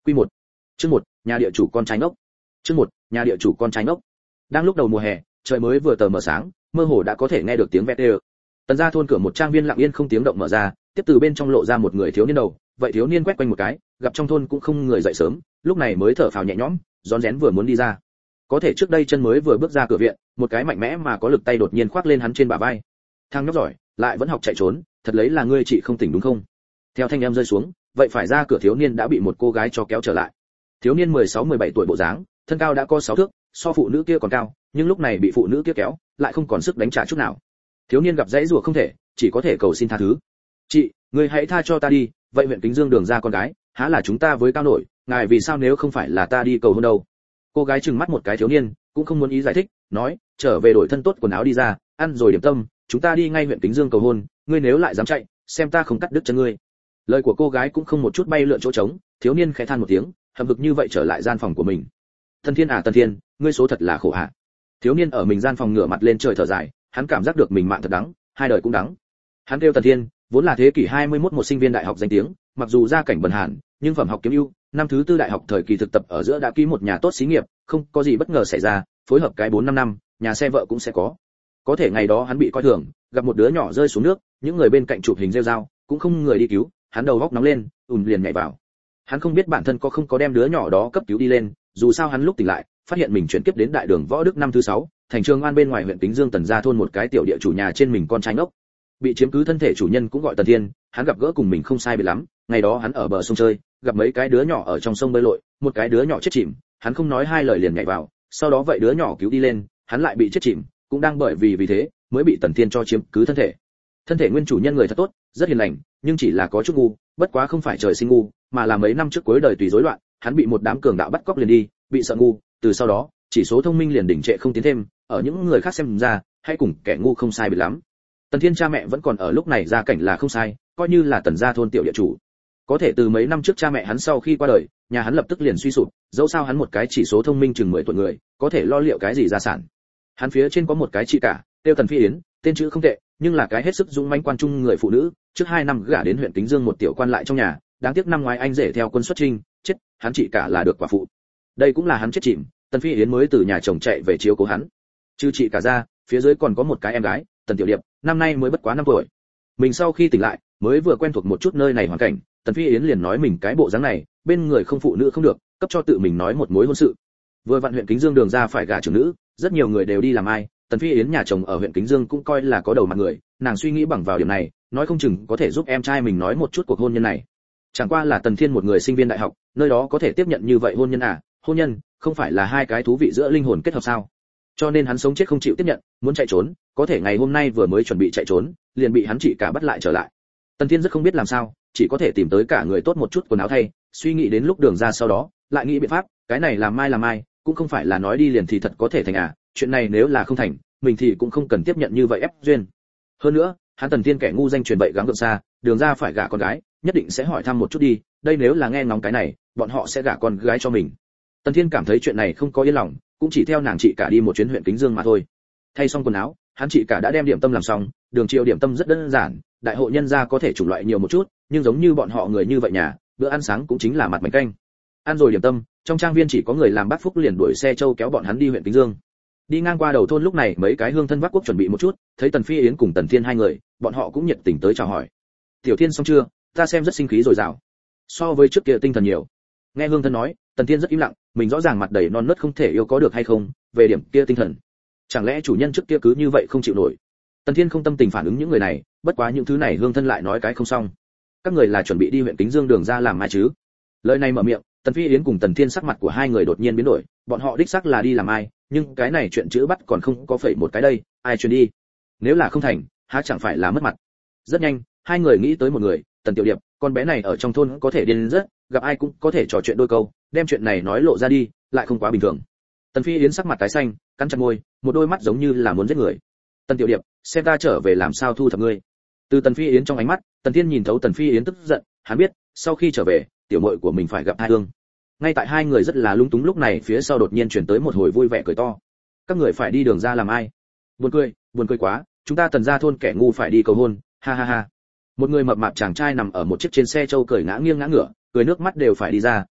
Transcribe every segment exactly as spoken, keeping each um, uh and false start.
Quy một. Chương một, nhà địa chủ con trai ngốc. Chương một, nhà địa chủ con trai ngốc. Đang lúc đầu mùa hè, trời mới vừa tờ mờ sáng, mơ hồ đã có thể nghe được tiếng vẹt đều. Tần gia thôn cửa một trang viên lặng yên không tiếng động mở ra, tiếp từ bên trong lộ ra một người thiếu niên đầu, vậy thiếu niên quét quanh một cái, gặp trong thôn cũng không người dậy sớm, lúc này mới thở phào nhẹ nhõm, rón rén vừa muốn đi ra. Có thể trước đây chân mới vừa bước ra cửa viện, một cái mạnh mẽ mà có lực tay đột nhiên khoác lên hắn trên bả vai. Thằng nhóc giỏi, lại vẫn học chạy trốn, thật lấy là ngươi chị không tỉnh đúng không? Theo thanh em rơi xuống, vậy phải ra cửa thiếu niên đã bị một cô gái cho kéo trở lại. Thiếu niên mười sáu mười bảy tuổi bộ dáng, thân cao đã có sáu thước, so phụ nữ kia còn cao, nhưng lúc này bị phụ nữ kia kéo, lại không còn sức đánh trả chút nào. Thiếu niên gặp dãy rủa không thể, chỉ có thể cầu xin tha thứ. "Chị, người hãy tha cho ta đi, vậy huyện Kính Dương đường ra con gái, há là chúng ta với cao nổi, ngài vì sao nếu không phải là ta đi cầu hôn đâu?" Cô gái trừng mắt một cái thiếu niên, cũng không muốn ý giải thích, nói, "Trở về đổi thân tốt quần áo đi ra, ăn rồi điểm tâm, chúng ta đi ngay huyện Kính Dương cầu hôn, ngươi nếu lại dám chạy, xem ta không cắt đứt chân ngươi." Lời của cô gái cũng không một chút bay lượn chỗ trống, thiếu niên khẽ than một tiếng, hậm hực như vậy trở lại gian phòng của mình. "Tân Thiên à Tân Thiên, ngươi số thật là khổ ạ." Thiếu niên ở mình gian phòng ngửa mặt lên trời thở dài, hắn cảm giác được mình mạng thật đắng, hai đời cũng đắng. Hắn kêu Tần Thiên, vốn là thế kỷ hai mươi mốt một sinh viên đại học danh tiếng, mặc dù gia cảnh bần hàn, nhưng phẩm học kiếm ưu, năm thứ tư đại học thời kỳ thực tập ở giữa đã ký một nhà tốt xí nghiệp, không có gì bất ngờ xảy ra, phối hợp cái bốn năm năm, nhà xe vợ cũng sẽ có. Có thể ngày đó hắn bị coi thường, gặp một đứa nhỏ rơi xuống nước, những người bên cạnh chụp hình rêu rao, cũng không người đi cứu, hắn đầu góc nóng lên, ùm liền nhảy vào. Hắn không biết bản thân có không có đem đứa nhỏ đó cấp cứu đi lên, dù sao hắn lúc tỉnh lại, phát hiện mình chuyển kiếp đến đại đường Võ Đức năm thứ sáu, thành Trường An bên ngoài huyện Kính Dương Tần gia thôn một cái tiểu địa chủ nhà trên mình con trai ngốc. Bị chiếm cứ thân thể chủ nhân cũng gọi Tần Thiên, hắn gặp gỡ cùng mình không sai biệt lắm, ngày đó hắn ở bờ sông chơi, gặp mấy cái đứa nhỏ ở trong sông bơi lội, một cái đứa nhỏ chết chìm, hắn không nói hai lời liền nhảy vào, sau đó vậy đứa nhỏ cứu đi lên, hắn lại bị chết chìm, cũng đang bởi vì vì thế mới bị Tần Thiên cho chiếm cứ thân thể. Thân thể nguyên chủ nhân người thật tốt, rất hiền lành, nhưng chỉ là có chút ngu, bất quá không phải trời sinh ngu, mà là mấy năm trước cuối đời tùy rối loạn, hắn bị một đám cường đạo bắt cóc liền đi, bị sợ ngu, từ sau đó, chỉ số thông minh liền đỉnh trệ không tiến thêm, ở những người khác xem ra, hay cùng kẻ ngu không sai biệt lắm. Tần Thiên cha mẹ vẫn còn ở lúc này gia cảnh là không sai, coi như là Tần gia thôn tiểu địa chủ. Có thể từ mấy năm trước cha mẹ hắn sau khi qua đời, nhà hắn lập tức liền suy sụp, dẫu sao hắn một cái chỉ số thông minh chừng mười tuổi người, có thể lo liệu cái gì gia sản. Hắn phía trên có một cái chị cả, tiêu Tần Phi Yến, tên chữ không tệ, nhưng là cái hết sức dũng mãnh quan trung người phụ nữ, trước hai năm gả đến huyện Kính Dương một tiểu quan lại trong nhà, đáng tiếc năm ngoái anh rể theo quân xuất chinh, chết, hắn chị cả là được quả phụ. Đây cũng là hắn chết chìm, Tần Phi Yến mới từ nhà chồng chạy về chiếu cố hắn. Chứ chị cả ra, phía dưới còn có một cái em gái, Tần Tiểu Điệp, năm nay mới bất quá năm tuổi. Mình sau khi tỉnh lại, mới vừa quen thuộc một chút nơi này hoàn cảnh, Tần Phi Yến liền nói mình cái bộ dáng này, bên người không phụ nữ không được, cấp cho tự mình nói một mối hôn sự. Vừa vặn huyện Kính Dương đường ra phải gả trưởng nữ, rất nhiều người đều đi làm ai, Tần Phi Yến nhà chồng ở huyện Kính Dương cũng coi là có đầu mặt người, nàng suy nghĩ bằng vào điểm này, nói không chừng có thể giúp em trai mình nói một chút cuộc hôn nhân này. Chẳng qua là Tần Thiên một người sinh viên đại học, nơi đó có thể tiếp nhận như vậy hôn nhân à? Hôn nhân không phải là hai cái thú vị giữa linh hồn kết hợp sao? Cho nên hắn sống chết không chịu tiếp nhận, muốn chạy trốn, có thể ngày hôm nay vừa mới chuẩn bị chạy trốn, liền bị hắn chị cả bắt lại trở lại. Tần Thiên rất không biết làm sao, chỉ có thể tìm tới cả người tốt một chút quần áo thay, suy nghĩ đến lúc đường ra sau đó, lại nghĩ biện pháp, cái này làm mai làm mai, cũng không phải là nói đi liền thì thật có thể thành à, chuyện này nếu là không thành, mình thì cũng không cần tiếp nhận như vậy ép duyên. Hơn nữa, hắn Tần Thiên kẻ ngu danh truyền bậy gắng gượng xa, đường ra phải gả con gái, nhất định sẽ hỏi thăm một chút đi, đây nếu là nghe ngóng cái này, bọn họ sẽ gả con gái cho mình. Tần Thiên cảm thấy chuyện này không có yên lòng, cũng chỉ theo nàng chị cả đi một chuyến huyện Kính Dương mà thôi. Thay xong quần áo, hắn chị cả đã đem điểm tâm làm xong, đường chiều điểm tâm rất đơn giản, đại hội nhân gia có thể chủng loại nhiều một chút, nhưng giống như bọn họ người như vậy nhà, bữa ăn sáng cũng chính là mặt bánh canh. Ăn rồi điểm tâm, trong trang viên chỉ có người làm bát phúc liền đuổi xe châu kéo bọn hắn đi huyện Kính Dương. Đi ngang qua đầu thôn lúc này mấy cái hương thân vác quốc chuẩn bị một chút, thấy Tần Phi Yến cùng Tần Thiên hai người, bọn họ cũng nhiệt tình tới chào hỏi. "Tiểu Thiên xong chưa? Ta xem rất sinh khí rồi dào." So với trước kia tinh thần nhiều. Nghe hương thân nói, Tần Thiên rất im lặng, mình rõ ràng mặt đầy non nớt không thể yêu có được hay không, về điểm kia tinh thần. Chẳng lẽ chủ nhân trước kia cứ như vậy không chịu nổi? Tần Thiên không tâm tình phản ứng những người này, bất quá những thứ này hương thân lại nói cái không xong. Các người là chuẩn bị đi huyện Kính Dương đường ra làm mai chứ? Lời này mở miệng, Tần Phi Yến cùng Tần Thiên sắc mặt của hai người đột nhiên biến đổi, bọn họ đích xác là đi làm ai, nhưng cái này chuyện chữ bắt còn không có phẩy một cái đây, ai truyền đi? Nếu là không thành, há chẳng phải là mất mặt? Rất nhanh, hai người nghĩ tới một người, Tần Tiểu Điệp, con bé này ở trong thôn có thể điên rất, gặp ai cũng có thể trò chuyện đôi câu, đem chuyện này nói lộ ra đi, lại không quá bình thường. Tần Phi Yến sắc mặt tái xanh, cắn chặt môi, một đôi mắt giống như là muốn giết người. Tần Tiểu Điệp, xem ta trở về làm sao thu thập ngươi. Từ Tần Phi Yến trong ánh mắt, Tần Thiên nhìn thấu Tần Phi Yến tức giận, hắn biết, sau khi trở về, tiểu muội của mình phải gặp hai thương. Ngay tại hai người rất là lung túng lúc này, phía sau đột nhiên truyền tới một hồi vui vẻ cười to. Các người phải đi đường ra làm ai? Buồn cười, buồn cười quá, chúng ta Tần gia thôn kẻ ngu phải đi cầu hôn, ha ha ha. Một người mập mạp chàng trai nằm ở một chiếc trên xe trâu cười ngã nghiêng ngã ngửa, cười nước mắt đều phải đi ra,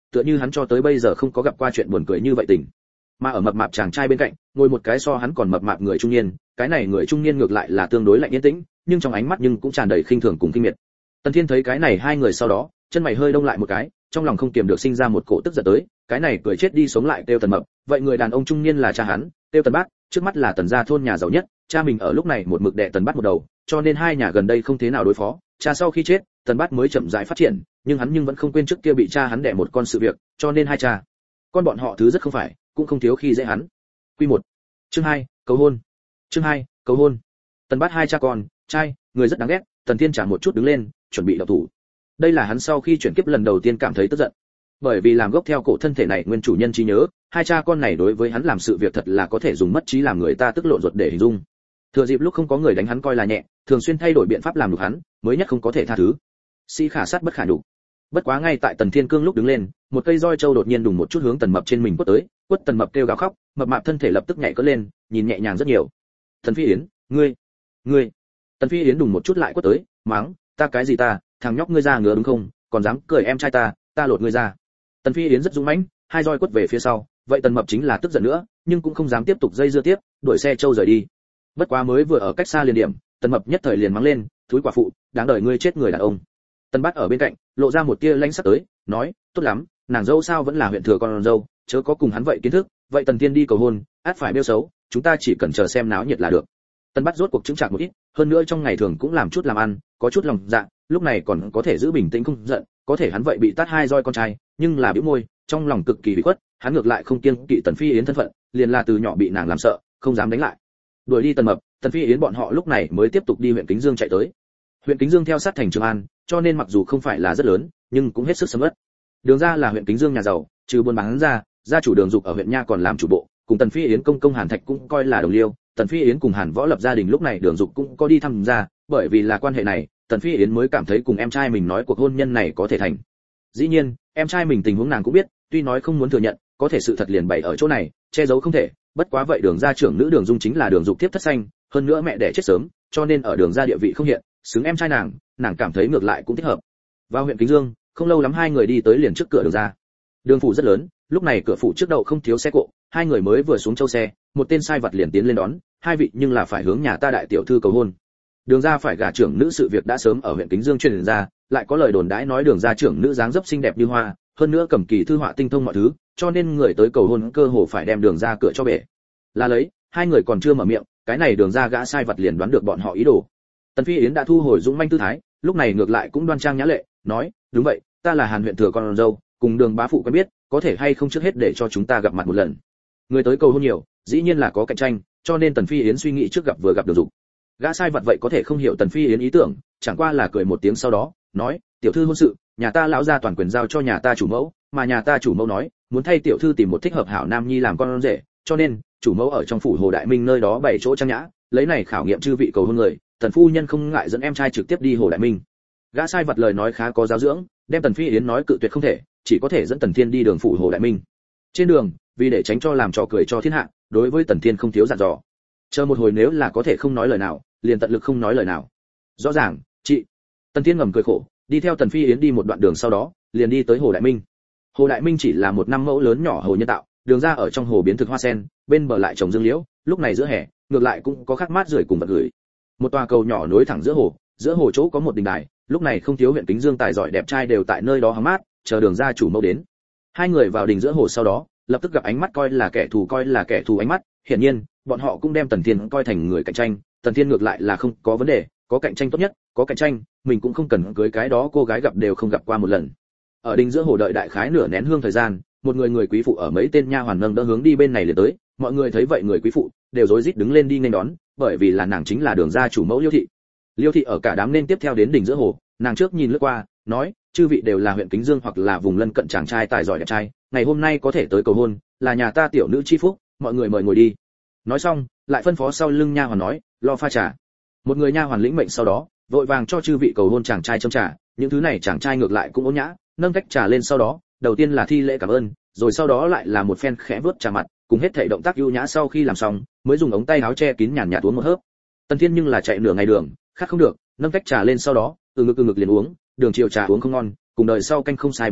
tựa như hắn cho tới bây giờ không có gặp qua chuyện buồn cười như vậy tình. Mà ở mập mạp chàng trai bên cạnh ngồi một cái so hắn còn mập mạp người trung niên, cái này người trung niên ngược lại là tương đối lạnh yên tĩnh, nhưng trong ánh mắt nhưng cũng tràn đầy khinh thường cùng kinh miệt. Tần Thiên thấy cái này hai người sau đó, chân mày hơi đông lại một cái, trong lòng không kiềm được sinh ra một cỗ tức giận tới, cái này cười chết đi sống lại kêu Tần Mập, vậy người đàn ông trung niên là cha hắn, kêu Tần Bát, trước mắt là Tần gia thôn nhà giàu nhất, cha mình ở lúc này một mực đè Tần Bát một đầu, cho nên hai nhà gần đây không thế nào đối phó, cha sau khi chết, Tần Bát mới chậm rãi phát triển, nhưng hắn nhưng vẫn không quên trước kia bị cha hắn đè một con sự việc, cho nên hai cha con bọn họ thứ rất không phải, cũng không thiếu khi dễ hắn. Quy một. Chương hai, cầu hôn. Chương hai, cầu hôn. Tần Bát hai cha con, trai, người rất đáng ghét, Tần Thiên trả một chút đứng lên, chuẩn bị động thủ. Đây là hắn sau khi chuyển kiếp lần đầu tiên cảm thấy tức giận. Bởi vì làm gốc theo cổ thân thể này nguyên chủ nhân trí nhớ, hai cha con này đối với hắn làm sự việc thật là có thể dùng mất trí làm người ta tức lộn ruột để hình dung. Thừa dịp lúc không có người đánh hắn coi là nhẹ, thường xuyên thay đổi biện pháp làm nhục hắn, mới nhất không có thể tha thứ. Sĩ khả sát bất khả nhục. Bất quá ngay tại Tần Thiên Cương lúc đứng lên, một cây roi châu đột nhiên đùng một chút hướng Tần Mập trên mình quất tới, quất Tần Mập kêu gào khóc, mập mạp thân thể lập tức nhảy cất lên, nhìn nhẹ nhàng rất nhiều. Tần Phi Yến, ngươi, ngươi. Tần Phi Yến đùng một chút lại quất tới, mắng, ta cái gì ta, thằng nhóc ngươi ra ngứa đúng không, còn dám cười em trai ta, ta lột ngươi ra. Tần Phi Yến rất dũng mãnh, hai roi quất về phía sau, vậy Tần Mập chính là tức giận nữa, nhưng cũng không dám tiếp tục dây dưa tiếp, đuổi xe châu rời đi. Bất quá mới vừa ở cách xa liền điểm, Tần Mập nhất thời liền mắng lên, thúi quả phụ, đáng đời ngươi chết người đàn ông. Tần Bát ở bên cạnh, lộ ra một tia lãnh sắc tới, nói, tốt lắm, nàng dâu sao vẫn là huyện thừa con dâu, chớ có cùng hắn vậy kiến thức, vậy Tần Thiên đi cầu hôn, át phải bêu xấu, chúng ta chỉ cần chờ xem náo nhiệt là được. Tần Bát rốt cuộc chứng chạc một ít, hơn nữa trong ngày thường cũng làm chút làm ăn, có chút lòng dạ, lúc này còn có thể giữ bình tĩnh không giận, có thể hắn vậy bị tát hai roi con trai, nhưng là bĩu môi, trong lòng cực kỳ bị khuất, hắn ngược lại không kiêng kỵ Tần Phi Yến thân phận, liền là từ nhỏ bị nàng làm sợ, không dám đánh lại. Đuổi đi Tần Mập, Tần Phi Yến bọn họ lúc này mới tiếp tục đi huyện Kính Dương chạy tới. Huyện Kính Dương theo sát thành Trường An, cho nên mặc dù không phải là rất lớn, nhưng cũng hết sức sầm uất. Đường ra là huyện Kính Dương nhà giàu, trừ buôn bán ra, gia chủ Đường Dục ở huyện nha còn làm chủ bộ, cùng Tần Phi Yến công công Hàn Thạch cũng coi là đồng liêu. Tần Phi Yến cùng Hàn Võ lập gia đình lúc này Đường Dục cũng có đi thăm gia, bởi vì là quan hệ này, Tần Phi Yến mới cảm thấy cùng em trai mình nói cuộc hôn nhân này có thể thành. Dĩ nhiên, em trai mình tình huống nàng cũng biết, tuy nói không muốn thừa nhận, có thể sự thật liền bày ở chỗ này, che giấu không thể. Bất quá vậy Đường gia trưởng nữ Đường Dung chính là Đường Dục tiếp thất sanh, hơn nữa mẹ đẻ chết sớm, cho nên ở Đường gia địa vị không hiện, xứng em trai nàng, nàng cảm thấy ngược lại cũng thích hợp. Vào huyện Kính Dương, không lâu lắm hai người đi tới liền trước cửa Đường gia. Đường phủ rất lớn, lúc này cửa phủ trước đậu không thiếu xe cộ, hai người mới vừa xuống châu xe, một tên sai vật liền tiến lên đón, hai vị nhưng là phải hướng nhà ta đại tiểu thư cầu hôn. Đường gia phải gả trưởng nữ sự việc đã sớm ở huyện Kính Dương truyền ra, lại có lời đồn đãi nói Đường gia trưởng nữ dáng dấp xinh đẹp như hoa, hơn nữa cầm kỳ thư họa tinh thông mọi thứ, cho nên người tới cầu hôn cơ hồ phải đem Đường gia cửa cho bể. Là lấy, hai người còn chưa mở miệng, cái này Đường gia gã sai vật liền đoán được bọn họ ý đồ. Tần Phi Yến đã thu hồi dũng manh tư thái, lúc này ngược lại cũng đoan trang nhã lệ, nói, đúng vậy, ta là Hàn huyện thừa con dâu, cùng Đường bá phụ quen biết, có thể hay không trước hết để cho chúng ta gặp mặt một lần. Người tới cầu hôn nhiều, dĩ nhiên là có cạnh tranh, cho nên Tần Phi Yến suy nghĩ trước gặp vừa gặp Đường Dục. Gã sai vật vậy có thể không hiểu Tần Phi Yến ý tưởng, chẳng qua là cười một tiếng sau đó, nói, tiểu thư hôn sự, nhà ta lão gia toàn quyền giao cho nhà ta chủ mẫu, mà nhà ta chủ mẫu nói, muốn thay tiểu thư tìm một thích hợp hảo nam nhi làm con rể, cho nên chủ mẫu ở trong phủ Hồ Đại Minh nơi đó bày chỗ trang nhã, lấy này khảo nghiệm chư vị cầu hôn người, Tần phu nhân không ngại dẫn em trai trực tiếp đi Hồ Đại Minh. Gã sai vật lời nói khá có giáo dưỡng, đem Tần Phi Yến nói cự tuyệt không thể, chỉ có thể dẫn Tần Thiên đi đường phủ Hồ Đại Minh. Trên đường, vì để tránh cho làm trò cười cho thiên hạ, đối với Tần Thiên không thiếu dặn dò. Chờ một hồi nếu là có thể không nói lời nào, liền tận lực không nói lời nào. Rõ ràng, chị. Tần Thiên ngầm cười khổ, đi theo Tần Phi Yến đi một đoạn đường sau đó, liền đi tới Hồ Đại Minh. Hồ Đại Minh chỉ là một năm mẫu lớn nhỏ hồ nhân tạo, đường ra ở trong hồ biến thực hoa sen, bên bờ lại trồng dương liễu, lúc này giữa hè, ngược lại cũng có khắc mát rượi cùng vật gửi. Một tòa cầu nhỏ nối thẳng giữa hồ, giữa hồ chỗ có một đình đài, lúc này không thiếu huyện Kính Dương tài giỏi đẹp trai đều tại nơi đó hóng mát, chờ đường ra chủ mẫu đến. Hai người vào đình giữa hồ sau đó, lập tức gặp ánh mắt coi là kẻ thù coi là kẻ thù ánh mắt, hiển nhiên, bọn họ cũng đem Tần Thiên coi thành người cạnh tranh, Tần Thiên ngược lại là không có vấn đề, có cạnh tranh tốt nhất, có cạnh tranh, mình cũng không cần cưới cái đó cô gái gặp đều không gặp qua một lần. Ở đình giữa hồ đợi đại khái nửa nén hương thời gian, một người người quý phụ ở mấy tên nha hoàn nâng đỡ hướng đi bên này liền tới, mọi người thấy vậy người quý phụ đều rối rít đứng lên đi nghênh đón, bởi vì là nàng chính là đường gia chủ mẫu Liêu thị. Liêu thị ở cả đám nên tiếp theo đến đỉnh giữa hồ, nàng trước nhìn lướt qua, nói, chư vị đều là huyện Kính Dương hoặc là vùng lân cận chàng trai tài giỏi đẹp trai, ngày hôm nay có thể tới cầu hôn, là nhà ta tiểu nữ chi phúc, mọi người mời ngồi đi. Nói xong, lại phân phó sau lưng nha hoàn nói, lo pha trà. Một người nha hoàn lĩnh mệnh sau đó, vội vàng cho chư vị cầu hôn chàng trai châm trà, những thứ này chàng trai ngược lại cũng ôn nhã, nâng tách trà lên sau đó, đầu tiên là thi lễ cảm ơn, rồi sau đó lại là một phen khẽ vớt trà mặt, cùng hết thảy động tác ưu nhã sau khi làm xong, mới dùng ống tay áo che kín nhàn nhạt uống một hớp. Tần Thiên nhưng là chạy nửa ngày đường, khát không được, nâng tách trà lên sau đó, từ ngực từ ngực liền uống, đường chiều trà uống không ngon, cùng đời sau canh không sai biệt lắm,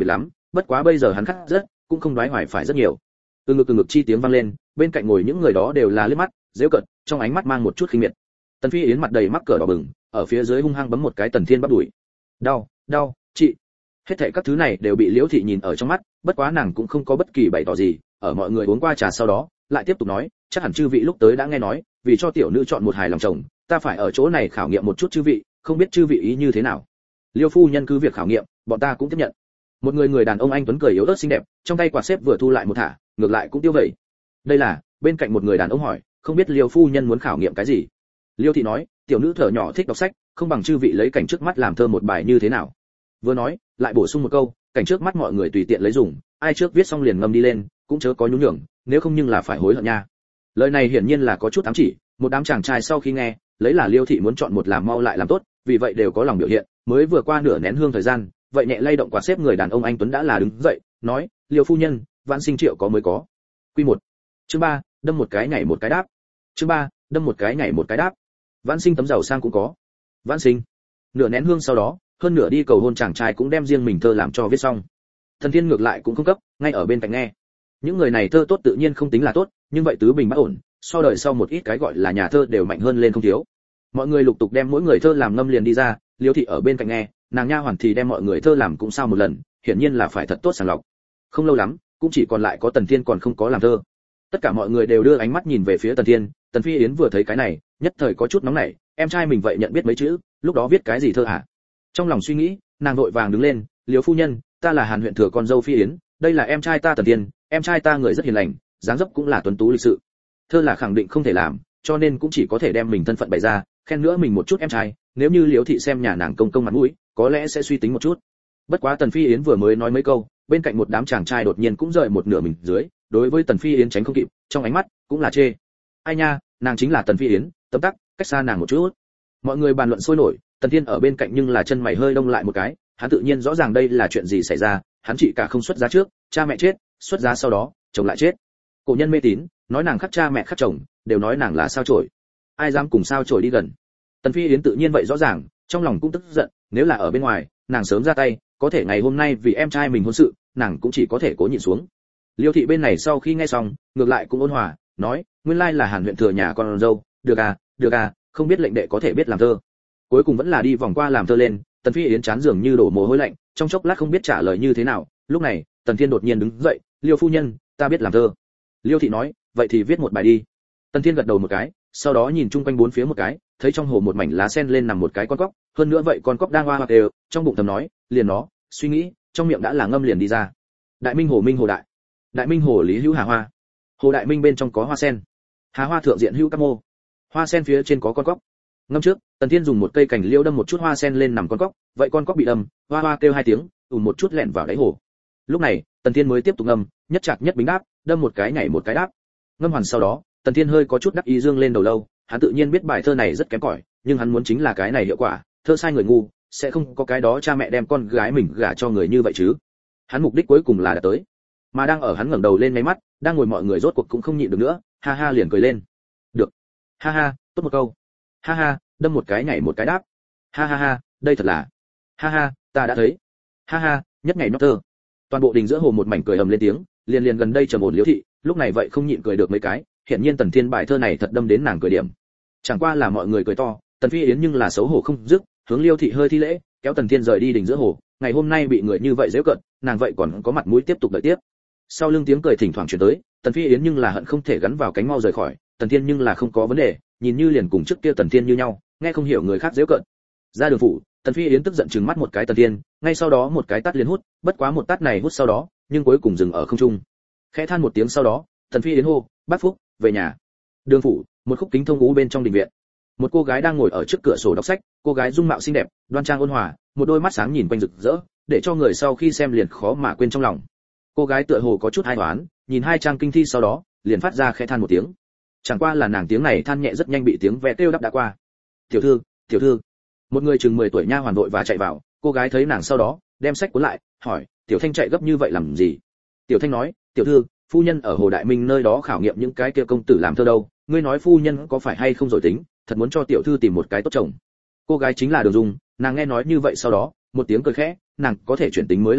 bất quá bây giờ hắn khát rất, cũng không đoái hoài phải rất nhiều. Từ ngực từ ngực chi tiếng vang lên, bên cạnh ngồi những người đó đều là liếc mắt, giễu cợt, trong ánh mắt mang một chút khinh miệt. Tần Phi Yến mặt đầy mắc cỡ đỏ bừng, ở phía dưới hung hăng bấm một cái Tần Thiên bắp đùi. Đau, đau, chị. Hết thảy các thứ này đều bị Liễu thị nhìn ở trong mắt, bất quá nàng cũng không có bất kỳ bày tỏ gì, ở mọi người uống qua trà sau đó, lại tiếp tục nói, chắc hẳn chư vị lúc tới đã nghe nói, vì cho tiểu nữ chọn một hài lòng chồng, ta phải ở chỗ này khảo nghiệm một chút chư vị, không biết chư vị ý như thế nào. Liêu phu nhân cứ việc khảo nghiệm, bọn ta cũng tiếp nhận. Một người người đàn ông anh tuấn cười yếu ớt xinh đẹp, trong tay quạt xếp vừa thu lại một thả, ngược lại cũng tiêu vậy. Đây là, bên cạnh một người đàn ông hỏi, không biết Liêu phu nhân muốn khảo nghiệm cái gì. Liêu thị nói, tiểu nữ thở nhỏ thích đọc sách, không bằng chư vị lấy cảnh trước mắt làm thơ một bài như thế nào. Vừa nói, lại bổ sung một câu, cảnh trước mắt mọi người tùy tiện lấy dùng, ai trước viết xong liền ngâm đi lên, cũng chớ có nhún nhường, nếu không nhưng là phải hối hận nha. Lời này hiển nhiên là có chút ám chỉ, một đám chàng trai sau khi nghe, lấy là Liêu thị muốn chọn một làm mau lại làm tốt, vì vậy đều có lòng biểu hiện, mới vừa qua nửa nén hương thời gian, vậy nhẹ lay động quạt xếp người đàn ông anh tuấn đã là đứng dậy, nói, Liêu phu nhân, vãn sinh triệu có mới có. Quy một. Chương ba, đâm một cái nhảy một cái đáp. Chương ba, đâm một cái nhảy một cái đáp. Vãn sinh tấm giàu sang cũng có. Vãn sinh. Nửa nén hương sau đó, hơn nửa đi cầu hôn chàng trai cũng đem riêng mình thơ làm cho viết xong. Thần Thiên ngược lại cũng không cấp, ngay ở bên cạnh nghe. Những người này thơ tốt tự nhiên không tính là tốt, nhưng vậy tứ bình bất ổn, so đời sau một ít cái gọi là nhà thơ đều mạnh hơn lên không thiếu. Mọi người lục tục đem mỗi người thơ làm ngâm liền đi ra, Liêu thị ở bên cạnh nghe, nàng nha hoàn thì đem mọi người thơ làm cũng sao một lần, hiển nhiên là phải thật tốt sàng lọc. Không lâu lắm, cũng chỉ còn lại có Tần Thiên còn không có làm thơ. Tất cả mọi người đều đưa ánh mắt nhìn về phía Tần Thiên, Tần Phi Yến vừa thấy cái này, nhất thời có chút nóng nảy, em trai mình vậy nhận biết mấy chữ, lúc đó viết cái gì thơ hả? Trong lòng suy nghĩ, nàng vội vàng đứng lên, Liêu phu nhân, ta là Hàn huyện thừa con dâu Phi Yến, đây là em trai ta Tần Thiên, em trai ta người rất hiền lành, dáng dấp cũng là tuấn tú lịch sự. Thơ là khẳng định không thể làm, cho nên cũng chỉ có thể đem mình thân phận bày ra, khen nữa mình một chút em trai, nếu như Liễu thị xem nhà nàng công công mặt mũi, có lẽ sẽ suy tính một chút. Bất quá Tần Phi Yến vừa mới nói mấy câu, bên cạnh một đám chàng trai đột nhiên cũng rời một nửa mình dưới, đối với Tần Phi Yến tránh không kịp, trong ánh mắt cũng là chê. Ai nha, nàng chính là Tần Phi Yến, tấm tắc, cách xa nàng một chút. Mọi người bàn luận sôi nổi, Tần Thiên ở bên cạnh nhưng là chân mày hơi đông lại một cái, hắn tự nhiên rõ ràng đây là chuyện gì xảy ra, hắn chỉ cả không xuất giá trước, cha mẹ chết, xuất giá sau đó, chồng lại chết. Cổ nhân mê tín, nói nàng khắc cha mẹ khắc chồng, đều nói nàng là sao chổi. Ai dám cùng sao chổi đi gần. Tần Phi Yến tự nhiên vậy rõ ràng, trong lòng cũng tức giận, nếu là ở bên ngoài, nàng sớm ra tay, có thể ngày hôm nay vì em trai mình hôn sự, nàng cũng chỉ có thể cố nhịn xuống. Liêu thị bên này sau khi nghe xong, ngược lại cũng ôn hòa, nói, nguyên lai là Hàn huyện thừa nhà con dâu, được à, được à, không biết lệnh đệ có thể biết làm thơ. Cuối cùng vẫn là đi vòng qua làm thơ lên, Tần Phi Yến chán dường như đổ mồ hôi lạnh, trong chốc lát không biết trả lời như thế nào. Lúc này, Tần Thiên đột nhiên đứng dậy, Liêu phu nhân, ta biết làm thơ. Liêu thị nói, vậy thì viết một bài đi. Tần Thiên gật đầu một cái, sau đó nhìn chung quanh bốn phía một cái, thấy trong hồ một mảnh lá sen lên nằm một cái con cóc, hơn nữa vậy con cóc đang hoa hoa đều, trong bụng thầm nói, liền nó, suy nghĩ, trong miệng đã là ngâm liền đi ra. Đại Minh hồ minh hồ đại, Đại Minh hồ lý hữu hà hoa, hồ Đại Minh bên trong có hoa sen, hà hoa thượng diện hữu các mô, hoa sen phía trên có con cóc. Ngâm trước, Tần Thiên dùng một cây cành liễu đâm một chút hoa sen lên nằm con cóc, vậy con cóc bị đâm, hoa hoa kêu hai tiếng, ùm một chút lẹn vào đáy hồ. Lúc này, Tần Thiên mới tiếp tục ngâm, nhất chạc nhất bính đáp, đâm một cái nhảy một cái đáp. Ngâm hoàn sau đó, Tần Thiên hơi có chút đắc ý dương lên đầu lâu, hắn tự nhiên biết bài thơ này rất kém cỏi, nhưng hắn muốn chính là cái này hiệu quả, thơ sai người ngu, sẽ không có cái đó cha mẹ đem con gái mình gả cho người như vậy chứ. Hắn mục đích cuối cùng là đã tới. Mà đang ở hắn ngẩng đầu lên mấy mắt, đang ngồi mọi người rốt cuộc cũng không nhịn được nữa, ha ha liền cười lên. Được. Ha ha, tốt một câu. Ha ha, đâm một cái nhảy một cái đáp. Ha ha ha, đây thật là. Ha ha, ta đã thấy. Ha ha, nhất ngày nhóc thơ. Toàn bộ đình giữa hồ một mảnh cười ầm lên tiếng, liền liền gần đây trầm ổn Liễu thị, lúc này vậy không nhịn cười được mấy cái, hiện nhiên Tần Thiên bài thơ này thật đâm đến nàng cười điểm. Chẳng qua là mọi người cười to, Tần Phi Yến nhưng là xấu hổ không dứt, hướng Liêu thị hơi thi lễ, kéo Tần Thiên rời đi đình giữa hồ, ngày hôm nay bị người như vậy giễu cợt, nàng vậy còn có mặt mũi tiếp tục đợi tiếp. Sau lưng tiếng cười thỉnh thoảng truyền tới, Tần Phi Yến nhưng là hận không thể gắn vào cánh mau rời khỏi, Tần Thiên nhưng là không có vấn đề, nhìn như liền cùng trước kia Tần Thiên như nhau, nghe không hiểu người khác giễu cợt. Ra đường phủ, Tần Phi Yến tức giận trừng mắt một cái Tần Thiên, ngay sau đó một cái tát liền hút, bất quá một tát này hút sau đó, nhưng cuối cùng dừng ở không trung. Khẽ than một tiếng sau đó, Tần Phi Yến hô, "Bác Phúc, về nhà." Đường phủ, một khúc kính thông ú bên trong đình viện. Một cô gái đang ngồi ở trước cửa sổ đọc sách, cô gái dung mạo xinh đẹp, đoan trang ôn hòa, một đôi mắt sáng nhìn quanh rực rỡ, để cho người sau khi xem liền khó mà quên trong lòng. Cô gái tựa hồ có chút hai hoán, nhìn hai trang kinh thi sau đó, liền phát ra khẽ than một tiếng. Chẳng qua là nàng tiếng này than nhẹ rất nhanh bị tiếng vẽ kêu đáp đã qua. "Tiểu thư, tiểu thư." Một người chừng mười tuổi nha hoàn vội và chạy vào, cô gái thấy nàng sau đó, đem sách cuốn lại, hỏi, "Tiểu Thanh chạy gấp như vậy làm gì?" Tiểu Thanh nói, "Tiểu thư, phu nhân ở Hồ Đại Minh nơi đó khảo nghiệm những cái kia công tử làm thơ đâu, ngươi nói phu nhân có phải hay không rồi tính, thật muốn cho tiểu thư tìm một cái tốt chồng." Cô gái chính là Đường Dung, nàng nghe nói như vậy sau đó, một tiếng cười khẽ, nàng có thể chuyển tính mới là lạ,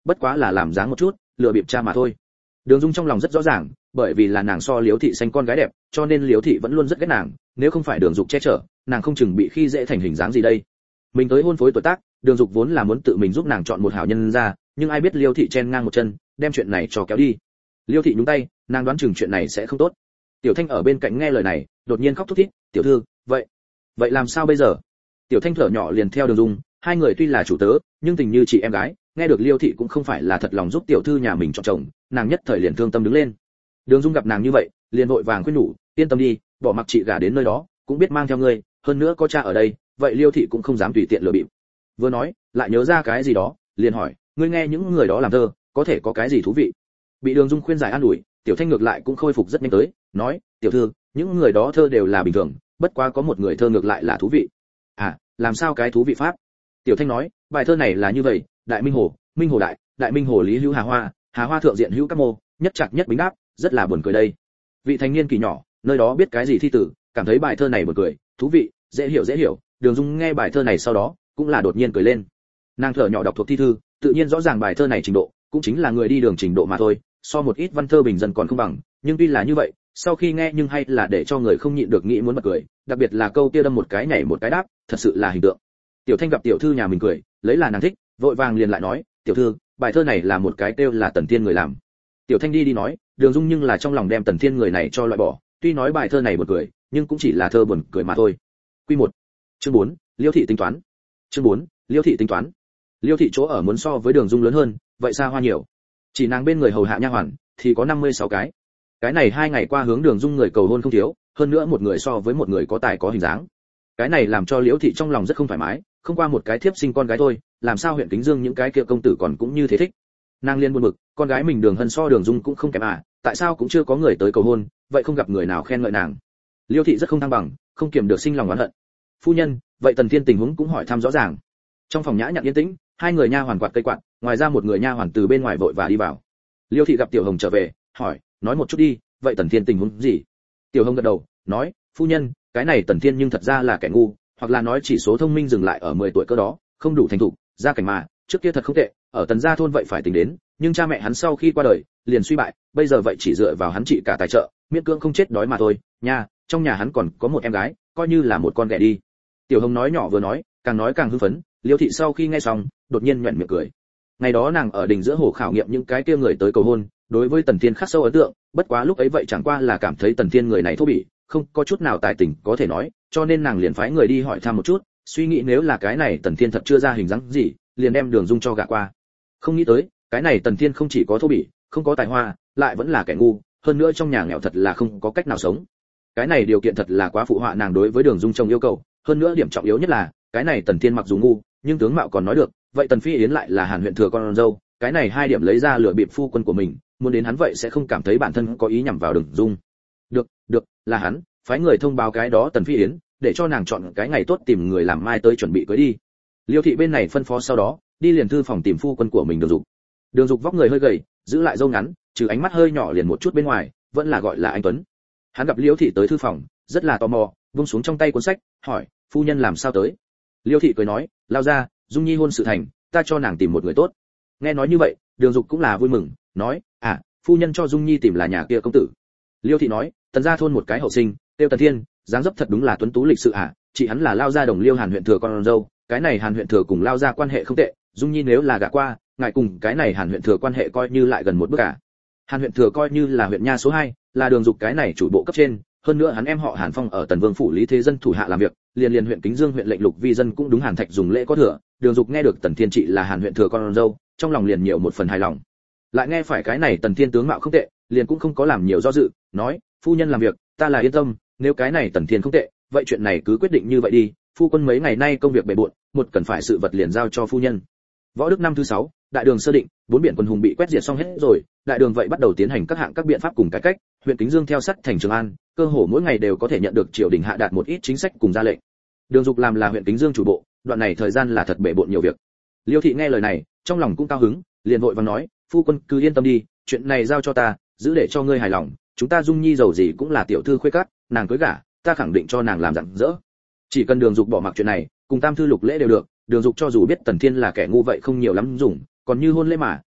bất quá là làm dáng một chút, lừa bịp cha mà thôi. Đường Dung trong lòng rất rõ ràng, bởi vì là nàng so Liễu thị xanh con gái đẹp, cho nên Liễu thị vẫn luôn rất ghét nàng, nếu không phải Đường Dục che chở, nàng không chừng bị khi dễ thành hình dáng gì đây. Mình tới hôn phối tuổi tác, Đường Dục vốn là muốn tự mình giúp nàng chọn một hảo nhân ra, nhưng ai biết Liễu thị chen ngang một chân, đem chuyện này cho kéo đi. Liễu thị nhúng tay, nàng đoán chừng chuyện này sẽ không tốt. Tiểu Thanh ở bên cạnh nghe lời này, đột nhiên khóc thút thít, "Tiểu thư, vậy, vậy làm sao bây giờ?" Tiểu Thanh thở nhỏ liền theo Đường Dung, hai người tuy là chủ tớ, nhưng tình như chị em gái, nghe được Liêu thị cũng không phải là thật lòng giúp tiểu thư nhà mình chọn chồng, nàng nhất thời liền thương tâm đứng lên. Đường Dung gặp nàng như vậy, liền vội vàng khuyên nhủ, "Yên tâm đi, bỏ mặc chị gả đến nơi đó, cũng biết mang theo ngươi, hơn nữa có cha ở đây, vậy Liêu thị cũng không dám tùy tiện lừa bịp." Vừa nói, lại nhớ ra cái gì đó, liền hỏi, "Ngươi nghe những người đó làm thơ, có thể có cái gì thú vị?" Bị Đường Dung khuyên giải an ủi, Tiểu Thanh ngược lại cũng khôi phục rất nhanh tới, nói, "Tiểu thư, những người đó thơ đều là bình thường, bất quá có một người thơ ngược lại là thú vị." "À, làm sao cái thú vị pháp?" Tiểu Thanh nói, "Bài thơ này là như vậy, Đại Minh Hồ, Minh Hồ đại, Đại Minh Hồ lý hữu Hà Hoa, Hà Hoa thượng diện hữu các mô, nhất chặt nhất bính đáp, rất là buồn cười đây." Vị thanh niên kỳ nhỏ, nơi đó biết cái gì thi tử, cảm thấy bài thơ này buồn cười, thú vị, dễ hiểu dễ hiểu. Đường Dung nghe bài thơ này sau đó, cũng là đột nhiên cười lên. Nàng thở nhỏ đọc thuộc thi thư, tự nhiên rõ ràng bài thơ này trình độ, cũng chính là người đi đường trình độ mà thôi, so một ít văn thơ bình dân còn không bằng, nhưng tuy là như vậy, sau khi nghe nhưng hay là để cho người không nhịn được nghĩ muốn bật cười, đặc biệt là câu kia đâm một cái nhảy một cái đáp, thật sự là hình tượng. Tiểu Thanh gặp tiểu thư nhà mình cười, lấy là nàng thích, vội vàng liền lại nói, "Tiểu thư, bài thơ này là một cái tiêu là Tần Thiên người làm." Tiểu Thanh đi đi nói, Đường Dung nhưng là trong lòng đem Tần Thiên người này cho loại bỏ, tuy nói bài thơ này buồn cười, nhưng cũng chỉ là thơ buồn cười mà thôi. Quy một. Chương bốn, Liêu thị tính toán. Chương bốn, Liêu thị tính toán. Liêu thị chỗ ở muốn so với Đường Dung lớn hơn, vậy xa hoa nhiều. Chỉ nàng bên người hầu hạ nha hoàn thì có năm mươi sáu cái. Cái này hai ngày qua hướng Đường Dung người cầu hôn không thiếu, hơn nữa một người so với một người có tài có hình dáng. Cái này làm cho Liễu thị trong lòng rất không thoải mái, không qua một cái thiếp sinh con gái thôi, làm sao huyện Kính Dương những cái kia công tử còn cũng như thế thích. Nàng liên buồn bực, con gái mình Đường Hân so Đường Dung cũng không kém à, tại sao cũng chưa có người tới cầu hôn, vậy không gặp người nào khen ngợi nàng. Liêu thị rất không thăng bằng, không kiềm được sinh lòng oán hận. "Phu nhân, vậy Tần Thiên tình huống cũng hỏi thăm rõ ràng." Trong phòng nhã nhặn yên tĩnh, hai người nha hoàn quạt cây quạt, ngoài ra một người nha hoàn từ bên ngoài vội và đi vào. Liêu thị gặp Tiểu Hồng trở về, hỏi, "Nói một chút đi, vậy Tần Thiên tình huống gì?" Tiểu Hồng gật đầu, nói, "Phu nhân, cái này Tần Thiên nhưng thật ra là kẻ ngu, hoặc là nói chỉ số thông minh dừng lại ở mười tuổi cơ đó, không đủ thành thục, gia cảnh mà, trước kia thật không tệ, ở Tần gia thôn vậy phải tính đến, nhưng cha mẹ hắn sau khi qua đời, liền suy bại, bây giờ vậy chỉ dựa vào hắn trị cả tài trợ, miễn cưỡng không chết đói mà thôi, nha, trong nhà hắn còn có một em gái, coi như là một con ghẻ đi." Tiểu Hồng nói nhỏ vừa nói, càng nói càng hưng phấn, Liêu thị sau khi nghe xong, đột nhiên nhuyễn miệng cười. Ngày đó nàng ở đỉnh giữa hồ khảo nghiệm những cái kia người tới cầu hôn, đối với Tần Thiên khắc sâu ấn tượng, bất quá lúc ấy vậy chẳng qua là cảm thấy Tần Thiên người này thô bỉ, không có chút nào tài tình có thể nói, cho nên nàng liền phái người đi hỏi thăm một chút, suy nghĩ nếu là cái này Tần Thiên thật chưa ra hình dáng gì, liền đem Đường Dung cho gạ qua. Không nghĩ tới, cái này Tần Thiên không chỉ có thô bỉ, không có tài hoa, lại vẫn là kẻ ngu, hơn nữa trong nhà nghèo thật là không có cách nào sống. Cái này điều kiện thật là quá phụ họa nàng đối với Đường Dung trong yêu cầu, hơn nữa điểm trọng yếu nhất là, cái này Tần Thiên mặc dù ngu, nhưng tướng mạo còn nói được, vậy Tần Phi Yến lại là Hàn huyện thừa con dâu, cái này hai điểm lấy ra lừa bịp phu quân của mình, muốn đến hắn vậy sẽ không cảm thấy bản thân có ý nhằm vào Đường Dung. Được, được, là hắn, phái người thông báo cái đó Tần Phi Yến, để cho nàng chọn cái ngày tốt tìm người làm mai tới chuẩn bị cưới đi. Liêu thị bên này phân phó sau đó, đi liền thư phòng tìm phu quân của mình Đường Dục. Đường Dục vóc người hơi gầy, giữ lại râu ngắn, trừ ánh mắt hơi nhỏ liền một chút bên ngoài, vẫn là gọi là anh tuấn. Hắn gặp Liêu thị tới thư phòng, rất là tò mò, buông xuống trong tay cuốn sách, hỏi, "Phu nhân làm sao tới?" Liêu thị cười nói, "Lao ra, Dung Nhi hôn sự thành, ta cho nàng tìm một người tốt." Nghe nói như vậy, Đường Dục cũng là vui mừng, nói, "À, phu nhân cho Dung Nhi tìm là nhà kia công tử." Liêu thị nói, "Tần gia thôn một cái hậu sinh, tiêu Tần Thiên, dáng dấp thật đúng là tuấn tú lịch sự à, chị hắn là Lao gia đồng Liêu Hàn huyện thừa con dâu, cái này Hàn huyện thừa cùng Lao gia quan hệ không tệ, Dung Nhi nếu là gả qua, ngài cùng cái này Hàn huyện thừa quan hệ coi như lại gần một bước cả." Hàn huyện thừa coi như là huyện nha số hai, là Đường Dục cái này chủ bộ cấp trên, hơn nữa hắn em họ Hàn Phong ở Tần Vương phủ Lý Thế Dân thủ hạ làm việc, liền liền huyện Kính Dương huyện lệnh lục vi dân cũng đúng Hàn Thạch dùng lễ có thừa. Đường Dục nghe được Tần Thiên trị là Hàn huyện thừa con dâu, trong lòng liền nhiều một phần hài lòng. Lại nghe phải cái này Tần Thiên tướng mạo không tệ, liền cũng không có làm nhiều do dự, nói, "Phu nhân làm việc, ta là yên tâm, nếu cái này Tần Thiên không tệ, vậy chuyện này cứ quyết định như vậy đi, phu quân mấy ngày nay công việc bề bộn, một cần phải sự vật liền giao cho phu nhân." Võ Đức năm thứ sáu, đại đường sơ định, bốn biển quân hùng bị quét diệt xong hết rồi, đại đường vậy bắt đầu tiến hành các hạng các biện pháp cùng cải cách, huyện Kính Dương theo sát thành Trường An, cơ hồ mỗi ngày đều có thể nhận được triều đình hạ đạt một ít chính sách cùng ra lệnh. Đường Dục làm là huyện Kính Dương chủ bộ, đoạn này thời gian là thật bể bộn nhiều việc. Liêu thị nghe lời này, trong lòng cũng cao hứng, liền vội vàng nói, "Phu quân cứ yên tâm đi, chuyện này giao cho ta, giữ để cho ngươi hài lòng, chúng ta Dung Nhi giàu gì cũng là tiểu thư khuê cát, nàng cưới gả, ta khẳng định cho nàng làm rạng rỡ." Chỉ cần Đường Dục bỏ mặc chuyện này, cùng tam thư lục lễ đều được, Đường Dục cho dù biết Tần Thiên là kẻ ngu vậy không nhiều lắm dùng, còn như hôn lễ mà,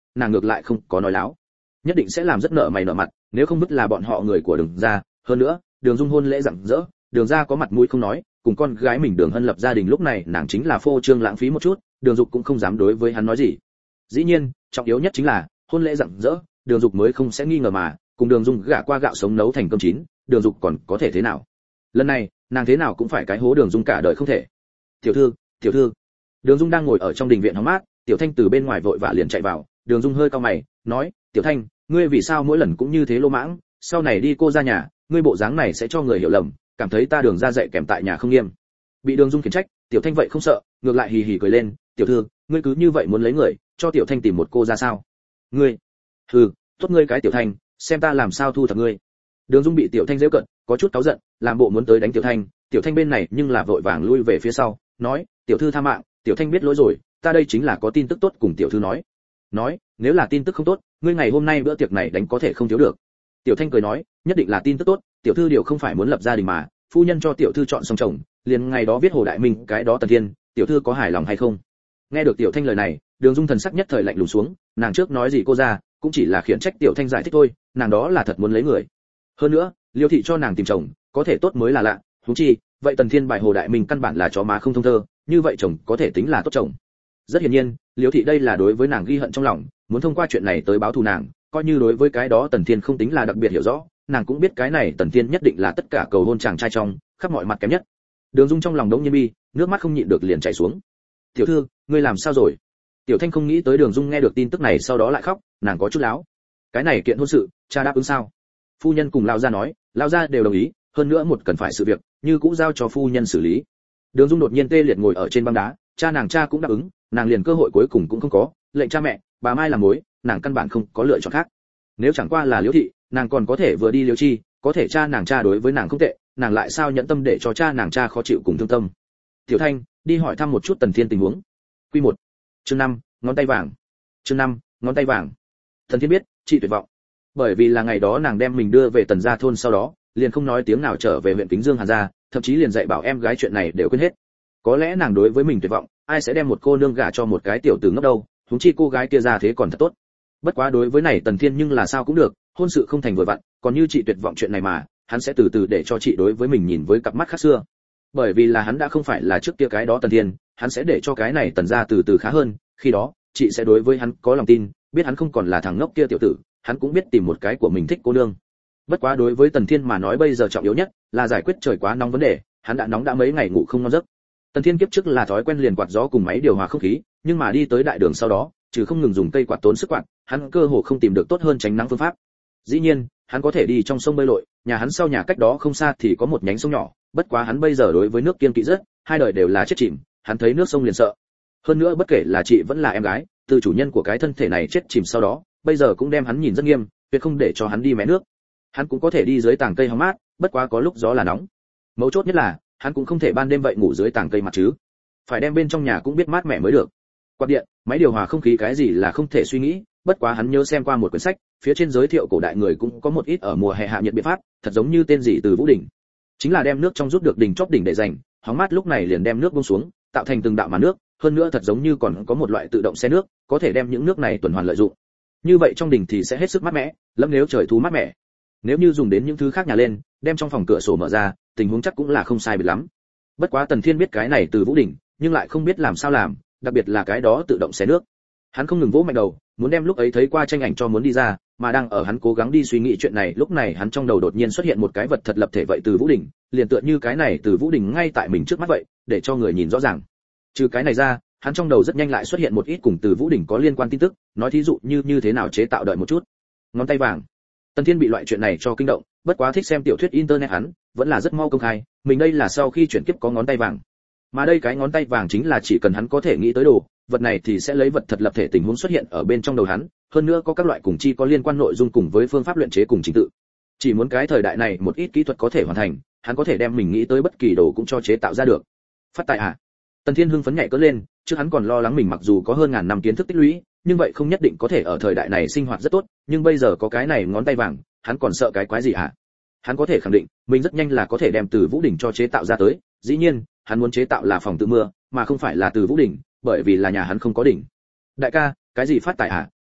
nàng ngược lại không có nói láo, nhất định sẽ làm rất nợ mày nợ mặt, nếu không biết là bọn họ người của Đường gia. Hơn nữa, Đường Dung hôn lễ rạng rỡ, Đường gia có mặt mũi không nói, cùng con gái mình Đường Hân lập gia đình lúc này nàng chính là phô trương lãng phí một chút, Đường Dục cũng không dám đối với hắn nói gì. Dĩ nhiên, trọng yếu nhất chính là hôn lễ rạng rỡ, Đường Dục mới không sẽ nghi ngờ mà, cùng Đường Dung gả qua gạo sống nấu thành cơm chín, Đường Dục còn có thể thế nào? Lần này, nàng thế nào cũng phải cái hố Đường Dung cả đời không thể. Tiểu thư, tiểu thư. Đường Dung đang ngồi ở trong đình viện hóng mát, Tiểu Thanh từ bên ngoài vội vã liền chạy vào, Đường Dung hơi cau mày, nói, Tiểu Thanh, ngươi vì sao mỗi lần cũng như thế lô mãng, sau này đi cô ra nhà, ngươi bộ dáng này sẽ cho người hiểu lầm, cảm thấy ta Đường ra dạy kèm tại nhà không nghiêm. Bị Đường Dung khiển trách, Tiểu Thanh vậy không sợ, ngược lại hì hì cười lên, tiểu thư, ngươi cứ như vậy muốn lấy người, cho Tiểu Thanh tìm một cô ra sao? Ngươi, hừ, tốt ngươi cái Tiểu Thanh, xem ta làm sao thu thập ngươi. Đường Dung bị Tiểu Thanh giễu cận, có chút cáu giận, làm bộ muốn tới đánh Tiểu Thanh, Tiểu Thanh bên này nhưng là vội vàng lui về phía sau, nói, tiểu thư tha mạng, Tiểu Thanh biết lỗi rồi, ta đây chính là có tin tức tốt cùng tiểu thư nói. Nói, nếu là tin tức không tốt, ngươi ngày hôm nay bữa tiệc này đánh có thể không thiếu được. Tiểu Thanh cười nói, nhất định là tin tức tốt, tiểu thư điều không phải muốn lập gia đình mà, phu nhân cho tiểu thư chọn xong chồng, liền ngày đó viết Hồ Đại Minh, cái đó Tần Thiên, tiểu thư có hài lòng hay không? Nghe được Tiểu Thanh lời này, Đường Dung thần sắc nhất thời lạnh lùng xuống, nàng trước nói gì cô ra, cũng chỉ là khiển trách Tiểu Thanh giải thích thôi, nàng đó là thật muốn lấy người. Hơn nữa, Liêu thị cho nàng tìm chồng, có thể tốt mới là lạ, huống chi, vậy Tần Thiên bài Hồ Đại Minh căn bản là chó má không thông thơ, như vậy chồng có thể tính là tốt chồng. Rất hiển nhiên, Liêu thị đây là đối với nàng ghi hận trong lòng, muốn thông qua chuyện này tới báo thù nàng, coi như đối với cái đó Tần Thiên không tính là đặc biệt hiểu rõ, nàng cũng biết cái này Tần Thiên nhất định là tất cả cầu hôn chàng trai trong, khắp mọi mặt kém nhất. Đường Dung trong lòng đống nhiên bi, nước mắt không nhịn được liền chảy xuống. Tiểu thư, ngươi làm sao rồi? Tiểu Thanh không nghĩ tới Đường Dung nghe được tin tức này sau đó lại khóc, nàng có chút láo. Cái này kiện hôn sự, cha đáp ứng sao? Phu nhân cùng lão gia nói, lão gia đều đồng ý, hơn nữa một cần phải sự việc, như cũng giao cho phu nhân xử lý. Đường Dung đột nhiên tê liệt ngồi ở trên băng đá, cha nàng cha cũng đáp ứng, nàng liền cơ hội cuối cùng cũng không có, lệnh cha mẹ, bà Mai làm mối, nàng căn bản không có lựa chọn khác. Nếu chẳng qua là Liễu thị, nàng còn có thể vừa đi Liễu chi, có thể cha nàng cha đối với nàng không tệ, nàng lại sao nhẫn tâm để cho cha nàng cha khó chịu cùng thương tâm. Tiểu Thanh, đi hỏi thăm một chút Tần Thiên tình huống. Quy một. Chương năm, ngón tay vàng. Chương năm, ngón tay vàng. Tần Thiên biết, chị tuyệt vọng. Bởi vì là ngày đó nàng đem mình đưa về Tần gia thôn sau đó, liền không nói tiếng nào trở về huyện Kính Dương Hàn gia, thậm chí liền dạy bảo em gái chuyện này đều quên hết. Có lẽ nàng đối với mình tuyệt vọng, ai sẽ đem một cô nương gả cho một cái tiểu tử ngốc đâu, huống chi cô gái kia ra thế còn thật tốt. Bất quá đối với này Tần Thiên nhưng là sao cũng được, hôn sự không thành vội vặn, còn như chị tuyệt vọng chuyện này mà, hắn sẽ từ từ để cho chị đối với mình nhìn với cặp mắt khác xưa. Bởi vì là hắn đã không phải là trước kia cái đó Tần Thiên, hắn sẽ để cho cái này Tần gia từ từ khá hơn, khi đó, chị sẽ đối với hắn có lòng tin, biết hắn không còn là thằng ngốc kia tiểu tử, hắn cũng biết tìm một cái của mình thích cô nương. Bất quá đối với Tần Thiên mà nói bây giờ trọng yếu nhất là giải quyết trời quá nóng vấn đề, hắn đã nóng đã mấy ngày ngủ không ngon giấc. Tần Thiên kiếp trước là thói quen liền quạt gió cùng máy điều hòa không khí, nhưng mà đi tới đại đường sau đó, trừ không ngừng dùng cây quạt tốn sức quạt, hắn cơ hồ không tìm được tốt hơn tránh nắng phương pháp. Dĩ nhiên, hắn có thể đi trong sông bơi lội, nhà hắn sau nhà cách đó không xa thì có một nhánh sông nhỏ, bất quá hắn bây giờ đối với nước kiêng kỵ rất, hai đời đều là chết chìm, hắn thấy nước sông liền sợ. Hơn nữa bất kể là chị vẫn là em gái, từ chủ nhân của cái thân thể này chết chìm sau đó, bây giờ cũng đem hắn nhìn rất nghiêm, tuyệt không để cho hắn đi mé nước. Hắn cũng có thể đi dưới tàng cây hóng mát, bất quá có lúc gió là nóng. Mấu chốt nhất là, hắn cũng không thể ban đêm vậy ngủ dưới tàng cây mặt chứ. Phải đem bên trong nhà cũng biết mát mẻ mới được. Quạt điện, máy điều hòa không khí cái gì là không thể suy nghĩ, bất quá hắn nhớ xem qua một quyển sách, phía trên giới thiệu cổ đại người cũng có một ít ở mùa hè hạ nhiệt biện pháp, thật giống như tên gì từ Vũ đỉnh. Chính là đem nước trong rút được đỉnh chóp đỉnh để dành, hóng mát lúc này liền đem nước buông xuống, tạo thành từng đạo màn nước, hơn nữa thật giống như còn có một loại tự động xe nước, có thể đem những nước này tuần hoàn lợi dụng. Như vậy trong đỉnh thì sẽ hết sức mát mẻ, lắm nếu trời thu mát mẻ. Nếu như dùng đến những thứ khác nhà lên, đem trong phòng cửa sổ mở ra, tình huống chắc cũng là không sai biệt lắm. Bất quá Tần Thiên biết cái này từ Vũ đỉnh, nhưng lại không biết làm sao làm, đặc biệt là cái đó tự động xé nước. Hắn không ngừng vỗ mạnh đầu, muốn đem lúc ấy thấy qua tranh ảnh cho muốn đi ra, mà đang ở hắn cố gắng đi suy nghĩ chuyện này, lúc này hắn trong đầu đột nhiên xuất hiện một cái vật thật lập thể vậy từ Vũ đỉnh, liền tựa như cái này từ Vũ đỉnh ngay tại mình trước mắt vậy, để cho người nhìn rõ ràng. Trừ cái này ra, hắn trong đầu rất nhanh lại xuất hiện một ít cùng từ Vũ đỉnh có liên quan tin tức, nói thí dụ như như thế nào chế tạo đợi một chút. Ngón tay vàng. Tần Thiên bị loại chuyện này cho kinh động, bất quá thích xem tiểu thuyết internet hắn, vẫn là rất mau công khai, mình đây là sau khi chuyển kiếp có ngón tay vàng. Mà đây cái ngón tay vàng chính là chỉ cần hắn có thể nghĩ tới đồ, vật này thì sẽ lấy vật thật lập thể tình huống xuất hiện ở bên trong đầu hắn, hơn nữa có các loại cùng chi có liên quan nội dung cùng với phương pháp luyện chế cùng trình tự. Chỉ muốn cái thời đại này một ít kỹ thuật có thể hoàn thành, hắn có thể đem mình nghĩ tới bất kỳ đồ cũng cho chế tạo ra được. Phát tài à? Tần Thiên hưng phấn nhảy cất lên, trước hắn còn lo lắng mình mặc dù có hơn ngàn năm kiến thức tích lũy, nhưng vậy không nhất định có thể ở thời đại này sinh hoạt rất tốt, nhưng bây giờ có cái này ngón tay vàng, hắn còn sợ cái quái gì hả? Hắn có thể khẳng định, mình rất nhanh là có thể đem từ Vũ đỉnh cho chế tạo ra tới, dĩ nhiên, hắn muốn chế tạo là phòng tự mưa, mà không phải là từ Vũ đỉnh, bởi vì là nhà hắn không có đỉnh. Đại ca, cái gì phát tài hả?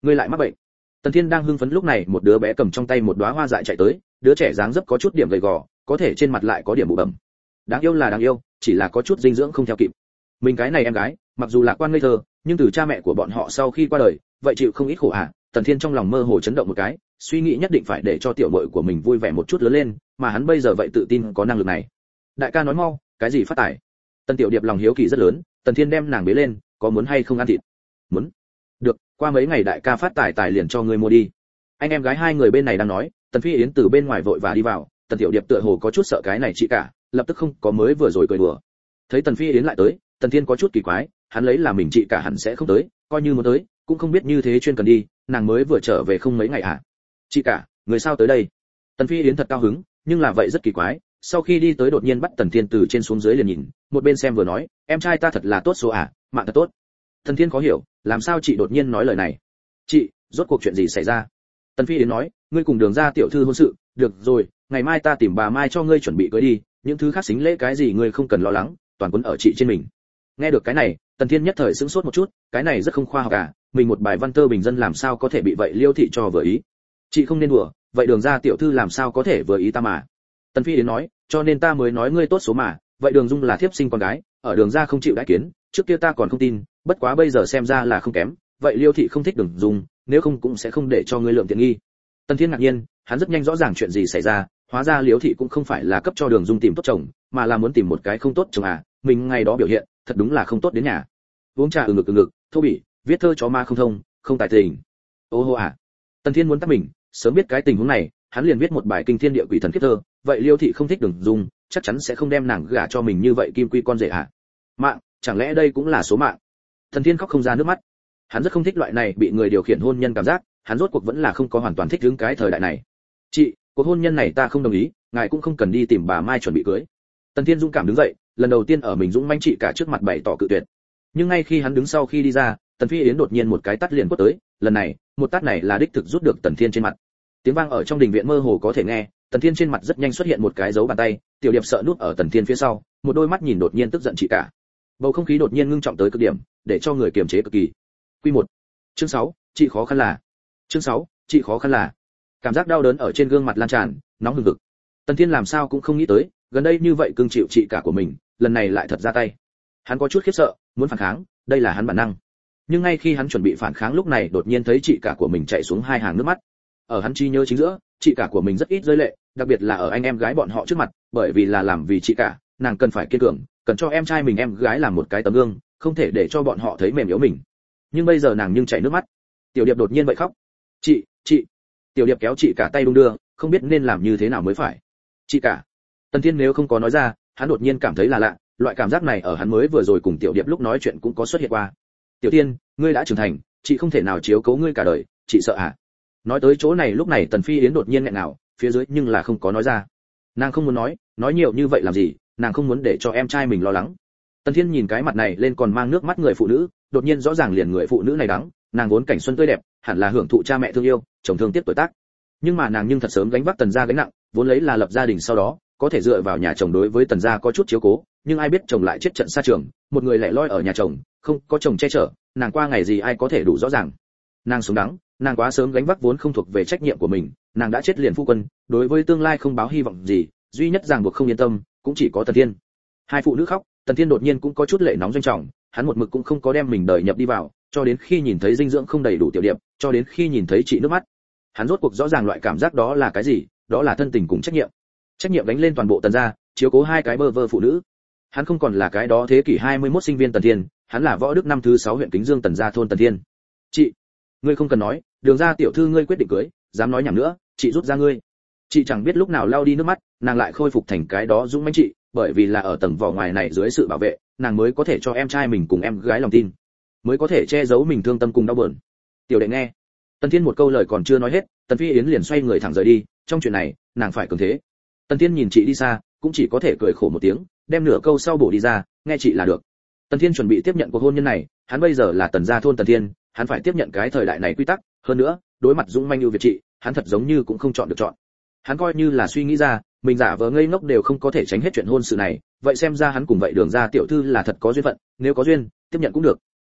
ngươi lại mắc bệnh. Tần Thiên đang hưng phấn lúc này một đứa bé cầm trong tay một đóa hoa dại chạy tới, đứa trẻ dáng dấp có chút điểm gầy gò, có thể trên mặt lại có điểm bụ bẩm. Đáng yêu là đáng yêu, chỉ là có chút dinh dưỡng không theo kịp. Mình cái này em gái, mặc dù lạc quan ngây thơ, nhưng từ cha mẹ của bọn họ sau khi qua đời, vậy chịu không ít khổ à. Tần Thiên trong lòng mơ hồ chấn động một cái, suy nghĩ nhất định phải để cho tiểu muội của mình vui vẻ một chút lớn lên, mà hắn bây giờ vậy tự tin có năng lực này. Đại ca nói mau, cái gì phát tài? Tần Tiểu Điệp lòng hiếu kỳ rất lớn, Tần Thiên đem nàng bế lên, có muốn hay không ăn thịt? Muốn. Được, qua mấy ngày đại ca phát tài tài liền cho ngươi mua đi. Anh em gái hai người bên này đang nói, Tần Phi Yến từ bên ngoài vội và đi vào, Tần Tiểu Điệp tựa hồ có chút sợ cái này chị cả, lập tức không có mới vừa rồi cười đùa. Thấy Tần Phi Yến lại tới, Tần Thiên có chút kỳ quái, hắn lấy là mình chị cả hẳn sẽ không tới, coi như muốn tới, cũng không biết như thế chuyên cần đi, nàng mới vừa trở về không mấy ngày à? Chị cả, người sao tới đây? Tần Phi Yến thật cao hứng, nhưng là vậy rất kỳ quái, sau khi đi tới đột nhiên bắt Tần Thiên từ trên xuống dưới liền nhìn, một bên xem vừa nói, em trai ta thật là tốt số à, mạng thật tốt. Tần Thiên khó hiểu, làm sao chị đột nhiên nói lời này? Chị, rốt cuộc chuyện gì xảy ra? Tần Phi Yến nói, ngươi cùng Đường gia tiểu thư hôn sự, được rồi, ngày mai ta tìm bà Mai cho ngươi chuẩn bị cưới đi, những thứ khác xính lễ cái gì ngươi không cần lo lắng, toàn quấn ở chị trên mình. Nghe được cái này, Tần Thiên nhất thời sững sốt một chút, cái này rất không khoa học à, mình một bài văn tơ bình dân làm sao có thể bị vậy Liêu thị cho vừa ý? Chị không nên đùa, vậy Đường gia tiểu thư làm sao có thể vừa ý ta mà? Tần Phi Yến nói, cho nên ta mới nói ngươi tốt số mà, vậy Đường Dung là thiếp sinh con gái, ở Đường gia không chịu đãi kiến, trước kia ta còn không tin, bất quá bây giờ xem ra là không kém, vậy Liêu thị không thích Đường Dung, nếu không cũng sẽ không để cho ngươi lượng tiện nghi. Tần Thiên ngạc nhiên, hắn rất nhanh rõ ràng chuyện gì xảy ra, hóa ra Liêu thị cũng không phải là cấp cho Đường Dung tìm tốt chồng, mà là muốn tìm một cái không tốt chồng à, mình ngày đó biểu hiện, thật đúng là không tốt đến nhà. Uống trà ừ ngực ừ ngực, thô bỉ, viết thơ chó ma không thông, không tài tình. Ô hô à. Tần Thiên muốn tắt mình, sớm biết cái tình huống này, hắn liền viết một bài kinh thiên địa quỷ thần kiếp thơ, vậy Liêu thị không thích Đường Dung, chắc chắn sẽ không đem nàng gả cho mình như vậy kim quy con rể à. Mạng, chẳng lẽ đây cũng là số mạng? Tần Thiên khóc không ra nước mắt. Hắn rất không thích loại này bị người điều khiển hôn nhân cảm giác, hắn rốt cuộc vẫn là không có hoàn toàn thích ứng cái thời đại này. Chị, cuộc hôn nhân này ta không đồng ý, ngài cũng không cần đi tìm bà Mai chuẩn bị cưới. Tần Thiên dũng cảm đứng dậy, lần đầu tiên ở mình dũng manh chị cả trước mặt bày tỏ cự tuyệt. Nhưng ngay khi hắn đứng sau khi đi ra, Tần Phi Yến đột nhiên một cái tát liền quất tới, lần này, một tát này là đích thực rút được Tần Thiên trên mặt. Tiếng vang ở trong đình viện mơ hồ có thể nghe, Tần Thiên trên mặt rất nhanh xuất hiện một cái dấu bàn tay, Tiểu Điệp sợ núp ở Tần Thiên phía sau, một đôi mắt nhìn đột nhiên tức giận chị cả. Bầu không khí đột nhiên ngưng trọng tới cực điểm, để cho người kiềm chế cực kỳ. Quy một. Chương sáu, chị khó khăn là. Chương sáu, chị khó khăn là. Cảm giác đau đớn ở trên gương mặt lan tràn, nóng hừng hực. Tần Thiên làm sao cũng không nghĩ tới, gần đây như vậy cưng chịu chị cả của mình, lần này lại thật ra tay. Hắn có chút khiếp sợ, muốn phản kháng, đây là hắn bản năng. Nhưng ngay khi hắn chuẩn bị phản kháng lúc này đột nhiên thấy chị cả của mình chảy xuống hai hàng nước mắt. Ở hắn trí nhớ chính giữa, chị cả của mình rất ít rơi lệ, đặc biệt là ở anh em gái bọn họ trước mặt, bởi vì là làm vì chị cả, nàng cần phải kiên cường, cần cho em trai mình em gái làm một cái tấm gương, không thể để cho bọn họ thấy mềm yếu mình. Nhưng bây giờ nàng nhưng chảy nước mắt. Tiểu Điệp đột nhiên vậy khóc. "Chị, chị." Tiểu Điệp kéo chị cả tay đung đưa, không biết nên làm như thế nào mới phải. "Chị cả." Tần Thiên nếu không có nói ra, hắn đột nhiên cảm thấy là lạ, loại cảm giác này ở hắn mới vừa rồi cùng Tiểu Điệp lúc nói chuyện cũng có xuất hiện qua. "Tiểu Thiên, ngươi đã trưởng thành, chị không thể nào chiếu cố ngươi cả đời, chị sợ à?" Nói tới chỗ này lúc này Tần Phi Yến đột nhiên nghẹn ngào, phía dưới nhưng là không có nói ra. Nàng không muốn nói, nói nhiều như vậy làm gì, nàng không muốn để cho em trai mình lo lắng. Tần Thiên nhìn cái mặt này lên còn mang nước mắt người phụ nữ, đột nhiên rõ ràng liền người phụ nữ này đắng, nàng vốn cảnh xuân tươi đẹp, hẳn là hưởng thụ cha mẹ thương yêu, chồng thương tiếc tuổi tác. Nhưng mà nàng nhưng thật sớm gánh vác Tần gia gánh nặng, vốn lấy là lập gia đình sau đó, có thể dựa vào nhà chồng đối với Tần gia có chút chiếu cố, nhưng ai biết chồng lại chết trận xa trường, một người lẻ loi ở nhà chồng, không có chồng che chở, nàng qua ngày gì ai có thể đủ rõ ràng. Nàng sống đắng, nàng quá sớm gánh vác vốn không thuộc về trách nhiệm của mình, nàng đã chết liền phu quân, đối với tương lai không báo hy vọng gì, duy nhất ràng buộc không yên tâm, cũng chỉ có Tần Thiên. Hai phụ nữ khóc, Tần Thiên đột nhiên cũng có chút lệ nóng doanh trọng, hắn một mực cũng không có đem mình đời nhập đi vào, cho đến khi nhìn thấy dinh dưỡng không đầy đủ Tiểu Điệp, cho đến khi nhìn thấy chị nước mắt, hắn rốt cuộc rõ ràng loại cảm giác đó là cái gì, đó là thân tình cùng trách nhiệm. Trách nhiệm đánh lên toàn bộ Tần gia, chiếu cố hai cái bơ vơ phụ nữ. Hắn không còn là cái đó thế kỷ hai mươi mốt sinh viên Tần Thiên, hắn là võ đức năm thứ sáu huyện Kính Dương Tần gia thôn Tần Thiên. "Chị, ngươi không cần nói, Đường gia tiểu thư ngươi quyết định cưới, dám nói nhảm nữa, chị rút ra ngươi." Chị chẳng biết lúc nào lau đi nước mắt, nàng lại khôi phục thành cái đó dũng mãnh chị, bởi vì là ở tầng vỏ ngoài này dưới sự bảo vệ, nàng mới có thể cho em trai mình cùng em gái lòng tin, mới có thể che giấu mình thương tâm cùng đau buồn. Tiểu Đệ nghe. Tần Thiên một câu lời còn chưa nói hết, Tần Phi Yến liền xoay người thẳng rời đi, trong chuyện này, nàng phải cường thế. Tần Thiên nhìn chị đi xa, cũng chỉ có thể cười khổ một tiếng, đem nửa câu sau bổ đi ra, nghe chị là được. Tần Thiên chuẩn bị tiếp nhận cuộc hôn nhân này, hắn bây giờ là Tần gia thôn Tần Thiên, hắn phải tiếp nhận cái thời đại này quy tắc, hơn nữa, đối mặt dũng manh ưu việt chị, hắn thật giống như cũng không chọn được chọn. Hắn coi như là suy nghĩ ra, mình giả vờ ngây ngốc đều không có thể tránh hết chuyện hôn sự này, vậy xem ra hắn cùng vậy Đường gia tiểu thư là thật có duyên phận, nếu có duyên, tiếp nhận cũng được.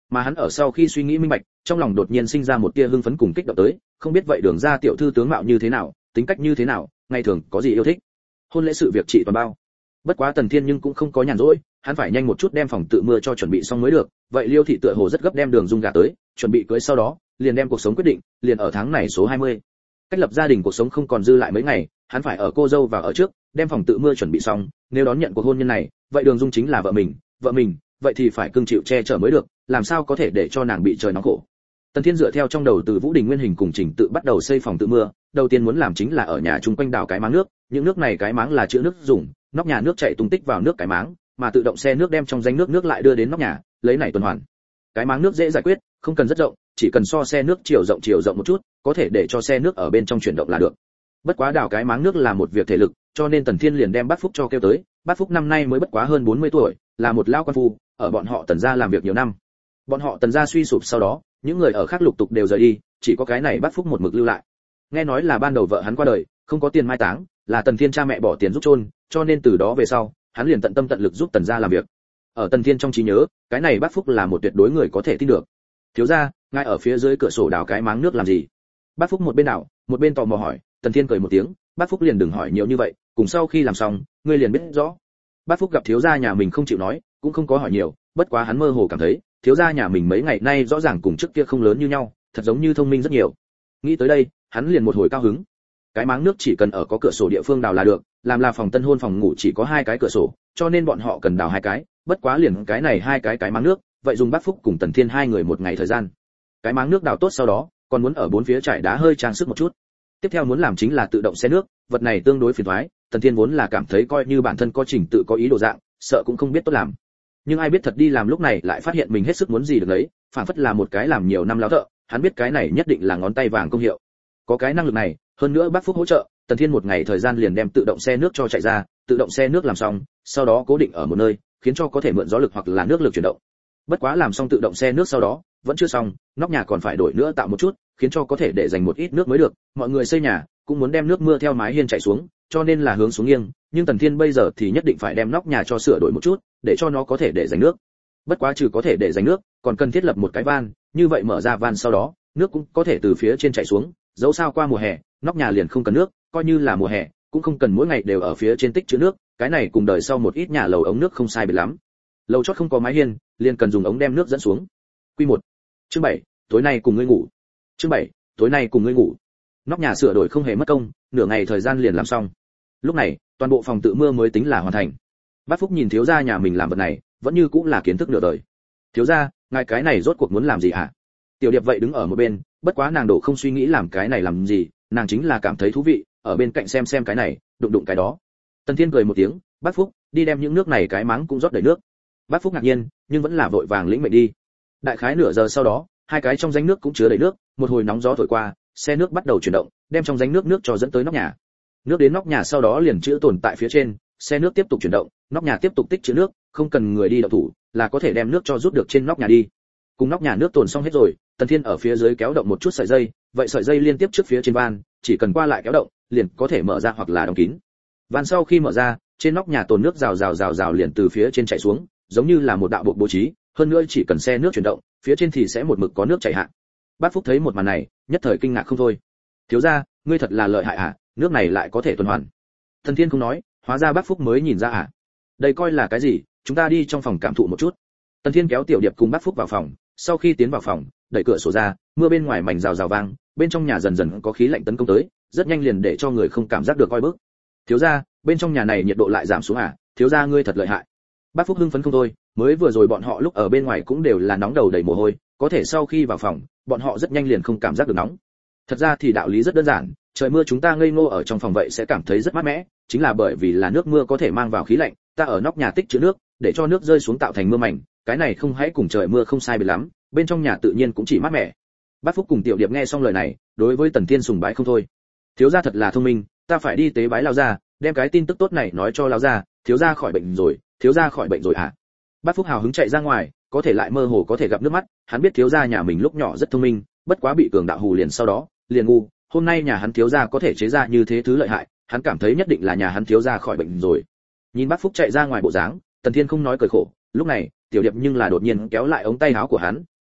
Mà hắn ở sau khi suy nghĩ minh bạch, trong lòng đột nhiên sinh ra một tia hưng phấn cùng kích động tới, không biết vậy Đường gia tiểu thư tướng mạo như thế nào, tính cách như thế nào, ngày thường có gì yêu thích. Hôn lễ sự việc trị toàn bao. Bất quá Tần Thiên nhưng cũng không có nhàn rỗi, hắn phải nhanh một chút đem phòng tự mưa cho chuẩn bị xong mới được, vậy Liêu thị tựa hồ rất gấp đem Đường Dung gả tới, chuẩn bị cưới sau đó, liền đem cuộc sống quyết định, liền ở tháng này số hai mươi. Cách lập gia đình cuộc sống không còn dư lại mấy ngày, hắn phải ở cô dâu vào ở trước, đem phòng tự mưa chuẩn bị xong, nếu đón nhận cuộc hôn nhân này, vậy Đường Dung chính là vợ mình, vợ mình, vậy thì phải cưng chịu che chở mới được, làm sao có thể để cho nàng bị trời nóng khổ. Tần Thiên dựa theo trong đầu từ Vũ Đình nguyên hình cùng trình tự bắt đầu xây phòng tự mưa, đầu tiên muốn làm chính là ở nhà chung quanh đào cái máng nước, những nước này cái máng là chứa nước dùng, nóc nhà nước chảy tung tích vào nước cái máng, mà tự động xe nước đem trong danh nước nước lại đưa đến nóc nhà, lấy này tuần hoàn. Cái máng nước dễ giải quyết, không cần rất rộng, chỉ cần so xe nước chiều rộng chiều rộng một chút, có thể để cho xe nước ở bên trong chuyển động là được. Bất quá đào cái máng nước là một việc thể lực, cho nên Tần Thiên liền đem Bát Phúc cho kêu tới, Bát Phúc năm nay mới bất quá hơn bốn mươi tuổi, là một lão quan phu, ở bọn họ Tần gia làm việc nhiều năm. Bọn họ Tần gia suy sụp sau đó, những người ở khác lục tục đều rời đi, chỉ có cái này Bát Phúc một mực lưu lại. Nghe nói là ban đầu vợ hắn qua đời, không có tiền mai táng, là Tần Thiên cha mẹ bỏ tiền giúp chôn, cho nên từ đó về sau, hắn liền tận tâm tận lực giúp Tần gia làm việc. Ở Tần Thiên trong trí nhớ, cái này Bát Phúc là một tuyệt đối người có thể tin được. Thiếu gia, ngay ở phía dưới cửa sổ đào cái máng nước làm gì? Bát Phúc một bên đào, một bên tò mò hỏi. Tần Thiên cười một tiếng, Bát Phúc liền đừng hỏi nhiều như vậy, cùng sau khi làm xong, ngươi liền biết rõ. Bát Phúc gặp thiếu gia nhà mình không chịu nói, cũng không có hỏi nhiều, bất quá hắn mơ hồ cảm thấy, thiếu gia nhà mình mấy ngày nay rõ ràng cùng trước kia không lớn như nhau, thật giống như thông minh rất nhiều. Nghĩ tới đây, hắn liền một hồi cao hứng. Cái máng nước chỉ cần ở có cửa sổ địa phương đào là được, làm là phòng tân hôn phòng ngủ chỉ có hai cái cửa sổ, cho nên bọn họ cần đào hai cái, bất quá liền cái này hai cái cái máng nước, vậy dùng Bát Phúc cùng Tần Thiên hai người một ngày thời gian. Cái máng nước đào tốt sau đó, còn muốn ở bốn phía trải đá hơi trang sức một chút. Tiếp theo muốn làm chính là tự động xe nước, vật này tương đối phiền toái, Tần Thiên vốn là cảm thấy coi như bản thân có trình tự có ý đồ dạng, sợ cũng không biết tốt làm. Nhưng ai biết thật đi làm lúc này lại phát hiện mình hết sức muốn gì được lấy, phản phất là một cái làm nhiều năm láo thợ, hắn biết cái này nhất định là ngón tay vàng công hiệu. Có cái năng lực này, hơn nữa Bát Phúc hỗ trợ, Tần Thiên một ngày thời gian liền đem tự động xe nước cho chạy ra, tự động xe nước làm xong, sau đó cố định ở một nơi, khiến cho có thể mượn gió lực hoặc là nước lực chuyển động. Bất quá làm xong tự động xe nước sau đó, vẫn chưa xong, nóc nhà còn phải đổi nữa tạo một chút, khiến cho có thể để dành một ít nước mới được. Mọi người xây nhà cũng muốn đem nước mưa theo mái hiên chảy xuống, cho nên là hướng xuống nghiêng, nhưng Tần Thiên bây giờ thì nhất định phải đem nóc nhà cho sửa đổi một chút, để cho nó có thể để dành nước. Bất quá trừ có thể để dành nước, còn cần thiết lập một cái van, như vậy mở ra van sau đó, nước cũng có thể từ phía trên chảy xuống, dẫu sao qua mùa hè, nóc nhà liền không cần nước, coi như là mùa hè, cũng không cần mỗi ngày đều ở phía trên tích trữ nước, cái này cùng đời sau một ít nhà lầu ống nước không sai biệt lắm. Lầu chót không có mái hiên, liền cần dùng ống đem nước dẫn xuống. Quy một. Chương bảy, tối nay cùng ngươi ngủ. Chương bảy, tối nay cùng ngươi ngủ. Nóc nhà sửa đổi không hề mất công, nửa ngày thời gian liền làm xong. Lúc này, toàn bộ phòng tự mưa mới tính là hoàn thành. Bát Phúc nhìn thiếu gia nhà mình làm vật này, vẫn như cũng là kiến thức nửa đời. Thiếu gia, ngài cái này rốt cuộc muốn làm gì hả? Tiểu Điệp vậy đứng ở một bên, bất quá nàng đổ không suy nghĩ làm cái này làm gì, nàng chính là cảm thấy thú vị, ở bên cạnh xem xem cái này, đụng đụng cái đó. Tần Thiên cười một tiếng, Bát Phúc, đi đem những nước này cái máng cũng rót đầy nước. Bát Phúc ngạc nhiên, nhưng vẫn là vội vàng lĩnh mệnh đi. Đại khái nửa giờ sau đó, hai cái trong rãnh nước cũng chứa đầy nước, một hồi nóng gió thổi qua, xe nước bắt đầu chuyển động, đem trong rãnh nước nước cho dẫn tới nóc nhà. Nước đến nóc nhà sau đó liền trữ tồn tại phía trên, xe nước tiếp tục chuyển động, nóc nhà tiếp tục tích trữ nước, không cần người đi động thủ, là có thể đem nước cho rút được trên nóc nhà đi. Cùng nóc nhà nước tồn xong hết rồi, Tần Thiên ở phía dưới kéo động một chút sợi dây, vậy sợi dây liên tiếp trước phía trên van, chỉ cần qua lại kéo động, liền có thể mở ra hoặc là đóng kín. Van sau khi mở ra, trên nóc nhà tồn nước rào rào rào rào liền từ phía trên chảy xuống, giống như là một đạo bộ bố trí, hơn nữa chỉ cần xe nước chuyển động, phía trên thì sẽ một mực có nước chảy hạ. Bát Phúc thấy một màn này, nhất thời kinh ngạc không thôi. Thiếu gia, ngươi thật là lợi hại à, nước này lại có thể tuần hoàn. Tần Thiên không nói, hóa ra Bát Phúc mới nhìn ra à. Đây coi là cái gì, chúng ta đi trong phòng cảm thụ một chút. Tần Thiên kéo Tiểu Điệp cùng Bát Phúc vào phòng, sau khi tiến vào phòng, đẩy cửa sổ ra, mưa bên ngoài mảnh rào rào vang, bên trong nhà dần dần có khí lạnh tấn công tới, rất nhanh liền để cho người không cảm giác được oi bức. Thiếu gia, bên trong nhà này nhiệt độ lại giảm xuống à, thiếu gia ngươi thật lợi hại. Bát Phúc hưng phấn không thôi, mới vừa rồi bọn họ lúc ở bên ngoài cũng đều là nóng đầu đầy mồ hôi, có thể sau khi vào phòng, bọn họ rất nhanh liền không cảm giác được nóng. Thật ra thì đạo lý rất đơn giản, trời mưa chúng ta ngây ngô ở trong phòng vậy sẽ cảm thấy rất mát mẻ, chính là bởi vì là nước mưa có thể mang vào khí lạnh, ta ở nóc nhà tích trữ nước, để cho nước rơi xuống tạo thành mưa mảnh, cái này không hãy cùng trời mưa không sai biệt lắm, bên trong nhà tự nhiên cũng chỉ mát mẻ. Bát Phúc cùng Tiểu Điệp nghe xong lời này, đối với Tần Thiên sùng bái không thôi. Thiếu gia thật là thông minh, ta phải đi tế bái lão gia, đem cái tin tức tốt này nói cho lão gia, thiếu gia khỏi bệnh rồi, thiếu gia khỏi bệnh rồi à? Bát Phúc hào hứng chạy ra ngoài, có thể lại mơ hồ có thể gặp nước mắt, hắn biết thiếu gia nhà mình lúc nhỏ rất thông minh, bất quá bị cường đạo hù liền sau đó, liền ngu, hôm nay nhà hắn thiếu gia có thể chế ra như thế thứ lợi hại, hắn cảm thấy nhất định là nhà hắn thiếu gia khỏi bệnh rồi. Nhìn Bát Phúc chạy ra ngoài bộ dáng, Tần Thiên không nói cười khổ, lúc này, Tiểu Điệp nhưng là đột nhiên kéo lại ống tay áo của hắn,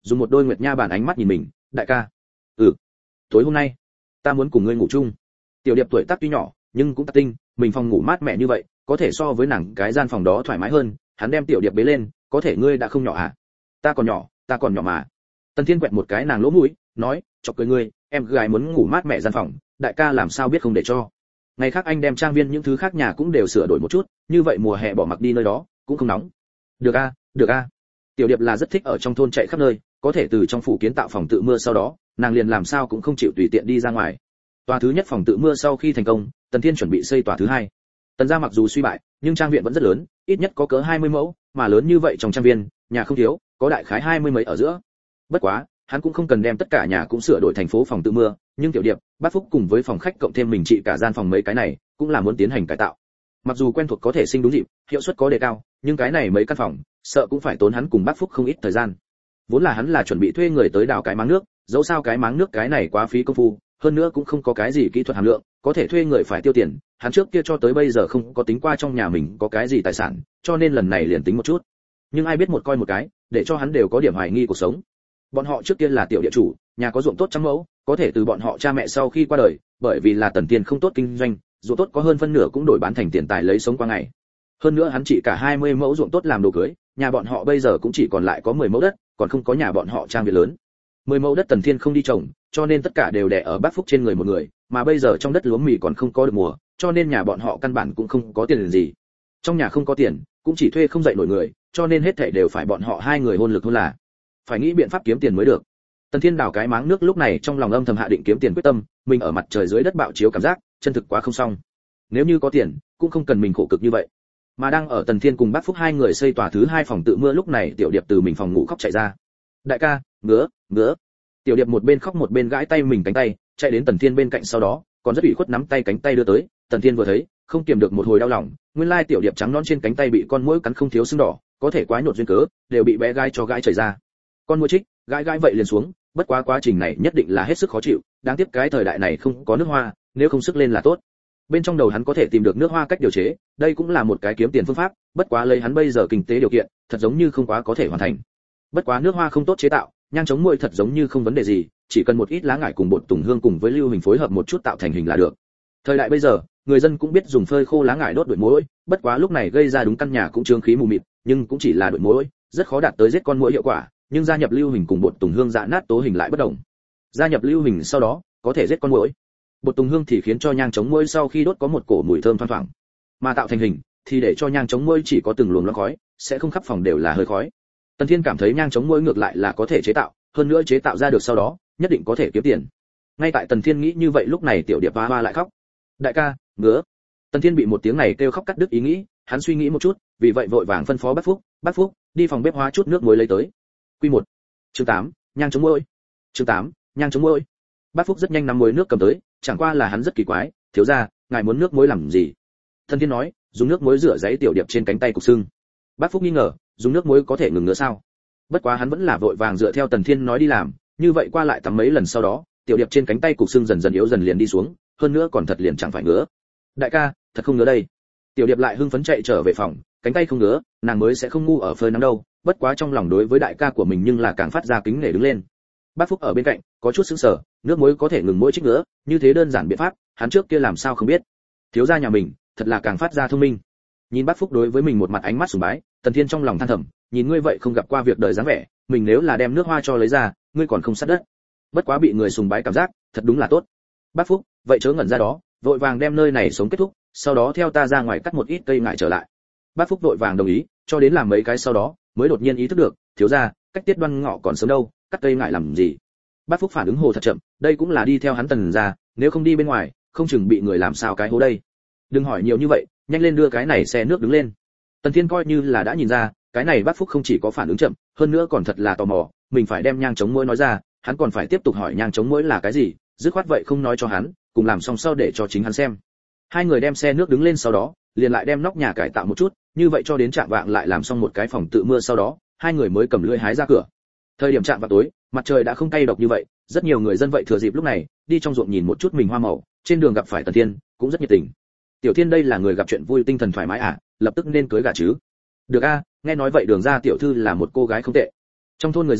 dùng một đôi nguyệt nha bản ánh mắt nhìn mình, đại ca. Ừ, tối hôm nay ta muốn cùng ngươi ngủ chung. Tiểu Điệp tuổi tác tuy nhỏ nhưng cũng tác tinh, mình phòng ngủ mát mẻ như vậy có thể so với nàng cái gian phòng đó thoải mái hơn. Hắn đem Tiểu Điệp bế lên, có thể ngươi đã không nhỏ à? Ta còn nhỏ, ta còn nhỏ mà. Tần Thiên quẹt một cái nàng lỗ mũi, nói, chọc cười ngươi, em gái muốn ngủ mát mẻ gian phòng, đại ca làm sao biết không để cho. Ngày khác anh đem trang viên những thứ khác nhà cũng đều sửa đổi một chút, như vậy mùa hè bỏ mặc đi nơi đó cũng không nóng. Được a, được a. Tiểu Điệp là rất thích ở trong thôn chạy khắp nơi, có thể từ trong phủ kiến tạo phòng tự mưa sau đó, nàng liền làm sao cũng không chịu tùy tiện đi ra ngoài. Tòa thứ nhất phòng tự mưa sau khi thành công, Tần Thiên chuẩn bị xây tòa thứ hai. Tần gia mặc dù suy bại, nhưng trang viện vẫn rất lớn, ít nhất có cỡ hai mươi mẫu, mà lớn như vậy trong trang viên, nhà không thiếu, có đại khái hai mươi mấy ở giữa. Bất quá, hắn cũng không cần đem tất cả nhà cũng sửa đổi thành phố phòng tự mưa, nhưng Tiểu Điệp, Bát Phúc cùng với phòng khách cộng thêm mình trị cả gian phòng mấy cái này, cũng là muốn tiến hành cải tạo. Mặc dù quen thuộc có thể sinh đúng dịp, hiệu suất có đề cao, nhưng cái này mấy căn phòng, sợ cũng phải tốn hắn cùng Bát Phúc không ít thời gian. Vốn là hắn là chuẩn bị thuê người tới đào cái máng nước, dẫu sao cái máng nước cái này quá phí công phu, hơn nữa cũng không có cái gì kỹ thuật hàm lượng, có thể thuê người phải tiêu tiền, hắn trước kia cho tới bây giờ không có tính qua trong nhà mình có cái gì tài sản, cho nên lần này liền tính một chút. Nhưng ai biết một coi một cái, để cho hắn đều có điểm hoài nghi cuộc sống. Bọn họ trước kia là tiểu địa chủ, nhà có ruộng tốt trăm mẫu, có thể từ bọn họ cha mẹ sau khi qua đời, bởi vì là Tần Tiên không tốt kinh doanh, ruộng tốt có hơn phân nửa cũng đổi bán thành tiền tài lấy sống qua ngày. Hơn nữa hắn chỉ cả hai mươi mẫu ruộng tốt làm đồ cưới, nhà bọn họ bây giờ cũng chỉ còn lại có mười mẫu đất, còn không có nhà bọn họ trang viện lớn. mười mẫu đất Tần Thiên không đi trồng, cho nên tất cả đều đè ở Bát Phúc trên người một người, mà bây giờ trong đất lúa mì còn không có được mùa, cho nên nhà bọn họ căn bản cũng không có tiền gì. Trong nhà không có tiền, cũng chỉ thuê không dậy nổi người, cho nên hết thảy đều phải bọn họ hai người hôn lực hôn là. Phải nghĩ biện pháp kiếm tiền mới được. Tần Thiên đào cái máng nước lúc này trong lòng âm thầm hạ định kiếm tiền quyết tâm, mình ở mặt trời dưới đất bạo chiếu cảm giác, chân thực quá không xong. Nếu như có tiền, cũng không cần mình khổ cực như vậy. Mà đang ở Tần Thiên cùng Bát Phúc hai người xây tòa thứ hai phòng tự mưa lúc này Tiểu Điệp từ mình phòng ngủ khóc chạy ra. Đại ca, ngứa, ngứa. Tiểu Điệp một bên khóc một bên gãi tay mình cánh tay, chạy đến Tần Thiên bên cạnh sau đó, còn rất ủy khuất nắm tay cánh tay đưa tới. Tần Thiên vừa thấy, không kiềm được một hồi đau lòng, nguyên lai Tiểu Điệp trắng nõn trên cánh tay bị con muỗi cắn không thiếu sưng đỏ, có thể quá nhột duyên cớ, đều bị bé gái cho gãi chảy ra. Con muỗi chích, gãi gãi vậy liền xuống, bất quá quá trình này nhất định là hết sức khó chịu, đáng tiếc cái thời đại này không có nước hoa, nếu không sức lên là tốt. Bên trong đầu hắn có thể tìm được nước hoa cách điều chế, đây cũng là một cái kiếm tiền phương pháp, bất quá lấy hắn bây giờ kinh tế điều kiện, thật giống như không quá có thể hoàn thành. Bất quá nước hoa không tốt chế tạo, nhang chống muỗi thật giống như không vấn đề gì, chỉ cần một ít lá ngải cùng bột tùng hương cùng với lưu huỳnh phối hợp một chút tạo thành hình là được. Thời đại bây giờ, người dân cũng biết dùng phơi khô lá ngải đốt đuổi muỗi, bất quá lúc này gây ra đúng căn nhà cũng trương khí mù mịt, nhưng cũng chỉ là đuổi muỗi, rất khó đạt tới giết con muỗi hiệu quả, nhưng gia nhập lưu huỳnh cùng bột tùng hương dạ nát tố hình lại bất động. Gia nhập lưu huỳnh sau đó, có thể giết con muỗi. Bột tùng hương thì khiến cho nhang chống muỗi sau khi đốt có một cổ mùi thơm thoang thoảng. Mà tạo thành hình thì để cho nhang chống muỗi chỉ có từng luồng loang khói, sẽ không khắp phòng đều là hơi khói. Tần Thiên cảm thấy nhang chống muỗi ngược lại là có thể chế tạo, hơn nữa chế tạo ra được sau đó, nhất định có thể kiếm tiền. Ngay tại Tần Thiên nghĩ như vậy lúc này Tiểu Điệp hoa hoa lại khóc. Đại ca, ngứa. Tần Thiên bị một tiếng này kêu khóc cắt đứt ý nghĩ, hắn suy nghĩ một chút, vì vậy vội vàng phân phó Bát Phúc, Bát Phúc, đi phòng bếp hóa chút nước muối lấy tới. Quy một. Chương tám, nhang chống muỗi. Chương tám, nhang chống muỗi. Bát Phúc rất nhanh nắm muối nước cầm tới, chẳng qua là hắn rất kỳ quái, thiếu gia, ngài muốn nước muối làm gì? Tần Thiên nói, dùng nước muối rửa giấy Tiểu Điệp trên cánh tay cục sưng. Bát Phúc nghi ngờ, dùng nước muối có thể ngừng ngứa sao? Bất quá hắn vẫn là vội vàng dựa theo Tần Thiên nói đi làm, như vậy qua lại tắm mấy lần sau đó, Tiểu Điệp trên cánh tay cục sưng dần dần yếu dần liền đi xuống, hơn nữa còn thật liền chẳng phải ngứa. Đại ca, thật không ngứa đây. Tiểu Điệp lại hưng phấn chạy trở về phòng, cánh tay không ngứa, nàng mới sẽ không ngu ở phơi nắng đâu, bất quá trong lòng đối với đại ca của mình nhưng là càng phát ra kính nể đứng lên. Bát Phúc ở bên cạnh, có chút sững sờ, nước muối có thể ngừng muỗi chích ngứa, như thế đơn giản biện pháp, hắn trước kia làm sao không biết. Thiếu gia nhà mình, thật là càng phát ra thông minh. Nhìn Bát Phúc đối với mình một mặt ánh mắt sùng bái, Tần Thiên trong lòng than thầm, nhìn ngươi vậy không gặp qua việc đời dáng vẻ, mình nếu là đem nước hoa cho lấy ra, ngươi còn không sát đất. Bất quá bị người sùng bái cảm giác, thật đúng là tốt. Bát Phúc, vậy chớ ngẩn ra đó, vội vàng đem nơi này sống kết thúc, sau đó theo ta ra ngoài cắt một ít cây ngải trở lại. Bát Phúc vội vàng đồng ý, cho đến làm mấy cái sau đó, mới đột nhiên ý thức được, thiếu gia, cách Tiết Đoan Ngọ còn sớm đâu, cắt cây ngải làm gì? Bát Phúc phản ứng hồ thật chậm, đây cũng là đi theo hắn Tần ra, nếu không đi bên ngoài, không chừng bị người làm sao cái hố đây. Đừng hỏi nhiều như vậy, nhanh lên đưa cái này xe nước đứng lên. Tần Thiên coi như là đã nhìn ra, cái này Bát Phúc không chỉ có phản ứng chậm, hơn nữa còn thật là tò mò, mình phải đem nhang chống muỗi nói ra, hắn còn phải tiếp tục hỏi nhang chống muỗi là cái gì, dứt khoát vậy không nói cho hắn, cùng làm xong sau để cho chính hắn xem. Hai người đem xe nước đứng lên sau đó, liền lại đem nóc nhà cải tạo một chút, như vậy cho đến trạm vạng lại làm xong một cái phòng tự mưa sau đó, hai người mới cầm lưỡi hái ra cửa. Thời điểm trạm vào tối, mặt trời đã không cay độc như vậy, rất nhiều người dân vậy thừa dịp lúc này, đi trong ruộng nhìn một chút mình hoa màu, trên đường gặp phải Tần Thiên, cũng rất nhiệt tình. Tiểu Thiên đây là người gặp chuyện vui tinh thần thoải mái à, lập tức nên cưới gả chứ. Được a, nghe nói vậy Đường gia tiểu thư là một cô gái không tệ. Trong thôn người dân,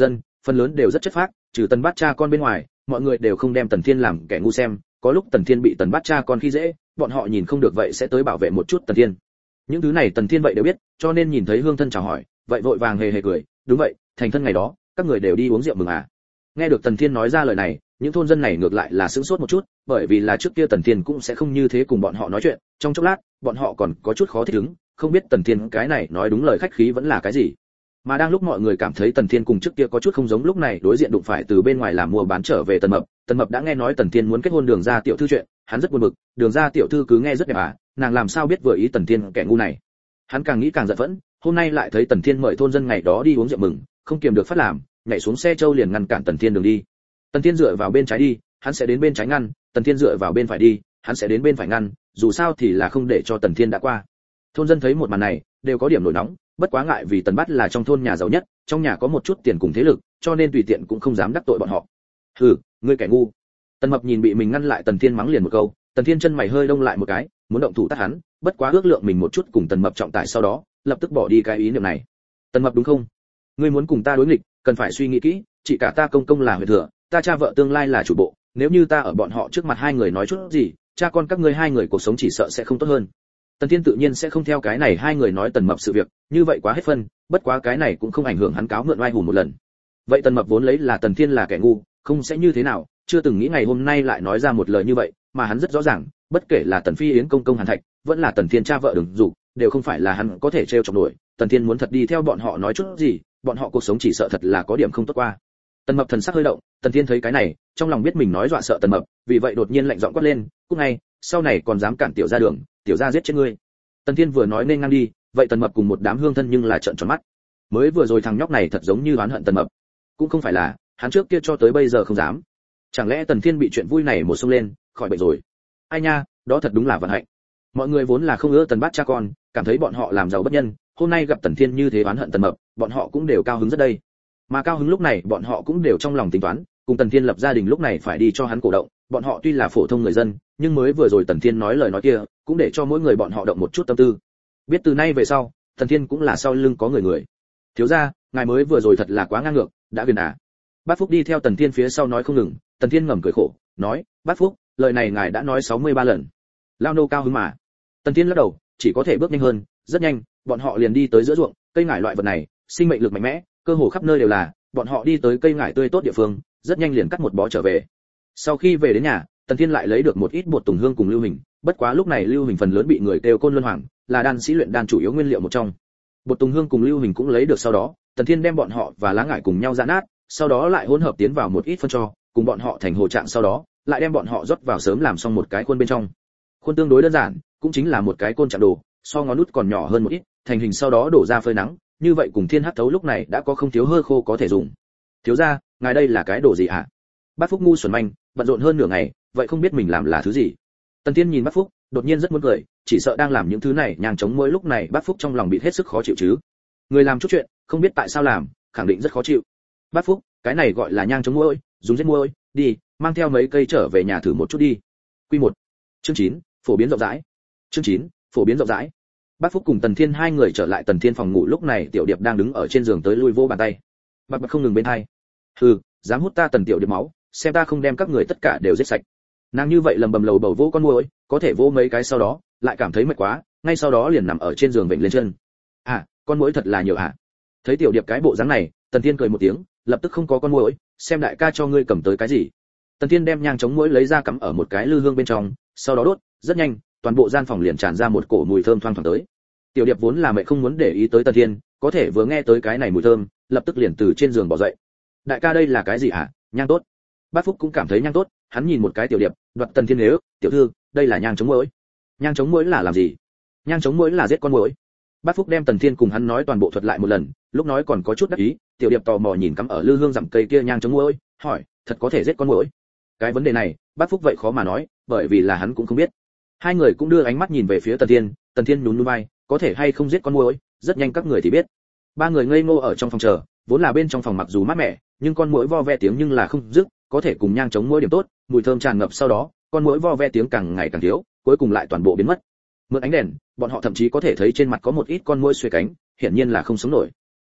phần lớn đều rất chất phác, trừ Tần Bát cha con bên ngoài, mọi người đều không đem Tần Thiên làm kẻ ngu xem, có lúc Tần Thiên bị Tần Bát cha con khi dễ, bọn họ nhìn không được vậy sẽ tới bảo vệ một chút Tần Thiên. Những thứ này Tần Thiên vậy đều biết, cho nên nhìn thấy Hương thân chào hỏi, vậy vội vàng hề hề cười, đúng vậy, thành thân ngày đó, các người đều đi uống rượu mừng à. Nghe được Tần Thiên nói ra lời này, những thôn dân này ngược lại là sửng sốt một chút, bởi vì là trước kia Tần Thiên cũng sẽ không như thế cùng bọn họ nói chuyện, trong chốc lát, bọn họ còn có chút khó thích ứng, không biết Tần Thiên cái này nói đúng lời khách khí vẫn là cái gì. Mà đang lúc mọi người cảm thấy Tần Thiên cùng trước kia có chút không giống, lúc này đối diện đụng phải từ bên ngoài làm mua bán trở về Tần Mập. Tần Mập đã nghe nói Tần Thiên muốn kết hôn Đường gia tiểu thư chuyện, hắn rất buồn bực, Đường gia tiểu thư cứ nghe rất đẹp à, nàng làm sao biết vừa ý Tần Thiên kẻ ngu này. Hắn càng nghĩ càng giận phẫn, hôm nay lại thấy Tần Thiên mời thôn dân ngày đó đi uống rượu mừng, không kiềm được phát làm, nhảy xuống xe trâu liền ngăn cản Tần Thiên đường đi. Tần Thiên dựa vào bên trái đi, hắn sẽ đến bên trái ngăn, Tần Thiên dựa vào bên phải đi, hắn sẽ đến bên phải ngăn, dù sao thì là không để cho Tần Thiên đã qua. Thôn dân thấy một màn này, đều có điểm nổi nóng, bất quá ngại vì Tần Bát là trong thôn nhà giàu nhất, trong nhà có một chút tiền cùng thế lực, cho nên tùy tiện cũng không dám đắc tội bọn họ. Hừ, ngươi kẻ ngu. Tần Mập nhìn bị mình ngăn lại Tần Thiên mắng liền một câu, Tần Thiên chân mày hơi đông lại một cái, muốn động thủ tát hắn, bất quá ước lượng mình một chút cùng Tần Mập trọng tài sau đó, lập tức bỏ đi cái ý niệm này. Tần Mập đúng không? Ngươi muốn cùng ta đối nghịch, cần phải suy nghĩ kỹ, chỉ cả ta công công là huyện thừa, ta cha vợ tương lai là chủ bộ, nếu như ta ở bọn họ trước mặt hai người nói chút gì, cha con các ngươi hai người cuộc sống chỉ sợ sẽ không tốt hơn. Tần Thiên tự nhiên sẽ không theo cái này hai người nói Tần Mập sự việc, như vậy quá hết phân, bất quá cái này cũng không ảnh hưởng hắn cáo mượn oai hùng một lần. Vậy Tần Mập vốn lấy là Tần Thiên là kẻ ngu, không sẽ như thế nào, chưa từng nghĩ ngày hôm nay lại nói ra một lời như vậy, mà hắn rất rõ ràng, bất kể là Tần Phi Yến công công Hàn Thạch, vẫn là Tần Thiên cha vợ Đường Dục, đều không phải là hắn có thể trêu chọc nổi. Tần Thiên muốn thật đi theo bọn họ nói chút gì, bọn họ cuộc sống chỉ sợ thật là có điểm không tốt qua. Tần Mập thần sắc hơi động, Tần Thiên thấy cái này, trong lòng biết mình nói dọa sợ Tần Mập, vì vậy đột nhiên lạnh giọng quát lên, "Cút ngay, sau này còn dám cản tiểu gia đường, tiểu gia giết chết ngươi." Tần Thiên vừa nói nên ngang đi, vậy Tần Mập cùng một đám hương thân nhưng là trợn tròn mắt. Mới vừa rồi thằng nhóc này thật giống như oán hận Tần Mập, cũng không phải là, hắn trước kia cho tới bây giờ không dám. Chẳng lẽ Tần Thiên bị chuyện vui này một xông lên, khỏi bệnh rồi? Ai nha, đó thật đúng là vận hạnh. Mọi người vốn là không ưa Tần Bát cha con, cảm thấy bọn họ làm giàu bất nhân, hôm nay gặp Tần Thiên như thế oán hận Tần Mập, bọn họ cũng đều cao hứng rất đây. Mà cao hứng lúc này, bọn họ cũng đều trong lòng tính toán, cùng Tần Thiên lập gia đình lúc này phải đi cho hắn cổ động, bọn họ tuy là phổ thông người dân, nhưng mới vừa rồi Tần Thiên nói lời nói kia, cũng để cho mỗi người bọn họ động một chút tâm tư. Biết từ nay về sau, Tần Thiên cũng là sau lưng có người người. Thiếu gia, ngài mới vừa rồi thật là quá ngang ngược, đã gần à? Bát Phúc đi theo Tần Thiên phía sau nói không ngừng, Tần Thiên ngầm cười khổ, nói, Bát Phúc, lời này ngài đã nói sáu mươi ba lần. Lao nô cao hứng mà. Tần Thiên lắc đầu, chỉ có thể bước nhanh hơn, rất nhanh, bọn họ liền đi tới giữa ruộng, cây ngải loại vật này, sinh mệnh lực mạnh mẽ, cơ hồ khắp nơi đều là, bọn họ đi tới cây ngải tươi tốt địa phương, rất nhanh liền cắt một bó trở về. Sau khi về đến nhà, Tần Thiên lại lấy được một ít bột tùng hương cùng lưu hình, bất quá lúc này lưu hình phần lớn bị người kêu côn luân hoàng, là đan sĩ luyện đan chủ yếu nguyên liệu một trong. Bột tùng hương cùng lưu hình cũng lấy được sau đó, Tần Thiên đem bọn họ và lá ngải cùng nhau giã nát, sau đó lại hỗn hợp tiến vào một ít phân cho, cùng bọn họ thành hồ trạng sau đó, lại đem bọn họ rót vào sớm làm xong một cái khuôn bên trong. Khuôn tương đối đơn giản, cũng chính là một cái côn chạm đồ, so ngón nút còn nhỏ hơn một ít, thành hình sau đó đổ ra phơi nắng, như vậy cùng Thiên Hắc Thấu lúc này đã có không thiếu hơ khô có thể dùng. Thiếu gia, ngài đây là cái đồ gì ạ? Bát Phúc ngu xuẩn manh, bận rộn hơn nửa ngày, vậy không biết mình làm là thứ gì. Tần Thiên nhìn Bát Phúc, đột nhiên rất muốn cười, chỉ sợ đang làm những thứ này nhang chống mỗi lúc này Bát Phúc trong lòng bị hết sức khó chịu chứ. Người làm chút chuyện, không biết tại sao làm, khẳng định rất khó chịu. Bát Phúc, cái này gọi là nhang chống muỗi, dùng giết muỗi, đi, mang theo mấy cây trở về nhà thử một chút đi. Quy một. Chương chín, phổ biến rộng rãi. Chương chín, phổ biến rộng rãi. Bát Phúc cùng Tần Thiên hai người trở lại Tần Thiên phòng ngủ, lúc này Tiểu Điệp đang đứng ở trên giường tới lui vô bàn tay. Bạc bạc không ngừng bên hai. Hừ, dám hút ta Tần Tiểu Điệp máu, xem ta không đem các người tất cả đều giết sạch. Nàng như vậy lầm bầm lầu bầu vỗ con muỗi, có thể vỗ mấy cái sau đó, lại cảm thấy mệt quá, ngay sau đó liền nằm ở trên giường vịnh lên chân. À, con muỗi thật là nhiều à? Thấy Tiểu Điệp cái bộ dáng này, Tần Thiên cười một tiếng, lập tức không có con muỗi, xem đại ca cho ngươi cầm tới cái gì. Tần Thiên đem nhang chống muỗi lấy ra cắm ở một cái lư hương bên trong, sau đó đốt, rất nhanh, toàn bộ gian phòng liền tràn ra một cổ mùi thơm thoang thoảng tới. Tiểu Điệp vốn là mẹ không muốn để ý tới Tần Thiên, có thể vừa nghe tới cái này mùi thơm, lập tức liền từ trên giường bò dậy. Đại ca đây là cái gì hả? Nhang tốt. Bát Phúc cũng cảm thấy nhang tốt, hắn nhìn một cái Tiểu Điệp, đoạt Tần Thiên nếu, tiểu thư, đây là nhang chống muỗi. Nhang chống muỗi là làm gì? Nhang chống muỗi là giết con muỗi. Bát Phúc đem Tần Thiên cùng hắn nói toàn bộ thuật lại một lần, lúc nói còn có chút đắc ý, Tiểu Điệp tò mò nhìn cắm ở lư hương dặm cây kia nhang chống muỗi, hỏi, thật có thể giết con muỗi? Cái vấn đề này, Bát Phúc vậy khó mà nói, bởi vì là hắn cũng không biết. Hai người cũng đưa ánh mắt nhìn về phía Tần Thiên, Tần Thiên nhún nhún vai, có thể hay không giết con muỗi, rất nhanh các người thì biết. Ba người ngây ngô ở trong phòng chờ, vốn là bên trong phòng mặc dù mát mẻ, nhưng con muỗi vo ve tiếng nhưng là không dứt, có thể cùng nhang chống muỗi điểm tốt, mùi thơm tràn ngập sau đó, con muỗi vo ve tiếng càng ngày càng thiếu, cuối cùng lại toàn bộ biến mất. Mượn ánh đèn, bọn họ thậm chí có thể thấy trên mặt có một ít con muỗi xuề cánh, hiển nhiên là không sống nổi.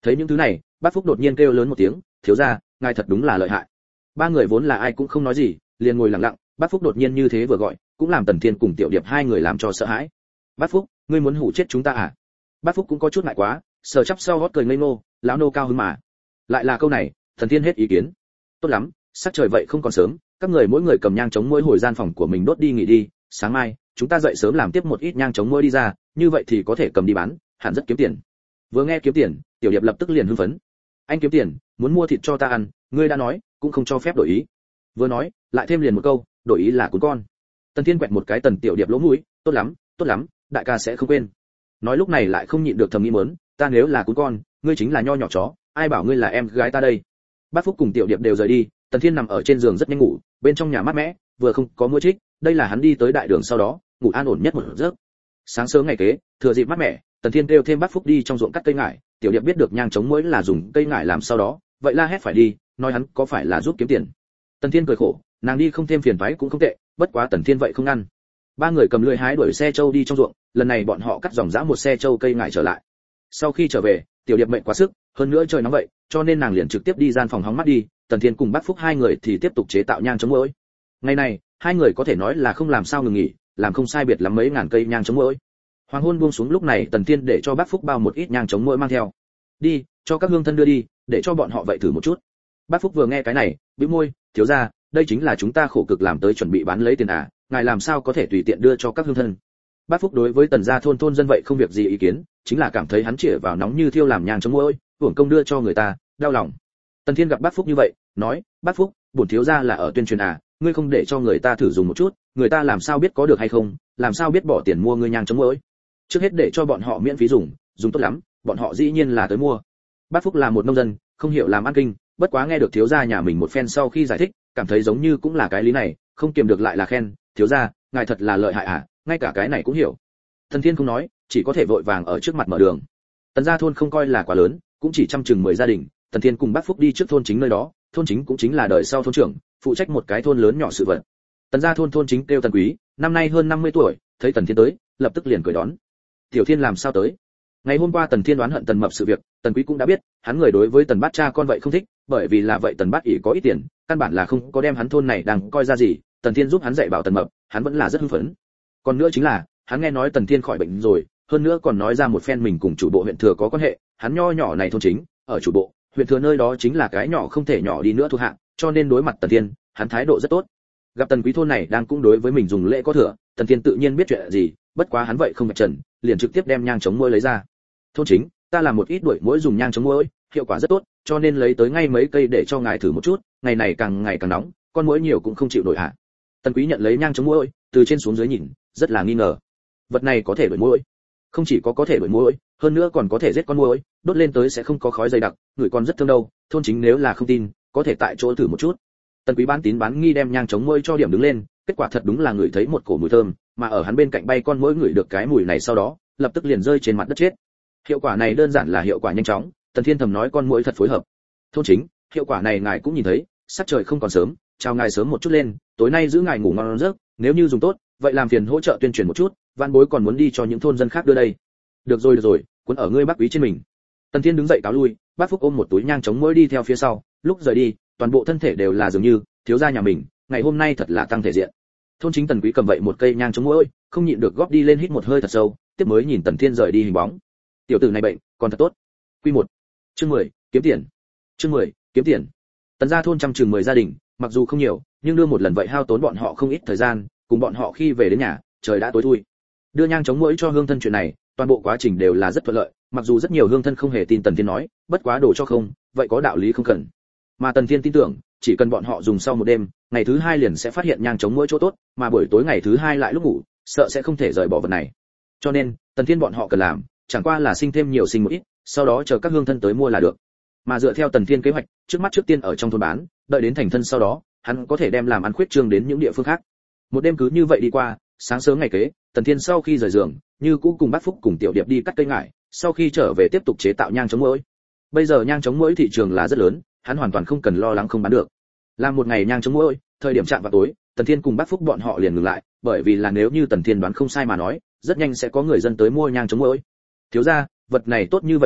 Thấy những thứ này, Bác Phúc đột nhiên kêu lớn một tiếng, thiếu gia, ngài thật đúng là lợi hại. Ba người vốn là ai cũng không nói gì, liền ngồi lặng lặng, Bác Phúc đột nhiên như thế vừa gọi, cũng làm Tần Thiên cùng Tiểu Điệp hai người làm cho sợ hãi. Bác Phúc, ngươi muốn hủ chết chúng ta à? Bác Phúc cũng có chút ngại quá, sờ chắp sau hót cười ngây ngô, lão nô cao hứng mà. Lại là câu này, Tần Thiên hết ý kiến. Tốt lắm, sắc trời vậy không còn sớm, các người mỗi người cầm nhang chống muỗi hồi gian phòng của mình đốt đi nghỉ đi, sáng mai chúng ta dậy sớm làm tiếp một ít nhang chống muỗi đi ra, như vậy thì có thể cầm đi bán, hẳn rất kiếm tiền. Vừa nghe kiếm tiền, Tiểu Điệp lập tức liền hưng phấn. Anh kiếm tiền, muốn mua thịt cho ta ăn, ngươi đã nói, cũng không cho phép đổi ý. Vừa nói, lại thêm liền một câu, đổi ý là cuốn con. Tần Thiên quẹt một cái Tần Tiểu Điệp lỗ mũi, tốt lắm, tốt lắm, đại ca sẽ không quên. Nói lúc này lại không nhịn được thầm nghĩ muốn, ta nếu là cuốn con, ngươi chính là nho nhỏ chó, ai bảo ngươi là em gái ta đây. Bác Phúc cùng Tiểu Điệp đều rời đi, Tần Thiên nằm ở trên giường rất nhanh ngủ, bên trong nhà mát mẻ, vừa không có mưa trích, đây là hắn đi tới đại đường sau đó, ngủ an ổn nhất một giấc. Sáng sớm ngày kế, thừa dịp mát mẻ, Tần Thiên kêu thêm Bác Phúc đi trong ruộng cắt cây ngải, Tiểu Điệp biết được nhang chống muỗi là dùng cây ngải làm sau đó, vậy la hét phải đi, nói hắn có phải là giúp kiếm tiền. Tần Thiên cười khổ, nàng đi không thêm phiền toái cũng không tệ, bất quá Tần Thiên vậy không ngăn. Ba người cầm lưỡi hái đuổi xe trâu đi trong ruộng, lần này bọn họ cắt dòng dã một xe trâu cây ngải trở lại. Sau khi trở về, Tiểu Điệp mệt quá sức, hơn nữa trời nóng vậy, cho nên nàng liền trực tiếp đi gian phòng hóng mát đi, Tần Thiên cùng Bác Phúc hai người thì tiếp tục chế tạo nhang chống muỗi. Ngày này, hai người có thể nói là không làm sao ngừng nghỉ, làm không sai biệt lắm mấy ngàn cây nhang chống muỗi. Hoàng hôn buông xuống lúc này, Tần Thiên để cho Bác Phúc bao một ít nhang chống muỗi mang theo. Đi, cho các hương thân đưa đi, để cho bọn họ vậy thử một chút. Bác Phúc vừa nghe cái này, bĩu môi, thiếu gia, đây chính là chúng ta khổ cực làm tới chuẩn bị bán lấy tiền à, ngài làm sao có thể tùy tiện đưa cho các hương thân. Bác Phúc đối với Tần gia thôn thôn dân vậy không việc gì ý kiến, chính là cảm thấy hắn chĩa vào nóng như thiêu làm nhang chống muỗi, hưởng công đưa cho người ta, đau lòng. Tần Thiên gặp Bác Phúc như vậy, nói, Bác Phúc, bổn thiếu gia là ở tuyên truyền à, ngươi không để cho người ta thử dùng một chút, người ta làm sao biết có được hay không, làm sao biết bỏ tiền mua ngươi nhang chống muỗi. Trước hết để cho bọn họ miễn phí dùng, dùng tốt lắm, bọn họ dĩ nhiên là tới mua. Bác Phúc là một nông dân, không hiểu làm ăn kinh, bất quá nghe được thiếu gia nhà mình một phen sau khi giải thích, cảm thấy giống như cũng là cái lý này, không kiềm được lại là khen, thiếu gia, ngài thật là lợi hại à, ngay cả cái này cũng hiểu. Tần Thiên không nói, chỉ có thể vội vàng ở trước mặt mở đường. Tần gia thôn không coi là quá lớn, cũng chỉ trăm chừng mười gia đình, Tần Thiên cùng Bác Phúc đi trước thôn chính nơi đó, thôn chính cũng chính là đời sau thôn trưởng, phụ trách một cái thôn lớn nhỏ sự vật. Tần gia thôn thôn chính kêu Tần Quý, năm nay hơn năm mươi tuổi, thấy Tần Thiên tới, lập tức liền cười đón. Tiểu Thiên làm sao tới? Ngày hôm qua Tần Thiên đoán hận Tần Mập sự việc, Tần Quý cũng đã biết, hắn người đối với Tần Bát cha con vậy không thích, bởi vì là vậy Tần Bát ỷ có ít tiền, căn bản là không có đem hắn thôn này đang coi ra gì, Tần Thiên giúp hắn dạy bảo Tần Mập, hắn vẫn là rất hưng phấn. Còn nữa chính là, hắn nghe nói Tần Thiên khỏi bệnh rồi, hơn nữa còn nói ra một phen mình cùng chủ bộ huyện thừa có quan hệ, hắn nho nhỏ này thôn chính, ở chủ bộ, huyện thừa nơi đó chính là cái nhỏ không thể nhỏ đi nữa thuộc hạ, cho nên đối mặt Tần Thiên, hắn thái độ rất tốt. Gặp Tần Quý thôn này đang cũng đối với mình dùng lễ có thừa, Tần Thiên tự nhiên biết chuyện gì, bất quá hắn vậy không vạch trần, liền trực tiếp đem nhang chống muỗi lấy ra. Thôn chính, ta làm một ít đuổi muỗi dùng nhang chống muỗi, hiệu quả rất tốt, cho nên lấy tới ngay mấy cây để cho ngài thử một chút, ngày này càng ngày càng nóng, con muỗi nhiều cũng không chịu nổi hạ. Tần Quý nhận lấy nhang chống muỗi, từ trên xuống dưới nhìn, rất là nghi ngờ. Vật này có thể đuổi muỗi, không chỉ có có thể đuổi muỗi, hơn nữa còn có thể giết con muỗi, đốt lên tới sẽ không có khói dày đặc, người còn rất thơm đâu, thôn chính nếu là không tin, có thể tại chỗ thử một chút. Tần Quý bán tín bán nghi đem nhang chống muỗi cho điểm đứng lên, kết quả thật đúng là người thấy một cổ mùi thơm, mà ở hắn bên cạnh bay con muỗi ngửi được cái mùi này sau đó, lập tức liền rơi trên mặt đất chết. Hiệu quả này đơn giản là hiệu quả nhanh chóng, Tần Thiên thầm nói con muỗi thật phối hợp. Thôn chính, hiệu quả này ngài cũng nhìn thấy, sắc trời không còn sớm, chào ngài sớm một chút lên, tối nay giữ ngài ngủ ngon giấc, nếu như dùng tốt, vậy làm phiền hỗ trợ tuyên truyền một chút, van bối còn muốn đi cho những thôn dân khác đưa đây. Được rồi được rồi, cuốn ở ngươi Bác Quý trên mình. Tần Thiên đứng dậy cáo lui, Bác Phúc ôm một túi nhang chống muỗi đi theo phía sau, lúc rời đi, toàn bộ thân thể đều là dường như thiếu gia nhà mình, ngày hôm nay thật là tăng thể diện. Thôn chính Tần Quý cầm vậy một cây nhang chống muỗi, không nhịn được góp đi lên hít một hơi thật sâu, tiếp mới nhìn Tần Thiên rời đi hình bóng. Tiểu tử này bệnh, còn thật tốt. Quy một. Chương mười, kiếm tiền. Chương mười, kiếm tiền. Tần gia thôn trăm chừng mười gia đình, mặc dù không nhiều, nhưng đưa một lần vậy hao tốn bọn họ không ít thời gian, cùng bọn họ khi về đến nhà, trời đã tối thui. Đưa nhang chống muỗi cho hương thân chuyện này, toàn bộ quá trình đều là rất thuận lợi, mặc dù rất nhiều hương thân không hề tin Tần Thiên nói, bất quá đổ cho không, vậy có đạo lý không cần. Mà Tần Thiên tin tưởng, chỉ cần bọn họ dùng sau một đêm, ngày thứ hai liền sẽ phát hiện nhang chống muỗi chỗ tốt, mà buổi tối ngày thứ hai lại lúc ngủ, sợ sẽ không thể rời bỏ vật này. Cho nên, Tần Thiên bọn họ cần làm, chẳng qua là sinh thêm nhiều sinh một ít, sau đó chờ các hương thân tới mua là được. Mà dựa theo Tần Thiên kế hoạch, trước mắt trước tiên ở trong thôn bán, đợi đến thành thân sau đó, hắn có thể đem làm ăn khuyết trương đến những địa phương khác. Một đêm cứ như vậy đi qua, sáng sớm ngày kế, Tần Thiên sau khi rời giường, như cũ cùng Bác Phúc cùng Tiểu Điệp đi cắt cây ngải, sau khi trở về tiếp tục chế tạo nhang chống muỗi. Bây giờ nhang chống muỗi thị trường là rất lớn, hắn hoàn toàn không cần lo lắng không bán được. Làm một ngày nhang chống muỗi, thời điểm chạm vào tối, Tần Thiên cùng Bác Phúc bọn họ liền ngừng lại, bởi vì là nếu như Tần Thiên đoán không sai mà nói, rất nhanh sẽ có người dân tới mua nhang chống muỗi. Thiếu gia, vật này tốt như vậy dùng,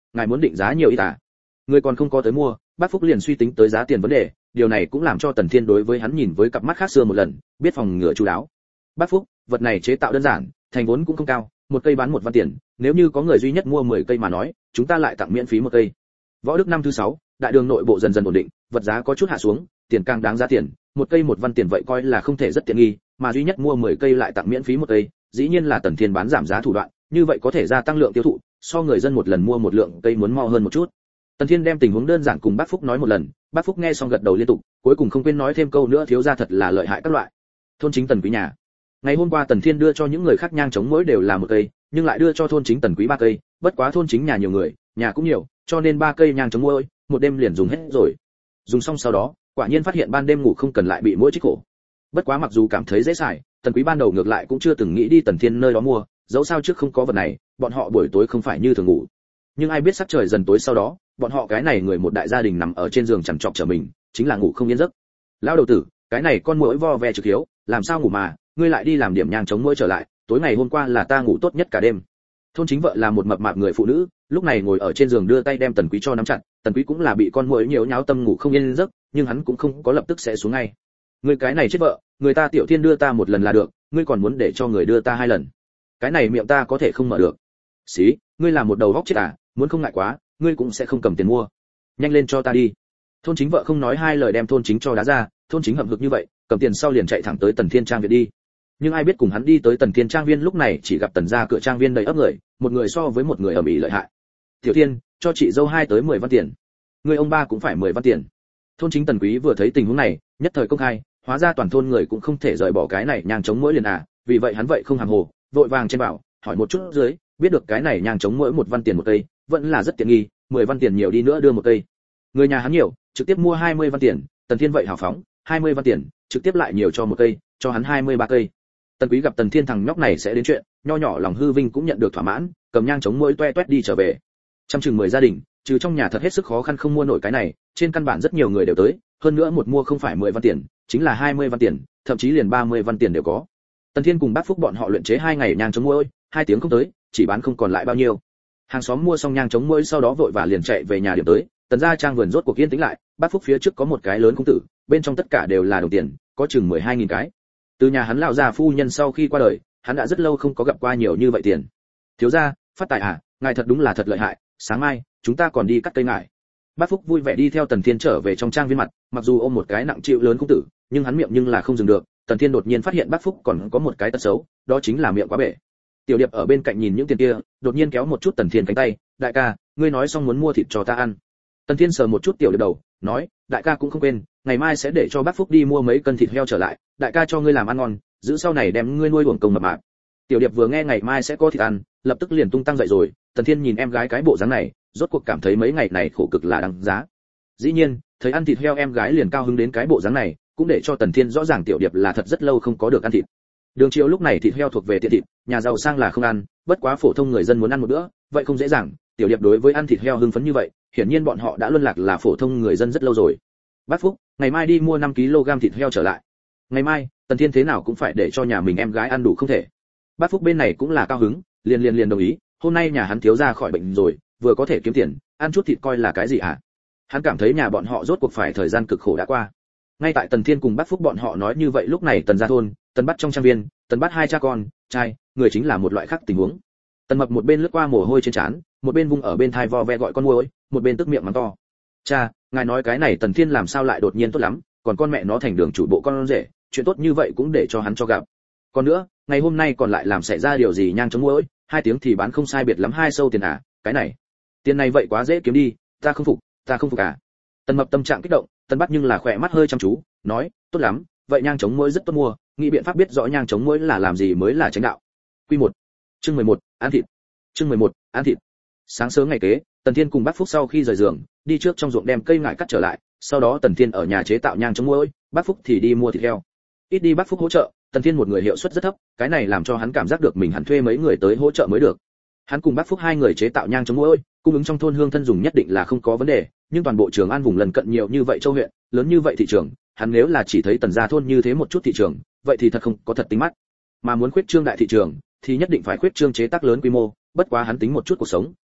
ngài muốn định giá nhiều ít à? Người còn không có tới mua, bác Phúc liền suy tính tới giá tiền vấn đề, điều này cũng làm cho Tần Thiên đối với hắn nhìn với cặp mắt khác xưa một lần, biết phòng ngừa chu đáo. Bác Phúc, vật này chế tạo đơn giản, thành vốn cũng không cao, một cây bán một văn tiền, nếu như có người duy nhất mua mười cây mà nói, chúng ta lại tặng miễn phí một cây. Võ Đức năm thứ sáu, đại đường nội bộ dần dần ổn định, vật giá có chút hạ xuống, tiền càng đáng giá tiền, một cây một văn tiền vậy coi là không thể rất tiện nghi, mà duy nhất mua mười cây lại tặng miễn phí một cây, dĩ nhiên là Tần Thiên bán giảm giá thủ đoạn, như vậy có thể gia tăng lượng tiêu thụ, so người dân một lần mua một lượng cây muốn mo hơn một chút. Tần Thiên đem tình huống đơn giản cùng Bác Phúc nói một lần, Bác Phúc nghe xong gật đầu liên tục, cuối cùng không quên nói thêm câu nữa, thiếu gia thật là lợi hại các loại. Thôn chính Tần Quý nhà. Ngày hôm qua Tần Thiên đưa cho những người khác nhang chống mỗi đều là một cây, nhưng lại đưa cho thôn chính Tần Quý ba cây, bất quá thôn chính nhà nhiều người, nhà cũng nhiều, cho nên ba cây nhang chống mỗi, một đêm liền dùng hết rồi. Dùng xong sau đó, quả nhiên phát hiện ban đêm ngủ không cần lại bị mũi chích cổ. Bất quá mặc dù cảm thấy dễ xài, Tần Quý ban đầu ngược lại cũng chưa từng nghĩ đi Tần Thiên nơi đó mua, dẫu sao trước không có vật này, bọn họ buổi tối không phải như thường ngủ. Nhưng ai biết sắc trời dần tối sau đó, bọn họ cái này người một đại gia đình nằm ở trên giường chằn trọc trở mình, chính là ngủ không yên giấc. Lão đầu tử, cái này con muỗi vo ve trực hiếu, làm sao ngủ mà, ngươi lại đi làm điểm nhang chống muỗi trở lại, tối ngày hôm qua là ta ngủ tốt nhất cả đêm. Thôn chính vợ là một mập mạp người phụ nữ, lúc này ngồi ở trên giường đưa tay đem Tần Quý cho nắm chặt, Tần Quý cũng là bị con muỗi nhiễu nháo tâm ngủ không yên giấc, nhưng hắn cũng không có lập tức sẽ xuống ngay. Ngươi cái này chết vợ, người ta Tiểu Thiên đưa ta một lần là được, ngươi còn muốn để cho người đưa ta hai lần. Cái này miệng ta có thể không mở được. Xí, ngươi là một đầu vóc chết à, muốn không ngại quá, ngươi cũng sẽ không cầm tiền mua. Nhanh lên cho ta đi. Thôn chính vợ không nói hai lời đem thôn chính cho đá ra, thôn chính hậm hực như vậy, cầm tiền sau liền chạy thẳng tới Tần Thiên trang viện đi. Nhưng ai biết cùng hắn đi tới Tần Thiên trang viên lúc này chỉ gặp Tần gia cửa trang viên đầy ấp người, một người so với một người ầm ĩ lợi hại. Tiểu Thiên, cho chị dâu hai tới mười văn tiền. Người ông ba cũng phải mười văn tiền. Thôn chính Tần Quý vừa thấy tình huống này, nhất thời công khai, hóa ra toàn thôn người cũng không thể rời bỏ cái này nhang chống mỗi liền à, vì vậy hắn vậy không hàm hồ, vội vàng trên bảo, hỏi một chút dưới, biết được cái này nhang chống mỗi một văn tiền một cây, vẫn là rất tiện nghi, mười văn tiền nhiều đi nữa đưa một cây. Người nhà hắn nhiều, trực tiếp mua hai mươi văn tiền, Tần Thiên vậy hào phóng, hai mươi văn tiền, trực tiếp lại nhiều cho một cây, cho hắn hai mươi ba cây. Tần Quý gặp Tần Thiên thằng nhóc này sẽ đến chuyện, nho nhỏ lòng hư vinh cũng nhận được thỏa mãn, cầm nhang chống mỗi toe toét đi trở về. Trăm chừng mười gia đình, trừ trong nhà thật hết sức khó khăn không mua nổi cái này, trên căn bản rất nhiều người đều tới, hơn nữa một mua không phải mười văn tiền, chính là hai mươi văn tiền, thậm chí liền ba mươi văn tiền đều có. Tần Thiên cùng Bác Phúc bọn họ luyện chế hai ngày nhang chống mỗi, hai tiếng không tới, chỉ bán không còn lại bao nhiêu. Hàng xóm mua xong nhang chống mỗi sau đó vội vã liền chạy về nhà điểm tới, Tần gia trang vườn rốt cuộc yên tĩnh lại, Bác Phúc phía trước có một cái lớn công tử, bên trong tất cả đều là đồng tiền, có chừng mười hai nghìn cái. Từ nhà hắn lão già phu nhân sau khi qua đời, hắn đã rất lâu không có gặp qua nhiều như vậy tiền. Thiếu gia, phát tài à, ngài thật đúng là thật lợi hại, sáng mai chúng ta còn đi cắt cây ngải. Bác Phúc vui vẻ đi theo Tần Thiên trở về trong trang viên mặt, mặc dù ôm một cái nặng chịu lớn công tử, nhưng hắn miệng nhưng là không dừng được. Tần Thiên đột nhiên phát hiện Bác Phúc còn có một cái tật xấu, đó chính là miệng quá bể. Tiểu Điệp ở bên cạnh nhìn những tiền kia, đột nhiên kéo một chút Tần Thiên cánh tay, đại ca, ngươi nói xong muốn mua thịt cho ta ăn. Tần Thiên sờ một chút Tiểu Điệp đầu, nói, đại ca cũng không quên, ngày mai sẽ để cho Bác Phúc đi mua mấy cân thịt heo trở lại, đại ca cho ngươi làm ăn ngon, giữ sau này đem ngươi nuôi uổng công mập mạp. Tiểu Điệp vừa nghe ngày mai sẽ có thịt ăn, lập tức liền tung tăng dậy rồi. Tần Thiên nhìn em gái cái bộ dáng này, rốt cuộc cảm thấy mấy ngày này khổ cực là đáng giá. Dĩ nhiên, thấy ăn thịt heo em gái liền cao hứng đến cái bộ dáng này, cũng để cho Tần Thiên rõ ràng Tiểu Điệp là thật rất lâu không có được ăn thịt. Đường Chiêu lúc này thịt heo thuộc về tiện thịt, nhà giàu sang là không ăn, bất quá phổ thông người dân muốn ăn một bữa, vậy không dễ dàng. Tiểu Điệp đối với ăn thịt heo hưng phấn như vậy, hiển nhiên bọn họ đã luân lạc là phổ thông người dân rất lâu rồi. Bác Phúc, ngày mai đi mua năm ki lô gam thịt heo trở lại. Ngày mai, Tần Thiên thế nào cũng phải để cho nhà mình em gái ăn đủ không thể. Bác Phúc bên này cũng là cao hứng, liền liền liền đồng ý, hôm nay nhà hắn thiếu gia khỏi bệnh rồi, vừa có thể kiếm tiền, ăn chút thịt coi là cái gì hả? Hắn cảm thấy nhà bọn họ rốt cuộc phải thời gian cực khổ đã qua. Ngay tại Tần Thiên cùng Bác Phúc bọn họ nói như vậy lúc này Tần gia thôn, Tần Bắt trong trang viên, Tần Bắt hai cha con, trai, người chính là một loại khác tình huống. Tần Mập một bên lướt qua mồ hôi trên trán, một bên vung ở bên thai vo ve gọi con muỗi, một bên tức miệng mắng to. Cha, ngài nói cái này Tần Thiên làm sao lại đột nhiên tốt lắm, còn con mẹ nó thành đường chủ bộ con rể, chuyện tốt như vậy cũng để cho hắn cho gặp. Còn nữa, ngày hôm nay còn lại làm xảy ra điều gì nhang chống muỗi, hai tiếng thì bán không sai biệt lắm hai sâu tiền à, cái này, tiền này vậy quá dễ kiếm đi, ta không phục, ta không phục à. Tần Mập tâm trạng kích động, Tần Bắt nhưng là khỏe mắt hơi chăm chú, nói, tốt lắm, vậy nhang chống muỗi rất tốt mua, nghĩ biện pháp biết rõ nhang chống muỗi là làm gì mới là chánh đạo. Quy một, chương mười một, ăn thịt. Chương mười một, ăn thịt. Sáng sớm ngày kế, Tần Thiên cùng Bác Phúc sau khi rời giường, đi trước trong ruộng đem cây ngải cắt trở lại, sau đó Tần Thiên ở nhà chế tạo nhang chống muỗi, Bác Phúc thì đi mua thịt heo. Ít đi Bác Phúc hỗ trợ, Tần Thiên một người hiệu suất rất thấp, cái này làm cho hắn cảm giác được mình hẳn thuê mấy người tới hỗ trợ mới được. Hắn cùng Bác Phúc hai người chế tạo nhang chống muỗi, cung ứng trong thôn hương thân dùng nhất định là không có vấn đề, nhưng toàn bộ Trường An vùng lân cận nhiều như vậy châu huyện, lớn như vậy thị trường, hắn nếu là chỉ thấy Tần gia thôn như thế một chút thị trường, vậy thì thật không có thật tính mắt. Mà muốn khuyết trương đại thị trường, thì nhất định phải khuyết trương chế tác lớn quy mô, bất quá hắn tính một chút cuộc sống,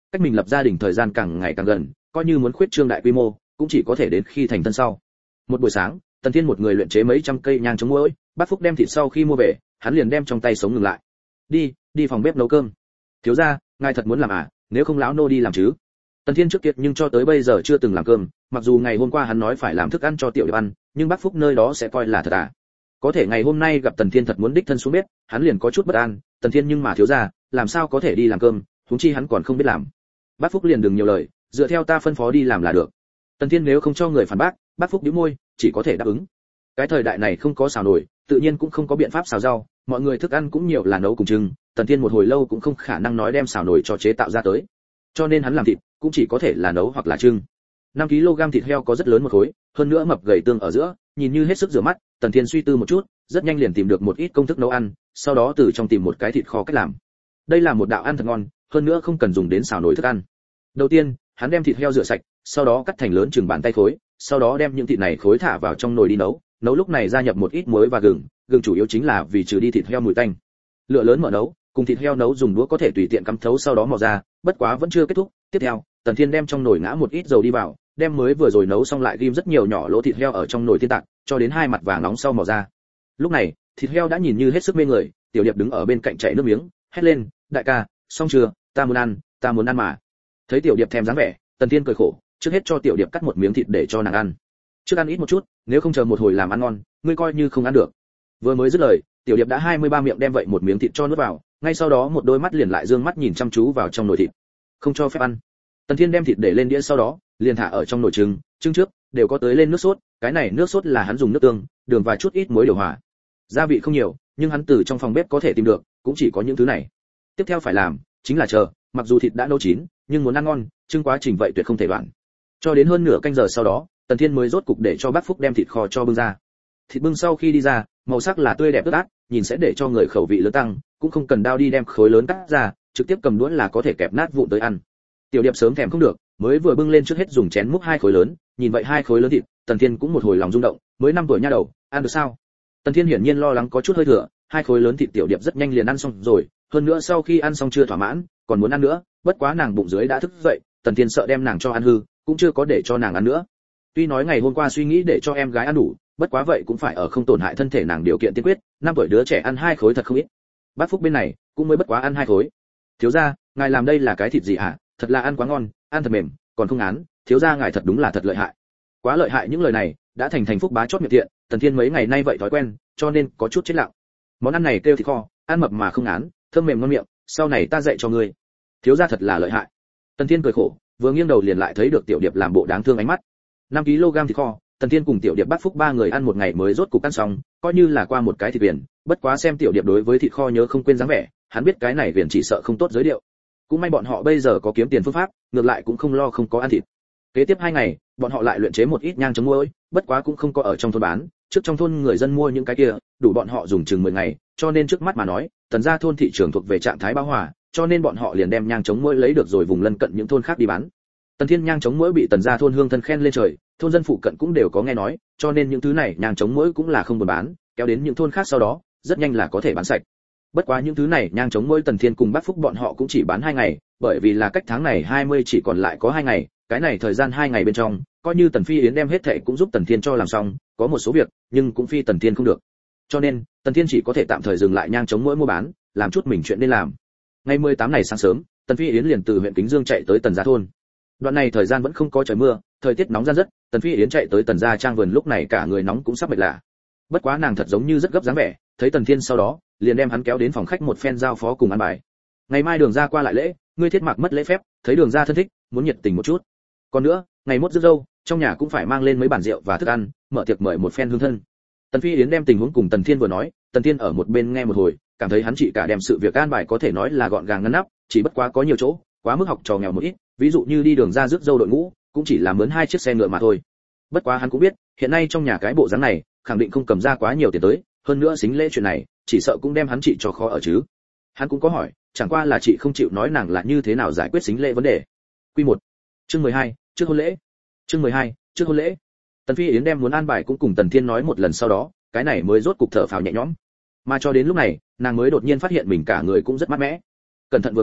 cách mình lập gia đình thời gian càng ngày càng gần, coi như muốn khuyết trương đại quy mô, cũng chỉ có thể đến khi thành thân sau. Một buổi sáng, Tần Thiên một người luyện chế mấy trăm cây nhang chống muỗi, Bác Phúc đem thịt sau khi mua về, hắn liền đem trong tay sống ngừng lại. Đi, đi phòng bếp nấu cơm. Thiếu gia, ngài thật muốn làm à, nếu không lão nô đi làm chứ. Tần Thiên trước kia nhưng cho tới bây giờ chưa từng làm cơm, mặc dù ngày hôm qua hắn nói phải làm thức ăn cho Tiểu Điệp ăn, nhưng Bác Phúc nơi đó sẽ coi là thật à. Có thể ngày hôm nay gặp Tần Thiên thật muốn đích thân xuống bếp, hắn liền có chút bất an, Tần Thiên nhưng mà thiếu gia, làm sao có thể đi làm cơm, huống chi hắn còn không biết làm. Bác Phúc liền đừng nhiều lời, dựa theo ta phân phó đi làm là được. Tần Thiên nếu không cho người phản bác, Bác Phúc nhíu môi, chỉ có thể đáp ứng. Cái thời đại này không có xào nồi, tự nhiên cũng không có biện pháp xào rau, mọi người thức ăn cũng nhiều là nấu cùng chừng, Tần Thiên một hồi lâu cũng không khả năng nói đem xào nồi cho chế tạo ra tới. Cho nên hắn làm thịt, cũng chỉ có thể là nấu hoặc là trưng. năm ki lô gam thịt heo có rất lớn một khối, hơn nữa mập gầy tương ở giữa, nhìn như hết sức rửa mắt, Tần Thiên suy tư một chút, rất nhanh liền tìm được một ít công thức nấu ăn, sau đó từ trong tìm một cái thịt kho cách làm. Đây là một đạo ăn thật ngon, hơn nữa không cần dùng đến xào nồi thức ăn. Đầu tiên, hắn đem thịt heo rửa sạch, sau đó cắt thành lớn chừng bàn tay khối, sau đó đem những thịt này khối thả vào trong nồi đi nấu, nấu lúc này gia nhập một ít muối và gừng, gừng chủ yếu chính là vì trừ đi thịt heo mùi tanh. Lửa lớn mở nấu, cùng thịt heo nấu dùng đũa có thể tùy tiện cắm thấu sau đó mò ra, bất quá vẫn chưa kết thúc. Tiếp theo, Tần Thiên đem trong nồi ngã một ít dầu đi vào, đem mới vừa rồi nấu xong lại ghim rất nhiều nhỏ lỗ thịt heo ở trong nồi tiên tạc, cho đến hai mặt vàng nóng sau mò ra. Lúc này, thịt heo đã nhìn như hết sức mê người, Tiểu Điệp đứng ở bên cạnh chảy nước miếng, hét lên, đại ca, xong chưa, ta muốn ăn, ta muốn ăn mà. Thấy Tiểu Điệp thèm dáng vẻ, Tần Thiên cười khổ, trước hết cho Tiểu Điệp cắt một miếng thịt để cho nàng ăn. Trước ăn ít một chút, nếu không chờ một hồi làm ăn ngon, ngươi coi như không ăn được. Vừa mới dứt lời, Tiểu Điệp đã hai mươi ba miệng đem vậy một miếng thịt cho nuốt vào, ngay sau đó một đôi mắt liền lại dương mắt nhìn chăm chú vào trong nồi thịt. Không cho phép ăn. Tần Thiên đem thịt để lên đĩa sau đó, liền thả ở trong nồi trứng, trứng trước đều có tới lên nước sốt, cái này nước sốt là hắn dùng nước tương, đường và chút ít muối điều hòa. Gia vị không nhiều, nhưng hắn từ trong phòng bếp có thể tìm được, cũng chỉ có những thứ này. Tiếp theo phải làm chính là chờ, mặc dù thịt đã nấu chín, nhưng muốn ăn ngon, trưng quá trình vậy tuyệt không thể đoạn. Cho đến hơn nửa canh giờ sau đó, Tần Thiên mới rốt cục để cho Bác Phúc đem thịt kho cho bưng ra. Thịt bưng sau khi đi ra, màu sắc là tươi đẹp ướt át, nhìn sẽ để cho người khẩu vị lớn tăng, cũng không cần đao đi đem khối lớn cắt ra, trực tiếp cầm đũa là có thể kẹp nát vụn tới ăn. Tiểu Điệp sớm thèm không được, mới vừa bưng lên trước hết dùng chén múc hai khối lớn, nhìn vậy hai khối lớn thịt, Tần Thiên cũng một hồi lòng rung động, mới năm tuổi nha đầu, ăn được sao? Tần Thiên hiển nhiên lo lắng có chút hơi thừa, hai khối lớn thịt Tiểu Điệp rất nhanh liền ăn xong rồi, hơn nữa sau khi ăn xong chưa thỏa mãn, còn muốn ăn nữa, bất quá nàng bụng dưới đã thức dậy, Tần Thiên sợ đem nàng cho ăn hư, cũng chưa có để cho nàng ăn nữa. Tuy nói ngày hôm qua suy nghĩ để cho em gái ăn đủ, bất quá vậy cũng phải ở không tổn hại thân thể nàng điều kiện tiên quyết, năm tuổi đứa trẻ ăn hai khối thật không ít. Bác Phúc bên này cũng mới bất quá ăn hai khối. Thiếu gia, ngài làm đây là cái thịt gì hả? Thật là ăn quá ngon, ăn thật mềm, còn không ngán, thiếu gia ngài thật đúng là thật lợi hại. Quá lợi hại, những lời này đã thành thành Phúc bá chót miệng tiện, Tần Thiên mấy ngày nay vậy thói quen, cho nên có chút chết lặng. Món ăn này kêu thịt kho, ăn mập mà không ngán, thơm mềm ngon miệng, sau này ta dạy cho ngươi. Thiếu gia thật là lợi hại. Tần Thiên cười khổ, vừa nghiêng đầu liền lại thấy được Tiểu Điệp làm bộ đáng thương ánh mắt. năm ki lô gam thịt kho, Tần Thiên cùng Tiểu Điệp Bác Phúc ba người ăn một ngày mới rốt cục ăn xong, coi như là qua một cái thịt viền, bất quá xem Tiểu Điệp đối với thịt kho nhớ không quên dáng vẻ, hắn biết cái này viền chỉ sợ không tốt giới điệu. Cũng may bọn họ bây giờ có kiếm tiền phương pháp, ngược lại cũng không lo không có ăn thịt. Kế tiếp hai ngày, bọn họ lại luyện chế một ít nhang chống muỗi, bất quá cũng không có ở trong thôn bán, trước trong thôn người dân mua những cái kia, đủ bọn họ dùng chừng mười ngày, cho nên trước mắt mà nói, Tần gia thôn thị trường thuộc về trạng thái bão hòa, cho nên bọn họ liền đem nhang chống muỗi lấy được rồi vùng lân cận những thôn khác đi bán. Tần Thiên nhang chống muỗi bị Tần gia thôn hương thân khen lên trời, thôn dân phụ cận cũng đều có nghe nói, cho nên những thứ này nhang chống muỗi cũng là không buôn bán, kéo đến những thôn khác sau đó, rất nhanh là có thể bán sạch. Bất quá những thứ này nhang chống muỗi Tần Thiên cùng Bác Phúc bọn họ cũng chỉ bán hai ngày, bởi vì là cách tháng này hai mươi chỉ còn lại có hai ngày, cái này thời gian hai ngày bên trong, coi như Tần Phi Yến đem hết thảy cũng giúp Tần Thiên cho làm xong, có một số việc, nhưng cũng phi Tần Thiên không được. Cho nên, Tần Thiên chỉ có thể tạm thời dừng lại nhang chống muỗi mua bán, làm chút mình chuyện nên làm. Ngày mười tám này sáng sớm, Tần Phi Yến liền từ huyện Kính Dương chạy tới Tần gia thôn. Đoạn này thời gian vẫn không có trời mưa, thời tiết nóng gian rất, Tần Phi Yến chạy tới Tần gia trang vườn lúc này cả người nóng cũng sắp mệt lạ. Bất quá nàng thật giống như rất gấp dáng vẻ, thấy Tần Thiên sau đó, liền đem hắn kéo đến phòng khách một phen giao phó cùng ăn bài. Ngày mai Đường gia qua lại lễ, ngươi thiết mặc mất lễ phép, thấy Đường gia thân thích, muốn nhiệt tình một chút. Còn nữa, ngày mốt rước dâu, trong nhà cũng phải mang lên mấy bàn rượu và thức ăn, mở tiệc mời một phen hương thân. Tần Phi Yến đem tình huống cùng Tần Thiên vừa nói, Tần Thiên ở một bên nghe một hồi, cảm thấy hắn chỉ cả đem sự việc an bài có thể nói là gọn gàng ngăn nắp, chỉ bất quá có nhiều chỗ, quá mức học trò nghèo một ít, ví dụ như đi Đường ra rước dâu đội ngũ, cũng chỉ là mướn hai chiếc xe ngựa mà thôi. Bất quá hắn cũng biết, hiện nay trong nhà cái bộ dáng này, khẳng định không cầm ra quá nhiều tiền tới, hơn nữa xính lễ chuyện này, chỉ sợ cũng đem hắn trị cho khó ở chứ. Hắn cũng có hỏi, chẳng qua là chị không chịu nói nàng là như thế nào giải quyết xính lễ vấn đề. Quy một, chương mười hai, trước hôn lễ. Chương mười hai, trước hôn lễ. Tần Phi Yến đem muốn an bài cũng cùng Tần Thiên nói một lần sau đó, cái này mới rốt cục thở phào nhẹ nhõm. Mà cho đến lúc này, nàng mới đột nhiên phát hiện mình cả người cũng rất mát mẻ. Cẩn thận vừa nghe,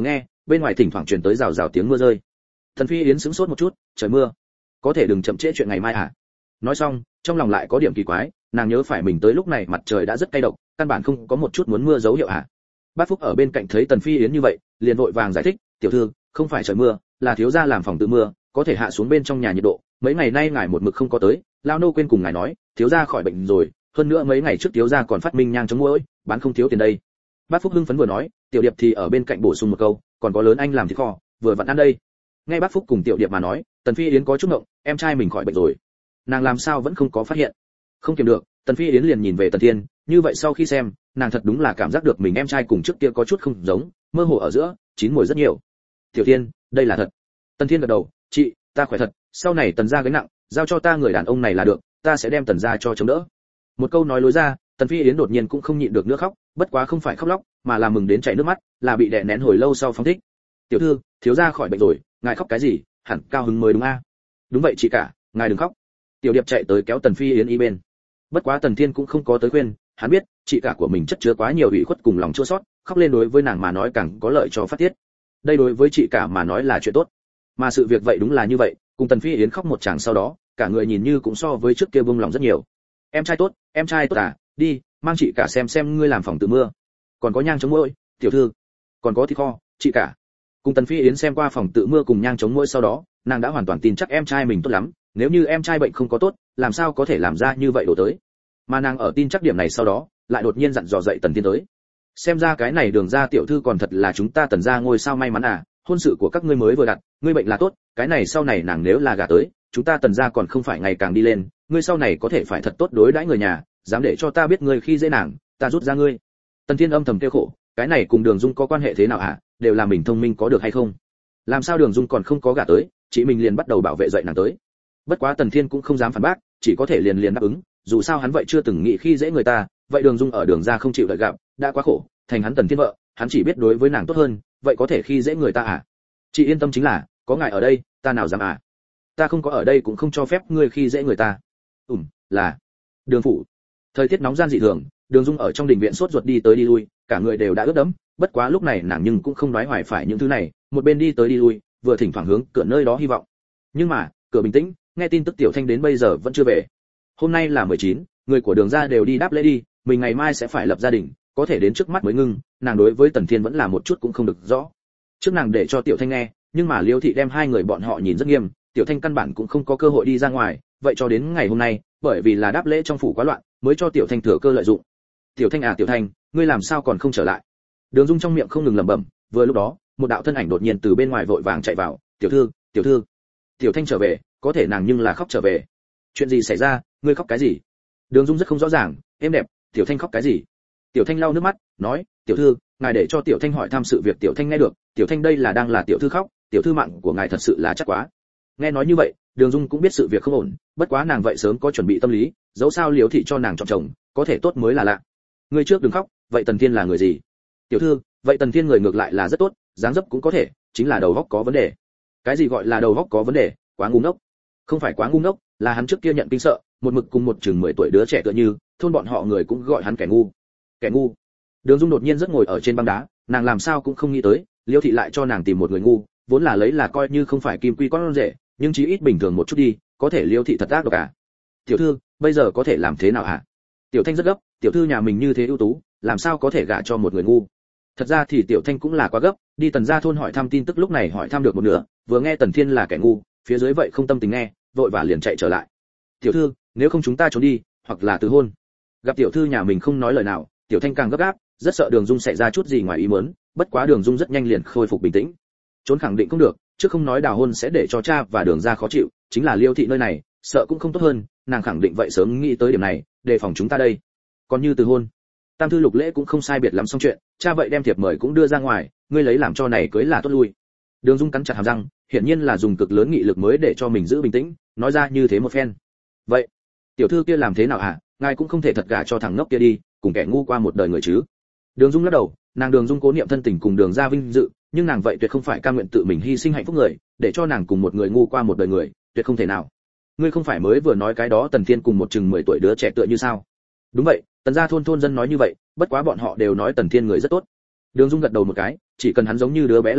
bên ngoài thỉnh thoảng truyền tới rào rào tiếng mưa rơi. Tần Phi Yến sững sốt một chút, trời mưa, có thể đừng chậm trễ chuyện ngày mai à? Nói xong, trong lòng lại có điểm kỳ quái, nàng nhớ phải mình tới lúc này mặt trời đã rất cay độc, căn bản không có một chút muốn mưa dấu hiệu à? Bát Phúc ở bên cạnh thấy Tần Phi Yến như vậy, liền vội vàng giải thích, tiểu thư, không phải trời mưa, là thiếu gia làm phòng tự mưa, có thể hạ xuống bên trong nhà nhiệt độ, mấy ngày nay ngài một mực không có tới, lão nô quên cùng ngài nói, thiếu gia khỏi bệnh rồi, hơn nữa mấy ngày trước thiếu gia còn phát minh nhang chống muỗi, bán không thiếu tiền đây. Bát Phúc hưng phấn vừa nói, Tiểu Điệp thì ở bên cạnh bổ sung một câu, còn có lớn anh làm thịt kho, vừa vặn ăn đây. Nghe Bát Phúc cùng Tiểu Điệp mà nói, Tần Phi Yến có chút ngộng, em trai mình khỏi bệnh rồi, nàng làm sao vẫn không có phát hiện. Không kiềm được, Tần Phi Yến liền nhìn về Tần Thiên, như vậy sau khi xem, nàng thật đúng là cảm giác được mình em trai cùng trước kia có chút không giống, mơ hồ ở giữa, chín mùi rất nhiều. Tiểu Thiên, đây là thật. Tần Thiên gật đầu, chị, ta khỏe thật, sau này Tần gia gánh nặng, giao cho ta người đàn ông này là được, ta sẽ đem Tần gia cho chống đỡ. Một câu nói lối ra, Tần Phi Yến đột nhiên cũng không nhịn được nữa khóc, bất quá không phải khóc lóc, mà là mừng đến chảy nước mắt, là bị đè nén hồi lâu sau phóng thích. Tiểu thư, thiếu gia khỏi bệnh rồi, ngài khóc cái gì, hẳn cao hứng mới đúng a. Đúng vậy chị cả, ngài đừng khóc. Tiểu Điệp chạy tới kéo Tần Phi Yến y bên. Bất quá Tần Thiên cũng không có tới khuyên, hắn biết, chị cả của mình chất chứa quá nhiều ủy khuất cùng lòng chua xót, khóc lên đối với nàng mà nói càng có lợi cho phát tiết. Đây đối với chị cả mà nói là chuyện tốt. Mà sự việc vậy đúng là như vậy, cùng Tần Phi Yến khóc một tràng sau đó, cả người nhìn như cũng so với trước kia buông lòng rất nhiều. Em trai tốt, em trai tốt à, đi, mang chị cả xem xem ngươi làm phòng tự mưa. Còn có nhang chống muỗi, tiểu thư, còn có thịt kho, chị cả. Cùng Tần Phi Yến xem qua phòng tự mưa cùng nhang chống muỗi sau đó, nàng đã hoàn toàn tin chắc em trai mình tốt lắm, nếu như em trai bệnh không có tốt, làm sao có thể làm ra như vậy đổ tới. Mà nàng ở tin chắc điểm này sau đó, lại đột nhiên dặn dò dậy Tần Thiên tới. Xem ra cái này Đường gia tiểu thư còn thật là chúng ta Tần gia ngôi sao may mắn à, hôn sự của các ngươi mới vừa đặt, ngươi bệnh là tốt, cái này sau này nàng nếu là gả tới, chúng ta Tần gia còn không phải ngày càng đi lên, ngươi sau này có thể phải thật tốt đối đãi người nhà, dám để cho ta biết ngươi khi dễ nàng, ta rút ra ngươi. Tần Thiên âm thầm kêu khổ, cái này cùng Đường Dung có quan hệ thế nào hả, đều là mình thông minh có được hay không? Làm sao Đường Dung còn không có gả tới, chị mình liền bắt đầu bảo vệ dậy nàng tới. Bất quá Tần Thiên cũng không dám phản bác, chỉ có thể liền liền đáp ứng, dù sao hắn vậy chưa từng nghĩ khi dễ người ta, vậy Đường Dung ở Đường gia không chịu đợi gặp, đã quá khổ, thành hắn Tần Thiên vợ, hắn chỉ biết đối với nàng tốt hơn, vậy có thể khi dễ người ta à? Chị yên tâm chính là, có ngài ở đây, ta nào dám à? Ta không có ở đây cũng không cho phép ngươi khi dễ người ta. Ừm, là. Đường phủ. Thời tiết nóng gian dị thường, Đường Dung ở trong đình viện sốt ruột đi tới đi lui, cả người đều đã ướt đẫm, bất quá lúc này nàng nhưng cũng không nói hoài phải những thứ này, một bên đi tới đi lui, vừa thỉnh thoảng hướng cửa nơi đó hy vọng. Nhưng mà, cửa bình tĩnh, nghe tin tức Tiểu Thanh đến bây giờ vẫn chưa về. Hôm nay là mười chín, người của Đường gia đều đi đáp lễ đi, mình ngày mai sẽ phải lập gia đình, có thể đến trước mắt mới ngưng, nàng đối với Tần Thiên vẫn là một chút cũng không được rõ. Trước nàng để cho Tiểu Thanh nghe, nhưng mà Liêu thị đem hai người bọn họ nhìn rất nghiêm, Tiểu Thanh căn bản cũng không có cơ hội đi ra ngoài, vậy cho đến ngày hôm nay, bởi vì là đáp lễ trong phủ quá loạn, mới cho Tiểu Thanh thừa cơ lợi dụng. Tiểu Thanh à Tiểu Thanh, ngươi làm sao còn không trở lại? Đường Dung trong miệng không ngừng lẩm bẩm, vừa lúc đó, một đạo thân ảnh đột nhiên từ bên ngoài vội vàng chạy vào, "Tiểu thư, tiểu thư." Tiểu Thanh trở về, có thể nàng nhưng là khóc trở về. Chuyện gì xảy ra, ngươi khóc cái gì? Đường Dung rất không rõ ràng, êm đẹp, Tiểu Thanh khóc cái gì? Tiểu Thanh lau nước mắt, nói, "Tiểu thư, ngài để cho Tiểu Thanh hỏi thăm sự việc." Tiểu Thanh nghe được, Tiểu Thanh đây là đang là tiểu thư khóc, tiểu thư mạng của ngài thật sự là chắc quá. Nghe nói như vậy, Đường Dung cũng biết sự việc không ổn, bất quá nàng vậy sớm có chuẩn bị tâm lý, dẫu sao Liễu thị cho nàng chọn chồng, có thể tốt mới là lạ. Ngươi trước đừng khóc, vậy Tần Thiên là người gì? Tiểu thư, vậy Tần Thiên người ngược lại là rất tốt, dáng dấp cũng có thể, chính là đầu óc có vấn đề. Cái gì gọi là đầu óc có vấn đề? Quá ngu ngốc. Không phải quá ngu ngốc, là hắn trước kia nhận kinh sợ, một mực cùng một chừng mười tuổi đứa trẻ tựa như, thôn bọn họ người cũng gọi hắn kẻ ngu. Kẻ ngu. Đường Dung đột nhiên rất ngồi ở trên băng đá, nàng làm sao cũng không nghĩ tới, Liễu thị lại cho nàng tìm một người ngu, vốn là lấy là coi như không phải kim quy con rể, nhưng chí ít bình thường một chút đi, có thể Liễu thị thật ác độc à? Tiểu thư, bây giờ có thể làm thế nào hả? Tiểu Thanh rất gấp, tiểu thư nhà mình như thế ưu tú, làm sao có thể gả cho một người ngu? Thật ra thì Tiểu Thanh cũng là quá gấp, đi Tần gia thôn hỏi thăm tin tức lúc này hỏi thăm được một nửa, vừa nghe Tần Thiên là kẻ ngu, phía dưới vậy không tâm tình nghe, vội vã liền chạy trở lại. Tiểu thư, nếu không chúng ta trốn đi, hoặc là từ hôn. Gặp tiểu thư nhà mình không nói lời nào, Tiểu Thanh càng gấp gáp, rất sợ Đường Dung xảy ra chút gì ngoài ý muốn, bất quá Đường Dung rất nhanh liền khôi phục bình tĩnh. Trốn khẳng định không được, chứ không nói đào hôn sẽ để cho cha và Đường gia khó chịu, chính là Liêu thị nơi này, sợ cũng không tốt hơn, nàng khẳng định vậy sớm nghĩ tới điểm này, đề phòng chúng ta đây. Còn như từ hôn, Tam thư lục lễ cũng không sai biệt lắm xong chuyện, cha vậy đem thiệp mời cũng đưa ra ngoài, ngươi lấy làm cho này cưới là tốt lui. Đường Dung cắn chặt hàm răng, hiển nhiên là dùng cực lớn nghị lực mới để cho mình giữ bình tĩnh, nói ra như thế một phen. Vậy, tiểu thư kia làm thế nào hả? Ngài cũng không thể thật gả cho thằng ngốc kia đi, cùng kẻ ngu qua một đời người chứ? Đường Dung lắc đầu, nàng Đường Dung cố niệm thân tình cùng Đường gia vinh dự, nhưng nàng vậy tuyệt không phải cam nguyện tự mình hy sinh hạnh phúc người, để cho nàng cùng một người ngu qua một đời người, tuyệt không thể nào. Ngươi không phải mới vừa nói cái đó Tần Thiên cùng một chừng mười tuổi đứa trẻ tựa như sao? Đúng vậy, Tần gia thôn thôn dân nói như vậy, bất quá bọn họ đều nói Tần Thiên người rất tốt. Đường Dung gật đầu một cái, chỉ cần hắn giống như đứa bé là được,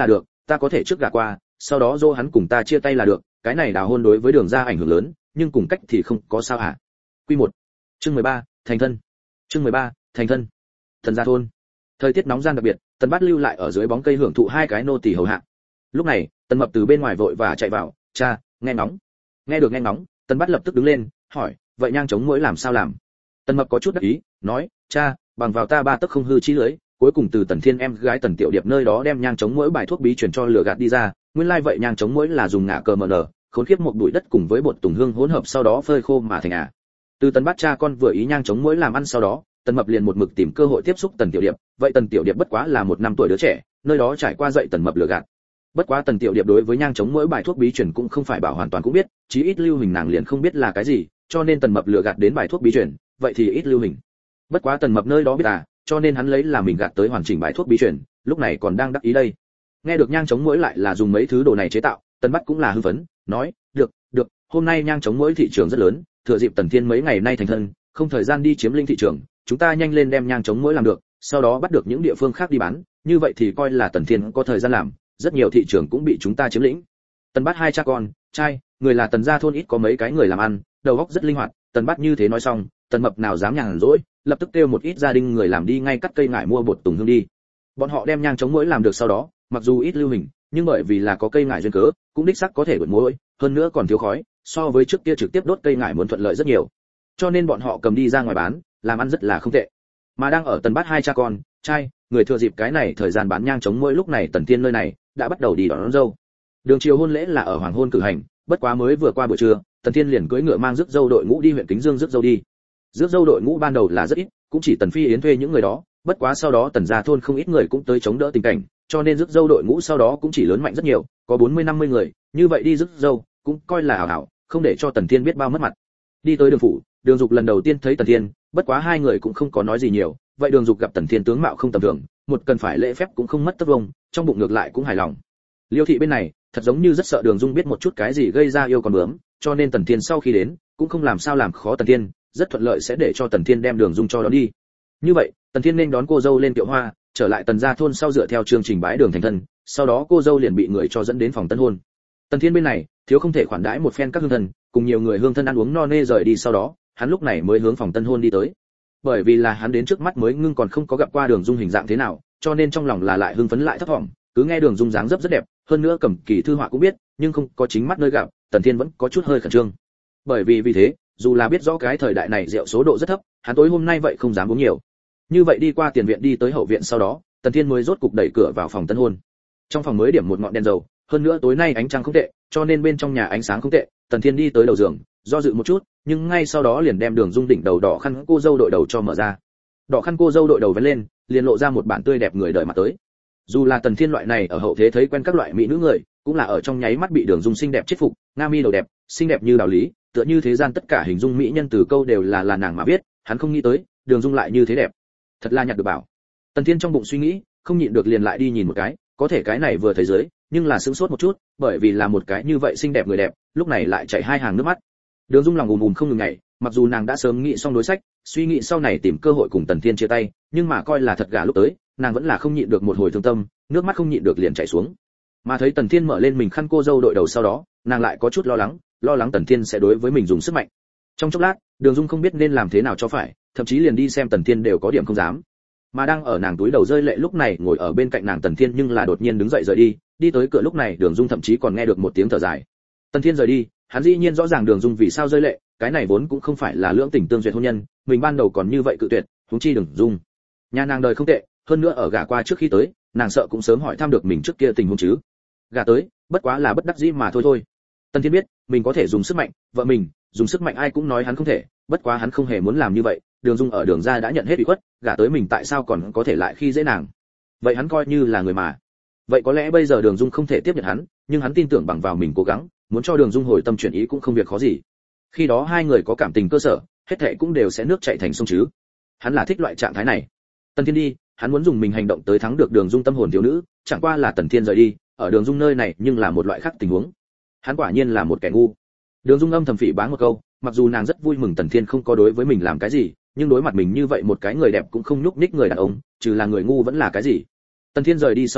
ta có thể trước gả qua, sau đó dô hắn cùng ta chia tay là được, cái này đào hôn đối với Đường gia ảnh hưởng lớn, nhưng cùng cách thì không có sao hả? Quy một, chương mười ba, thành thân. Chương mười ba, thành thân. Tần gia thôn. Thời tiết nóng gian đặc biệt, Tần Bát lưu lại ở dưới bóng cây hưởng thụ hai cái nô tỳ hầu hạ. Lúc này, Tần Mập từ bên ngoài vội và chạy vào, "Cha, nghe ngóng." Nghe được nghe ngóng, Tần Bát lập tức đứng lên, hỏi, "Vậy nhang chống muỗi làm sao làm?" Tần Mập có chút đắc ý, nói, "Cha, bằng vào ta ba tấc không hư chí lưới, cuối cùng từ Tần Thiên em gái Tần Tiểu Điệp nơi đó đem nhang chống muỗi bài thuốc bí truyền cho lừa gạt đi ra, nguyên lai vậy nhang chống muỗi là dùng ngả cờ mờ nở, khốn kiếp một bụi đất cùng với bột tùng hương hỗn hợp sau đó phơi khô mà thành à." Từ Tần Bát cha con vừa ý nhang chống muỗi làm ăn sau đó, Tần Mập liền một mực tìm cơ hội tiếp xúc Tần Tiểu Điệp, vậy Tần Tiểu Điệp bất quá là một năm tuổi đứa trẻ, nơi đó trải qua dạy Tần Mập lừa gạt. Bất quá Tần Tiểu Điệp đối với nhang chống muỗi bài thuốc bí truyền cũng không phải bảo hoàn toàn cũng biết, chí ít lưu hình nàng liền không biết là cái gì, cho nên Tần Mập lừa gạt đến bài thuốc bí truyền, vậy thì ít lưu hình. Bất quá Tần Mập nơi đó biết à, cho nên hắn lấy là mình gạt tới hoàn chỉnh bài thuốc bí truyền, lúc này còn đang đắc ý đây. Nghe được nhang chống muỗi lại là dùng mấy thứ đồ này chế tạo, Tần Bát cũng là hưng phấn, nói, "Được, được, hôm nay nhang chống muỗi thị trường rất lớn, thừa dịp Tần Thiên mấy ngày nay thành thân, không thời gian đi chiếm lĩnh thị trường, chúng ta nhanh lên đem nhang chống muỗi làm được, sau đó bắt được những địa phương khác đi bán, như vậy thì coi là Tần Thiên có thời gian làm, rất nhiều thị trường cũng bị chúng ta chiếm lĩnh." Tần Bát hai cha con, trai, người là Tần gia thôn ít có mấy cái người làm ăn, đầu óc rất linh hoạt, Tần Bát như thế nói xong, Tần Mập nào dám nhàn rỗi, lập tức kêu một ít gia đình người làm đi ngay cắt cây ngải mua bột tùng hương đi. Bọn họ đem nhang chống muỗi làm được sau đó, mặc dù ít lưu hình, nhưng bởi vì là có cây ngải duyên cớ, cũng đích xác có thể đuổi muỗi, hơn nữa còn thiếu khói, so với trước kia trực tiếp đốt cây ngải muốn thuận lợi rất nhiều. Cho nên bọn họ cầm đi ra ngoài bán, làm ăn rất là không tệ. Mà đang ở Tần Bát hai cha con, trai, người thừa dịp cái này thời gian bán nhang chống muỗi lúc này Tần Thiên nơi này đã bắt đầu đi đón, đón dâu. Đường chiều hôn lễ là ở hoàng hôn cử hành, bất quá mới vừa qua buổi trưa, Tần Thiên liền cưỡi ngựa mang rước dâu đội ngũ đi huyện Kính Dương rước dâu đi. Rước dâu đội ngũ ban đầu là rất ít, cũng chỉ Tần Phi Yến thuê những người đó, bất quá sau đó Tần gia thôn không ít người cũng tới chống đỡ tình cảnh, cho nên rước dâu đội ngũ sau đó cũng chỉ lớn mạnh rất nhiều, có bốn mươi năm mươi người, như vậy đi rước dâu cũng coi là hảo hảo, không để cho Tần Thiên biết bao mất mặt. Đi tới Đường phủ, Đường Dục lần đầu tiên thấy Tần Thiên, bất quá hai người cũng không có nói gì nhiều, vậy Đường Dục gặp Tần Thiên tướng mạo không tầm thường, một cần phải lễ phép cũng không mất tất vông, trong bụng ngược lại cũng hài lòng. Liêu thị bên này, thật giống như rất sợ Đường Dung biết một chút cái gì gây ra yêu con bướm, cho nên Tần Thiên sau khi đến, cũng không làm sao làm khó Tần Thiên, rất thuận lợi sẽ để cho Tần Thiên đem Đường Dung cho đón đi. Như vậy, Tần Thiên nên đón cô dâu lên kiệu hoa, trở lại Tần gia thôn sau dựa theo chương trình bái đường thành thân, sau đó cô dâu liền bị người cho dẫn đến phòng tân hôn. Tần Thiên bên này, thiếu không thể khoản đãi một phen các hương thân, cùng nhiều người hương thân ăn uống no nê rời đi sau đó, hắn lúc này mới hướng phòng tân hôn đi tới. Bởi vì là hắn đến trước mắt mới ngưng còn không có gặp qua Đường Dung hình dạng thế nào, cho nên trong lòng là lại hưng phấn lại thấp thỏm, cứ nghe Đường Dung dáng dấp rất đẹp, hơn nữa cầm kỳ thư họa cũng biết, nhưng không có chính mắt nơi gặp, Tần Thiên vẫn có chút hơi khẩn trương. Bởi vì vì thế, dù là biết rõ cái thời đại này rượu số độ rất thấp, hắn tối hôm nay vậy không dám uống nhiều. Như vậy đi qua tiền viện đi tới hậu viện sau đó, Tần Thiên mới rốt cục đẩy cửa vào phòng tân hôn. Trong phòng mới điểm một ngọn đèn dầu, hơn nữa tối nay ánh trăng không tệ, cho nên bên trong nhà ánh sáng không tệ. Tần Thiên đi tới đầu giường, do dự một chút, nhưng ngay sau đó liền đem Đường Dung đỉnh đầu đỏ khăn cô dâu đội đầu cho mở ra. Đỏ khăn cô dâu đội đầu vén lên, liền lộ ra một bản tươi đẹp người đời mặt tới. Dù là Tần Thiên loại này ở hậu thế thấy quen các loại mỹ nữ người, cũng là ở trong nháy mắt bị Đường Dung xinh đẹp chết phục, nga mi đầu đẹp, xinh đẹp như đạo lý, tựa như thế gian tất cả hình dung mỹ nhân từ câu đều là là nàng mà biết, hắn không nghĩ tới, Đường Dung lại như thế đẹp. Thật là nhặt được bảo. Tần Thiên trong bụng suy nghĩ, không nhịn được liền lại đi nhìn một cái, có thể cái này vừa thấy dưới, nhưng là sững sốt một chút, bởi vì là một cái như vậy xinh đẹp người đẹp, lúc này lại chảy hai hàng nước mắt. Đường Dung lòng ùm ùm không ngừng nhảy, mặc dù nàng đã sớm nghĩ xong đối sách, suy nghĩ sau này tìm cơ hội cùng Tần Thiên chia tay, nhưng mà coi là thật gả lúc tới, nàng vẫn là không nhịn được một hồi thương tâm, nước mắt không nhịn được liền chảy xuống. Mà thấy Tần Thiên mở lên mình khăn cô dâu đội đầu sau đó, nàng lại có chút lo lắng, lo lắng Tần Thiên sẽ đối với mình dùng sức mạnh. Trong chốc lát, Đường Dung không biết nên làm thế nào cho phải, thậm chí liền đi xem Tần Thiên đều có điểm không dám. Mà đang ở nàng túi đầu rơi lệ lúc này ngồi ở bên cạnh nàng Tần Thiên nhưng là đột nhiên đứng dậy rời đi, đi tới cửa lúc này Đường Dung thậm chí còn nghe được một tiếng thở dài. Tần Thiên rời đi, hắn dĩ nhiên rõ ràng Đường Dung vì sao rơi lệ, cái này vốn cũng không phải là lưỡng tình tương duyệt hôn nhân, mình ban đầu còn như vậy cự tuyệt, huống chi Đường Dung. Nhà nàng đời không tệ, hơn nữa ở gả qua trước khi tới, nàng sợ cũng sớm hỏi thăm được mình trước kia tình huống chứ. Gả tới, bất quá là bất đắc dĩ mà thôi thôi. Tần Thiên biết, mình có thể dùng sức mạnh, vợ mình, dùng sức mạnh ai cũng nói hắn không thể, bất quá hắn không hề muốn làm như vậy, Đường Dung ở Đường gia đã nhận hết ủy khuất, gả tới mình tại sao còn có thể lại khi dễ nàng? Vậy hắn coi như là người mà. Vậy có lẽ bây giờ Đường Dung không thể tiếp nhận hắn, nhưng hắn tin tưởng bằng vào mình cố gắng, muốn cho Đường Dung hồi tâm chuyển ý cũng không việc khó gì. Khi đó hai người có cảm tình cơ sở, hết thảy cũng đều sẽ nước chảy thành sông chứ. Hắn là thích loại trạng thái này. Tần Thiên đi, hắn muốn dùng mình hành động tới thắng được Đường Dung tâm hồn thiếu nữ, chẳng qua là Tần Thiên rời đi, ở Đường Dung nơi này nhưng là một loại khác tình huống. Hắn quả nhiên là một kẻ ngu. Đường Dung âm thầm phỉ báng một câu, mặc dù nàng rất vui mừng Tần Thiên không có đối với mình làm cái gì, nhưng đối mặt mình như vậy một cái người đẹp cũng không nhúc nhích người đàn ông, trừ là người ngu vẫn là cái gì. Tần Thiên rời đi sau đó,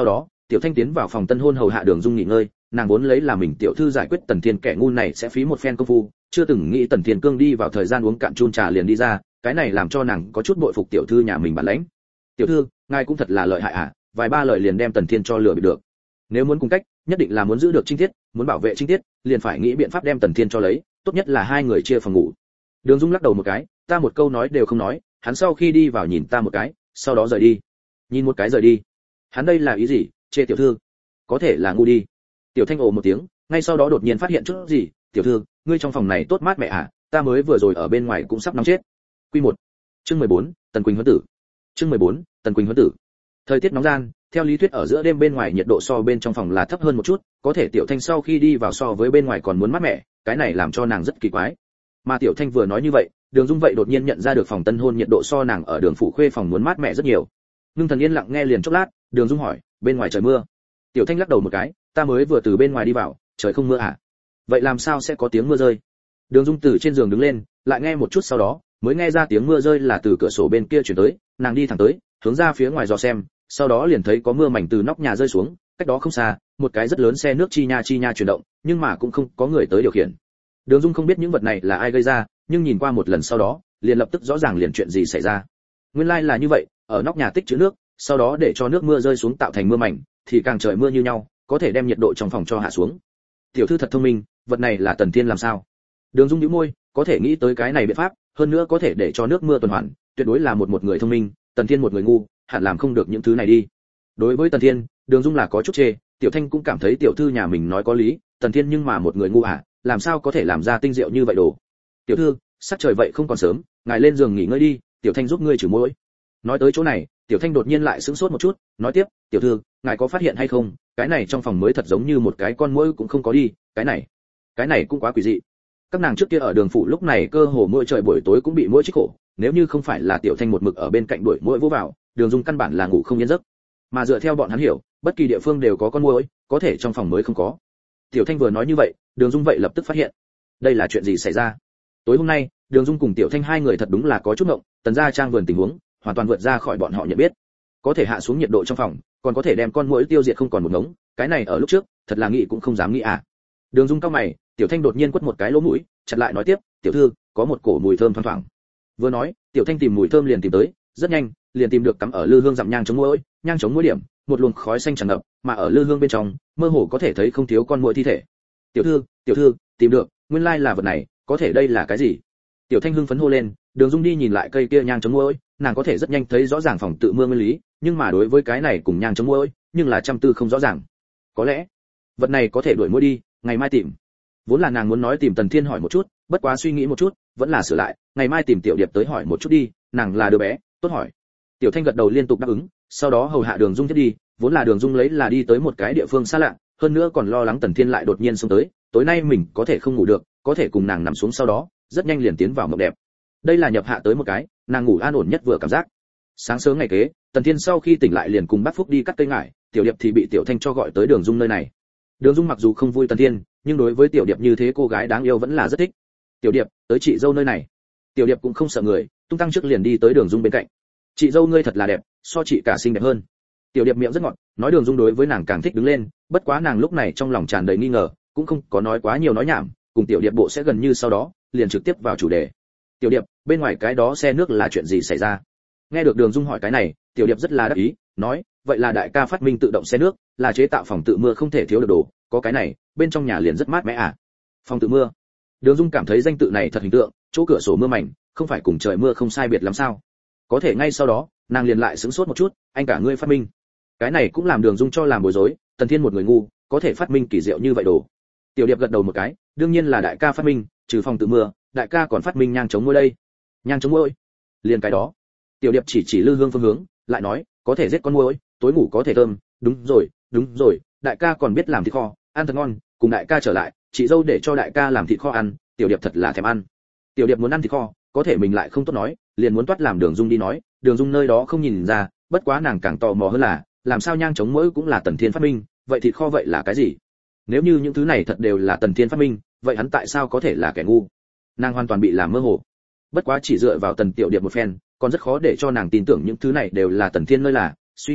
Tiểu Thanh tiến vào phòng tân hôn hầu hạ Đường Dung nghỉ ngơi, nàng vốn lấy là mình tiểu thư giải quyết Tần Thiên kẻ ngu này sẽ phí một phen công phu, chưa từng nghĩ Tần Thiên Cương đi vào thời gian uống cạn chun trà liền đi ra, cái này làm cho nàng có chút bội phục tiểu thư nhà mình bản lãnh. Tiểu thư, ngài cũng thật là lợi hại à, vài ba lời liền đem Tần Thiên cho lừa bị được. Nếu muốn cùng cách, nhất định là muốn giữ được Trinh Tiết, muốn bảo vệ Trinh Tiết, liền phải nghĩ biện pháp đem Tần Thiên cho lấy, tốt nhất là hai người chia phòng ngủ. Đường Dung lắc đầu một cái, ta một câu nói đều không nói, hắn sau khi đi vào nhìn ta một cái, sau đó rời đi. Nhìn một cái rời đi. Hắn đây là ý gì? Chê tiểu thư? Có thể là ngu đi. Tiểu Thanh ồ một tiếng, ngay sau đó đột nhiên phát hiện chút gì, tiểu thư, ngươi trong phòng này tốt mát mẹ à, ta mới vừa rồi ở bên ngoài cũng sắp nóng chết. Quy một. Chương mười bốn, Tần Quỳnh huấn tử. Chương mười bốn, Tần Quỳnh huấn tử. Thời tiết nóng gian, theo lý thuyết ở giữa đêm bên ngoài nhiệt độ so bên trong phòng là thấp hơn một chút, có thể Tiểu Thanh sau khi đi vào so với bên ngoài còn muốn mát mẻ, cái này làm cho nàng rất kỳ quái. Mà Tiểu Thanh vừa nói như vậy, Đường Dung vậy đột nhiên nhận ra được phòng tân hôn nhiệt độ so nàng ở Đường phủ khuê phòng muốn mát mẻ rất nhiều. Ngưng Thần yên lặng nghe liền chốc lát, Đường Dung hỏi, bên ngoài trời mưa? Tiểu Thanh lắc đầu một cái, ta mới vừa từ bên ngoài đi vào, trời không mưa à? Vậy làm sao sẽ có tiếng mưa rơi? Đường Dung từ trên giường đứng lên, lại nghe một chút sau đó, mới nghe ra tiếng mưa rơi là từ cửa sổ bên kia truyền tới, nàng đi thẳng tới, hướng ra phía ngoài dò xem, sau đó liền thấy có mưa mảnh từ nóc nhà rơi xuống, cách đó không xa, một cái rất lớn xe nước chi nha chi nha chuyển động, nhưng mà cũng không có người tới điều khiển. Đường Dung không biết những vật này là ai gây ra, nhưng nhìn qua một lần sau đó, liền lập tức rõ ràng liền chuyện gì xảy ra. Nguyên lai like là như vậy, ở nóc nhà tích trữ nước, sau đó để cho nước mưa rơi xuống tạo thành mưa mảnh, thì càng trời mưa như nhau, có thể đem nhiệt độ trong phòng cho hạ xuống. Tiểu thư thật thông minh, vật này là Tần Thiên làm sao? Đường Dung nhíu môi, có thể nghĩ tới cái này biện pháp, hơn nữa có thể để cho nước mưa tuần hoàn, tuyệt đối là một một người thông minh, Tần Thiên một người ngu, hẳn làm không được những thứ này đi. Đối với Tần Thiên, Đường Dung là có chút chê, Tiểu Thanh cũng cảm thấy tiểu thư nhà mình nói có lý, Tần Thiên nhưng mà một người ngu à, làm sao có thể làm ra tinh diệu như vậy đồ. Tiểu thư, sắc trời vậy không còn sớm, ngài lên giường nghỉ ngơi đi, Tiểu Thanh giúp ngươi trừ muỗi. Nói tới chỗ này, Tiểu Thanh đột nhiên lại sững sốt một chút, nói tiếp, tiểu thư, ngài có phát hiện hay không, cái này trong phòng mới thật giống như một cái con muỗi cũng không có đi, cái này, cái này cũng quá quỷ dị. Các nàng trước kia ở Đường phủ lúc này cơ hồ mỗi trời buổi tối cũng bị muỗi chích khổ, nếu như không phải là Tiểu Thanh một mực ở bên cạnh đuổi muỗi vô vào, Đường Dung căn bản là ngủ không yên giấc. Mà dựa theo bọn hắn hiểu, bất kỳ địa phương đều có con muỗi, có thể trong phòng mới không có. Tiểu Thanh vừa nói như vậy, Đường Dung vậy lập tức phát hiện, đây là chuyện gì xảy ra. Tối hôm nay, Đường Dung cùng Tiểu Thanh hai người thật đúng là có chút ngộng, Tần gia trang vườn tình huống, hoàn toàn vượt ra khỏi bọn họ nhận biết. Có thể hạ xuống nhiệt độ trong phòng, còn có thể đem con muỗi tiêu diệt không còn một ngống, cái này ở lúc trước, thật là nghĩ cũng không dám nghĩ à. Đường Dung cao mày, Tiểu Thanh đột nhiên quất một cái lỗ mũi, chặt lại nói tiếp, tiểu thư, có một cổ mùi thơm thoang thoảng. Vừa nói, Tiểu Thanh tìm mùi thơm liền tìm tới, rất nhanh, liền tìm được cắm ở lư hương dặm nhang chống muỗi, nhang chống muỗi điểm, một luồng khói xanh tràn ngập, mà ở lư hương bên trong, mơ hồ có thể thấy không thiếu con muỗi thi thể. Tiểu thư, tiểu thư, tìm được, nguyên lai là vật này, có thể đây là cái gì? Tiểu Thanh hưng phấn hô lên, Đường Dung đi nhìn lại cây kia nhang chống muỗi, nàng có thể rất nhanh thấy rõ ràng phòng tự mưa nguyên lý, nhưng mà đối với cái này cùng nhang chống muỗi, nhưng là trăm tư không rõ ràng. Có lẽ, vật này có thể đuổi muỗi đi, ngày mai tìm. Vốn là nàng muốn nói tìm Tần Thiên hỏi một chút, bất quá suy nghĩ một chút, vẫn là sửa lại, ngày mai tìm Tiểu Điệp tới hỏi một chút đi, nàng là đứa bé, tốt hỏi. Tiểu Thanh gật đầu liên tục đáp ứng, sau đó hầu hạ Đường Dung tiếp đi, vốn là Đường Dung lấy là đi tới một cái địa phương xa lạ, hơn nữa còn lo lắng Tần Thiên lại đột nhiên xông tới, tối nay mình có thể không ngủ được, có thể cùng nàng nằm xuống sau đó, rất nhanh liền tiến vào mộng đẹp. Đây là nhập hạ tới một cái, nàng ngủ an ổn nhất vừa cảm giác. Sáng sớm ngày kế, Tần Thiên sau khi tỉnh lại liền cùng Bác Phúc đi cắt cây ngải, Tiểu Điệp thì bị Tiểu Thanh cho gọi tới Đường Dung nơi này. Đường Dung mặc dù không vui Tần Thiên, nhưng đối với Tiểu Điệp như thế cô gái đáng yêu vẫn là rất thích. Tiểu Điệp, tới chị dâu nơi này. Tiểu Điệp cũng không sợ người, tung tăng trước liền đi tới Đường Dung bên cạnh. Chị dâu ngươi thật là đẹp, so chị cả xinh đẹp hơn. Tiểu Điệp miệng rất ngọt, nói Đường Dung đối với nàng càng thích đứng lên, bất quá nàng lúc này trong lòng tràn đầy nghi ngờ, cũng không có nói quá nhiều nói nhảm, cùng Tiểu Điệp bộ sẽ gần như sau đó, liền trực tiếp vào chủ đề. Tiểu Điệp, bên ngoài cái đó xe nước là chuyện gì xảy ra? Nghe được Đường Dung hỏi cái này, Tiểu Điệp rất là đắc ý, nói, vậy là đại ca phát minh tự động xe nước, là chế tạo phòng tự mưa không thể thiếu được đồ, có cái này, bên trong nhà liền rất mát mẻ à? Phòng tự mưa. Đường Dung cảm thấy danh tự này thật hình tượng, chỗ cửa sổ mưa mảnh, không phải cùng trời mưa không sai biệt lắm sao? Có thể ngay sau đó, nàng liền lại sững sốt một chút, anh cả ngươi phát minh. Cái này cũng làm Đường Dung cho làm bối rối, Tần Thiên một người ngu, có thể phát minh kỳ diệu như vậy đồ. Tiểu Điệp gật đầu một cái, đương nhiên là đại ca phát minh, trừ phòng tự mưa, đại ca còn phát minh nhang chống muỗi đây. Nhang chống muỗi? Liền cái đó. Tiểu Điệp chỉ chỉ lư hương phương hướng, lại nói, có thể giết con muỗi, tối ngủ có thể thơm, đúng rồi, đúng rồi, đại ca còn biết làm thịt kho, ăn thật ngon, cùng đại ca trở lại, chị dâu để cho đại ca làm thịt kho ăn, Tiểu Điệp thật là thèm ăn. Tiểu Điệp muốn ăn thịt kho, có thể mình lại không tốt nói, liền muốn toát làm Đường Dung đi nói, Đường Dung nơi đó không nhìn ra, bất quá nàng càng tò mò hơn là, làm sao nhang chống muỗi cũng là Tần Thiên phát minh, vậy thịt kho vậy là cái gì? Nếu như những thứ này thật đều là Tần Thiên phát minh, vậy hắn tại sao có thể là kẻ ngu? Nàng hoàn toàn bị làm mơ hồ. Bất quá chỉ dựa vào Tần Tiểu Điệp một phen, còn rất khó để cho nàng tin tưởng những thứ này đều là Tần Thiên nơi là, suy nghĩ,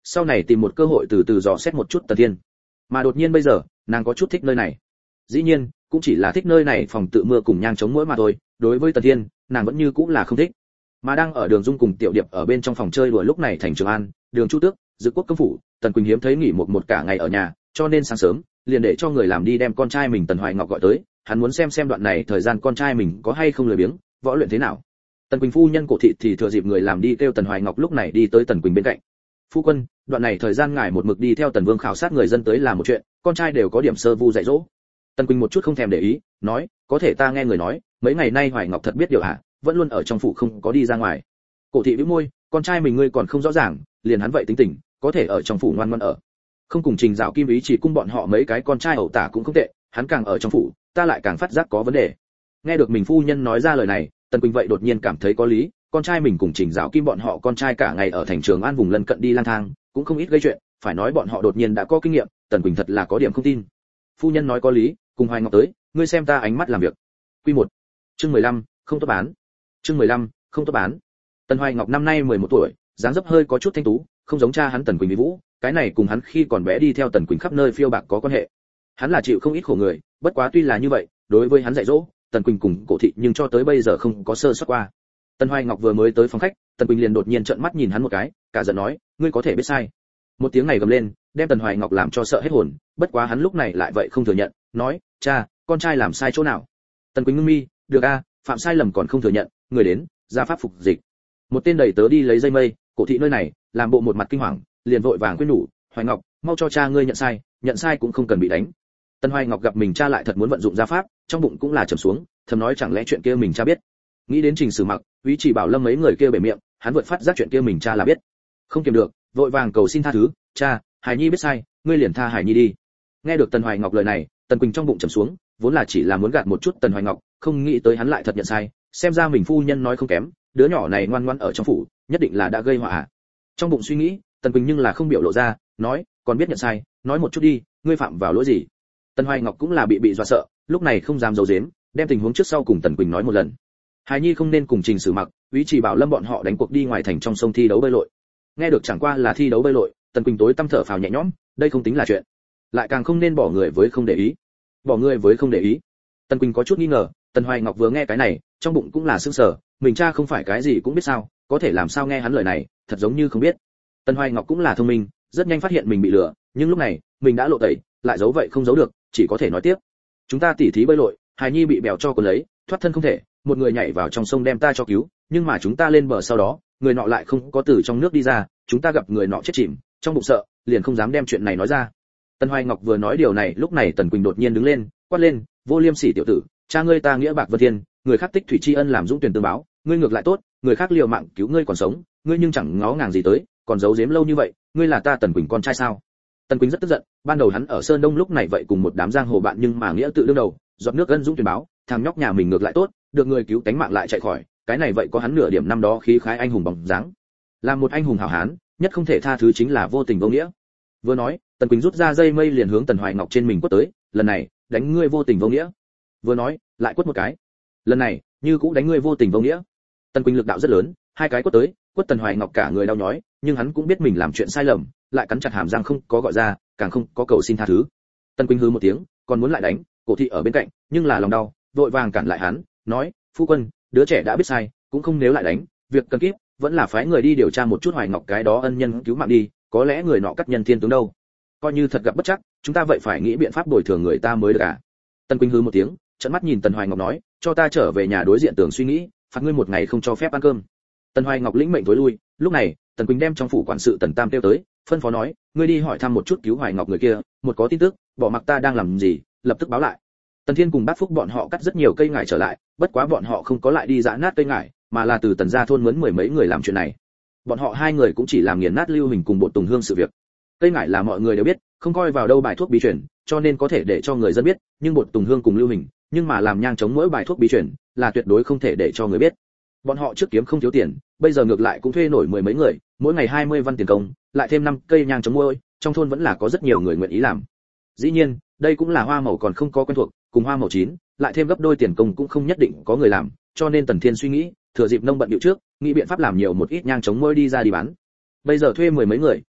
sau này tìm một cơ hội từ từ dò xét một chút Tần Thiên. Mà đột nhiên bây giờ, nàng có chút thích nơi này. Dĩ nhiên, cũng chỉ là thích nơi này phòng tự mưa cùng nhang chống muỗi mà thôi, đối với Tần Thiên, nàng vẫn như cũng là không thích. Mà đang ở Đường Dung cùng Tiểu Điệp ở bên trong phòng chơi đùa lúc này thành Trường An, Đường Chu Tước, Dực Quốc công phủ, Tần Quỳnh hiếm thấy nghỉ một một cả ngày ở nhà, cho nên sáng sớm, liền để cho người làm đi đem con trai mình Tần Hoài Ngọc gọi tới, hắn muốn xem xem đoạn này thời gian con trai mình có hay không lười biếng, võ luyện thế nào. Tần Quỳnh phu nhân Cổ thị thì thừa dịp người làm đi kêu Tần Hoài Ngọc lúc này đi tới Tần Quỳnh bên cạnh. Phu quân, đoạn này thời gian ngài một mực đi theo Tần Vương khảo sát người dân tới làm một chuyện, con trai đều có điểm sơ vu dạy dỗ. Tần Quỳnh một chút không thèm để ý, nói, có thể ta nghe người nói, mấy ngày nay Hoài Ngọc thật biết điều hả, vẫn luôn ở trong phủ không có đi ra ngoài. Cổ thị bĩu môi, con trai mình ngươi còn không rõ ràng, liền hắn vậy tính tình, có thể ở trong phủ ngoan ngoãn ở. Không cùng Trình Dạo Kim ý chỉ cung bọn họ mấy cái con trai ẩu tả cũng không tệ, hắn càng ở trong phủ, ta lại càng phát giác có vấn đề. Nghe được mình phu nhân nói ra lời này, Tần Quỳnh vậy đột nhiên cảm thấy có lý, con trai mình cùng Trình Dạo Kim bọn họ con trai cả ngày ở thành Trường An vùng lân cận đi lang thang, cũng không ít gây chuyện, phải nói bọn họ đột nhiên đã có kinh nghiệm, Tần Quỳnh thật là có điểm không tin. Phu nhân nói có lý, cùng Hoài Ngọc tới, ngươi xem ta ánh mắt làm việc. Quy một, chương mười lăm, không tốt bán. Chương mười lăm, không tốt bán. Tần Hoài Ngọc năm nay mười một tuổi, dáng dấp hơi có chút thanh tú, không giống cha hắn Tần Quỳnh Mỹ Vũ, cái này cùng hắn khi còn bé đi theo Tần Quỳnh khắp nơi phiêu bạc có quan hệ. Hắn là chịu không ít khổ người, bất quá tuy là như vậy, đối với hắn dạy dỗ, Tần Quỳnh cùng Cổ thị nhưng cho tới bây giờ không có sơ suất qua. Tần Hoài Ngọc vừa mới tới phòng khách, Tần Quỳnh liền đột nhiên trợn mắt nhìn hắn một cái, cả giận nói, ngươi có thể biết sai. Một tiếng này gầm lên, đem Tần Hoài Ngọc làm cho sợ hết hồn, bất quá hắn lúc này lại vậy không thừa nhận, nói, cha, con trai làm sai chỗ nào? Tần Quỳnh ngưng mi, được a, phạm sai lầm còn không thừa nhận, người đến, ra pháp phục dịch. Một tên đầy tớ đi lấy dây mây, Cổ thị nơi này, làm bộ một mặt kinh hoàng, liền vội vàng khuyên nhủ, Hoài Ngọc, mau cho cha ngươi nhận sai, nhận sai cũng không cần bị đánh. Tần Hoài Ngọc gặp mình cha lại thật muốn vận dụng gia pháp, trong bụng cũng là trầm xuống, thầm nói chẳng lẽ chuyện kia mình cha biết. Nghĩ đến Trình Sử Mặc, Úy Chỉ Bảo Lâm mấy người kia bể miệng, hắn vượt phát giác chuyện kia mình cha là biết. Không kiềm được, vội vàng cầu xin tha thứ, cha, Hải Nhi biết sai, ngươi liền tha Hải Nhi đi. Nghe được Tần Hoài Ngọc lời này, Tần Quỳnh trong bụng trầm xuống, vốn là chỉ là muốn gạt một chút Tần Hoài Ngọc, không nghĩ tới hắn lại thật nhận sai, xem ra mình phu nhân nói không kém, đứa nhỏ này ngoan ngoãn ở trong phủ, nhất định là đã gây họa. Trong bụng suy nghĩ, Tần Quỳnh nhưng là không biểu lộ ra, nói, còn biết nhận sai, nói một chút đi, ngươi phạm vào lỗi gì? Tần Hoài Ngọc cũng là bị bị dọa sợ, lúc này không dám giấu giếm, đem tình huống trước sau cùng Tần Quỳnh nói một lần. Hải Nhi không nên cùng Trình Sử Mặc, Úy Chỉ Bảo Lâm bọn họ đánh cuộc đi ngoài thành trong sông thi đấu bơi lội. Nghe được chẳng qua là thi đấu bơi lội, Tần Quỳnh tối tâm thở phào nhẹ nhõm, đây không tính là chuyện, lại càng không nên bỏ người với không để ý. Bỏ người với không để ý. Tần Quỳnh có chút nghi ngờ, Tần Hoài Ngọc vừa nghe cái này, trong bụng cũng là sững sờ, mình cha không phải cái gì cũng biết sao, có thể làm sao nghe hắn lời này, thật giống như không biết. Tần Hoài Ngọc cũng là thông minh, rất nhanh phát hiện mình bị lừa, nhưng lúc này, mình đã lộ tẩy, lại giấu vậy không giấu được, chỉ có thể nói tiếp. Chúng ta tỉ thí bơi lội, Hải Nhi bị bèo cho cuốn lấy, thoát thân không thể, một người nhảy vào trong sông đem ta cho cứu, nhưng mà chúng ta lên bờ sau đó, người nọ lại không có từ trong nước đi ra, chúng ta gặp người nọ chết chìm, trong bụng sợ, liền không dám đem chuyện này nói ra. Tần Hoài Ngọc vừa nói điều này, lúc này Tần Quỳnh đột nhiên đứng lên, quát lên, vô liêm sỉ tiểu tử, cha ngươi ta nghĩa bạc vân thiên, người khác tích thủy tri ân làm dũng tuyển tương báo, ngươi ngược lại tốt, người khác liều mạng cứu ngươi còn sống, ngươi nhưng chẳng ngó ngàng gì tới, còn giấu giếm lâu như vậy, ngươi là ta Tần Quỳnh con trai sao? Tần Quỳnh rất tức giận, ban đầu hắn ở Sơn Đông lúc này vậy cùng một đám giang hồ bạn nhưng mà nghĩa tự đương đầu, giọt nước ân dũng tuyển báo, thằng nhóc nhà mình ngược lại tốt, được người cứu tánh mạng lại chạy khỏi, cái này vậy có hắn nửa điểm năm đó khí khái anh hùng bóng dáng. Làm một anh hùng hảo hán, nhất không thể tha thứ chính là vô tình vô nghĩa. Vừa nói, Tần Quỳnh rút ra dây mây liền hướng Tần Hoài Ngọc trên mình quất tới, lần này, đánh ngươi vô tình vô nghĩa. Vừa nói, lại quất một cái. Lần này, như cũng đánh ngươi vô tình vô nghĩa. Tần Quỳnh lực đạo rất lớn, hai cái quất tới, quất Tần Hoài Ngọc cả người đau nhói, nhưng hắn cũng biết mình làm chuyện sai lầm, lại cắn chặt hàm răng không có gọi ra, càng không có cầu xin tha thứ. Tần Quỳnh hừ một tiếng, còn muốn lại đánh, Cổ thị ở bên cạnh, nhưng là lòng đau, vội vàng cản lại hắn, nói, phu quân, đứa trẻ đã biết sai, cũng không nếu lại đánh, việc cần kíp, vẫn là phái người đi điều tra một chút Hoài Ngọc cái đó ân nhân cứu mạng đi, có lẽ người nọ cắt nhân thiên tướng đâu. Coi như thật gặp bất trắc, chúng ta vậy phải nghĩ biện pháp bồi thường người ta mới được à? Tần Quỳnh hừ một tiếng, trợn mắt nhìn Tần Hoài Ngọc nói, cho ta trở về nhà đối diện tưởng suy nghĩ, phạt ngươi một ngày không cho phép ăn cơm. Tần Hoài Ngọc lĩnh mệnh tối lui, lúc này, Tần Quỳnh đem trong phủ quản sự Tần Tam kêu tới, phân phó nói, ngươi đi hỏi thăm một chút cứu Hoài Ngọc người kia, một có tin tức, bỏ mặc ta đang làm gì, lập tức báo lại. Tần Thiên cùng Bát Phúc bọn họ cắt rất nhiều cây ngải trở lại, bất quá bọn họ không có lại đi giã nát cây ngải, mà là từ Tần gia thôn mướn mười mấy người làm chuyện này. Bọn họ hai người cũng chỉ làm nghiền nát lưu hình cùng bột tùng hương sự việc. Cây ngải là mọi người đều biết, không coi vào đâu bài thuốc bí truyền, cho nên có thể để cho người dân biết, nhưng bột tùng hương cùng lưu hình, nhưng mà làm nhang chống mỗi bài thuốc bí truyền, là tuyệt đối không thể để cho người biết. Bọn họ trước kiếm không thiếu tiền, bây giờ ngược lại cũng thuê nổi mười mấy người, mỗi ngày hai mươi văn tiền công, lại thêm năm cây nhang chống mỗi, trong thôn vẫn là có rất nhiều người nguyện ý làm. Dĩ nhiên, đây cũng là hoa màu còn không có quen thuộc, cùng hoa màu chín, lại thêm gấp đôi tiền công cũng không nhất định có người làm, cho nên Tần Thiên suy nghĩ, thừa dịp nông bận điệu trước, nghĩ biện pháp làm nhiều một ít nhang chống mỗi đi ra đi bán. Bây giờ thuê mười mấy người,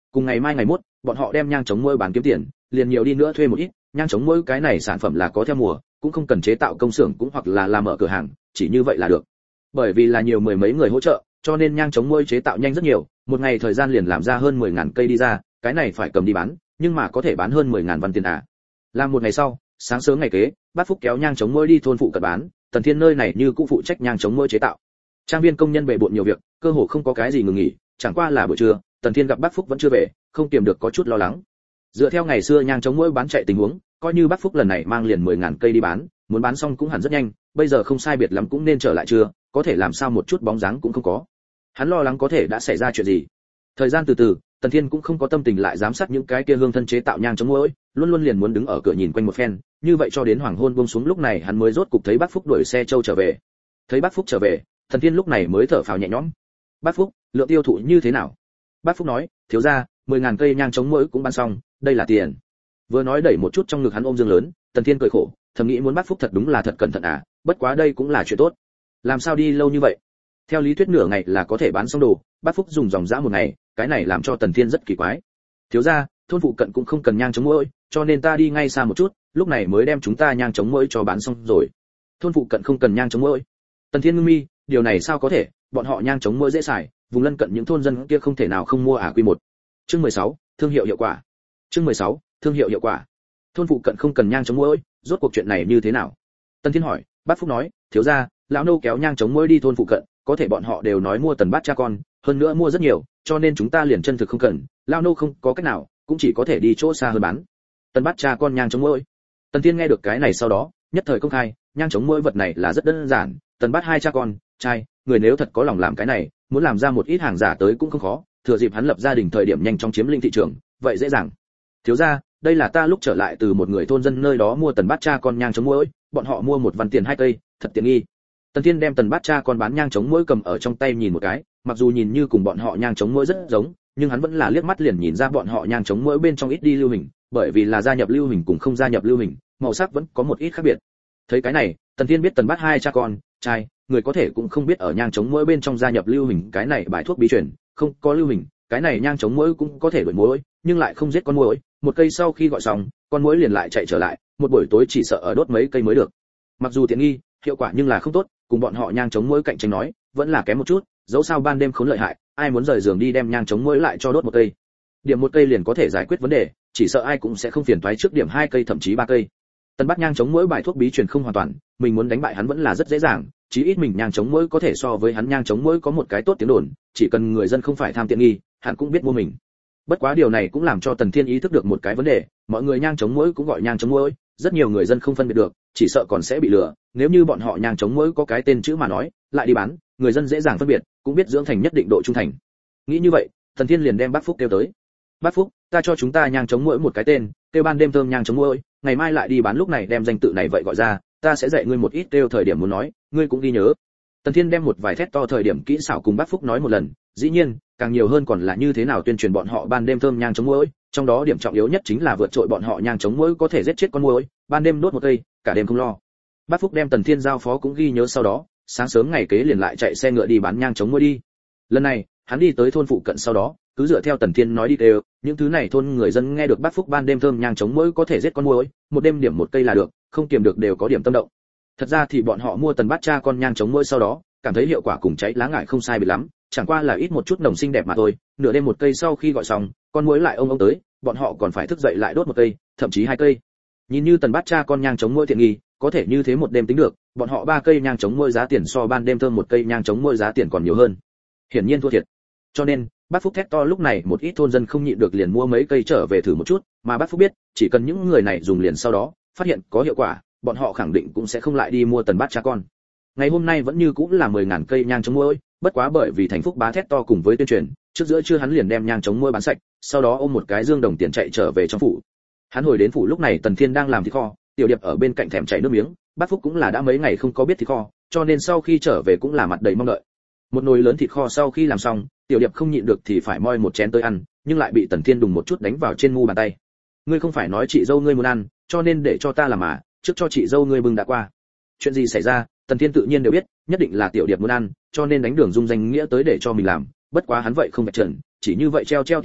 cùng ngày mai ngày mốt bọn họ đem nhang chống muỗi bán kiếm tiền, liền nhiều đi nữa thuê một ít, nhang chống muỗi cái này sản phẩm là có theo mùa, cũng không cần chế tạo công xưởng cũng hoặc là làm mở cửa hàng, chỉ như vậy là được. Bởi vì là nhiều mười mấy người hỗ trợ, cho nên nhang chống muỗi chế tạo nhanh rất nhiều, một ngày thời gian liền làm ra hơn mười ngàn cây đi ra, cái này phải cầm đi bán, nhưng mà có thể bán hơn mười ngàn văn tiền à. Làm một ngày sau, sáng sớm ngày kế, Bát Phúc kéo nhang chống muỗi đi thôn phụ cận bán, Tần Thiên nơi này như cũ phụ trách nhang chống muỗi chế tạo. Trang viên công nhân bề bộn nhiều việc, cơ hồ không có cái gì ngừng nghỉ, chẳng qua là buổi trưa, Tần Thiên gặp Bát Phúc vẫn chưa về, không kiềm được có chút lo lắng. Dựa theo ngày xưa nhang chống muỗi bán chạy tình huống, coi như Bát Phúc lần này mang liền mười ngàn cây đi bán, muốn bán xong cũng hẳn rất nhanh, bây giờ không sai biệt lắm cũng nên trở lại chưa, có thể làm sao một chút bóng dáng cũng không có. Hắn lo lắng có thể đã xảy ra chuyện gì. Thời gian từ từ, Tần Thiên cũng không có tâm tình lại giám sát những cái kia hương thân chế tạo nhang chống muỗi, luôn luôn liền muốn đứng ở cửa nhìn quanh một phen, như vậy cho đến hoàng hôn buông xuống lúc này hắn mới rốt cục thấy Bát Phúc đuổi xe châu trở về. Thấy Bát Phúc trở về, Tần Thiên lúc này mới thở phào nhẹ nhõm. Bát Phúc, lượng tiêu thụ như thế nào? Bát Phúc nói, thiếu gia, mười ngàn cây nhang chống muỗi cũng bán xong, đây là tiền. Vừa nói đẩy một chút trong ngực hắn ôm dương lớn, Tần Thiên cười khổ, thầm nghĩ muốn Bát Phúc thật đúng là thật cẩn thận à, bất quá đây cũng là chuyện tốt. Làm sao đi lâu như vậy? Theo lý thuyết nửa ngày là có thể bán xong đồ, Bát Phúc dùng dòng dã một ngày, cái này làm cho Tần Thiên rất kỳ quái. Thiếu gia, thôn phụ cận cũng không cần nhang chống muỗi, cho nên ta đi ngay xa một chút, lúc này mới đem chúng ta nhang chống muỗi cho bán xong rồi. Thôn phụ cận không cần nhang chống muỗi. Tần Thiên ngưng mi, điều này sao có thể, bọn họ nhang chống muỗi dễ xài, vùng lân cận những thôn dân kia không thể nào không mua à. Quy một. Chương mười sáu, thương hiệu hiệu quả. Chương mười sáu, thương hiệu hiệu quả. Thôn phụ cận không cần nhang chống muỗi, rốt cuộc chuyện này như thế nào? Tần Thiên hỏi. Bát Phúc nói, thiếu gia, lão nô kéo nhang chống muỗi đi thôn phụ cận, có thể bọn họ đều nói mua Tần Bát cha con, hơn nữa mua rất nhiều, cho nên chúng ta liền chân thực không cần, lão nô không có cách nào, cũng chỉ có thể đi chỗ xa hơn bán. Tần Bát cha con nhang chống muỗi. Tần Thiên nghe được cái này sau đó, nhất thời công khai, nhang chống muỗi vật này là rất đơn giản, Tần Bát hai cha con, trai, người nếu thật có lòng làm cái này, muốn làm ra một ít hàng giả tới cũng không khó, thừa dịp hắn lập gia đình thời điểm nhanh chóng chiếm lĩnh thị trường, vậy dễ dàng. Thiếu gia, đây là ta lúc trở lại từ một người thôn dân nơi đó mua Tần Bát cha con nhang chống muỗi, bọn họ mua một văn tiền hai cây, thật tiện nghi. Tần Thiên đem Tần Bát cha con bán nhang chống muỗi cầm ở trong tay nhìn một cái, mặc dù nhìn như cùng bọn họ nhang chống muỗi rất giống, nhưng hắn vẫn là liếc mắt liền nhìn ra bọn họ nhang chống muỗi bên trong ít đi lưu hình, bởi vì là gia nhập lưu hình cùng không gia nhập lưu hình, màu sắc vẫn có một ít khác biệt. Thấy cái này, Tần Thiên biết Tần Bát hai cha con, trai, người có thể cũng không biết ở nhang chống muỗi bên trong gia nhập lưu hình cái này bài thuốc bí truyền, không có lưu hình, cái này nhang chống muỗi cũng có thể đuổi muỗi, nhưng lại không giết con muỗi, một cây sau khi gọi xong, con muỗi liền lại chạy trở lại, một buổi tối chỉ sợ ở đốt mấy cây mới được. Mặc dù tiện nghi, hiệu quả nhưng là không tốt, cùng bọn họ nhang chống muỗi cạnh tranh nói, vẫn là kém một chút, dẫu sao ban đêm khốn lợi hại, ai muốn rời giường đi đem nhang chống muỗi lại cho đốt một cây. Điểm một cây liền có thể giải quyết vấn đề, chỉ sợ ai cũng sẽ không phiền toái trước điểm hai cây thậm chí ba cây. Tần Bát nhang chống muỗi bài thuốc bí truyền không hoàn toàn, mình muốn đánh bại hắn vẫn là rất dễ dàng, chí ít mình nhang chống muỗi có thể so với hắn nhang chống muỗi có một cái tốt tiếng đồn, chỉ cần người dân không phải tham tiện nghi, hắn cũng biết mua mình. Bất quá điều này cũng làm cho Tần Thiên ý thức được một cái vấn đề, mọi người nhang chống muỗi cũng gọi nhang chống muỗi, rất nhiều người dân không phân biệt được, chỉ sợ còn sẽ bị lừa, nếu như bọn họ nhang chống muỗi có cái tên chữ mà nói, lại đi bán, người dân dễ dàng phân biệt, cũng biết dưỡng thành nhất định độ trung thành. Nghĩ như vậy, Tần Thiên liền đem Bát Phúc kêu tới. Bát Phúc, ta cho chúng ta nhang chống muỗi một cái tên, kêu ban đêm thơm nhang chống muỗi, ngày mai lại đi bán lúc này đem danh tự này vậy gọi ra, ta sẽ dạy ngươi một ít kêu thời điểm muốn nói, ngươi cũng ghi nhớ. Tần Thiên đem một vài thét to thời điểm kỹ xảo cùng Bát Phúc nói một lần, dĩ nhiên, càng nhiều hơn còn là như thế nào tuyên truyền bọn họ ban đêm thơm nhang chống muỗi, trong đó điểm trọng yếu nhất chính là vượt trội bọn họ nhang chống muỗi có thể giết chết con muỗi, ban đêm đốt một cây, cả đêm không lo. Bát Phúc đem Tần Thiên giao phó cũng ghi nhớ sau đó, sáng sớm ngày kế liền lại chạy xe ngựa đi bán nhang chống muỗi đi. Lần này, hắn đi tới thôn phụ cận sau đó, cứ dựa theo Tần Thiên nói đi đều, những thứ này thôn người dân nghe được Bát Phúc ban đêm thơm nhang chống muỗi có thể giết con muỗi, một đêm điểm một cây là được, không kiềm được đều có điểm tâm động. Thật ra thì bọn họ mua Tần Bát cha con nhang chống muỗi sau đó, cảm thấy hiệu quả cùng cháy lá ngải không sai biệt lắm, chẳng qua là ít một chút nồng xinh đẹp mà thôi, nửa đêm một cây sau khi gọi xong, con muỗi lại ông ông tới, bọn họ còn phải thức dậy lại đốt một cây, thậm chí hai cây. Nhìn như Tần Bát cha con nhang chống muỗi tiện nghi, có thể như thế một đêm tính được, bọn họ ba cây nhang chống muỗi giá tiền so ban đêm thơm một cây nhang chống muỗi giá tiền còn nhiều hơn. Hiển nhiên thua thiệt. Cho nên, Bát Phúc thét to lúc này một ít thôn dân không nhịn được liền mua mấy cây trở về thử một chút, mà Bát Phúc biết, chỉ cần những người này dùng liền sau đó, phát hiện có hiệu quả, bọn họ khẳng định cũng sẽ không lại đi mua Tần Bát cha con. Ngày hôm nay vẫn như cũng là mười ngàn cây nhang chống muỗi, bất quá bởi vì Thành Phúc bá thét to cùng với tuyên truyền, trước giữa trưa hắn liền đem nhang chống muỗi bán sạch, sau đó ôm một cái dương đồng tiền chạy trở về trong phủ. Hắn hồi đến phủ lúc này Tần Thiên đang làm thịt kho, Tiểu Điệp ở bên cạnh thèm chảy nước miếng, Bát Phúc cũng là đã mấy ngày không có biết thịt kho, cho nên sau khi trở về cũng là mặt đầy mong đợi. Một nồi lớn thịt kho sau khi làm xong, Tiểu Điệp không nhịn được thì phải moi một chén tới ăn, nhưng lại bị Tần Thiên đùng một chút đánh vào trên mu bàn tay. Ngươi không phải nói chị dâu ngươi muốn ăn, cho nên để cho ta làm mà, trước cho chị dâu ngươi bưng đã qua. Chuyện gì xảy ra, Tần Thiên tự nhiên đều biết, nhất định là Tiểu Điệp muốn ăn, cho nên đánh Đường Dung danh nghĩa tới để cho mình làm, bất quá hắn vậy không vạch trần, chỉ như vậy treo treo Tiểu Điệp,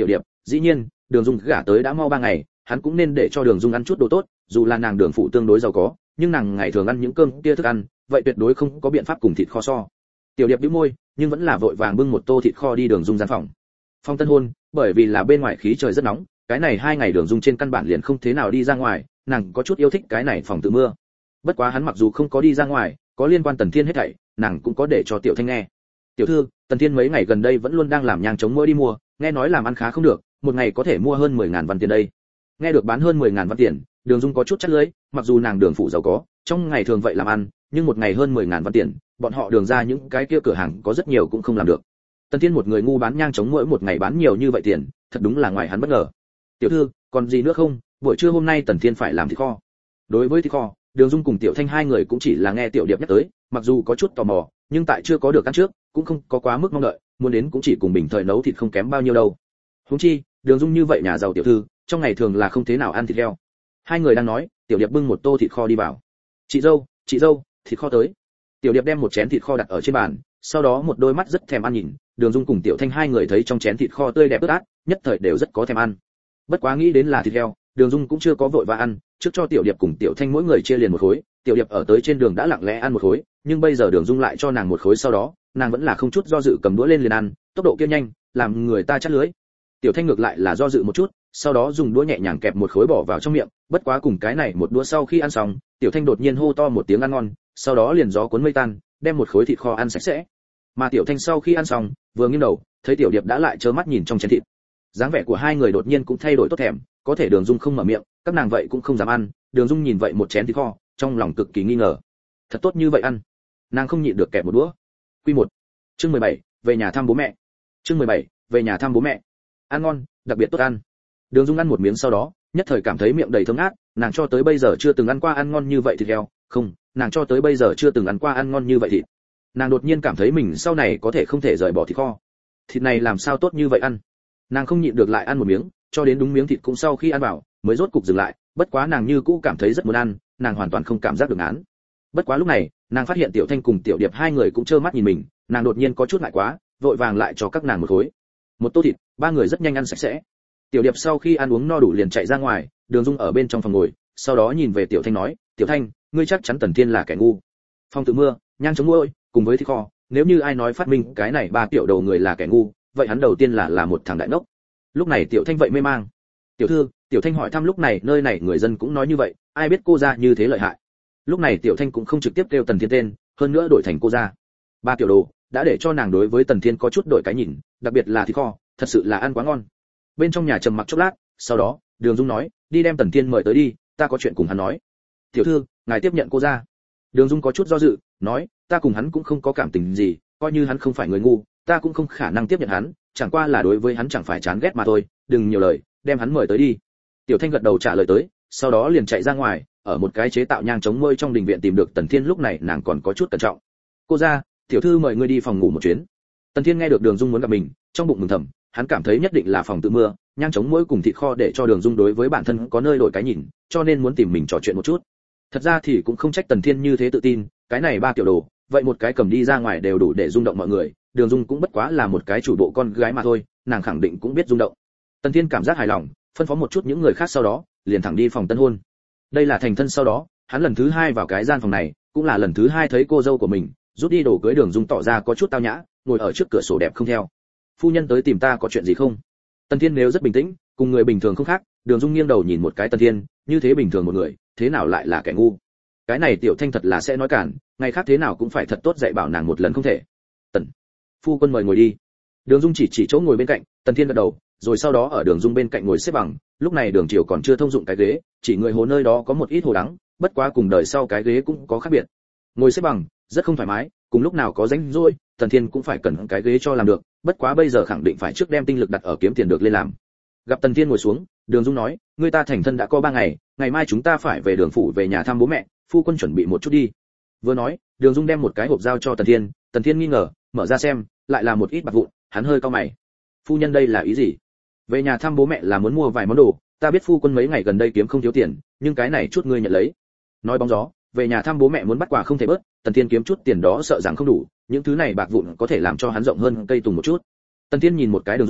dĩ nhiên Đường Dung gả tới đã mau ba ngày, hắn cũng nên để cho Đường Dung ăn chút đồ tốt, dù là nàng Đường phụ tương đối giàu có, nhưng nàng ngày thường ăn những cơm kia thức ăn, vậy tuyệt đối không có biện pháp cùng thịt kho so. Tiểu Điệp bĩu môi, nhưng vẫn là vội vàng bưng một tô thịt kho đi Đường Dung gian phòng. Phong tân hôn, bởi vì là bên ngoài khí trời rất nóng, cái này hai ngày Đường Dung trên căn bản liền không thế nào đi ra ngoài, nàng có chút yêu thích cái này phòng tự mưa. Bất quá hắn mặc dù không có đi ra ngoài, có liên quan Tần Thiên hết thảy, nàng cũng có để cho Tiểu Thanh nghe. Tiểu thư, Tần Thiên mấy ngày gần đây vẫn luôn đang làm nhang chống mỗi đi mua, nghe nói làm ăn khá không được, một ngày có thể mua hơn mười ngàn văn tiền đây. Nghe được bán hơn mười ngàn văn tiền, Đường Dung có chút chắt lưỡi, mặc dù nàng Đường phụ giàu có, trong ngày thường vậy làm ăn, nhưng một ngày hơn mười ngàn văn tiền, bọn họ Đường ra những cái kia cửa hàng có rất nhiều cũng không làm được. Tần Thiên một người ngu bán nhang chống mỗi một ngày bán nhiều như vậy tiền, thật đúng là ngoài hắn bất ngờ. Tiểu thư, còn gì nữa không? Buổi trưa hôm nay Tần Thiên phải làm thịt kho. Đối với thịt kho, Đường Dung cùng Tiểu Thanh hai người cũng chỉ là nghe Tiểu Điệp nhắc tới, mặc dù có chút tò mò, nhưng tại chưa có được ăn trước, cũng không có quá mức mong đợi, muốn đến cũng chỉ cùng bình thời nấu thịt không kém bao nhiêu đâu. Huống chi, Đường Dung như vậy nhà giàu tiểu thư, trong ngày thường là không thế nào ăn thịt heo. Hai người đang nói, Tiểu Điệp bưng một tô thịt kho đi vào. "Chị dâu, chị dâu, thịt kho tới." Tiểu Điệp đem một chén thịt kho đặt ở trên bàn, sau đó một đôi mắt rất thèm ăn nhìn, Đường Dung cùng Tiểu Thanh hai người thấy trong chén thịt kho tươi đẹp ướt át, nhất thời đều rất có thèm ăn. Bất quá nghĩ đến là thịt heo, Đường Dung cũng chưa có vội vã ăn, trước cho Tiểu Điệp cùng Tiểu Thanh mỗi người chia liền một khối, Tiểu Điệp ở tới trên đường đã lặng lẽ ăn một khối, nhưng bây giờ Đường Dung lại cho nàng một khối, sau đó, nàng vẫn là không chút do dự cầm đũa lên liền ăn, tốc độ kia nhanh, làm người ta chát lưỡi. Tiểu Thanh ngược lại là do dự một chút, sau đó dùng đũa nhẹ nhàng kẹp một khối bỏ vào trong miệng, bất quá cùng cái này một đũa sau khi ăn xong, Tiểu Thanh đột nhiên hô to một tiếng ăn ngon, sau đó liền gió cuốn mây tan, đem một khối thịt kho ăn sạch sẽ. Mà Tiểu Thanh sau khi ăn xong, vừa nghiêng đầu, thấy Tiểu Điệp đã lại trơ mắt nhìn trong chén thịt. Dáng vẻ của hai người đột nhiên cũng thay đổi tốt thèm, có thể Đường Dung không mở miệng, các nàng vậy cũng không dám ăn, Đường Dung nhìn vậy một chén thịt kho, trong lòng cực kỳ nghi ngờ. Thật tốt như vậy ăn. Nàng không nhịn được kẹp một đũa. Quy một. Chương mười bảy, về nhà thăm bố mẹ. Chương mười bảy, về nhà thăm bố mẹ. Ăn ngon, đặc biệt tốt ăn. Đường Dung ăn một miếng sau đó, nhất thời cảm thấy miệng đầy thơm ngát, nàng cho tới bây giờ chưa từng ăn qua ăn ngon như vậy thịt heo, không, nàng cho tới bây giờ chưa từng ăn qua ăn ngon như vậy thịt. Nàng đột nhiên cảm thấy mình sau này có thể không thể rời bỏ thịt kho. Thịt này làm sao tốt như vậy ăn? Nàng không nhịn được lại ăn một miếng, cho đến đúng miếng thịt cũng sau khi ăn vào, mới rốt cục dừng lại, bất quá nàng như cũ cảm thấy rất muốn ăn, nàng hoàn toàn không cảm giác được ngán. Bất quá lúc này, nàng phát hiện Tiểu Thanh cùng Tiểu Điệp hai người cũng trơ mắt nhìn mình, nàng đột nhiên có chút ngại quá, vội vàng lại cho các nàng một khối. Một tô thịt, ba người rất nhanh ăn sạch sẽ. Tiểu Điệp sau khi ăn uống no đủ liền chạy ra ngoài, Đường Dung ở bên trong phòng ngồi, sau đó nhìn về Tiểu Thanh nói, "Tiểu Thanh, ngươi chắc chắn Tần Thiên là kẻ ngu." Phong tự mưa, nhang chống môi, cùng với thịt kho, nếu như ai nói phát minh cái này ba tiểu đầu người là kẻ ngu, vậy hắn đầu tiên là là một thằng đại ngốc. Lúc này Tiểu Thanh vậy mê mang. "Tiểu thư," Tiểu Thanh hỏi thăm lúc này nơi này người dân cũng nói như vậy, ai biết cô gia như thế lợi hại. Lúc này Tiểu Thanh cũng không trực tiếp kêu Tần Thiên tên, hơn nữa đổi thành cô gia. Ba tiểu đồ đã để cho nàng đối với Tần Thiên có chút đổi cái nhìn, đặc biệt là thịt kho, thật sự là ăn quá ngon. Bên trong nhà trầm mặc chốc lát, sau đó, Đường Dung nói, "Đi đem Tần Thiên mời tới đi, ta có chuyện cùng hắn nói." "Tiểu thư, ngài tiếp nhận cô gia." Đường Dung có chút do dự, nói, "Ta cùng hắn cũng không có cảm tình gì, coi như hắn không phải người ngu, ta cũng không khả năng tiếp nhận hắn, chẳng qua là đối với hắn chẳng phải chán ghét mà thôi, đừng nhiều lời, đem hắn mời tới đi." Tiểu Thanh gật đầu trả lời tới, sau đó liền chạy ra ngoài, ở một cái chế tạo nhang chống môi trong đình viện tìm được Tần Thiên, lúc này nàng còn có chút cẩn trọng. "Cô gia, tiểu thư mời ngươi đi phòng ngủ một chuyến." Tần Thiên nghe được Đường Dung muốn gặp mình, trong bụng mừng thầm, hắn cảm thấy nhất định là phòng tự mưa, nhang chống môi cùng thịt kho để cho Đường Dung đối với bản thân có nơi đổi cái nhìn, cho nên muốn tìm mình trò chuyện một chút. Thật ra thì cũng không trách Tần Thiên như thế tự tin, cái này ba tiểu đồ, vậy một cái cầm đi ra ngoài đều đủ để rung động mọi người, Đường Dung cũng bất quá là một cái chủ bộ con gái mà thôi, nàng khẳng định cũng biết rung động. Tần Thiên cảm giác hài lòng, phân phó một chút những người khác sau đó, liền thẳng đi phòng tân hôn. Đây là thành thân sau đó, hắn lần thứ hai vào cái gian phòng này, cũng là lần thứ hai thấy cô dâu của mình, rút đi đồ cưới Đường Dung tỏ ra có chút tao nhã, ngồi ở trước cửa sổ đẹp không theo. "Phu nhân tới tìm ta có chuyện gì không?" Tần Thiên nếu rất bình tĩnh, cùng người bình thường không khác, Đường Dung nghiêng đầu nhìn một cái Tần Thiên, như thế bình thường một người, thế nào lại là kẻ ngu? Cái này Tiểu Thanh thật là sẽ nói cản, ngày khác thế nào cũng phải thật tốt dạy bảo nàng một lần không thể. "Tần phu quân mời ngồi đi." Đường Dung chỉ chỉ chỗ ngồi bên cạnh, Tần Thiên gật đầu, rồi sau đó ở Đường Dung bên cạnh ngồi xếp bằng, lúc này Đường Triều còn chưa thông dụng cái ghế, chỉ người hồ nơi đó có một ít hồ đắng, bất quá cùng đời sau cái ghế cũng có khác biệt. Ngồi xếp bằng, rất không thoải mái, cùng lúc nào có rảnh rỗi, Tần Thiên cũng phải cần cái ghế cho làm được, bất quá bây giờ khẳng định phải trước đem tinh lực đặt ở kiếm tiền được lên làm. Gặp Tần Thiên ngồi xuống, Đường Dung nói, "Ngươi ta thành thân đã có ba ngày, ngày mai chúng ta phải về Đường phủ về nhà thăm bố mẹ, phu quân chuẩn bị một chút đi." Vừa nói, Đường Dung đem một cái hộp giao cho Tần Thiên, Tần Thiên nghi ngờ, mở ra xem, lại là một ít bạc vụn, hắn hơi cau mày. "Phu nhân đây là ý gì?" "Về nhà thăm bố mẹ là muốn mua vài món đồ, ta biết phu quân mấy ngày gần đây kiếm không thiếu tiền, nhưng cái này chút ngươi nhận lấy." Nói bóng gió, về nhà thăm bố mẹ muốn bắt quà không thể bớt, Tần Thiên kiếm chút tiền đó sợ rằng không đủ, những thứ này bạc vụn có thể làm cho hắn rộng hơn cây tùng một chút. Tần Thiên nhìn một cái Đường Dung,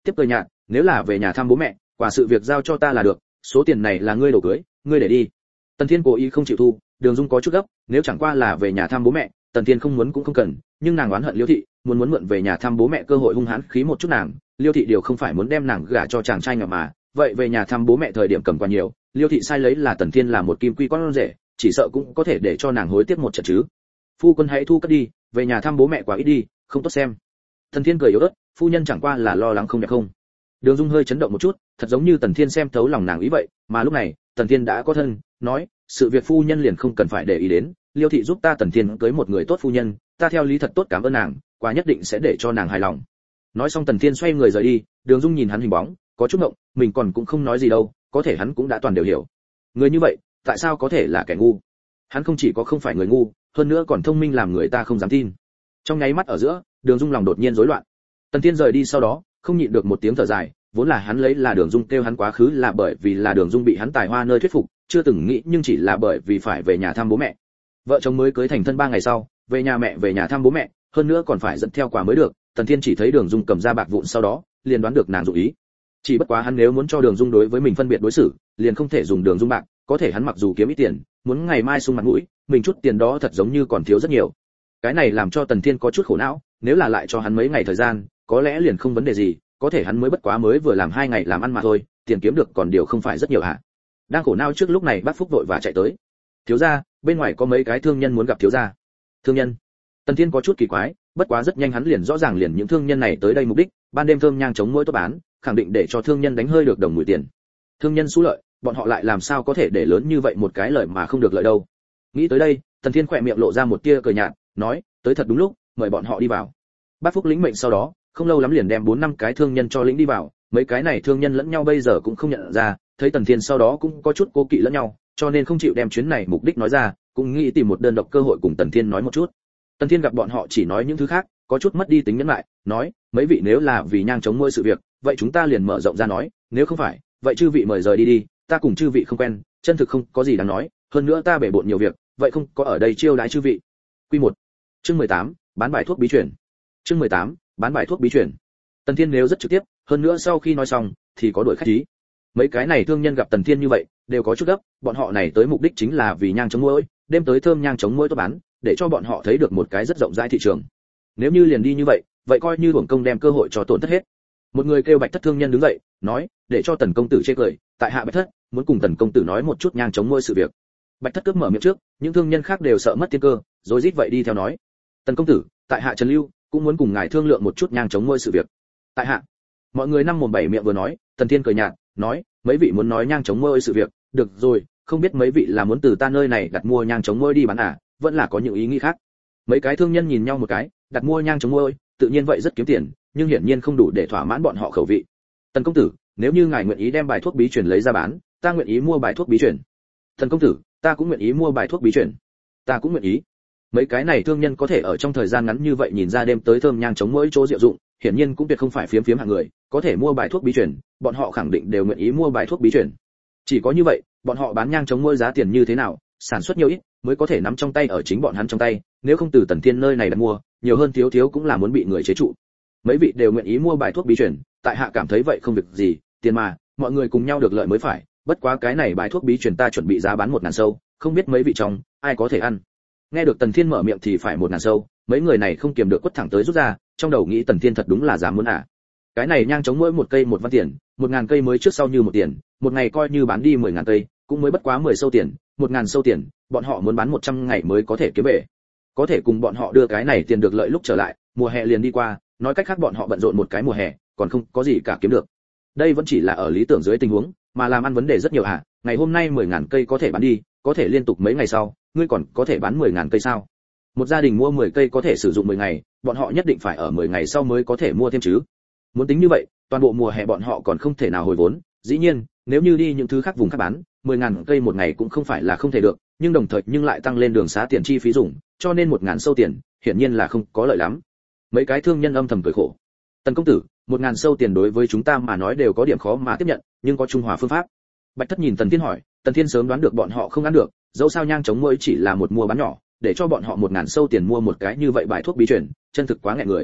tiếp cười nhạt, nếu là về nhà thăm bố mẹ, quả sự việc giao cho ta là được, số tiền này là ngươi đồ cưới, ngươi để đi. Tần Thiên cố ý không chịu thu, Đường Dung có chút gấp, nếu chẳng qua là về nhà thăm bố mẹ, Tần Thiên không muốn cũng không cần, nhưng nàng oán hận Liêu thị, muốn muốn mượn về nhà thăm bố mẹ cơ hội hung hãn khí một chút nàng, Liêu thị điều không phải muốn đem nàng gả cho chàng trai nhỏ mà, vậy về nhà thăm bố mẹ thời điểm cầm quá nhiều, Liêu thị sai lấy là Tần Thiên là một kim quy con rể, chỉ sợ cũng có thể để cho nàng hối tiếc một trận chứ. Phu quân hãy thu cất đi, về nhà thăm bố mẹ quá ít đi, không tốt xem. Tần Thiên cười yếu ớt, phu nhân chẳng qua là lo lắng không đẹp không. Đường Dung hơi chấn động một chút, thật giống như Tần Thiên xem thấu lòng nàng ý vậy, mà lúc này, Tần Thiên đã có thân, nói, sự việc phu nhân liền không cần phải để ý đến, Liêu thị giúp ta Tần Thiên cưới một người tốt phu nhân, ta theo lý thật tốt cảm ơn nàng, quả nhất định sẽ để cho nàng hài lòng. Nói xong Tần Thiên xoay người rời đi, Đường Dung nhìn hắn hình bóng, có chút ngộng, mình còn cũng không nói gì đâu, có thể hắn cũng đã toàn đều hiểu. Người như vậy, tại sao có thể là kẻ ngu? Hắn không chỉ có không phải người ngu, hơn nữa còn thông minh làm người ta không dám tin. Trong nháy mắt ở giữa, Đường Dung lòng đột nhiên rối loạn. Tần Thiên rời đi sau đó, không nhịn được một tiếng thở dài, vốn là hắn lấy là Đường Dung kêu hắn quá khứ là bởi vì là Đường Dung bị hắn tài hoa nơi thuyết phục, chưa từng nghĩ nhưng chỉ là bởi vì phải về nhà thăm bố mẹ. Vợ chồng mới cưới thành thân ba ngày sau, về nhà mẹ về nhà thăm bố mẹ, hơn nữa còn phải dẫn theo quà mới được. Tần Thiên chỉ thấy Đường Dung cầm ra bạc vụn sau đó, liền đoán được nàng dụng ý. Chỉ bất quá hắn nếu muốn cho Đường Dung đối với mình phân biệt đối xử, liền không thể dùng Đường Dung bạc, có thể hắn mặc dù kiếm ít tiền, muốn ngày mai sung mặt mũi, mình chút tiền đó thật giống như còn thiếu rất nhiều. Cái này làm cho Tần Thiên có chút khổ não, nếu là lại cho hắn mấy ngày thời gian, có lẽ liền không vấn đề gì, có thể hắn mới bất quá mới vừa làm hai ngày làm ăn mà thôi, tiền kiếm được còn điều không phải rất nhiều hả? Đang khổ não trước lúc này bác Phúc vội và chạy tới. Thiếu gia, bên ngoài có mấy cái thương nhân muốn gặp thiếu gia. Thương nhân? Tần Thiên có chút kỳ quái, bất quá rất nhanh hắn liền rõ ràng liền những thương nhân này tới đây mục đích, ban đêm thơm nhang chống mỗi tốt bán, khẳng định để cho thương nhân đánh hơi được đồng mùi tiền. Thương nhân xú lợi, bọn họ lại làm sao có thể để lớn như vậy một cái lợi mà không được lợi đâu. Nghĩ tới đây, Tần Thiên khỏe miệng lộ ra một tia cười nhạt, nói, tới thật đúng lúc, mời bọn họ đi vào. Bác Phúc lĩnh mệnh sau đó, không lâu lắm liền đem bốn năm cái thương nhân cho lĩnh đi vào, mấy cái này thương nhân lẫn nhau bây giờ cũng không nhận ra, thấy Tần Thiên sau đó cũng có chút cố kỵ lẫn nhau, cho nên không chịu đem chuyến này mục đích nói ra, cũng nghĩ tìm một đơn độc cơ hội cùng Tần Thiên nói một chút. Tần Thiên gặp bọn họ chỉ nói những thứ khác, có chút mất đi tính nhẫn lại, nói, mấy vị nếu là vì nhang chống môi sự việc, vậy chúng ta liền mở rộng ra nói, nếu không phải, vậy chư vị mời rời đi đi, ta cùng chư vị không quen, chân thực không có gì đáng nói, hơn nữa ta bể bộn nhiều việc, vậy không có ở đây chiêu đãi chư vị. Quy một, chương mười tám, bán bài thuốc bí truyền. Chương mười tám, bán bài thuốc bí truyền. Tần Thiên nếu rất trực tiếp, hơn nữa sau khi nói xong, thì có đuổi khách ý. Mấy cái này thương nhân gặp Tần Thiên như vậy, đều có chút gấp, bọn họ này tới mục đích chính là vì nhang chống muỗi, đêm tới thơm nhang chống muỗi tốt bán, để cho bọn họ thấy được một cái rất rộng rãi thị trường. Nếu như liền đi như vậy, vậy coi như uổng công đem cơ hội cho tổn thất hết. Một người kêu Bạch Thất thương nhân đứng dậy, nói, để cho Tần công tử chê cười, tại hạ Bạch Thất, muốn cùng Tần công tử nói một chút nhang chống muỗi sự việc. Bạch Thất cướp mở miệng trước, những thương nhân khác đều sợ mất tiên cơ, rồi rít vậy đi theo nói, Tần công tử, tại hạ Trần Lưu, cũng muốn cùng ngài thương lượng một chút nhang chống muỗi sự việc. Tại hạ. Mọi người năm mồm bảy miệng vừa nói, Tần Thiên cười nhạt, nói, mấy vị muốn nói nhang chống muỗi sự việc, được rồi, không biết mấy vị là muốn từ ta nơi này đặt mua nhang chống muỗi đi bán à, vẫn là có những ý nghĩ khác. Mấy cái thương nhân nhìn nhau một cái, đặt mua nhang chống muỗi, tự nhiên vậy rất kiếm tiền, nhưng hiển nhiên không đủ để thỏa mãn bọn họ khẩu vị. Tần công tử, nếu như ngài nguyện ý đem bài thuốc bí truyền lấy ra bán, ta nguyện ý mua bài thuốc bí truyền. Tần công tử, ta cũng nguyện ý mua bài thuốc bí truyền. Ta cũng nguyện ý. Mấy cái này thương nhân có thể ở trong thời gian ngắn như vậy nhìn ra đêm tới thơm nhang chống muỗi chỗ diệu dụng, hiển nhiên cũng tuyệt không phải phiếm phiếm hạng người, có thể mua bài thuốc bí truyền, bọn họ khẳng định đều nguyện ý mua bài thuốc bí truyền. Chỉ có như vậy, bọn họ bán nhang chống muỗi giá tiền như thế nào, sản xuất nhiều ít, mới có thể nắm trong tay ở chính bọn hắn trong tay, nếu không từ Tần Thiên nơi này đặt mua, nhiều hơn thiếu thiếu cũng là muốn bị người chế trụ. Mấy vị đều nguyện ý mua bài thuốc bí truyền, tại hạ cảm thấy vậy không việc gì, tiền mà, mọi người cùng nhau được lợi mới phải, bất quá cái này bài thuốc bí truyền ta chuẩn bị giá bán một ngàn sâu, không biết mấy vị trong ai có thể ăn. Nghe được Tần Thiên mở miệng thì phải một ngàn sâu, mấy người này không kiềm được quất thẳng tới rút ra, trong đầu nghĩ Tần Thiên thật đúng là dám muốn à. Cái này nhang chống mỗi một cây một văn tiền, một ngàn cây mới trước sau như một tiền, một ngày coi như bán đi mười ngàn cây, cũng mới bất quá mười sâu tiền, một ngàn sâu tiền, bọn họ muốn bán một trăm ngày mới có thể kiếm về. Có thể cùng bọn họ đưa cái này tiền được lợi lúc trở lại, mùa hè liền đi qua, nói cách khác bọn họ bận rộn một cái mùa hè, còn không có gì cả kiếm được. Đây vẫn chỉ là ở lý tưởng dưới tình huống, mà làm ăn vấn đề rất nhiều à, ngày hôm nay mười ngàn cây có thể bán đi, có thể liên tục mấy ngày sau, ngươi còn có thể bán mười ngàn cây sao? Một gia đình mua mười cây có thể sử dụng mười ngày, bọn họ nhất định phải ở mười ngày sau mới có thể mua thêm chứ. Muốn tính như vậy, toàn bộ mùa hè bọn họ còn không thể nào hồi vốn, dĩ nhiên, nếu như đi những thứ khác vùng khác bán, mười ngàn cây một ngày cũng không phải là không thể được, nhưng đồng thời nhưng lại tăng lên đường xá tiền chi phí dùng, cho nên một ngàn sâu tiền, hiển nhiên là không có lợi lắm. Mấy cái thương nhân âm thầm cười khổ. Tần công tử, một ngàn sâu tiền đối với chúng ta mà nói đều có điểm khó mà tiếp nhận, nhưng có trung hòa phương pháp. Bạch Thất nhìn Tần Thiên hỏi, Tần Thiên sớm đoán được bọn họ không ăn được, dẫu sao nhang chống muỗi chỉ là một mua bán nhỏ, để cho bọn họ một ngàn sâu tiền mua một cái như vậy bài thuốc bí truyền, chân thực quá nghẹn người.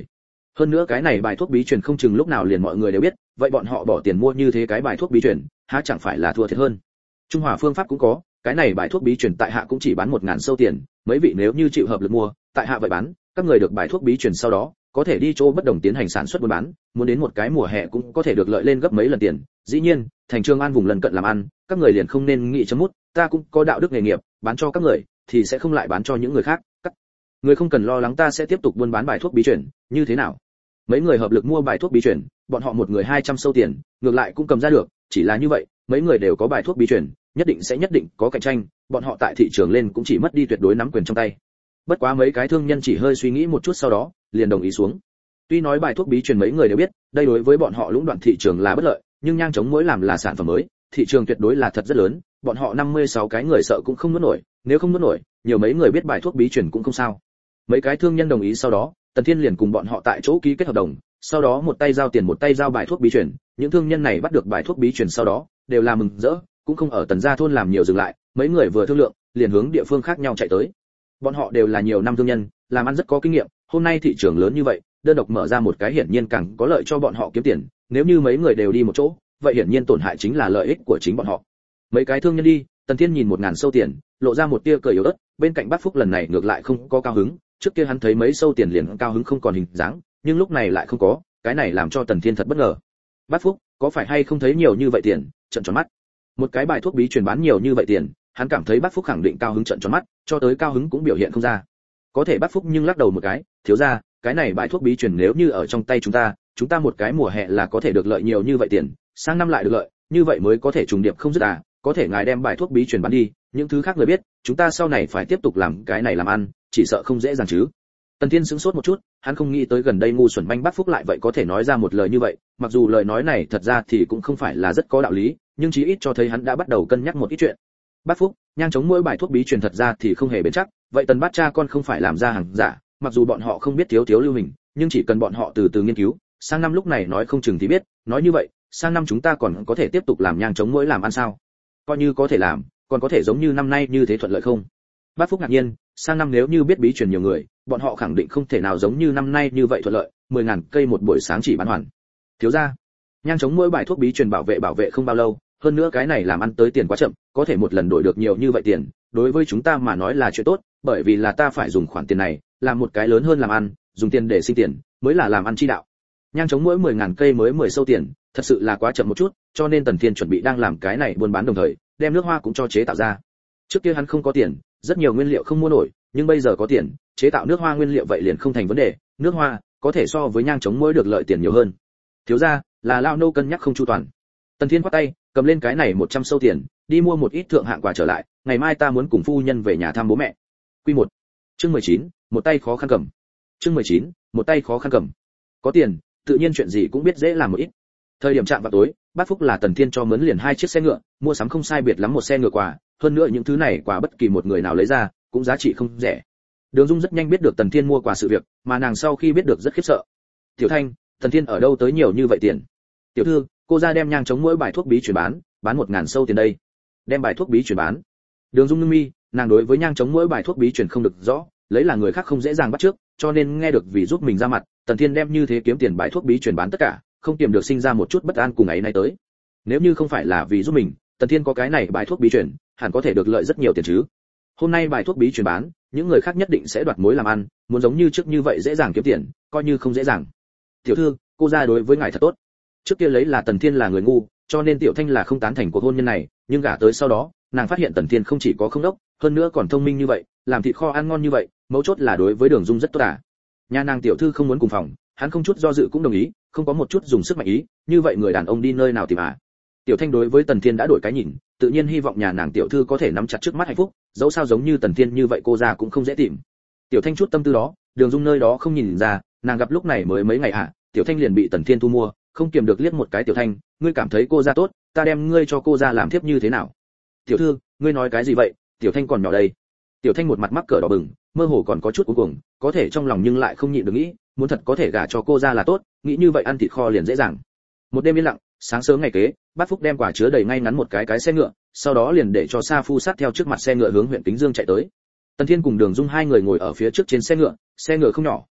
Hơn nữa cái này bài thuốc bí truyền không chừng lúc nào liền mọi người đều biết, vậy bọn họ bỏ tiền mua như thế cái bài thuốc bí truyền, há chẳng phải là thua thiệt hơn. Trung Hòa phương pháp cũng có, cái này bài thuốc bí truyền tại hạ cũng chỉ bán một ngàn sâu tiền, mấy vị nếu như chịu hợp lực mua, tại hạ vậy bán, các người được bài thuốc bí truyền sau đó, có thể đi chỗ bất đồng tiến hành sản xuất buôn bán, muốn đến một cái mùa hè cũng có thể được lợi lên gấp mấy lần tiền. Dĩ nhiên, thành Trường An vùng lân cận làm ăn, các người liền không nên nghĩ chấm mút, ta cũng có đạo đức nghề nghiệp, bán cho các người thì sẽ không lại bán cho những người khác, các người không cần lo lắng ta sẽ tiếp tục buôn bán bài thuốc bí truyền, như thế nào? Mấy người hợp lực mua bài thuốc bí truyền, bọn họ một người hai trăm sâu tiền, ngược lại cũng cầm ra được, chỉ là như vậy, mấy người đều có bài thuốc bí truyền, nhất định sẽ nhất định có cạnh tranh, bọn họ tại thị trường lên cũng chỉ mất đi tuyệt đối nắm quyền trong tay. Bất quá mấy cái thương nhân chỉ hơi suy nghĩ một chút sau đó, liền đồng ý xuống. Tuy nói bài thuốc bí truyền mấy người đều biết, đây đối với bọn họ lũng đoạn thị trường là bất lợi, nhưng nhang chống muỗi làm là sản phẩm mới, thị trường tuyệt đối là thật rất lớn, bọn họ năm mươi sáu cái người sợ cũng không nuốt nổi, nếu không nuốt nổi, nhiều mấy người biết bài thuốc bí truyền cũng không sao. Mấy cái thương nhân đồng ý sau đó, Tần Thiên liền cùng bọn họ tại chỗ ký kết hợp đồng, sau đó một tay giao tiền một tay giao bài thuốc bí truyền, những thương nhân này bắt được bài thuốc bí truyền sau đó, đều là mừng rỡ, cũng không ở Tần gia thôn làm nhiều dừng lại, mấy người vừa thương lượng, liền hướng địa phương khác nhau chạy tới. Bọn họ đều là nhiều năm thương nhân, làm ăn rất có kinh nghiệm, hôm nay thị trường lớn như vậy, đơn độc mở ra một cái hiển nhiên càng có lợi cho bọn họ kiếm tiền, nếu như mấy người đều đi một chỗ, vậy hiển nhiên tổn hại chính là lợi ích của chính bọn họ. Mấy cái thương nhân đi, Tần Thiên nhìn một ngàn sâu tiền, lộ ra một tia cười yếu ớt, bên cạnh Bát Phúc lần này ngược lại không có cao hứng, trước kia hắn thấy mấy sâu tiền liền cao hứng không còn hình dáng, nhưng lúc này lại không có, cái này làm cho Tần Thiên thật bất ngờ. Bát Phúc, có phải hay không thấy nhiều như vậy tiền? Trợn tròn mắt. Một cái bài thuốc bí truyền bán nhiều như vậy tiền, hắn cảm thấy Bát Phúc khẳng định cao hứng trợn tròn mắt, cho tới cao hứng cũng biểu hiện không ra. Có thể Bát Phúc nhưng lắc đầu một cái, thiếu gia, cái này bài thuốc bí truyền nếu như ở trong tay chúng ta, chúng ta một cái mùa hè là có thể được lợi nhiều như vậy tiền, sang năm lại được lợi, như vậy mới có thể trùng điệp không dứt à, có thể ngài đem bài thuốc bí truyền bán đi, những thứ khác người biết, chúng ta sau này phải tiếp tục làm cái này làm ăn, chỉ sợ không dễ dàng chứ. Tần Thiên sững sốt một chút, hắn không nghĩ tới gần đây ngu xuẩn manh Bát Phúc lại vậy có thể nói ra một lời như vậy, mặc dù lời nói này thật ra thì cũng không phải là rất có đạo lý, nhưng chí ít cho thấy hắn đã bắt đầu cân nhắc một ít chuyện. Bát Phúc, nhang chống mỗi bài thuốc bí truyền thật ra thì không hề bền chắc, vậy Tần Bát cha con không phải làm ra hàng giả, mặc dù bọn họ không biết thiếu thiếu lưu mình, nhưng chỉ cần bọn họ từ từ nghiên cứu, sang năm lúc này nói không chừng thì biết, nói như vậy, sang năm chúng ta còn có thể tiếp tục làm nhang chống mỗi làm ăn sao? Coi như có thể làm, còn có thể giống như năm nay như thế thuận lợi không? Bát Phúc ngạc nhiên, sang năm nếu như biết bí truyền nhiều người, bọn họ khẳng định không thể nào giống như năm nay như vậy thuận lợi, mười ngàn cây một buổi sáng chỉ bán hoàn. Thiếu gia, nhang chống mỗi bài thuốc bí truyền bảo vệ bảo vệ không bao lâu, hơn nữa cái này làm ăn tới tiền quá chậm, có thể một lần đổi được nhiều như vậy tiền, đối với chúng ta mà nói là chuyện tốt, bởi vì là ta phải dùng khoản tiền này, làm một cái lớn hơn làm ăn, dùng tiền để sinh tiền, mới là làm ăn chi đạo. Nhang chống mỗi mười ngàn cây mới mười sâu tiền, thật sự là quá chậm một chút, cho nên Tần Thiên chuẩn bị đang làm cái này buôn bán đồng thời, đem nước hoa cũng cho chế tạo ra. Trước kia hắn không có tiền, rất nhiều nguyên liệu không mua nổi, nhưng bây giờ có tiền, chế tạo nước hoa nguyên liệu vậy liền không thành vấn đề, nước hoa có thể so với nhang chống mỗi được lợi tiền nhiều hơn. Thiếu gia, là lao nô cân nhắc không chu toàn. Tần Thiên quát tay, cầm lên cái này một trăm sâu tiền, đi mua một ít thượng hạng quà trở lại, ngày mai ta muốn cùng phu nhân về nhà thăm bố mẹ. Quy một. Chương mười chín, một tay khó khăn cầm. Chương mười chín, một tay khó khăn cầm. Có tiền, tự nhiên chuyện gì cũng biết dễ làm một ít. Thời điểm chạm vào tối, Bát Phúc là Tần Thiên cho mướn liền hai chiếc xe ngựa, mua sắm không sai biệt lắm một xe ngựa quà, hơn nữa những thứ này quà bất kỳ một người nào lấy ra, cũng giá trị không rẻ. Đường Dung rất nhanh biết được Tần Thiên mua quà sự việc, mà nàng sau khi biết được rất khiếp sợ. Tiểu Thanh, Tần Thiên ở đâu tới nhiều như vậy tiền? Tiểu thư, cô ra đem nhang chống mỗi bài thuốc bí chuyển bán, bán một ngàn sâu tiền đây. Đem bài thuốc bí chuyển bán. Đường Dung ngưng mi, nàng đối với nhang chống mỗi bài thuốc bí chuyển không được rõ, lấy là người khác không dễ dàng bắt trước, cho nên nghe được vì giúp mình ra mặt, Tần Thiên đem như thế kiếm tiền bài thuốc bí chuyển bán tất cả, không kiềm được sinh ra một chút bất an cùng ấy nay tới. Nếu như không phải là vì giúp mình, Tần Thiên có cái này bài thuốc bí chuyển, hẳn có thể được lợi rất nhiều tiền chứ. Hôm nay bài thuốc bí chuyển bán, những người khác nhất định sẽ đoạt mối làm ăn, muốn giống như trước như vậy dễ dàng kiếm tiền, coi như không dễ dàng. Tiểu thư, cô ra đối với ngài thật tốt. Trước kia lấy là Tần Thiên là người ngu, cho nên Tiểu Thanh là không tán thành cuộc hôn nhân này, nhưng gả tới sau đó, nàng phát hiện Tần Thiên không chỉ có không đốc, hơn nữa còn thông minh như vậy, làm thịt kho ăn ngon như vậy, mấu chốt là đối với Đường Dung rất tốt à. Nhà nàng tiểu thư không muốn cùng phòng, hắn không chút do dự cũng đồng ý, không có một chút dùng sức mạnh ý, như vậy người đàn ông đi nơi nào tìm à. Tiểu Thanh đối với Tần Thiên đã đổi cái nhìn, tự nhiên hy vọng nhà nàng tiểu thư có thể nắm chặt trước mắt hạnh phúc, dẫu sao giống như Tần Thiên như vậy cô già cũng không dễ tìm. Tiểu Thanh chút tâm tư đó, Đường Dung nơi đó không nhìn ra, nàng gặp lúc này mới mấy ngày à, Tiểu Thanh liền bị Tần Thiên thu mua, không kiềm được liếc một cái Tiểu Thanh, ngươi cảm thấy cô gia tốt, ta đem ngươi cho cô gia làm thiếp như thế nào? Tiểu thư, ngươi nói cái gì vậy? Tiểu Thanh còn nhỏ đây. Tiểu Thanh một mặt mắc cỡ đỏ bừng, mơ hồ còn có chút cuống cuồng, có thể trong lòng nhưng lại không nhịn được nghĩ, muốn thật có thể gả cho cô gia là tốt, nghĩ như vậy ăn thịt kho liền dễ dàng. Một đêm yên lặng, sáng sớm ngày kế, Bát Phúc đem quả chứa đầy ngay ngắn một cái cái xe ngựa, sau đó liền để cho Sa Phu sát theo trước mặt xe ngựa hướng huyện Kính Dương chạy tới. Tần Thiên cùng Đường Dung hai người ngồi ở phía trước trên xe ngựa, xe ngựa không nhỏ,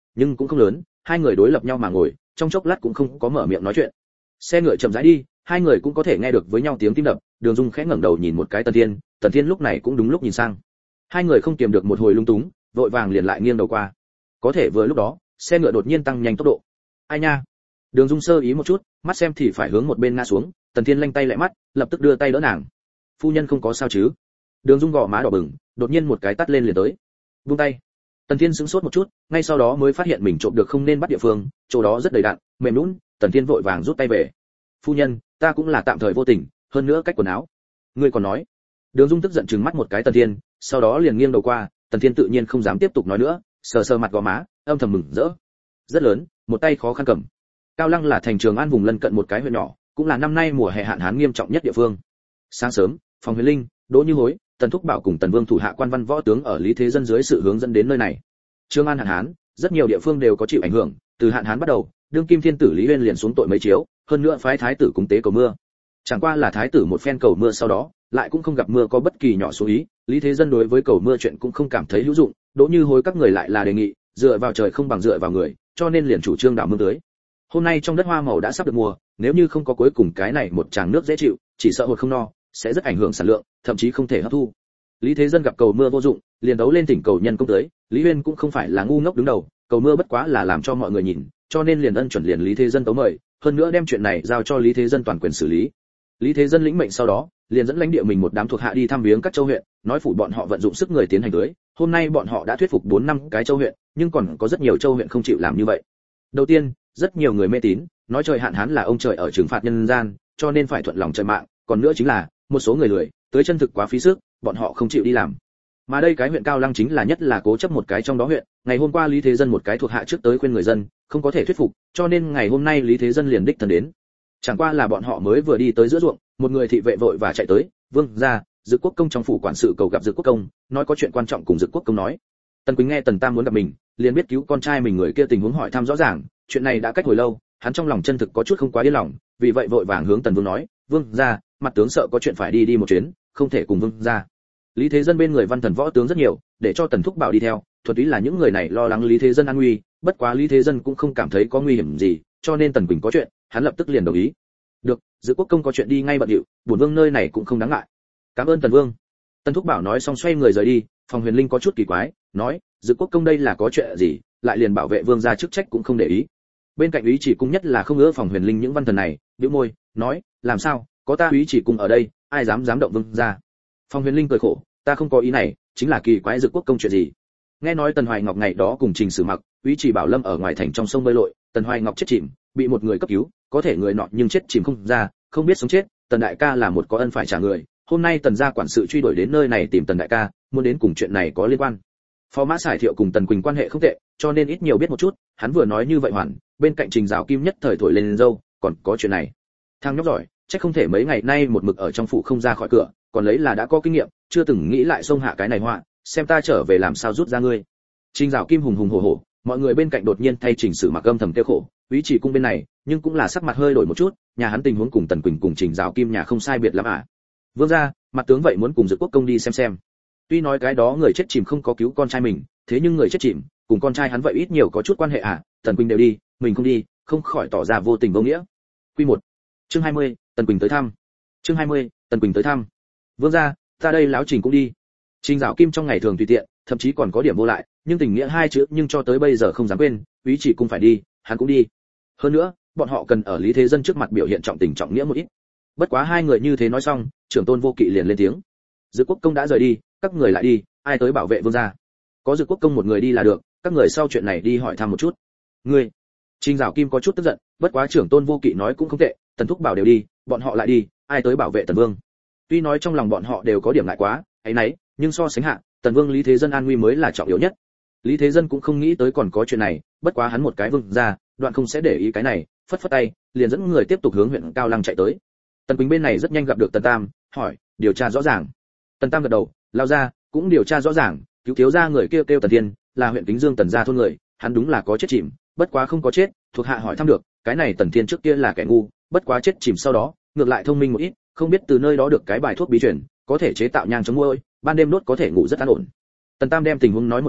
nhưng cũng không lớn, hai người đối lập nhau mà ngồi, trong chốc lát cũng không có mở miệng nói chuyện. Xe ngựa chậm rãi đi, hai người cũng có thể nghe được với nhau tiếng tim đập. Đường Dung khẽ ngẩng đầu nhìn một cái Tần Thiên, Tần Thiên lúc này cũng đúng lúc nhìn sang. Hai người không kiềm được một hồi lung túng, vội vàng liền lại nghiêng đầu qua. Có thể vừa lúc đó, xe ngựa đột nhiên tăng nhanh tốc độ. Ai nha? Đường Dung sơ ý một chút, mắt xem thì phải hướng một bên ngã xuống, Tần Thiên lanh tay lại mắt, lập tức đưa tay đỡ nàng. Phu nhân không có sao chứ? Đường Dung gò má đỏ bừng, đột nhiên một cái tát lên liền tới. Buông tay. Tần Thiên sững sốt một chút, ngay sau đó mới phát hiện mình trộm được không nên bắt địa phương, chỗ đó rất đầy đạn, mềm nhũn. Tần Thiên vội vàng rút tay về. Phu nhân, ta cũng là tạm thời vô tình, hơn nữa cách quần áo. Ngươi còn nói? Đường Dung tức giận trừng mắt một cái Tần Thiên, sau đó liền nghiêng đầu qua. Tần Thiên tự nhiên không dám tiếp tục nói nữa, sờ sờ mặt gò má, âm thầm mừng rỡ. Rất lớn, một tay khó khăn cầm. Cao Lăng là thành Trường An vùng lân cận một cái huyện nhỏ, cũng là năm nay mùa hè hạn hán nghiêm trọng nhất địa phương. Sáng sớm, Phòng Huyền Linh, Đỗ Như Hối, Tần Thúc Bảo cùng Tần Vương thủ hạ quan văn võ tướng ở Lý Thế Dân dưới sự hướng dẫn đến nơi này. Trường An hạn hán, rất nhiều địa phương đều có chịu ảnh hưởng, từ hạn hán bắt đầu, đương kim thiên tử Lý Uyên liền xuống tội mấy chiếu, hơn nữa phái thái tử cúng tế cầu mưa. Chẳng qua là thái tử một phen cầu mưa sau đó, lại cũng không gặp mưa có bất kỳ nhỏ số ý, Lý Thế Dân đối với cầu mưa chuyện cũng không cảm thấy hữu dụng, Đỗ Như Hối các người lại là đề nghị, dựa vào trời không bằng dựa vào người, cho nên liền chủ trương đảo mương tưới. Hôm nay trong đất hoa màu đã sắp được mùa, nếu như không có cuối cùng cái này một tràng nước dễ chịu, chỉ sợ hột không no, sẽ rất ảnh hưởng sản lượng, thậm chí không thể hấp thu. Lý Thế Dân gặp cầu mưa vô dụng, liền đấu lên thỉnh cầu nhân công tới, Lý Uyên cũng không phải là ngu ngốc đứng đầu, cầu mưa bất quá là làm cho mọi người nhìn, cho nên liền ân chuẩn liền Lý Thế Dân tấu mời, hơn nữa đem chuyện này giao cho Lý Thế Dân toàn quyền xử lý. Lý Thế Dân lĩnh mệnh sau đó, liền dẫn lãnh địa mình một đám thuộc hạ đi thăm viếng các châu huyện, nói phủ bọn họ vận dụng sức người tiến hành tưới. Hôm nay bọn họ đã thuyết phục bốn năm cái châu huyện, nhưng còn có rất nhiều châu huyện không chịu làm như vậy. Đầu tiên, rất nhiều người mê tín, nói trời hạn hán là ông trời ở trừng phạt nhân gian, cho nên phải thuận lòng trời mạng, còn nữa chính là, một số người lười, tưới chân thực quá phí sức, bọn họ không chịu đi làm. Mà đây cái huyện Cao Lăng chính là nhất là cố chấp một cái trong đó huyện, ngày hôm qua Lý Thế Dân một cái thuộc hạ trước tới khuyên người dân, không có thể thuyết phục, cho nên ngày hôm nay Lý Thế Dân liền đích thân đến. Chẳng qua là bọn họ mới vừa đi tới giữa ruộng, một người thị vệ vội và chạy tới, "Vương gia, Dực Quốc công trong phủ quản sự cầu gặp Dực Quốc công, nói có chuyện quan trọng cùng Dực Quốc công nói." Tần Quỳnh nghe Tần Tam muốn gặp mình, liền biết cứu con trai mình người kia tình huống hỏi thăm rõ ràng, chuyện này đã cách hồi lâu, hắn trong lòng chân thực có chút không quá yên lòng, vì vậy vội vàng hướng Tần Vương nói, "Vương gia, mặt tướng sợ có chuyện phải đi đi một chuyến, không thể cùng Vương gia." Lý Thế Dân bên người văn thần võ tướng rất nhiều, để cho Tần Thúc Bảo đi theo, thuật ý là những người này lo lắng Lý Thế Dân an nguy, bất quá Lý Thế Dân cũng không cảm thấy có nguy hiểm gì, cho nên Tần Quỳnh có chuyện, hắn lập tức liền đồng ý. "Được, Dực Quốc công có chuyện đi ngay bận điệu, bổn vương nơi này cũng không đáng ngại." "Cảm ơn Tần Vương." Tần Thúc Bảo nói xong xoay người rời đi. Phòng Huyền Linh có chút kỳ quái, nói, "Dực Quốc công đây là có chuyện gì, lại liền bảo vệ vương gia chức trách cũng không để ý." Bên cạnh úy chỉ cung nhất là không ngỡ Phòng Huyền Linh những văn thần này, bĩu môi, nói, "Làm sao, có ta úy chỉ cung ở đây, ai dám dám động vương gia?" Phòng Huyền Linh cười khổ, "Ta không có ý này, chính là kỳ quái Dực Quốc công chuyện gì?" Nghe nói Tần Hoài Ngọc ngày đó cùng Trình Sử Mặc, úy chỉ Bảo Lâm ở ngoài thành trong sông bơi lội, Tần Hoài Ngọc chết chìm, bị một người cấp cứu, có thể người nọ nhưng chết chìm không ra, không biết sống chết, Tần đại ca là một có ân phải trả người, hôm nay Tần gia quản sự truy đuổi đến nơi này tìm Tần đại ca, muốn đến cùng chuyện này có liên quan. Phó Mã Sải Thiệu cùng Tần Quỳnh quan hệ không tệ, cho nên ít nhiều biết một chút, hắn vừa nói như vậy hoàn, bên cạnh Trình Giảo Kim nhất thời thổi lên râu, còn có chuyện này. Thằng nhóc giỏi, chắc không thể mấy ngày nay một mực ở trong phủ không ra khỏi cửa, còn lấy là đã có kinh nghiệm, chưa từng nghĩ lại xông hạ cái này họa, xem ta trở về làm sao rút ra ngươi. Trình Giảo Kim hùng hùng hổ hổ, mọi người bên cạnh đột nhiên thay Trình Sử Mặc âm thầm tiêu khổ, úy chỉ cung bên này, nhưng cũng là sắc mặt hơi đổi một chút, nhà hắn tình huống cùng Tần Quỳnh cùng Trình Giảo Kim nhà không sai biệt lắm à. Vương gia, mặt tướng vậy muốn cùng Dực Quốc công đi xem xem. Tuy nói cái đó người chết chìm không có cứu con trai mình, thế nhưng người chết chìm cùng con trai hắn vậy ít nhiều có chút quan hệ à, Tần Quỳnh đều đi, mình không đi, không khỏi tỏ ra vô tình vô nghĩa. Quy một. Chương hai mươi, Tần Quỳnh tới thăm. Chương hai mươi, Tần Quỳnh tới thăm. Vương gia, ta đây lão Trình cũng đi. Trình Giảo Kim trong ngày thường tùy tiện, thậm chí còn có điểm vô lại, nhưng tình nghĩa hai chữ nhưng cho tới bây giờ không dám quên, úy chỉ cung phải đi, hắn cũng đi. Hơn nữa, bọn họ cần ở Lý Thế Dân trước mặt biểu hiện trọng tình trọng nghĩa một ít. Bất quá hai người như thế nói xong, trưởng tôn Vô Kỵ liền lên tiếng. Dực Quốc công đã rời đi, các người lại đi, ai tới bảo vệ vương gia? Có Dực Quốc công một người đi là được, các người sau chuyện này đi hỏi thăm một chút. Ngươi. Trình Giảo Kim có chút tức giận, bất quá trưởng tôn Vô Kỵ nói cũng không tệ, Tần Thúc Bảo đều đi, bọn họ lại đi, ai tới bảo vệ Tần Vương? Tuy nói trong lòng bọn họ đều có điểm ngại quá, ấy nấy, nhưng so sánh hạ, Tần Vương Lý Thế Dân an nguy mới là trọng yếu nhất. Lý Thế Dân cũng không nghĩ tới còn có chuyện này, bất quá hắn một cái vương gia, đoạn không sẽ để ý cái này, phất phất tay, liền dẫn người tiếp tục hướng huyện Cao Lăng chạy tới. Tần Quỳnh bên này rất nhanh gặp được Tần Tam, hỏi, điều tra rõ ràng. Tần Tam gật đầu, lao ra, cũng điều tra rõ ràng, cứu thiếu gia người kêu kêu Tần Thiên, là huyện Kính Dương Tần gia thôn người, hắn đúng là có chết chìm, bất quá không có chết, thuộc hạ hỏi thăm được, cái này Tần Thiên trước kia là kẻ ngu, bất quá chết chìm sau đó, ngược lại thông minh một ít, không biết từ nơi đó được cái bài thuốc bí truyền, có thể chế tạo nhang chống môi, ban đêm đốt có thể ngủ rất an ổn. Tần Tam đem tình huống nói một lần,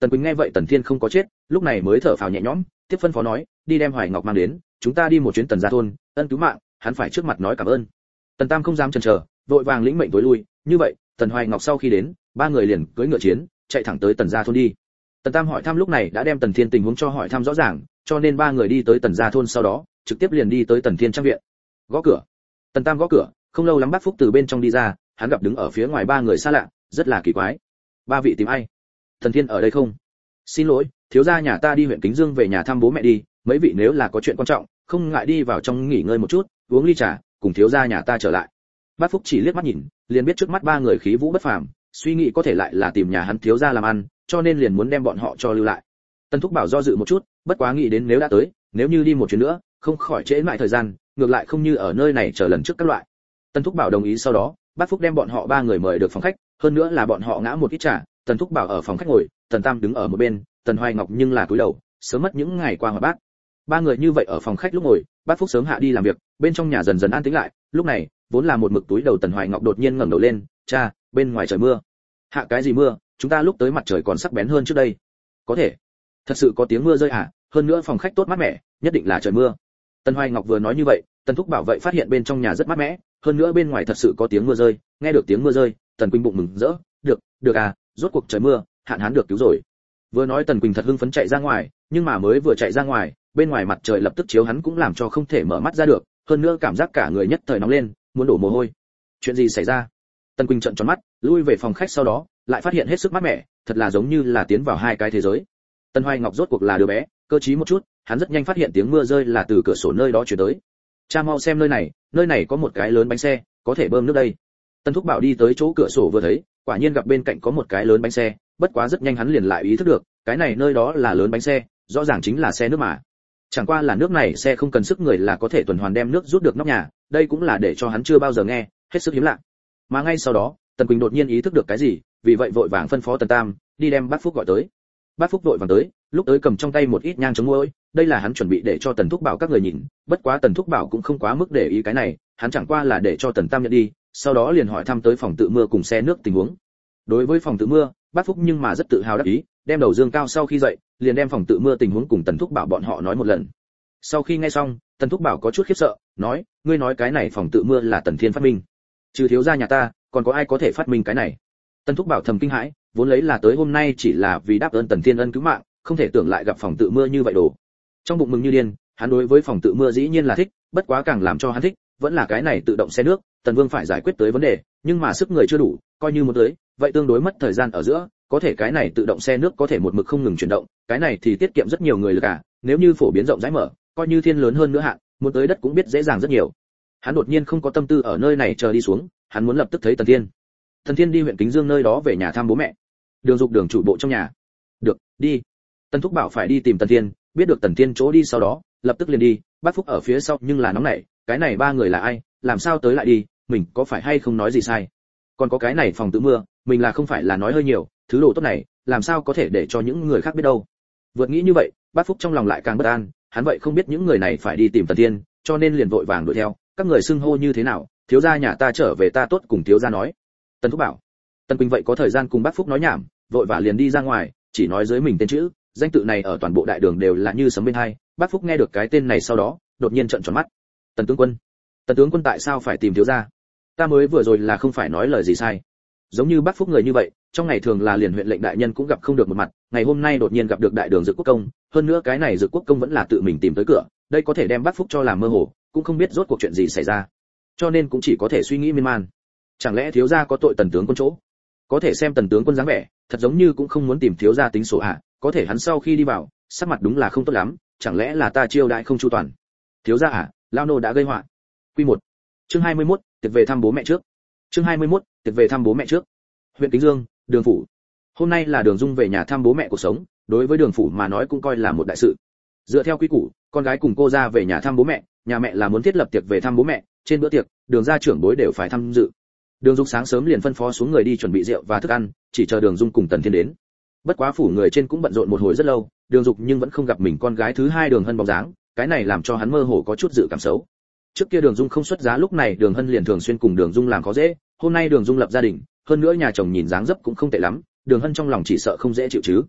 Tần Quỳnh nghe vậy Tần Thiên không có chết, lúc này mới thở phào nhẹ nhõm, tiếp phân phó nói, đi đem Hoài Ngọc mang đến, chúng ta đi một chuyến Tần gia thôn, ân cứu mạng, hắn phải trước mặt nói cảm ơn. Tần Tam không dám chần chờ, vội vàng lĩnh mệnh tối lui, như vậy, Tần Hoài Ngọc sau khi đến, ba người liền cưỡi ngựa chiến, chạy thẳng tới Tần gia thôn đi. Tần Tam hỏi thăm lúc này đã đem Tần Thiên tình huống cho hỏi thăm rõ ràng, cho nên ba người đi tới Tần gia thôn sau đó, trực tiếp liền đi tới Tần Thiên trang viện. Gõ cửa. Tần Tam gõ cửa, không lâu lắm Bác Phúc từ bên trong đi ra, hắn gặp đứng ở phía ngoài ba người xa lạ, rất là kỳ quái. Ba vị tìm ai? Tần Thiên ở đây không? Xin lỗi, thiếu gia nhà ta đi huyện Kính Dương về nhà thăm bố mẹ đi, mấy vị nếu là có chuyện quan trọng, không ngại đi vào trong nghỉ ngơi một chút, uống ly trà, cùng thiếu gia nhà ta trở lại. Bác Phúc chỉ liếc mắt nhìn, liền biết trước mắt ba người khí vũ bất phàm, suy nghĩ có thể lại là tìm nhà hắn thiếu gia làm ăn, cho nên liền muốn đem bọn họ cho lưu lại. Tần Thúc Bảo do dự một chút, bất quá nghĩ đến nếu đã tới, nếu như đi một chuyến nữa, không khỏi trễ mãi thời gian, ngược lại không như ở nơi này chờ lần trước các loại. Tần Thúc Bảo đồng ý sau đó, Bác Phúc đem bọn họ ba người mời được phòng khách, hơn nữa là bọn họ ngã một ít trà, Tần Thúc Bảo ở phòng khách ngồi, Tần Tam đứng ở một bên, Tần Hoài Ngọc nhưng là cúi đầu, sớm mất những ngày qua hòa bác. Ba người như vậy ở phòng khách lúc ngồi, Bác Phúc sớm hạ đi làm việc, bên trong nhà dần dần an tĩnh lại, lúc này, vốn là một mực túi đầu Tần Hoài Ngọc đột nhiên ngẩng đầu lên, "Cha, bên ngoài trời mưa." "Hạ cái gì mưa, chúng ta lúc tới mặt trời còn sắc bén hơn trước đây." "Có thể." "Thật sự có tiếng mưa rơi à? Hơn nữa phòng khách tốt mát mẻ, nhất định là trời mưa." Tần Hoài Ngọc vừa nói như vậy, Tần Thúc Bảo vậy phát hiện bên trong nhà rất mát mẻ, hơn nữa bên ngoài thật sự có tiếng mưa rơi, nghe được tiếng mưa rơi, Tần Quỳnh bụng mừng rỡ, "Được, được à, rốt cuộc trời mưa, hạn hán được cứu rồi." Vừa nói Tần Quỳnh thật hưng phấn chạy ra ngoài, nhưng mà mới vừa chạy ra ngoài, bên ngoài mặt trời lập tức chiếu hắn cũng làm cho không thể mở mắt ra được, hơn nữa cảm giác cả người nhất thời nóng lên, muốn đổ mồ hôi. Chuyện gì xảy ra? Tần Quỳnh trợn tròn mắt, lui về phòng khách sau đó, lại phát hiện hết sức mát mẻ, thật là giống như là tiến vào hai cái thế giới. Tần Hoài Ngọc rốt cuộc là đứa bé, cơ trí một chút, hắn rất nhanh phát hiện tiếng mưa rơi là từ cửa sổ nơi đó truyền tới. "Cha mau xem nơi này, nơi này có một cái lớn bánh xe, có thể bơm nước đây." Tần Thúc Bảo đi tới chỗ cửa sổ vừa thấy, quả nhiên gặp bên cạnh có một cái lớn bánh xe, bất quá rất nhanh hắn liền lại ý thức được, cái này nơi đó là lớn bánh xe, rõ ràng chính là xe nước mà. Chẳng qua là nước này xe không cần sức người là có thể tuần hoàn đem nước rút được nóc nhà, đây cũng là để cho hắn chưa bao giờ nghe, hết sức hiếm lạ. Mà ngay sau đó, Tần Quỳnh đột nhiên ý thức được cái gì, vì vậy vội vàng phân phó Tần Tam đi đem Bác Phúc gọi tới. Bác Phúc vội vàng tới, lúc tới cầm trong tay một ít nhang chống môi, đây là hắn chuẩn bị để cho Tần Thúc Bảo các người nhìn, bất quá Tần Thúc Bảo cũng không quá mức để ý cái này, hắn chẳng qua là để cho Tần Tam nhận đi, sau đó liền hỏi thăm tới phòng tự mưa cùng xe nước tình huống. Đối với phòng tự mưa, Bác Phúc nhưng mà rất tự hào đắc ý, đem đầu dương cao sau khi dậy, liền đem phòng tự mưa tình huống cùng Tần Thúc Bảo bọn họ nói một lần. Sau khi nghe xong, Tần Thúc Bảo có chút khiếp sợ, nói, "Ngươi nói cái này phòng tự mưa là Tần Thiên phát minh? Trừ thiếu gia nhà ta, còn có ai có thể phát minh cái này?" Tần Thúc Bảo thầm kinh hãi, vốn lấy là tới hôm nay chỉ là vì đáp ơn Tần Thiên ân cứu mạng, không thể tưởng lại gặp phòng tự mưa như vậy đồ. Trong bụng mừng như điên, hắn đối với phòng tự mưa dĩ nhiên là thích, bất quá càng làm cho hắn thích, vẫn là cái này tự động xe nước, Tần Vương phải giải quyết tới vấn đề, nhưng mà sức người chưa đủ, coi như muốn tới, vậy tương đối mất thời gian ở giữa, có thể cái này tự động xe nước có thể một mực không ngừng chuyển động, cái này thì tiết kiệm rất nhiều người lực cả, nếu như phổ biến rộng rãi mở, coi như thiên lớn hơn nữa hạn, muốn tới đất cũng biết dễ dàng rất nhiều. Hắn đột nhiên không có tâm tư ở nơi này chờ đi xuống, hắn muốn lập tức thấy Tần Thiên. Tần Thiên đi huyện Kính Dương nơi đó về nhà thăm bố mẹ. Đường Dục Đường chủ bộ trong nhà. "Được, đi." Tần Thúc Bảo phải đi tìm Tần Thiên, biết được Tần Thiên chỗ đi sau đó, lập tức liền đi, Bác Phúc ở phía sau nhưng là nóng nảy, cái này ba người là ai, làm sao tới lại đi, mình có phải hay không nói gì sai? Còn có cái này phòng tự mưa, mình là không phải là nói hơi nhiều, thứ đồ tốt này, làm sao có thể để cho những người khác biết đâu. Vượt nghĩ như vậy, Bác Phúc trong lòng lại càng bất an, hắn vậy không biết những người này phải đi tìm Tần Thiên, cho nên liền vội vàng đuổi theo, các người xưng hô như thế nào, thiếu gia nhà ta trở về ta tốt cùng thiếu gia nói. Tần Thúc Bảo. Tần Quỳnh vậy có thời gian cùng Bác Phúc nói nhảm, vội vã liền đi ra ngoài, chỉ nói dưới mình tên chữ, danh tự này ở toàn bộ đại đường đều là như sấm bên hai. Bác Phúc nghe được cái tên này sau đó, đột nhiên trợn tròn mắt. "Tần tướng quân, Tần tướng quân tại sao phải tìm thiếu gia? Ta mới vừa rồi là không phải nói lời gì sai?" Giống như Bác Phúc người như vậy, trong ngày thường là liền huyện lệnh đại nhân cũng gặp không được một mặt, ngày hôm nay đột nhiên gặp được đại đường Dực Quốc công, hơn nữa cái này Dực Quốc công vẫn là tự mình tìm tới cửa, đây có thể đem Bác Phúc cho làm mơ hồ, cũng không biết rốt cuộc chuyện gì xảy ra, cho nên cũng chỉ có thể suy nghĩ miên man. Chẳng lẽ thiếu gia có tội Tần tướng quân chỗ? Có thể xem Tần tướng quân dáng vẻ, thật giống như cũng không muốn tìm thiếu gia tính sổ à, có thể hắn sau khi đi vào, sắc mặt đúng là không tốt lắm, chẳng lẽ là ta chiêu đãi không chu toàn? Thiếu gia à, lao nô đã gây họa. Quy một. Chương hai mươi mốt, tiệc về thăm bố mẹ trước. Chương hai mươi mốt, tiệc về thăm bố mẹ trước. Huyện Kính Dương, Đường phủ. Hôm nay là Đường Dung về nhà thăm bố mẹ cuộc sống, đối với Đường phủ mà nói cũng coi là một đại sự. Dựa theo quy củ, con gái cùng cô ra về nhà thăm bố mẹ, nhà mẹ là muốn thiết lập tiệc về thăm bố mẹ, trên bữa tiệc, Đường gia trưởng bối đều phải tham dự. Đường Dung sáng sớm liền phân phó xuống người đi chuẩn bị rượu và thức ăn, chỉ chờ Đường Dung cùng Tần Thiên đến. Bất quá phủ người trên cũng bận rộn một hồi rất lâu, Đường Dục nhưng vẫn không gặp mình con gái thứ hai Đường Hân bóng dáng, cái này làm cho hắn mơ hồ có chút dự cảm xấu. Trước kia Đường Dung không xuất giá lúc này Đường Hân liền thường xuyên cùng Đường Dung làm khó dễ, hôm nay Đường Dung lập gia đình, hơn nữa nhà chồng nhìn dáng dấp cũng không tệ lắm, Đường Hân trong lòng chỉ sợ không dễ chịu chứ.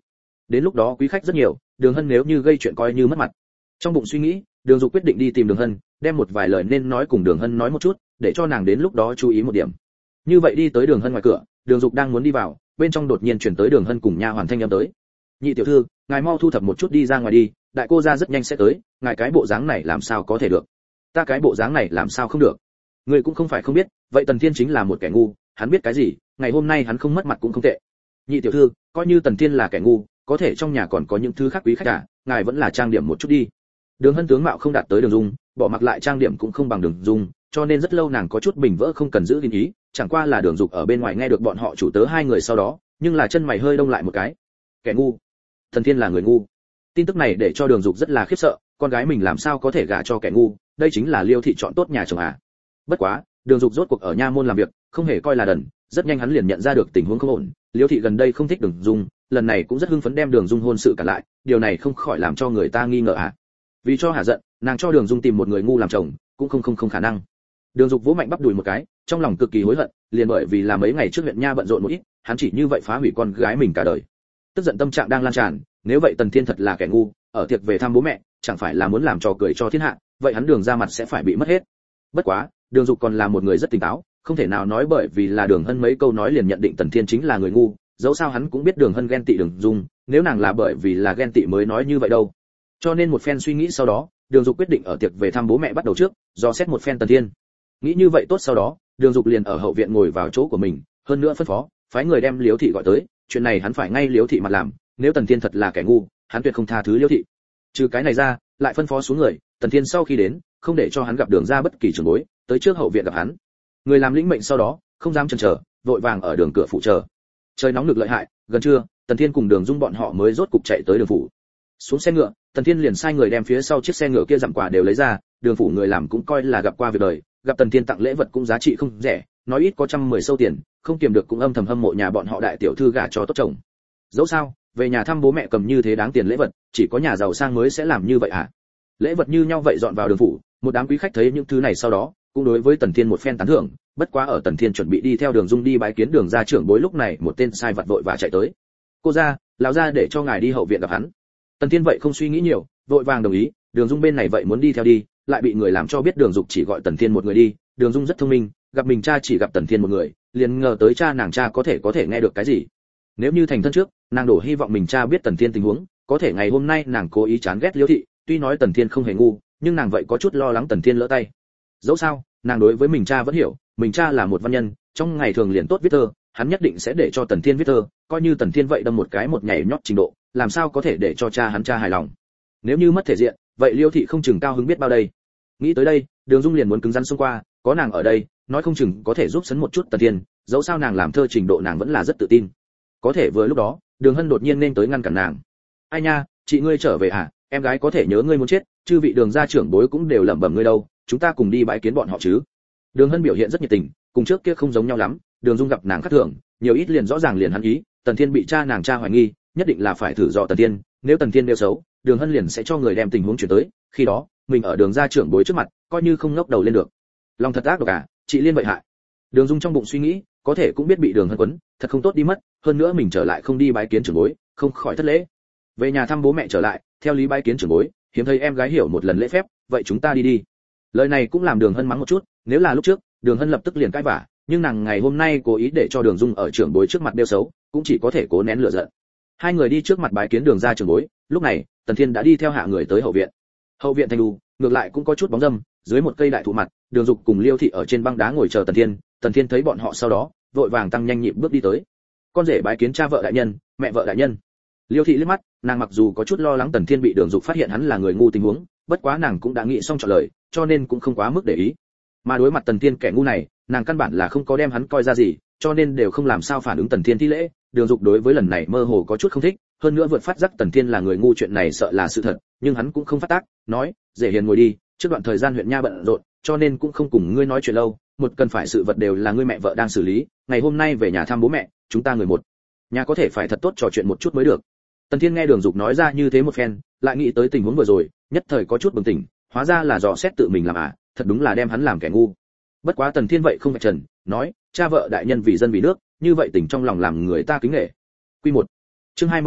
đến lúc đó quý khách rất nhiều, Đường Hân nếu như gây chuyện coi như mất mặt. Trong bụng suy nghĩ, Đường Dục quyết định đi tìm Đường Hân, đem một vài lời nên nói cùng Đường Hân nói một chút, để cho nàng đến lúc đó chú ý một điểm. Như vậy đi tới Đường Hân ngoài cửa, Đường Dục đang muốn đi vào, bên trong đột nhiên chuyển tới Đường Hân cùng nha hoàn thanh âm tới. Nhị tiểu thư, ngài mau thu thập một chút đi ra ngoài đi, đại cô gia rất nhanh sẽ tới, ngài cái bộ dáng này làm sao có thể được? Ta cái bộ dáng này làm sao không được? Người cũng không phải không biết, vậy Tần Thiên chính là một kẻ ngu, hắn biết cái gì, ngày hôm nay hắn không mất mặt cũng không tệ. Nhị tiểu thư, coi như Tần Thiên là kẻ ngu, có thể trong nhà còn có những thứ khác quý khách à, ngài vẫn là trang điểm một chút đi. Đường Hân tướng mạo không đạt tới Đường Dung, bỏ mặc lại trang điểm cũng không bằng Đường Dung, cho nên rất lâu nàng có chút bình vỡ không cần giữ gìn ý, chẳng qua là Đường Dục ở bên ngoài nghe được bọn họ chủ tớ hai người sau đó, nhưng là chân mày hơi đông lại một cái. Kẻ ngu? Tần Thiên là người ngu? Tin tức này để cho Đường Dục rất là khiếp sợ, con gái mình làm sao có thể gả cho kẻ ngu, đây chính là Liêu thị chọn tốt nhà chồng à? Bất quá, Đường Dục rốt cuộc ở nha môn làm việc, không hề coi là đần, rất nhanh hắn liền nhận ra được tình huống không ổn, Liêu thị gần đây không thích Đường Dung, lần này cũng rất hưng phấn đem Đường Dung hôn sự cả lại, điều này không khỏi làm cho người ta nghi ngờ à? Vì cho hả giận, nàng cho Đường Dung tìm một người ngu làm chồng, cũng không không không khả năng. Đường Dục vỗ mạnh bắp đùi một cái, trong lòng cực kỳ hối hận, liền bởi vì là mấy ngày trước huyện nha bận rộn một ít, hắn chỉ như vậy phá hủy con gái mình cả đời. Tức giận tâm trạng đang lan tràn, nếu vậy Tần Thiên thật là kẻ ngu, ở tiệc về thăm bố mẹ, chẳng phải là muốn làm trò cười cho thiên hạ, vậy hắn Đường ra mặt sẽ phải bị mất hết. Bất quá, Đường Dục còn là một người rất tỉnh táo, không thể nào nói bởi vì là Đường Hân mấy câu nói liền nhận định Tần Thiên chính là người ngu, dẫu sao hắn cũng biết Đường Hân ghen tị Đường Dung, nếu nàng là bởi vì là ghen tị mới nói như vậy đâu. Cho nên một phen suy nghĩ sau đó, Đường Dục quyết định ở tiệc về thăm bố mẹ bắt đầu trước, do xét một phen Tần Thiên. Nghĩ như vậy tốt sau đó, Đường Dục liền ở hậu viện ngồi vào chỗ của mình, hơn nữa phân phó, phái người đem Liễu thị gọi tới, chuyện này hắn phải ngay Liễu thị mặt làm, nếu Tần Thiên thật là kẻ ngu, hắn tuyệt không tha thứ Liễu thị. Trừ cái này ra, lại phân phó xuống người, Tần Thiên sau khi đến, không để cho hắn gặp Đường ra bất kỳ trường bối, tới trước hậu viện gặp hắn. Người làm lĩnh mệnh sau đó, không dám chần chờ, vội vàng ở đường cửa phụ chờ. Trời nóng lực lợi hại, gần trưa, Tần Thiên cùng Đường Dung bọn họ mới rốt cục chạy tới đường phủ. Xuống xe ngựa, Tần Thiên liền sai người đem phía sau chiếc xe ngựa kia dặm quà đều lấy ra, đường phủ người làm cũng coi là gặp qua việc đời, gặp Tần Thiên tặng lễ vật cũng giá trị không rẻ, nói ít có trăm mười sâu tiền, không kiềm được cũng âm thầm hâm mộ nhà bọn họ đại tiểu thư gả cho tốt chồng. Dẫu sao, về nhà thăm bố mẹ cầm như thế đáng tiền lễ vật, chỉ có nhà giàu sang mới sẽ làm như vậy à? Lễ vật như nhau vậy dọn vào đường phủ, một đám quý khách thấy những thứ này sau đó, cũng đối với Tần Thiên một phen tán thưởng, bất quá ở Tần Thiên chuẩn bị đi theo Đường Dung đi bái kiến Đường gia trưởng bối lúc này, một tên sai vặt vội và chạy tới. "Cô gia, lão gia để cho ngài đi hậu viện gặp hắn." Tần Thiên vậy không suy nghĩ nhiều, vội vàng đồng ý, Đường Dung bên này vậy muốn đi theo đi, lại bị người làm cho biết Đường Dục chỉ gọi Tần Thiên một người đi, Đường Dung rất thông minh, gặp mình cha chỉ gặp Tần Thiên một người, liền ngờ tới cha nàng cha có thể có thể nghe được cái gì. Nếu như thành thân trước, nàng đổ hy vọng mình cha biết Tần Thiên tình huống, có thể ngày hôm nay nàng cố ý chán ghét Liễu thị, tuy nói Tần Thiên không hề ngu, nhưng nàng vậy có chút lo lắng Tần Thiên lỡ tay. Dẫu sao, nàng đối với mình cha vẫn hiểu, mình cha là một văn nhân, trong ngày thường liền tốt viết thơ, hắn nhất định sẽ để cho Tần Thiên viết thơ, coi như Tần Thiên vậy đâm một cái một nhảy nhót trình độ, làm sao có thể để cho cha hắn cha hài lòng. Nếu như mất thể diện, vậy Liêu thị không chừng cao hứng biết bao đây. Nghĩ tới đây, Đường Dung liền muốn cứng rắn xông qua, có nàng ở đây, nói không chừng có thể giúp sấn một chút Tần Thiên, dẫu sao nàng làm thơ trình độ nàng vẫn là rất tự tin. Có thể vừa lúc đó, Đường Hân đột nhiên nên tới ngăn cản nàng. "Ai nha, chị ngươi trở về à, em gái có thể nhớ ngươi muốn chết, chư vị Đường gia trưởng bối cũng đều lẩm bẩm ngươi đâu, chúng ta cùng đi bái kiến bọn họ chứ." Đường Hân biểu hiện rất nhiệt tình, cùng trước kia không giống nhau lắm, Đường Dung gặp nàng khác thường, nhiều ít liền rõ ràng liền hắn ý, Tần Thiên bị cha nàng cha hoài nghi, nhất định là phải thử dò Tần Thiên, nếu Tần Thiên đều xấu, Đường Hân liền sẽ cho người đem tình huống chuyển tới, khi đó, mình ở Đường gia trưởng bối trước mặt, coi như không ngóc đầu lên được. Lòng thật ác độc à, chị liên vậy hại. Đường Dung trong bụng suy nghĩ, có thể cũng biết bị Đường Hân quấn, thật không tốt đi mất, hơn nữa mình trở lại không đi bái kiến trưởng bối, không khỏi thất lễ. Về nhà thăm bố mẹ trở lại, theo lý bái kiến trưởng bối, hiếm thấy em gái hiểu một lần lễ phép, vậy chúng ta đi đi. Lời này cũng làm Đường Hân mắng một chút, nếu là lúc trước, Đường Hân lập tức liền cãi vả, nhưng nàng ngày hôm nay cố ý để cho Đường Dung ở trưởng bối trước mặt đeo xấu, cũng chỉ có thể cố nén lửa giận. Hai người đi trước mặt bái kiến Đường gia trưởng bối, lúc này, Tần Thiên đã đi theo hạ người tới hậu viện. Hậu viện thanh lưu, ngược lại cũng có chút bóng râm, dưới một cây đại thụ mặt, Đường Dục cùng Liêu thị ở trên băng đá ngồi chờ Tần Thiên, Tần Thiên thấy bọn họ sau đó, vội vàng tăng nhanh nhịp bước đi tới. "Con rể bái kiến cha vợ đại nhân, mẹ vợ đại nhân." Liêu thị liếc mắt, nàng mặc dù có chút lo lắng Tần Thiên bị Đường Dục phát hiện hắn là người ngu tình huống, bất quá nàng cũng đã nghĩ xong trả lời, cho nên cũng không quá mức để ý. Mà đối mặt Tần Thiên kẻ ngu này, nàng căn bản là không có đem hắn coi ra gì, cho nên đều không làm sao phản ứng Tần Thiên thi lễ. Đường Dục đối với lần này mơ hồ có chút không thích, hơn nữa vượt phát giác Tần Thiên là người ngu chuyện này sợ là sự thật, nhưng hắn cũng không phát tác, nói, "Dễ hiền ngồi đi, trước đoạn thời gian huyện nha bận rộn, cho nên cũng không cùng ngươi nói chuyện lâu, một cần phải sự vật đều là ngươi mẹ vợ đang xử lý, ngày hôm nay về nhà thăm bố mẹ, chúng ta người một nhà có thể phải thật tốt trò chuyện một chút mới được." Tần Thiên nghe Đường Dục nói ra như thế một phen, lại nghĩ tới tình huống vừa rồi, nhất thời có chút bừng tỉnh, hóa ra là dò xét tự mình làm à, thật đúng là đem hắn làm kẻ ngu. Bất quá Tần Thiên vậy không vạch trần, nói, "Cha vợ đại nhân vì dân vì nước, như vậy tình trong lòng làm người ta kính nể." Quy một chương hai mươi hai,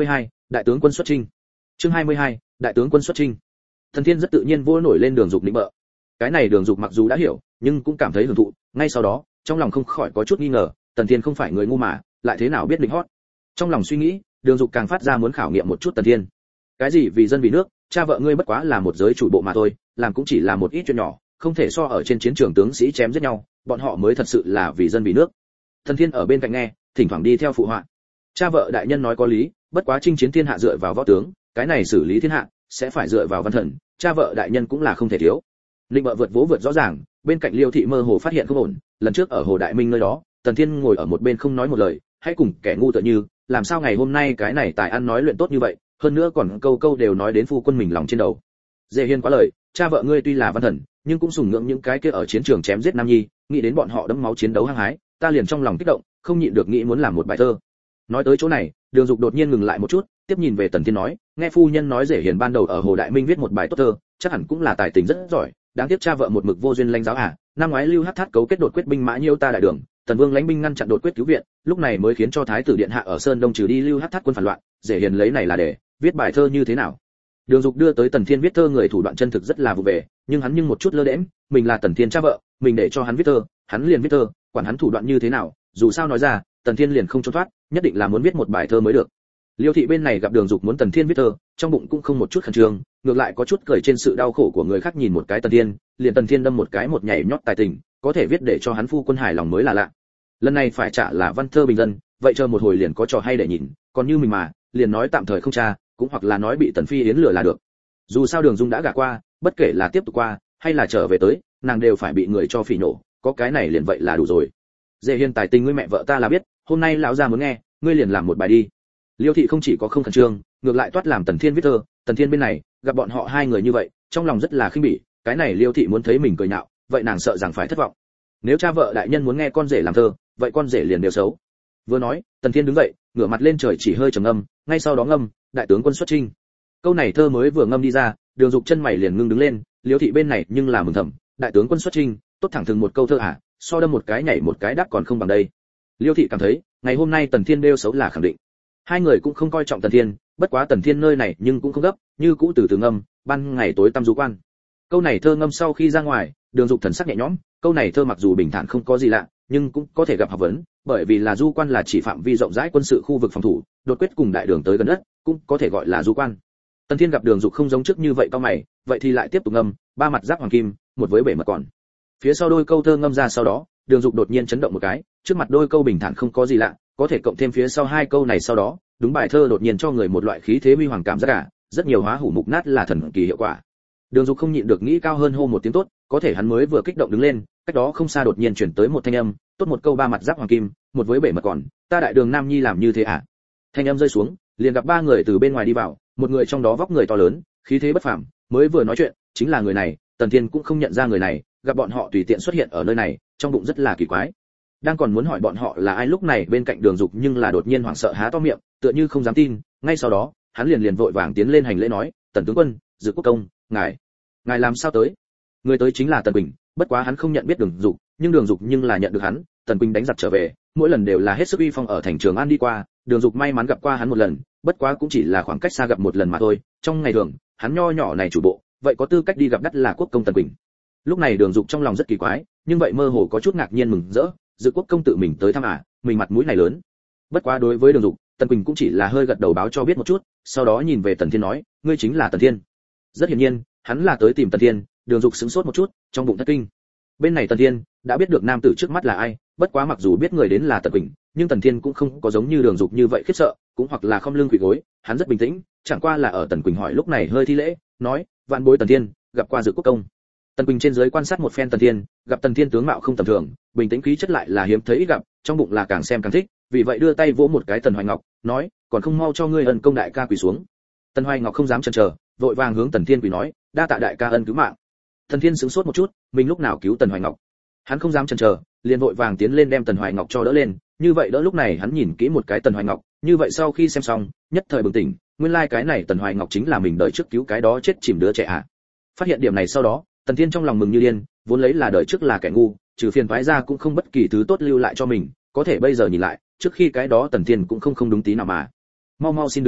đại tướng quân xuất chinh. Chương hai mươi hai, đại tướng quân xuất chinh. Tần Thiên rất tự nhiên vỗ nổi lên Đường Dục định bợ. Cái này Đường Dục mặc dù đã hiểu, nhưng cũng cảm thấy hưởng thụ, ngay sau đó, trong lòng không khỏi có chút nghi ngờ, Tần Thiên không phải người ngu mà, lại thế nào biết định hót. Trong lòng suy nghĩ, Đường Dục càng phát ra muốn khảo nghiệm một chút Tần Thiên. Cái gì vì dân vì nước, cha vợ ngươi bất quá là một giới chủ bộ mà thôi, làm cũng chỉ là một ít chuyện nhỏ, không thể so ở trên chiến trường tướng sĩ chém giết nhau, bọn họ mới thật sự là vì dân vì nước. Tần Thiên ở bên cạnh nghe, thỉnh thoảng đi theo phụ họa. Cha vợ đại nhân nói có lý, bất quá chinh chiến thiên hạ dựa vào võ tướng, cái này xử lý thiên hạ sẽ phải dựa vào văn thần, cha vợ đại nhân cũng là không thể thiếu. Linh vợ vượt vỗ vượt rõ ràng, bên cạnh Liêu thị mơ hồ phát hiện không ổn, lần trước ở Hồ Đại Minh nơi đó, Tần Thiên ngồi ở một bên không nói một lời, hãy cùng kẻ ngu tựa như, làm sao ngày hôm nay cái này tài ăn nói luyện tốt như vậy, hơn nữa còn câu câu đều nói đến phu quân mình lòng trên đầu. Dễ Hiên quá lời, cha vợ ngươi tuy là văn thần, nhưng cũng sùng ngưỡng những cái kia ở chiến trường chém giết nam nhi, nghĩ đến bọn họ đẫm máu chiến đấu hăng hái, ta liền trong lòng kích động, không nhịn được nghĩ muốn làm một bài thơ. Nói tới chỗ này, Đường Dục đột nhiên ngừng lại một chút, tiếp nhìn về Tần Thiên nói, nghe phu nhân nói Dễ Hiền ban đầu ở Hồ Đại Minh viết một bài tốt thơ, chắc hẳn cũng là tài tình rất giỏi, đáng tiếc cha vợ một mực vô duyên lãnh giáo à, năm ngoái Lưu Hắc Thát cấu kết đột quyết binh mã nhiêu ta đại đường, Tần Vương lãnh binh ngăn chặn đột quyết cứu viện, lúc này mới khiến cho thái tử điện hạ ở Sơn Đông trừ đi Lưu Hắc Thát quân phản loạn, Dễ Hiền lấy này là để viết bài thơ như thế nào. Đường Dục đưa tới Tần Thiên viết thơ người thủ đoạn chân thực rất là vụ về, nhưng hắn nhưng một chút lơ đễnh, mình là Tần Thiên cha vợ, mình để cho hắn viết thơ, hắn liền viết thơ, quản hắn thủ đoạn như thế nào, dù sao nói ra, Tần Thiên liền không trốn thoát, nhất định là muốn viết một bài thơ mới được. Liêu thị bên này gặp Đường Dục muốn Tần Thiên viết thơ, trong bụng cũng không một chút khẩn trương, ngược lại có chút cười trên sự đau khổ của người khác, nhìn một cái Tần Thiên, liền Tần Thiên đâm một cái một nhảy nhót tài tình, có thể viết để cho hắn phu quân hài lòng mới là lạ. Lần này phải trả là văn thơ bình dân, vậy chờ một hồi liền có trò hay để nhìn, còn như mình mà, liền nói tạm thời không tra, cũng hoặc là nói bị Tần Phi Yến lừa là được. Dù sao Đường Dung đã gả qua, bất kể là tiếp tục qua hay là trở về tới, nàng đều phải bị người cho phỉ nhổ, có cái này liền vậy là đủ rồi. Dễ Hiên tài tình ngươi mẹ vợ ta là biết, hôm nay lão gia muốn nghe, ngươi liền làm một bài đi. Liêu thị không chỉ có không khẩn trương, ngược lại toát làm Tần Thiên viết thơ. Tần Thiên bên này gặp bọn họ hai người như vậy, trong lòng rất là khinh bỉ, cái này Liêu thị muốn thấy mình cười nhạo, vậy nàng sợ rằng phải thất vọng. Nếu cha vợ đại nhân muốn nghe con rể làm thơ, vậy con rể liền đều xấu. Vừa nói, Tần Thiên đứng dậy, ngửa mặt lên trời chỉ hơi trầm ngâm, ngay sau đó ngâm, đại tướng quân xuất chinh. Câu này thơ mới vừa ngâm đi ra, Đường Dục chân mày liền ngưng đứng lên, Liêu thị bên này nhưng là mừng thầm, đại tướng quân xuất chinh, tốt thẳng thừng một câu thơ à, so đâm một cái nhảy một cái đáp còn không bằng đây. Liêu thị cảm thấy, ngày hôm nay Tần Thiên đều xấu là khẳng định. Hai người cũng không coi trọng Tần Thiên, bất quá Tần Thiên nơi này nhưng cũng không gấp, như cũ từ từ ngâm, ban ngày tối tăm du quan. Câu này thơ ngâm sau khi ra ngoài, Đường Dục thần sắc nhẹ nhõm, câu này thơ mặc dù bình thản không có gì lạ, nhưng cũng có thể gặp học vấn, bởi vì là du quan là chỉ phạm vi rộng rãi quân sự khu vực phòng thủ, đột quyết cùng đại đường tới gần đất, cũng có thể gọi là du quan. Tần Thiên gặp Đường Dục không giống trước như vậy cao mày, vậy thì lại tiếp tục ngâm, ba mặt giáp hoàng kim, một với bể mật còn. Phía sau đôi câu thơ ngâm ra sau đó, Đường Dục đột nhiên chấn động một cái, trước mặt đôi câu bình thản không có gì lạ, có thể cộng thêm phía sau hai câu này sau đó, đúng bài thơ đột nhiên cho người một loại khí thế huy hoàng cảm giác cả, rất nhiều hóa hủ mục nát là thần kỳ hiệu quả. Đường Dục không nhịn được nghĩ cao hơn hô một tiếng tốt, có thể hắn mới vừa kích động đứng lên, cách đó không xa đột nhiên chuyển tới một thanh âm, tốt một câu ba mặt giáp hoàng kim, một với bể mật còn, ta đại đường nam nhi làm như thế à? Thanh âm rơi xuống, liền gặp ba người từ bên ngoài đi vào, một người trong đó vóc người to lớn, khí thế bất phàm, mới vừa nói chuyện, chính là người này. Tần Thiên cũng không nhận ra người này, gặp bọn họ tùy tiện xuất hiện ở nơi này, trong bụng rất là kỳ quái. Đang còn muốn hỏi bọn họ là ai lúc này bên cạnh Đường Dục nhưng là đột nhiên hoảng sợ há to miệng, tựa như không dám tin, ngay sau đó, hắn liền liền vội vàng tiến lên hành lễ nói, "Tần tướng quân, Dự Quốc công, ngài, ngài làm sao tới?" Người tới chính là Tần Quỳnh, bất quá hắn không nhận biết Đường Dục, nhưng Đường Dục nhưng là nhận được hắn. Tần Quỳnh đánh giặc trở về, mỗi lần đều là hết sức uy phong ở thành Trường An đi qua, Đường Dục may mắn gặp qua hắn một lần, bất quá cũng chỉ là khoảng cách xa gặp một lần mà thôi, trong ngày thường, hắn nho nhỏ này chủ bộ, vậy có tư cách đi gặp đắt là quốc công Tần Quỳnh. Lúc này Đường Dục trong lòng rất kỳ quái, nhưng vậy mơ hồ có chút ngạc nhiên mừng rỡ, Dự Quốc công tự mình tới thăm à, mình mặt mũi này lớn. Bất quá đối với Đường Dục, Tần Quỳnh cũng chỉ là hơi gật đầu báo cho biết một chút, sau đó nhìn về Tần Thiên nói, ngươi chính là Tần Thiên. Rất hiển nhiên, hắn là tới tìm Tần Thiên. Đường Dục sững sốt một chút, trong bụng thất kinh. Bên này Tần Thiên đã biết được nam tử trước mắt là ai, bất quá mặc dù biết người đến là Tần Quỳnh, nhưng Tần Thiên cũng không có giống như Đường Dục như vậy khiếp sợ, cũng hoặc là không lưng quỳ gối, hắn rất bình tĩnh, chẳng qua là ở Tần Quỳnh hỏi lúc này hơi thi lễ, nói, vạn bối Tần Thiên, gặp qua Dự Quốc công. Tần Quỳnh trên dưới quan sát một phen Tần Thiên, gặp Tần Thiên tướng mạo không tầm thường, bình tĩnh khí chất lại là hiếm thấy ít gặp, trong bụng là càng xem càng thích, vì vậy đưa tay vỗ một cái Tần Hoài Ngọc, nói, còn không mau cho ngươi ân công đại ca quỳ xuống. Tần Hoài Ngọc không dám chần chờ, vội vàng hướng Tần Thiên quỳ nói, đa tạ đại ca ân cứu mạng. Tần Thiên sững sốt một chút, mình lúc nào cứu Tần Hoài Ngọc? Hắn không dám chần chờ, liền vội vàng tiến lên đem Tần Hoài Ngọc cho đỡ lên, như vậy đỡ lúc này hắn nhìn kỹ một cái Tần Hoài Ngọc, như vậy sau khi xem xong, nhất thời bừng tỉnh, nguyên lai like cái này Tần Hoài Ngọc chính là mình đợi trước cứu cái đó chết chìm đứa trẻ à? Phát hiện điểm này sau đó, Tần Thiên trong lòng mừng như điên, vốn lấy là đợi trước là kẻ ngu, trừ phiền toái ra cũng không bất kỳ thứ tốt lưu lại cho mình, có thể bây giờ nhìn lại, trước khi cái đó Tần Thiên cũng không không đúng tí nào mà. Mau mau xin đứng lên,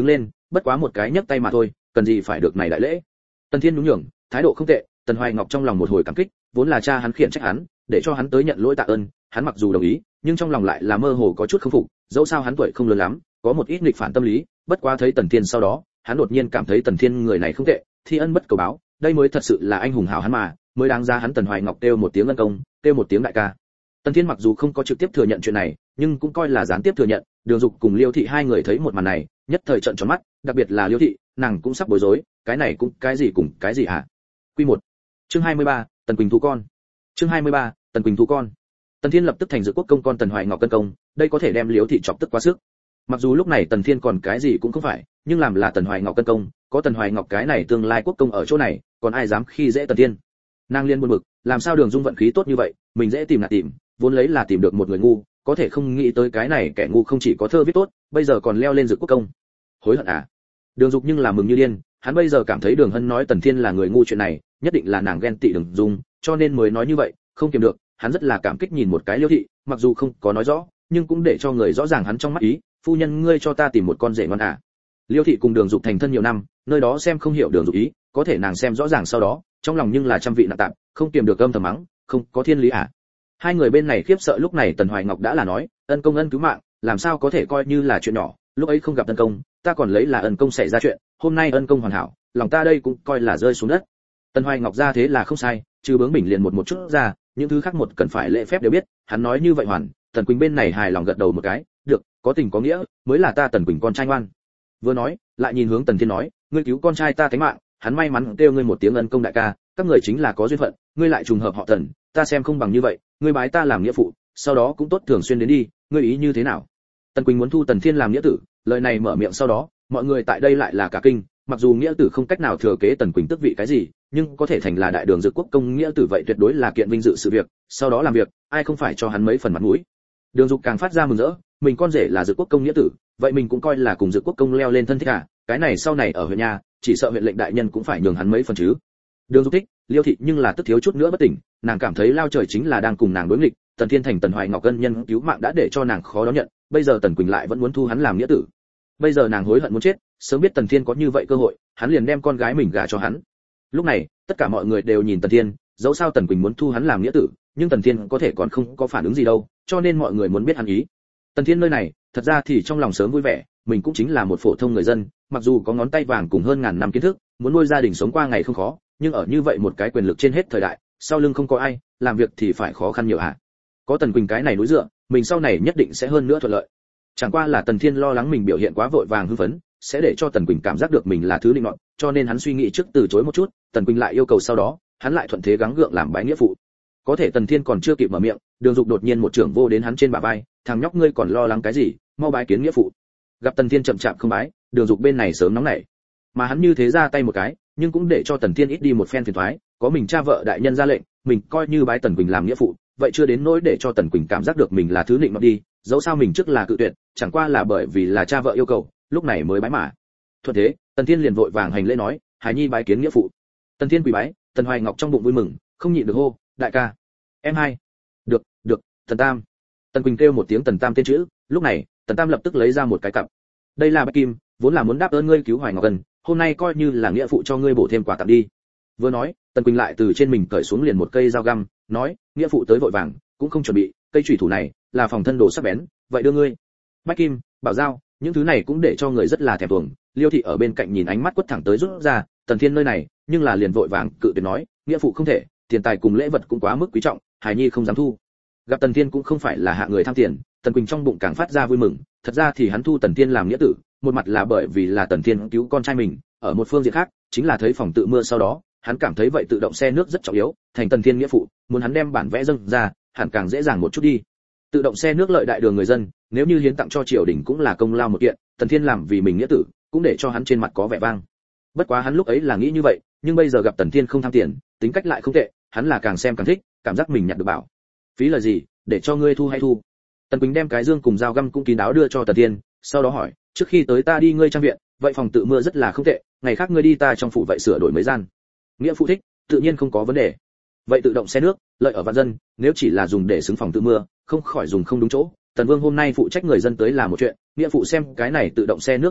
bất quá một cái nhấc tay mà thôi, cần gì phải được này đại lễ. Tần Thiên nhún nhường, thái độ không tệ. Tần Hoài Ngọc trong lòng một hồi cảm kích, vốn là cha hắn khiển trách hắn, để cho hắn tới nhận lỗi tạ ơn, hắn mặc dù đồng ý, nhưng trong lòng lại là mơ hồ có chút không phục, dẫu sao hắn tuổi không lớn lắm, có một ít nghịch phản tâm lý, bất quá thấy Tần Thiên sau đó, hắn đột nhiên cảm thấy Tần Thiên người này không tệ, thi ân bất cầu báo, đây mới thật sự là anh hùng hào hắn mà, mới đáng ra hắn Tần Hoài Ngọc kêu một tiếng ân công, kêu một tiếng đại ca. Tần Thiên mặc dù không có trực tiếp thừa nhận chuyện này, nhưng cũng coi là gián tiếp thừa nhận, Đường Dục cùng Liêu thị hai người thấy một màn này, nhất thời trợn tròn mắt, đặc biệt là Liêu thị, nàng cũng sắp bối rối, cái này cũng cái gì cùng cái gì hả? Quy một. Chương hai mươi ba, Tần Quỳnh thu con. Chương hai mươi ba, Tần Quỳnh thu con. Tần Thiên lập tức thành Dự Quốc công con Tần Hoài Ngọc cân công, đây có thể đem Liêu thị chọc tức quá sức. Mặc dù lúc này Tần Thiên còn cái gì cũng không phải, nhưng làm là Tần Hoài Ngọc cân công, có Tần Hoài Ngọc cái này tương lai quốc công ở chỗ này, còn ai dám khi dễ Tần Thiên. Nàng liên buồn bực, làm sao Đường Dung vận khí tốt như vậy, mình dễ tìm là tìm, vốn lấy là tìm được một người ngu, có thể không nghĩ tới cái này kẻ ngu không chỉ có thơ viết tốt, bây giờ còn leo lên Dự Quốc công. Hối hận à? Đường Dục nhưng là mừng như điên, hắn bây giờ cảm thấy Đường Hân nói Tần Thiên là người ngu chuyện này, nhất định là nàng ghen tị Đường Dung, cho nên mới nói như vậy, không kiềm được, hắn rất là cảm kích nhìn một cái Liêu thị, mặc dù không có nói rõ, nhưng cũng để cho người rõ ràng hắn trong mắt ý, phu nhân ngươi cho ta tìm một con rể ngoan à? Liêu thị cùng Đường Dục thành thân nhiều năm, nơi đó xem không hiểu Đường Dục ý, có thể nàng xem rõ ràng sau đó, trong lòng nhưng là trăm vị nặng tạm, không kiềm được âm thầm mắng, không có thiên lý à? Hai người bên này khiếp sợ, lúc này Tần Hoài Ngọc đã là nói, ân công ân cứu mạng, làm sao có thể coi như là chuyện nhỏ, lúc ấy không gặp ân công, ta còn lấy là ân công xảy ra chuyện, hôm nay ân công hoàn hảo, lòng ta đây cũng coi là rơi xuống đất. Tần Hoài Ngọc ra thế là không sai, trừ bướng bỉnh liền một một chút ra, những thứ khác một cần phải lễ phép đều biết, hắn nói như vậy hoàn, Tần Quỳnh bên này hài lòng gật đầu một cái, được, có tình có nghĩa, mới là ta Tần Quỳnh con trai ngoan. Vừa nói, lại nhìn hướng Tần Thiên nói, ngươi cứu con trai ta thánh mạng, hắn may mắn kêu ngươi một tiếng ân công đại ca, các người chính là có duyên phận, ngươi lại trùng hợp họ Tần, ta xem không bằng như vậy, ngươi bái ta làm nghĩa phụ, sau đó cũng tốt thường xuyên đến đi, ngươi ý như thế nào? Tần Quỳnh muốn thu Tần Thiên làm nghĩa tử, lời này mở miệng sau đó, mọi người tại đây lại là cả kinh, mặc dù nghĩa tử không cách nào thừa kế Tần Quỳnh tước vị cái gì, nhưng có thể thành là đại đường Dự Quốc công nghĩa tử vậy tuyệt đối là kiện vinh dự sự việc, sau đó làm việc, ai không phải cho hắn mấy phần mặt mũi. Đường Dục càng phát ra mừng rỡ, mình con rể là Dự Quốc công nghĩa tử, vậy mình cũng coi là cùng Dự Quốc công leo lên thân thích à, cái này sau này ở huyện nhà, chỉ sợ huyện lệnh đại nhân cũng phải nhường hắn mấy phần chứ. Đường Dục thích, Liêu thị nhưng là tức thiếu chút nữa bất tỉnh, nàng cảm thấy lao trời chính là đang cùng nàng đối nghịch, Tần Thiên thành Tần Hoài Ngọc ân nhân cứu mạng đã để cho nàng khó đón nhận, bây giờ Tần Quỳnh lại vẫn muốn thu hắn làm nghĩa tử. Bây giờ nàng hối hận muốn chết, sớm biết Tần Thiên có như vậy cơ hội, hắn liền đem con gái mình gả cho hắn. Lúc này, tất cả mọi người đều nhìn Tần Thiên, dẫu sao Tần Quỳnh muốn thu hắn làm nghĩa tử, nhưng Tần Thiên có thể còn không có phản ứng gì đâu, cho nên mọi người muốn biết hắn ý. Tần Thiên nơi này, thật ra thì trong lòng sớm vui vẻ, mình cũng chính là một phổ thông người dân, mặc dù có ngón tay vàng cùng hơn ngàn năm kiến thức, muốn nuôi gia đình sống qua ngày không khó, nhưng ở như vậy một cái quyền lực trên hết thời đại, sau lưng không có ai, làm việc thì phải khó khăn nhiều hả? Có Tần Quỳnh cái này núi dựa, mình sau này nhất định sẽ hơn nữa thuận lợi. Chẳng qua là Tần Thiên lo lắng mình biểu hiện quá vội vàng hưng phấn, sẽ để cho Tần Quỳnh cảm giác được mình là thứ định nọt, cho nên hắn suy nghĩ trước từ chối một chút, Tần Quỳnh lại yêu cầu sau đó, hắn lại thuận thế gắng gượng làm bái nghĩa phụ. Có thể Tần Thiên còn chưa kịp mở miệng, Đường Dục đột nhiên một trưởng vô đến hắn trên bả vai, thằng nhóc ngươi còn lo lắng cái gì, mau bái kiến nghĩa phụ. Gặp Tần Thiên chậm chạp không bái, Đường Dục bên này sớm nóng nảy, mà hắn như thế ra tay một cái, nhưng cũng để cho Tần Thiên ít đi một phen phiền toái, có mình cha vợ đại nhân ra lệnh, mình coi như bái Tần Quỳnh làm nghĩa phụ, vậy chưa đến nỗi để cho Tần Quỳnh cảm giác được mình là thứ định nọt đi, dẫu sao mình trước là cự tuyệt, chẳng qua là bởi vì là cha vợ yêu cầu, lúc này mới bái mà. Thuận thế, Tần Thiên liền vội vàng hành lễ nói, Hải Nhi bái kiến nghĩa phụ. Tần Thiên quỳ bái, Tần Hoài Ngọc trong bụng vui mừng, không nhịn được hô, đại ca, em hai. Được, được, Tần Tam. Tần Quỳnh kêu một tiếng Tần Tam tên chữ, lúc này, Tần Tam lập tức lấy ra một cái cặp. Đây là bạch kim, vốn là muốn đáp ơn ngươi cứu Hoài Ngọc Cần, hôm nay coi như là nghĩa phụ cho ngươi bổ thêm quà tặng đi. Vừa nói, Tần Quỳnh lại từ trên mình cởi xuống liền một cây dao găm, nói, nghĩa phụ tới vội vàng, cũng không chuẩn bị, cây chủy thủ này là phòng thân đồ sắc bén, vậy đưa ngươi. Bách kim, bảo dao, những thứ này cũng để cho người rất là thèm thuồng. Liêu thị ở bên cạnh nhìn ánh mắt quất thẳng tới rút ra, Tần Thiên nơi này, nhưng là liền vội vàng cự tuyệt nói, nghĩa phụ không thể, tiền tài cùng lễ vật cũng quá mức quý trọng, Hải Nhi không dám thu. Gặp Tần Thiên cũng không phải là hạ người tham tiền, Tần Quỳnh trong bụng càng phát ra vui mừng, thật ra thì hắn thu Tần Thiên làm nghĩa tử, một mặt là bởi vì là Tần Thiên cứu con trai mình, ở một phương diện khác, chính là thấy phòng tự mưa sau đó, hắn cảm thấy vậy tự động xe nước rất trọng yếu, thành Tần Thiên nghĩa phụ, muốn hắn đem bản vẽ dâng ra, hẳn càng dễ dàng một chút đi. Tự động xe nước lợi đại đường người dân, nếu như hiến tặng cho triều đình cũng là công lao một kiện, Tần Thiên làm vì mình nghĩa tử, cũng để cho hắn trên mặt có vẻ vang. Bất quá hắn lúc ấy là nghĩ như vậy, nhưng bây giờ gặp Tần Thiên không tham tiền, tính cách lại không tệ, hắn là càng xem càng thích, cảm giác mình nhặt được bảo. Phí lời gì, để cho ngươi thu hay thu? Tần Quỳnh đem cái dương cùng dao găm cũng kín đáo đưa cho Tần Thiên, sau đó hỏi, trước khi tới ta đi ngươi trang viện, vậy phòng tự mưa rất là không tệ, ngày khác ngươi đi ta trong phủ vậy sửa đổi mấy gian. Nghĩa phụ thích, tự nhiên không có vấn đề. Vậy tự động xe nước, lợi ở vạn dân, nếu chỉ là dùng để xứng phòng tự mưa, không khỏi dùng không đúng chỗ. Tần Vương hôm nay phụ trách người dân tới là một chuyện, nghĩa phụ xem cái này tự động xe nước rất tốt,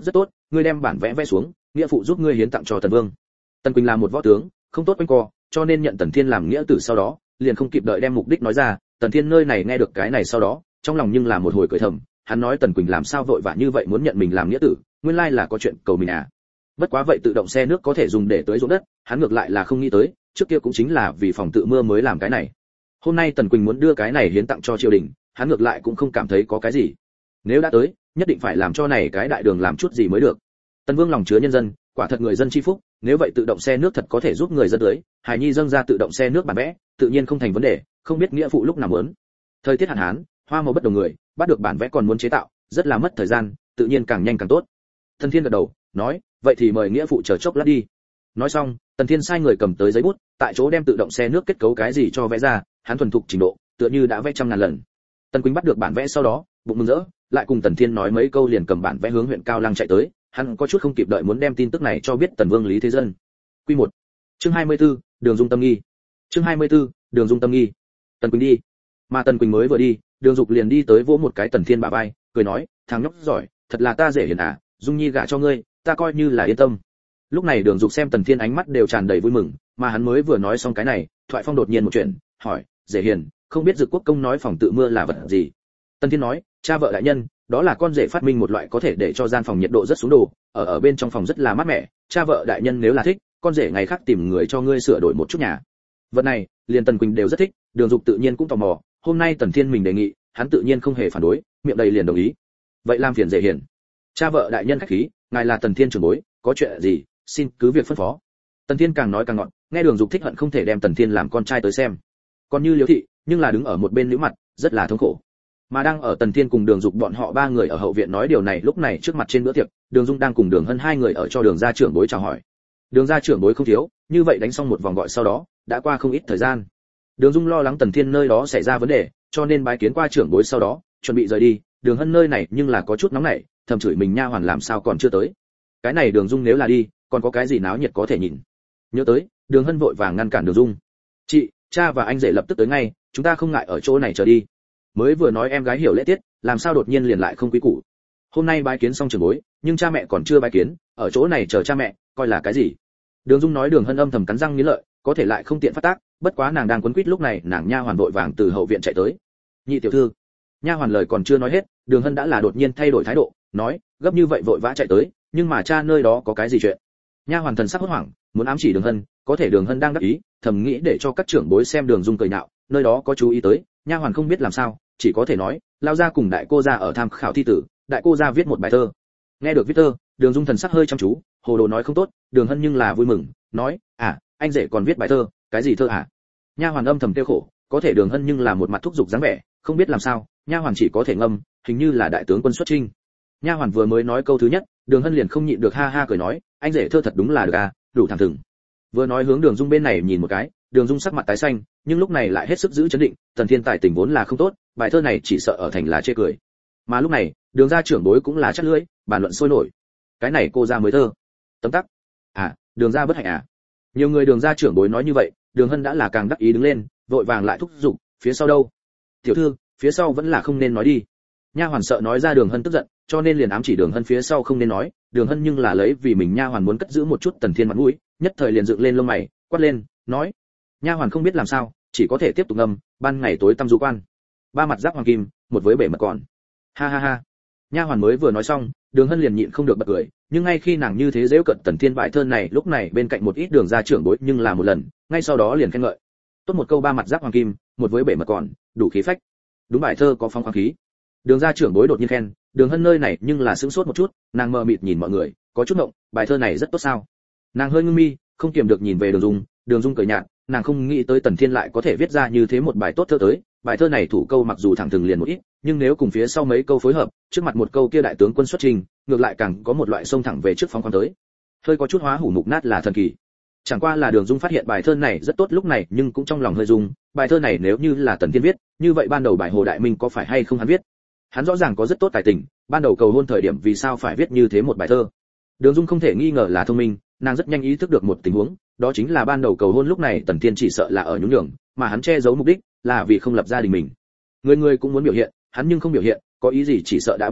ngươi đem bản vẽ vẽ xuống, nghĩa phụ giúp ngươi hiến tặng cho Tần Vương. Tần Quỳnh là một võ tướng, không tốt quanh co, cho nên nhận Tần Thiên làm nghĩa tử sau đó, liền không kịp đợi đem mục đích nói ra. Tần Thiên nơi này nghe được cái này sau đó, trong lòng nhưng là một hồi cười thầm, hắn nói Tần Quỳnh làm sao vội vã như vậy muốn nhận mình làm nghĩa tử, nguyên lai là có chuyện cầu mình à. Bất quá vậy tự động xe nước có thể dùng để tưới ruộng đất, hắn ngược lại là không nghĩ tới, trước kia cũng chính là vì phòng tự mưa mới làm cái này. Hôm nay Tần Quỳnh muốn đưa cái này hiến tặng cho triều đình, hắn ngược lại cũng không cảm thấy có cái gì. Nếu đã tới, nhất định phải làm cho này cái đại đường làm chút gì mới được. Tần Vương lòng chứa nhân dân, quả thật người dân chi phúc, nếu vậy tự động xe nước thật có thể giúp người dân tưới, Hải Nhi dâng ra tự động xe nước bản vẽ, tự nhiên không thành vấn đề, không biết nghĩa phụ lúc nào muốn. Thời tiết hạn hán, hoa màu bất đồng người, bắt được bản vẽ còn muốn chế tạo, rất là mất thời gian, tự nhiên càng nhanh càng tốt. Tần Thiên gật đầu, nói, vậy thì mời nghĩa phụ chờ chốc lát đi. Nói xong, Tần Thiên sai người cầm tới giấy bút, tại chỗ đem tự động xe nước kết cấu cái gì cho vẽ ra, hắn thuần thục trình độ, tựa như đã vẽ trăm ngàn lần. Tần Quỳnh bắt được bản vẽ sau đó, bụng mừng rỡ, lại cùng Tần Thiên nói mấy câu liền cầm bản vẽ hướng huyện Cao Lăng chạy tới, hắn có chút không kịp đợi muốn đem tin tức này cho biết Tần Vương Lý Thế Dân. Quy một, chương hai mươi tư, Đường Dung tâm nghi. Chương hai mươi tư, Đường Dung tâm nghi. Tần Quỳnh đi, mà Tần Quỳnh mới vừa đi, Đường Dục liền đi tới vỗ một cái Tần Thiên bả vai, cười nói, thằng nhóc giỏi, thật là ta dễ hiền à, Dung Nhi gả cho ngươi, ta coi như là yên tâm. Lúc này Đường Dục xem Tần Thiên ánh mắt đều tràn đầy vui mừng, mà hắn mới vừa nói xong cái này, thoại phong đột nhiên một chuyện, hỏi, dễ hiền, không biết Dực Quốc công nói phòng tự mưa là vật gì? Tần Thiên nói, cha vợ đại nhân, đó là con rể phát minh một loại có thể để cho gian phòng nhiệt độ rất xuống đồ, ở ở bên trong phòng rất là mát mẻ, cha vợ đại nhân nếu là thích, con rể ngày khác tìm người cho ngươi sửa đổi một chút nhà. Vật này, liền Tần Quỳnh đều rất thích, Đường Dục tự nhiên cũng tò mò, hôm nay Tần Thiên mình đề nghị, hắn tự nhiên không hề phản đối, miệng đầy liền đồng ý. Vậy làm phiền dễ hiền. Cha vợ đại nhân khách khí, ngài là Tần Thiên trưởng bối, có chuyện gì, xin cứ việc phân phó. Tần Thiên càng nói càng ngọn, nghe Đường Dục thích hận không thể đem Tần Thiên làm con trai tới xem. Còn như Liễu thị, nhưng là đứng ở một bên nhíu mặt, rất là thống khổ. Mà đang ở Tần Thiên cùng Đường Dục bọn họ ba người ở hậu viện nói điều này, lúc này trước mặt trên bữa tiệc, Đường Dung đang cùng Đường Hân hai người ở cho Đường gia trưởng bối chào hỏi. Đường gia trưởng bối không thiếu, như vậy đánh xong một vòng gọi sau đó, đã qua không ít thời gian. Đường Dung lo lắng Tần Thiên nơi đó xảy ra vấn đề, cho nên bái kiến qua trưởng bối sau đó, chuẩn bị rời đi. Đường Hân nơi này nhưng là có chút nóng nảy, thầm chửi mình nha hoàn làm sao còn chưa tới. Cái này Đường Dung nếu là đi, còn có cái gì náo nhiệt có thể nhìn. Nhớ tới, Đường Hân vội vàng ngăn cản Đường Dung. "Chị, cha và anh rể lập tức tới ngay, chúng ta không ngại ở chỗ này chờ đi." Mới vừa nói em gái hiểu lễ tiết, làm sao đột nhiên liền lại không quý củ. Hôm nay bái kiến xong trưởng bối, nhưng cha mẹ còn chưa bái kiến, ở chỗ này chờ cha mẹ, coi là cái gì? Đường Dung nói Đường Hân âm thầm cắn răng nghiến lợi, có thể lại không tiện phát tác, bất quá nàng đang quấn quýt lúc này, nàng nha hoàn vội vàng từ hậu viện chạy tới. "Nhị tiểu thư." Nha hoàn lời còn chưa nói hết, Đường Hân đã là đột nhiên thay đổi thái độ, nói, gấp như vậy vội vã chạy tới, nhưng mà cha nơi đó có cái gì chuyện? Nha hoàn thần sắc hốt hoảng, muốn ám chỉ Đường Hân, có thể Đường Hân đang đắc ý, thầm nghĩ để cho các trưởng bối xem Đường Dung cười nhạo, nơi đó có chú ý tới, nha hoàn không biết làm sao, chỉ có thể nói, lao ra cùng đại cô gia ở tham khảo thi tử, đại cô gia viết một bài thơ. Nghe được viết thơ, Đường Dung thần sắc hơi chăm chú, hồ đồ nói không tốt, Đường Hân nhưng là vui mừng, nói, à, anh rể còn viết bài thơ, cái gì thơ hả? Nha hoàn âm thầm tiêu khổ, có thể Đường Hân nhưng là một mặt thúc giục dáng vẻ, không biết làm sao, nha hoàn chỉ có thể ngâm, hình như là đại tướng quân xuất chinh. Nha hoàn vừa mới nói câu thứ nhất, Đường Hân liền không nhịn được ha ha cười nói, anh rể thơ thật đúng là được à, đủ thẳng thừng. Vừa nói hướng Đường Dung bên này nhìn một cái, Đường Dung sắc mặt tái xanh, nhưng lúc này lại hết sức giữ chấn định, Tần Thiên tài tình vốn là không tốt, bài thơ này chỉ sợ ở thành là chê cười. Mà lúc này, Đường gia trưởng bối cũng là chắt lưỡi, bàn luận sôi nổi. Cái này cô gia mới thơ. Tấm tắc. À, Đường gia bất hạnh à. Nhiều người Đường gia trưởng bối nói như vậy, Đường Hân đã là càng đắc ý đứng lên, vội vàng lại thúc giục, phía sau đâu? Tiểu thư, phía sau vẫn là không nên nói đi. Nha hoàn sợ nói ra Đường Hân tức giận, cho nên liền ám chỉ Đường Hân phía sau không nên nói, Đường Hân nhưng là lấy vì mình nha hoàn muốn cất giữ một chút Tần Thiên mặt mũi, nhất thời liền dựng lên lông mày, quát lên, nói. Nha hoàn không biết làm sao, chỉ có thể tiếp tục ngâm, ban ngày tối tăm du quan. Ba mặt giáp hoàng kim, một với bể mật còn. Ha ha ha. Nha hoàn mới vừa nói xong, Đường Hân liền nhịn không được bật cười, nhưng ngay khi nàng như thế giễu cận Tần Thiên bài thơ này, lúc này bên cạnh một ít Đường gia trưởng bối nhưng là một lần, ngay sau đó liền khen ngợi. Tốt một câu ba mặt giáp hoàng kim, một với bể mật còn, đủ khí phách. Đúng bài thơ có phong khoáng khí. Đường gia trưởng bối đột nhiên khen, Đường Hân nơi này nhưng là sững sốt một chút, nàng mờ mịt nhìn mọi người, có chút ngộng, bài thơ này rất tốt sao? Nàng hơi ngưng mi, không kiềm được nhìn về Đường Dung, Đường Dung cười nhạt, nàng không nghĩ tới Tần Thiên lại có thể viết ra như thế một bài tốt thơ tới, bài thơ này thủ câu mặc dù thẳng thừng liền một ít, nhưng nếu cùng phía sau mấy câu phối hợp, trước mặt một câu kia đại tướng quân xuất trình, ngược lại càng có một loại sông thẳng về trước phóng khoáng tới. Hơi có chút hóa hủ mục nát là thần kỳ. Chẳng qua là Đường Dung phát hiện bài thơ này rất tốt lúc này, nhưng cũng trong lòng hơi rung, bài thơ này nếu như là Tần Thiên viết, như vậy ban đầu bài Hồ Đại Minh có phải hay không hắn viết? Hắn rõ ràng có rất tốt tài tình, ban đầu cầu hôn thời điểm vì sao phải viết như thế một bài thơ? Đường Dung không thể nghi ngờ là thông minh, nàng rất nhanh ý thức được một tình huống, đó chính là ban đầu cầu hôn lúc này Tần Thiên chỉ sợ là ở nhún nhường, mà hắn che giấu mục đích là vì không lập gia đình mình. Người người cũng muốn biểu hiện, hắn nhưng không biểu hiện, có ý gì chỉ sợ đã biết đi,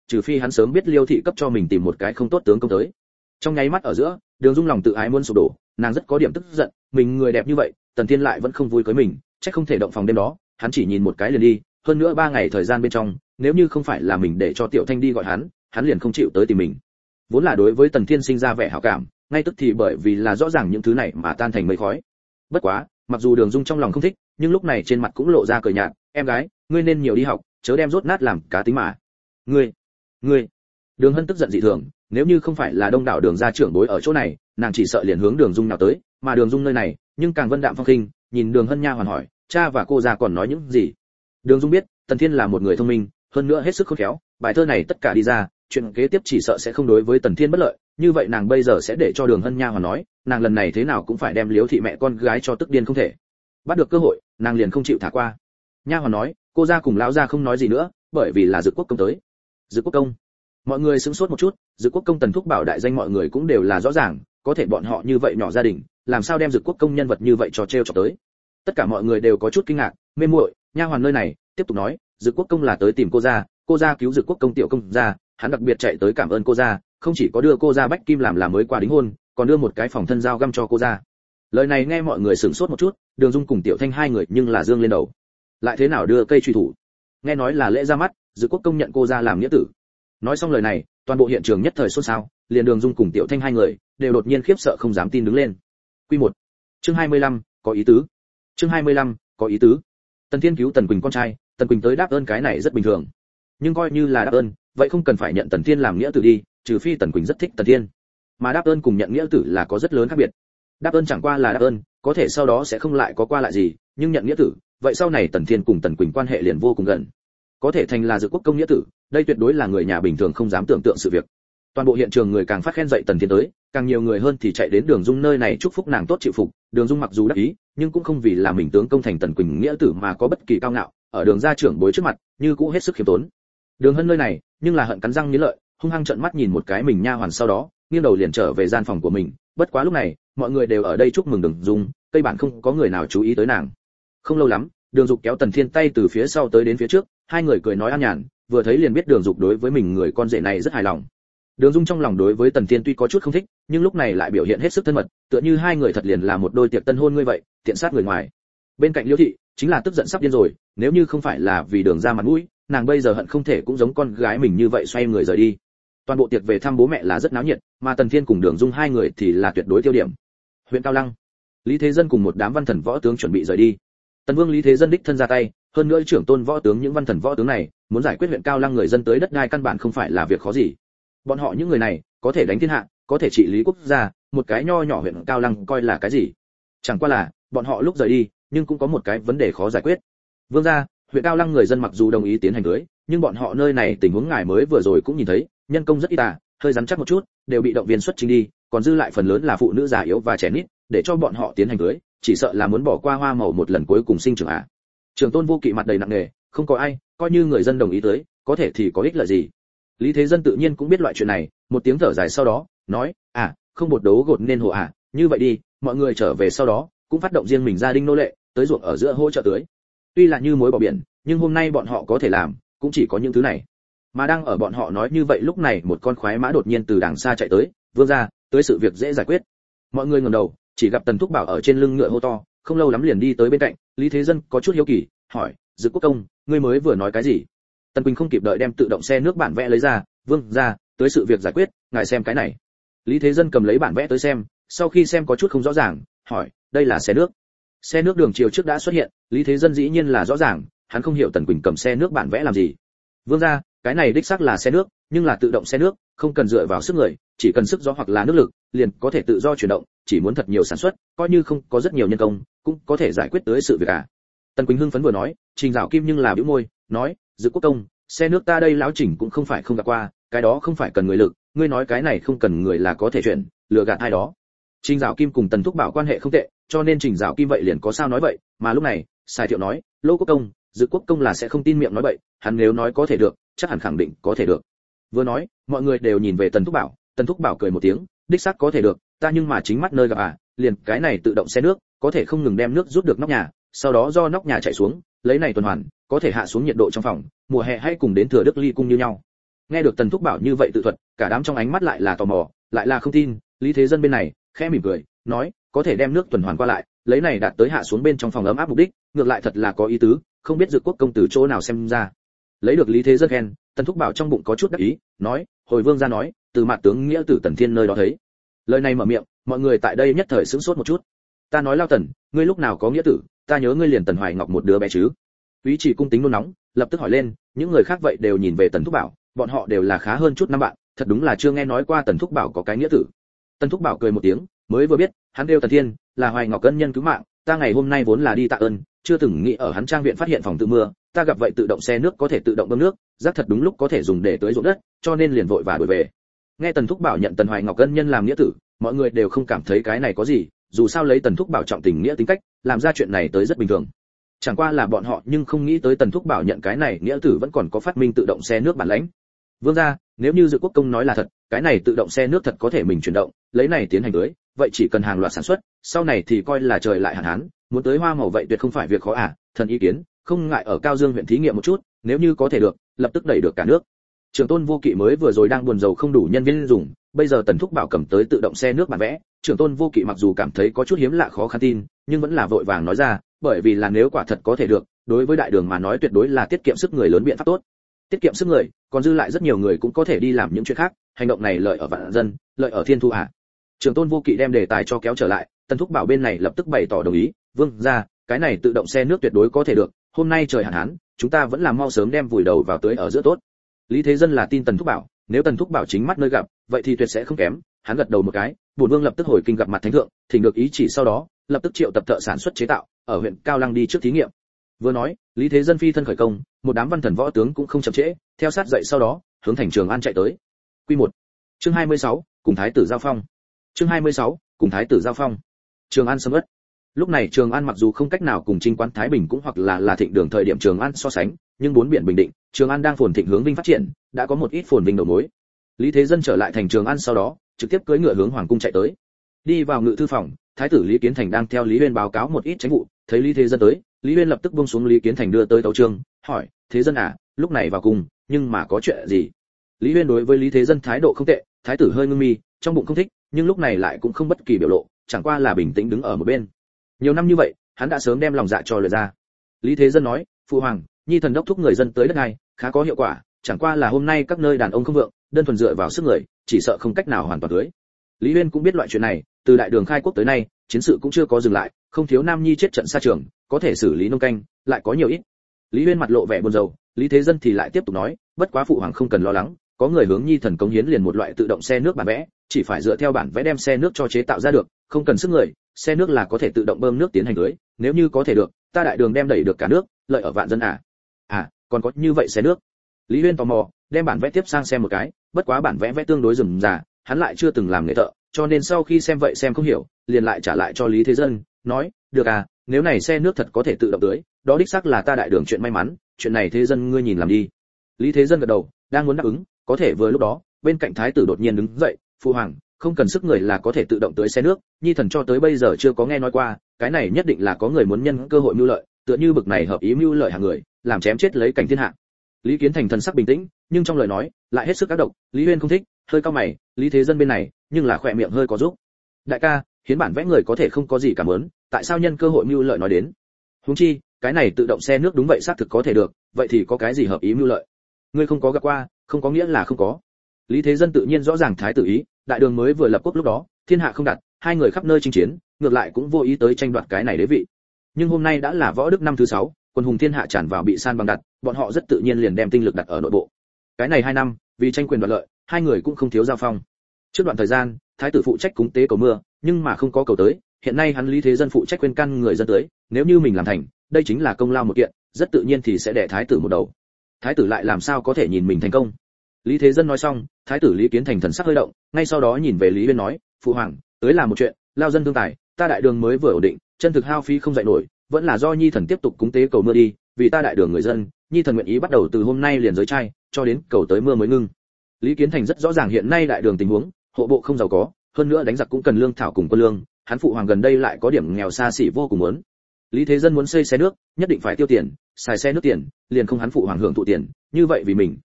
trừ phi hắn sớm biết Liêu thị cấp cho mình tìm một cái không tốt tướng công tới. Trong nháy mắt ở giữa, Đường Dung lòng tự ái muốn sụp đổ, nàng rất có điểm tức giận, mình người đẹp như vậy, Tần Thiên lại vẫn không vui cưới mình, chắc không thể động phòng đêm đó, hắn chỉ nhìn một cái liền đi, hơn nữa ba ngày thời gian bên trong, nếu như không phải là mình để cho Tiểu Thanh đi gọi hắn, hắn liền không chịu tới tìm mình. Vốn là đối với Tần Thiên sinh ra vẻ hảo cảm, ngay tức thì bởi vì là rõ ràng những thứ này mà tan thành mây khói. Bất quá, mặc dù Đường Dung trong lòng không thích, nhưng lúc này trên mặt cũng lộ ra cười nhạt, "Em gái, ngươi nên nhiều đi học, chớ đem rốt nát làm cá tính mà." "Ngươi, ngươi." Đường Hân tức giận dị thường, nếu như không phải là đông đảo Đường gia trưởng bối ở chỗ này, nàng chỉ sợ liền hướng Đường Dung nào tới, mà Đường Dung nơi này, nhưng càng vân đạm phong khinh, nhìn Đường Hân nha hoàn hỏi, "Cha và cô gia còn nói những gì?" Đường Dung biết, Tần Thiên là một người thông minh, hơn nữa hết sức khôn khéo, bài thơ này tất cả đi ra, chuyện kế tiếp chỉ sợ sẽ không đối với Tần Thiên bất lợi, như vậy nàng bây giờ sẽ để cho Đường Hân nha hoàn nói, nàng lần này thế nào cũng phải đem Liễu thị mẹ con gái cho tức điên không thể. Bắt được cơ hội, nàng liền không chịu thả qua. Nha hoàn nói, cô gia cùng lão gia không nói gì nữa, bởi vì là Dực Quốc công tới. Dực Quốc công. Mọi người sững sốt một chút, Dực Quốc công Tần Thúc Bảo đại danh mọi người cũng đều là rõ ràng, có thể bọn họ như vậy nhỏ gia đình, làm sao đem Dực Quốc công nhân vật như vậy cho trêu chọc tới. Tất cả mọi người đều có chút kinh ngạc, mê muội. Nha hoàn nơi này tiếp tục nói, Dực Quốc công là tới tìm cô gia, cô gia cứu Dực Quốc công tiểu công gia, hắn đặc biệt chạy tới cảm ơn cô gia, không chỉ có đưa cô gia bách kim làm làm mới qua đính hôn, còn đưa một cái phòng thân dao găm cho cô gia. Lời này nghe mọi người sửng sốt một chút, Đường Dung cùng Tiểu Thanh hai người nhưng là dương lên đầu. Lại thế nào đưa cây truy thủ? Nghe nói là lễ ra mắt, Dực Quốc công nhận cô gia làm nghĩa tử. Nói xong lời này, toàn bộ hiện trường nhất thời xôn xao, liền Đường Dung cùng Tiểu Thanh hai người đều đột nhiên khiếp sợ không dám tin đứng lên. Quy một, chương hai mươi lăm, có ý tứ. Chương hai mươi lăm, có ý tứ. Tần Thiên cứu Tần Quỳnh con trai, Tần Quỳnh tới đáp ơn cái này rất bình thường. Nhưng coi như là đáp ơn, vậy không cần phải nhận Tần Thiên làm nghĩa tử đi, trừ phi Tần Quỳnh rất thích Tần Thiên. Mà đáp ơn cùng nhận nghĩa tử là có rất lớn khác biệt. Đáp ơn chẳng qua là đáp ơn, có thể sau đó sẽ không lại có qua lại gì, nhưng nhận nghĩa tử, vậy sau này Tần Thiên cùng Tần Quỳnh quan hệ liền vô cùng gần. Có thể thành là Dực Quốc công nghĩa tử, đây tuyệt đối là người nhà bình thường không dám tưởng tượng sự việc. Toàn bộ hiện trường người càng phát khen dậy Tần Thiên tới, càng nhiều người hơn thì chạy đến Đường Dung nơi này chúc phúc nàng tốt chịu phục. Đường Dung mặc dù đắc ý, nhưng cũng không vì là mình tướng công thành Tần Quỳnh nghĩa tử mà có bất kỳ cao ngạo, ở Đường gia trưởng bối trước mặt, như cũ hết sức khiêm tốn. Đường Hân nơi này, nhưng là hận cắn răng nghiến lợi, hung hăng trợn mắt nhìn một cái mình nha hoàn, sau đó nghiêng đầu liền trở về gian phòng của mình. Bất quá lúc này, mọi người đều ở đây chúc mừng Đường Dung, cây bản không có người nào chú ý tới nàng. Không lâu lắm, Đường Dục kéo Tần Thiên tay từ phía sau tới đến phía trước, hai người cười nói an nhàn, vừa thấy liền biết Đường Dục đối với mình người con rể này rất hài lòng. Đường Dung trong lòng đối với Tần Thiên tuy có chút không thích, nhưng lúc này lại biểu hiện hết sức thân mật, tựa như hai người thật liền là một đôi tiệc tân hôn ngươi vậy, tiện sát người ngoài. Bên cạnh Liễu thị, chính là tức giận sắp điên rồi, nếu như không phải là vì Đường ra mặt mũi, nàng bây giờ hận không thể cũng giống con gái mình như vậy xoay người rời đi. Toàn bộ tiệc về thăm bố mẹ là rất náo nhiệt, mà Tần Thiên cùng Đường Dung hai người thì là tuyệt đối tiêu điểm. Huyện Cao Lăng, Lý Thế Dân cùng một đám văn thần võ tướng chuẩn bị rời đi. Tần Vương Lý Thế Dân đích thân ra tay, hơn nữa trưởng tôn võ tướng những văn thần võ tướng này, muốn giải quyết huyện Cao Lăng người dân tới đất đai căn bản không phải là việc khó gì. Bọn họ những người này, có thể đánh thiên hạ, có thể trị lý quốc gia, một cái nho nhỏ huyện Cao Lăng coi là cái gì? Chẳng qua là, bọn họ lúc rời đi, nhưng cũng có một cái vấn đề khó giải quyết. Vương gia, huyện Cao Lăng người dân mặc dù đồng ý tiến hành cưới, nhưng bọn họ nơi này tình huống ngài mới vừa rồi cũng nhìn thấy, nhân công rất ít à, hơi rắn chắc một chút, đều bị động viên xuất trình đi, còn dư lại phần lớn là phụ nữ già yếu và trẻ nít, để cho bọn họ tiến hành cưới, chỉ sợ là muốn bỏ qua hoa màu một lần cuối cùng sinh trưởng à. Trường Tôn Vô Kỵ mặt đầy nặng nề, không có ai, coi như người dân đồng ý tới, có thể thì có ích lợi gì. Lý Thế Dân tự nhiên cũng biết loại chuyện này, một tiếng thở dài sau đó, nói, à, không bột đấu gột nên hồ à, như vậy đi, mọi người trở về sau đó, cũng phát động riêng mình gia đình nô lệ, tới ruộng ở giữa hỗ trợ tưới. Tuy là như mối bỏ biển, nhưng hôm nay bọn họ có thể làm, cũng chỉ có những thứ này. Mà đang ở bọn họ nói như vậy lúc này một con khoái mã đột nhiên từ đằng xa chạy tới, vương ra, tới sự việc dễ giải quyết. Mọi người ngẩng đầu, chỉ gặp Tần Thúc Bảo ở trên lưng ngựa hô to, không lâu lắm liền đi tới bên cạnh, Lý Thế Dân có chút hiếu kỳ, hỏi, Dực Quốc công, ngươi mới vừa nói cái gì? Tần Quỳnh không kịp đợi đem tự động xe nước bản vẽ lấy ra, vương ra, tới sự việc giải quyết, ngài xem cái này. Lý Thế Dân cầm lấy bản vẽ tới xem, sau khi xem có chút không rõ ràng, hỏi, đây là xe nước. Xe nước đường chiều trước đã xuất hiện, Lý Thế Dân dĩ nhiên là rõ ràng, hắn không hiểu Tần Quỳnh cầm xe nước bản vẽ làm gì. Vương gia, cái này đích xác là xe nước, nhưng là tự động xe nước, không cần dựa vào sức người, chỉ cần sức gió hoặc là nước lực, liền có thể tự do chuyển động, chỉ muốn thật nhiều sản xuất, coi như không có rất nhiều nhân công, cũng có thể giải quyết tới sự việc à. Tần Quỳnh hưng phấn vừa nói, Trình Dạo Kim nhưng là bĩu môi, nói, Dực Quốc công, xe nước ta đây lão Trình cũng không phải không gặp qua, cái đó không phải cần người lực, ngươi nói cái này không cần người là có thể chuyển, lừa gạt ai đó. Trình Dạo Kim cùng Tần Thúc Bảo quan hệ không tệ, cho nên Trình Dạo Kim vậy liền có sao nói vậy, mà lúc này, Sài Thiệu nói, Lô Quốc công, Dực Quốc công là sẽ không tin miệng nói vậy, hắn nếu nói có thể được, chắc hẳn khẳng định có thể được. Vừa nói, mọi người đều nhìn về Tần Thúc Bảo, Tần Thúc Bảo cười một tiếng, đích xác có thể được, ta nhưng mà chính mắt nơi gặp à, liền cái này tự động xe nước, có thể không ngừng đem nước rút được nóc nhà, sau đó do nóc nhà chảy xuống, lấy này tuần hoàn, có thể hạ xuống nhiệt độ trong phòng, mùa hè hay cùng đến thừa đức ly cung như nhau. Nghe được Tần Thúc Bảo như vậy tự thuật, cả đám trong ánh mắt lại là tò mò, lại là không tin. Lý Thế Dân bên này khẽ mỉm cười, nói, có thể đem nước tuần hoàn qua lại, lấy này đạt tới hạ xuống bên trong phòng ấm áp mục đích, ngược lại thật là có ý tứ, không biết Dực Quốc công tử chỗ nào xem ra. Lấy được Lý Thế Dân khen, Tần Thúc Bảo trong bụng có chút đắc ý, nói, hồi vương gia nói, từ mặt tướng nghĩa tử Tần Thiên nơi đó thấy. Lời này mở miệng, mọi người tại đây nhất thời sửng sốt một chút. Ta nói Lao Tần, ngươi lúc nào có nghĩa tử, ta nhớ ngươi liền Tần Hoài Ngọc một đứa bé chứ. Úy Chỉ cung tính nôn nóng, lập tức hỏi lên, những người khác vậy đều nhìn về Tần Thúc Bảo, bọn họ đều là khá hơn chút năm bạn, thật đúng là chưa nghe nói qua Tần Thúc Bảo có cái nghĩa tử. Tần Thúc Bảo cười một tiếng, mới vừa biết, hắn kêu Tần Thiên, là Hoài Ngọc ân nhân cứu mạng, ta ngày hôm nay vốn là đi tạ ơn, chưa từng nghĩ ở hắn trang viện phát hiện phòng tự mưa, ta gặp vậy tự động xe nước có thể tự động bơm nước, rác thật đúng lúc có thể dùng để tưới ruộng đất, cho nên liền vội vã đuổi về. Nghe Tần Thúc Bảo nhận Tần Hoài Ngọc ân nhân làm nghĩa tử, mọi người đều không cảm thấy cái này có gì, dù sao lấy Tần Thúc Bảo trọng tình nghĩa tính cách, làm ra chuyện này tới rất bình thường. Chẳng qua là bọn họ nhưng không nghĩ tới Tần Thúc Bảo nhận cái này nghĩa tử vẫn còn có phát minh tự động xe nước bản lãnh. Vương gia, nếu như Dực Quốc công nói là thật, cái này tự động xe nước thật có thể mình chuyển động, lấy này tiến hành tưới, vậy chỉ cần hàng loạt sản xuất, sau này thì coi là trời lại hạn hán, muốn tới hoa màu vậy tuyệt không phải việc khó à, thần ý kiến, không ngại ở Cao Dương huyện thí nghiệm một chút, nếu như có thể được, lập tức đẩy được cả nước. Trưởng Tôn Vô Kỵ mới vừa rồi đang buồn rầu không đủ nhân viên dùng, bây giờ Tần Thúc Bảo cầm tới tự động xe nước bản vẽ, Trưởng Tôn Vô Kỵ mặc dù cảm thấy có chút hiếm lạ khó khăn tin, nhưng vẫn là vội vàng nói ra, bởi vì là nếu quả thật có thể được, đối với đại đường mà nói tuyệt đối là tiết kiệm sức người lớn biện pháp tốt. Tiết kiệm sức người, còn dư lại rất nhiều người cũng có thể đi làm những chuyện khác, hành động này lợi ở vạn dân, lợi ở thiên thu à. Trưởng Tôn Vô Kỵ đem đề tài cho kéo trở lại, Tần Thúc Bảo bên này lập tức bày tỏ đồng ý, vương gia, cái này tự động xe nước tuyệt đối có thể được, hôm nay trời hạn hán, chúng ta vẫn là mau sớm đem vùi đầu vào tưới ở giữa tốt. Lý Thế Dân là tin Tần Thúc Bảo, nếu Tần Thúc Bảo chính mắt nơi gặp, vậy thì tuyệt sẽ không kém, hắn gật đầu một cái, bổn vương lập tức hồi kinh gặp mặt thánh thượng, thỉnh được ý chỉ sau đó, lập tức triệu tập thợ sản xuất chế tạo, ở huyện Cao Lăng đi trước thí nghiệm. Vừa nói, Lý Thế Dân phi thân khởi công, một đám văn thần võ tướng cũng không chậm trễ, theo sát dậy sau đó, hướng thành Trường An chạy tới. Quy một. Chương hai mươi sáu, cùng thái tử giao phong. Chương hai mươi sáu, cùng thái tử giao phong. Trường An sầm uất. Lúc này Trường An mặc dù không cách nào cùng Trinh Quán Thái Bình cũng hoặc là là thịnh đường thời điểm Trường An so sánh, nhưng bốn biển bình định, Trường An đang phồn thịnh hướng vinh phát triển, đã có một ít phồn vinh đầu mối. Lý Thế Dân trở lại thành Trường An sau đó, trực tiếp cưỡi ngựa hướng hoàng cung chạy tới. Đi vào ngự thư phòng, thái tử Lý Kiến Thành đang theo Lý Uyên báo cáo một ít chính vụ, thấy Lý Thế Dân tới, Lý Uyên lập tức buông xuống Lý Kiến Thành đưa tới tấu chương, hỏi: "Thế Dân à, lúc này vào cung, nhưng mà có chuyện gì?" Lý Uyên đối với Lý Thế Dân thái độ không tệ, thái tử hơi ngưng mi, trong bụng không thích, nhưng lúc này lại cũng không bất kỳ biểu lộ, chẳng qua là bình tĩnh đứng ở một bên. Nhiều năm như vậy, hắn đã sớm đem lòng dạ cho luyện ra. Lý Thế Dân nói: "Phụ hoàng, nhi thần đốc thúc người dân tới đất này, khá có hiệu quả, chẳng qua là hôm nay các nơi đàn ông không vượng, đơn thuần dựa vào sức người, chỉ sợ không cách nào hoàn toàn cưới." Lý Uyên cũng biết loại chuyện này, từ đại đường khai quốc tới nay, chiến sự cũng chưa có dừng lại, không thiếu nam nhi chết trận xa trường, có thể xử lý nông canh, lại có nhiều ít. Lý Uyên mặt lộ vẻ buồn rầu, Lý Thế Dân thì lại tiếp tục nói: "Bất quá phụ hoàng không cần lo lắng, có người hướng nhi thần cống hiến liền một loại tự động xe nước bản vẽ, chỉ phải dựa theo bản vẽ đem xe nước cho chế tạo ra được, không cần sức người, xe nước là có thể tự động bơm nước tiến hành tưới, nếu như có thể được, ta đại đường đem đẩy được cả nước, lợi ở vạn dân à." À, còn có như vậy xe nước. Lý Uyên tò mò, đem bản vẽ tiếp sang xem một cái, bất quá bản vẽ vẽ tương đối rườm rà, hắn lại chưa từng làm nghề thợ, cho nên sau khi xem vậy xem không hiểu, liền lại trả lại cho Lý Thế Dân, nói: "Được à, nếu này xe nước thật có thể tự động tưới, đó đích xác là ta đại đường chuyện may mắn, chuyện này Thế Dân ngươi nhìn làm đi." Lý Thế Dân gật đầu, đang muốn đáp ứng, có thể vừa lúc đó, bên cạnh thái tử đột nhiên đứng dậy: "Phụ hoàng, không cần sức người là có thể tự động tưới xe nước, nhi thần cho tới bây giờ chưa có nghe nói qua, cái này nhất định là có người muốn nhân cơ hội mưu lợi, tựa như bực này hợp ý mưu lợi hàng người, làm chém chết lấy cảnh thiên hạ." Lý Kiến Thành thần sắc bình tĩnh, nhưng trong lời nói lại hết sức ác độc, Lý Uyên không thích, hơi cau mày, Lý Thế Dân bên này, nhưng là khỏe miệng hơi có giúp. "Đại ca, hiến bản vẽ người có thể không có gì cảm ơn, tại sao nhân cơ hội mưu lợi nói đến? Huống chi, cái này tự động xe nước đúng vậy xác thực có thể được, vậy thì có cái gì hợp ý mưu lợi? Ngươi không có gặp qua, không có nghĩa là không có." Lý Thế Dân tự nhiên rõ ràng thái tử ý, đại đường mới vừa lập quốc lúc đó, thiên hạ không đặt, hai người khắp nơi chinh chiến, ngược lại cũng vô ý tới tranh đoạt cái này đế vị. Nhưng hôm nay đã là võ đức năm thứ sáu, quân hùng thiên hạ tràn vào bị san bằng đặt, bọn họ rất tự nhiên liền đem tinh lực đặt ở nội bộ. Cái này hai năm, vì tranh quyền đoạt lợi, hai người cũng không thiếu giao phong. Trước đoạn thời gian, thái tử phụ trách cúng tế cầu mưa, nhưng mà không có cầu tới, hiện nay hắn Lý Thế Dân phụ trách khuyên can người dân tới, nếu như mình làm thành, đây chính là công lao một kiện, rất tự nhiên thì sẽ đè thái tử một đầu. Thái tử lại làm sao có thể nhìn mình thành công? Lý Thế Dân nói xong, thái tử Lý Kiến Thành thần sắc hơi động, ngay sau đó nhìn về Lý Uyên nói: "Phụ hoàng, tới là một chuyện, lao dân thương tài, ta đại đường mới vừa ổn định, chân thực hao phí không dậy nổi, vẫn là do nhi thần tiếp tục cúng tế cầu mưa đi, vì ta đại đường người dân, nhi thần nguyện ý bắt đầu từ hôm nay liền giới trai, cho đến cầu tới mưa mới ngưng." Lý Kiến Thành rất rõ ràng hiện nay đại đường tình huống, hộ bộ không giàu có, hơn nữa đánh giặc cũng cần lương thảo cùng quân lương, hắn phụ hoàng gần đây lại có điểm nghèo xa xỉ vô cùng muốn. Lý Thế Dân muốn xây xe nước, nhất định phải tiêu tiền, xài xe nước tiền, liền không hắn phụ hoàng hưởng thụ tiền, như vậy vì mình,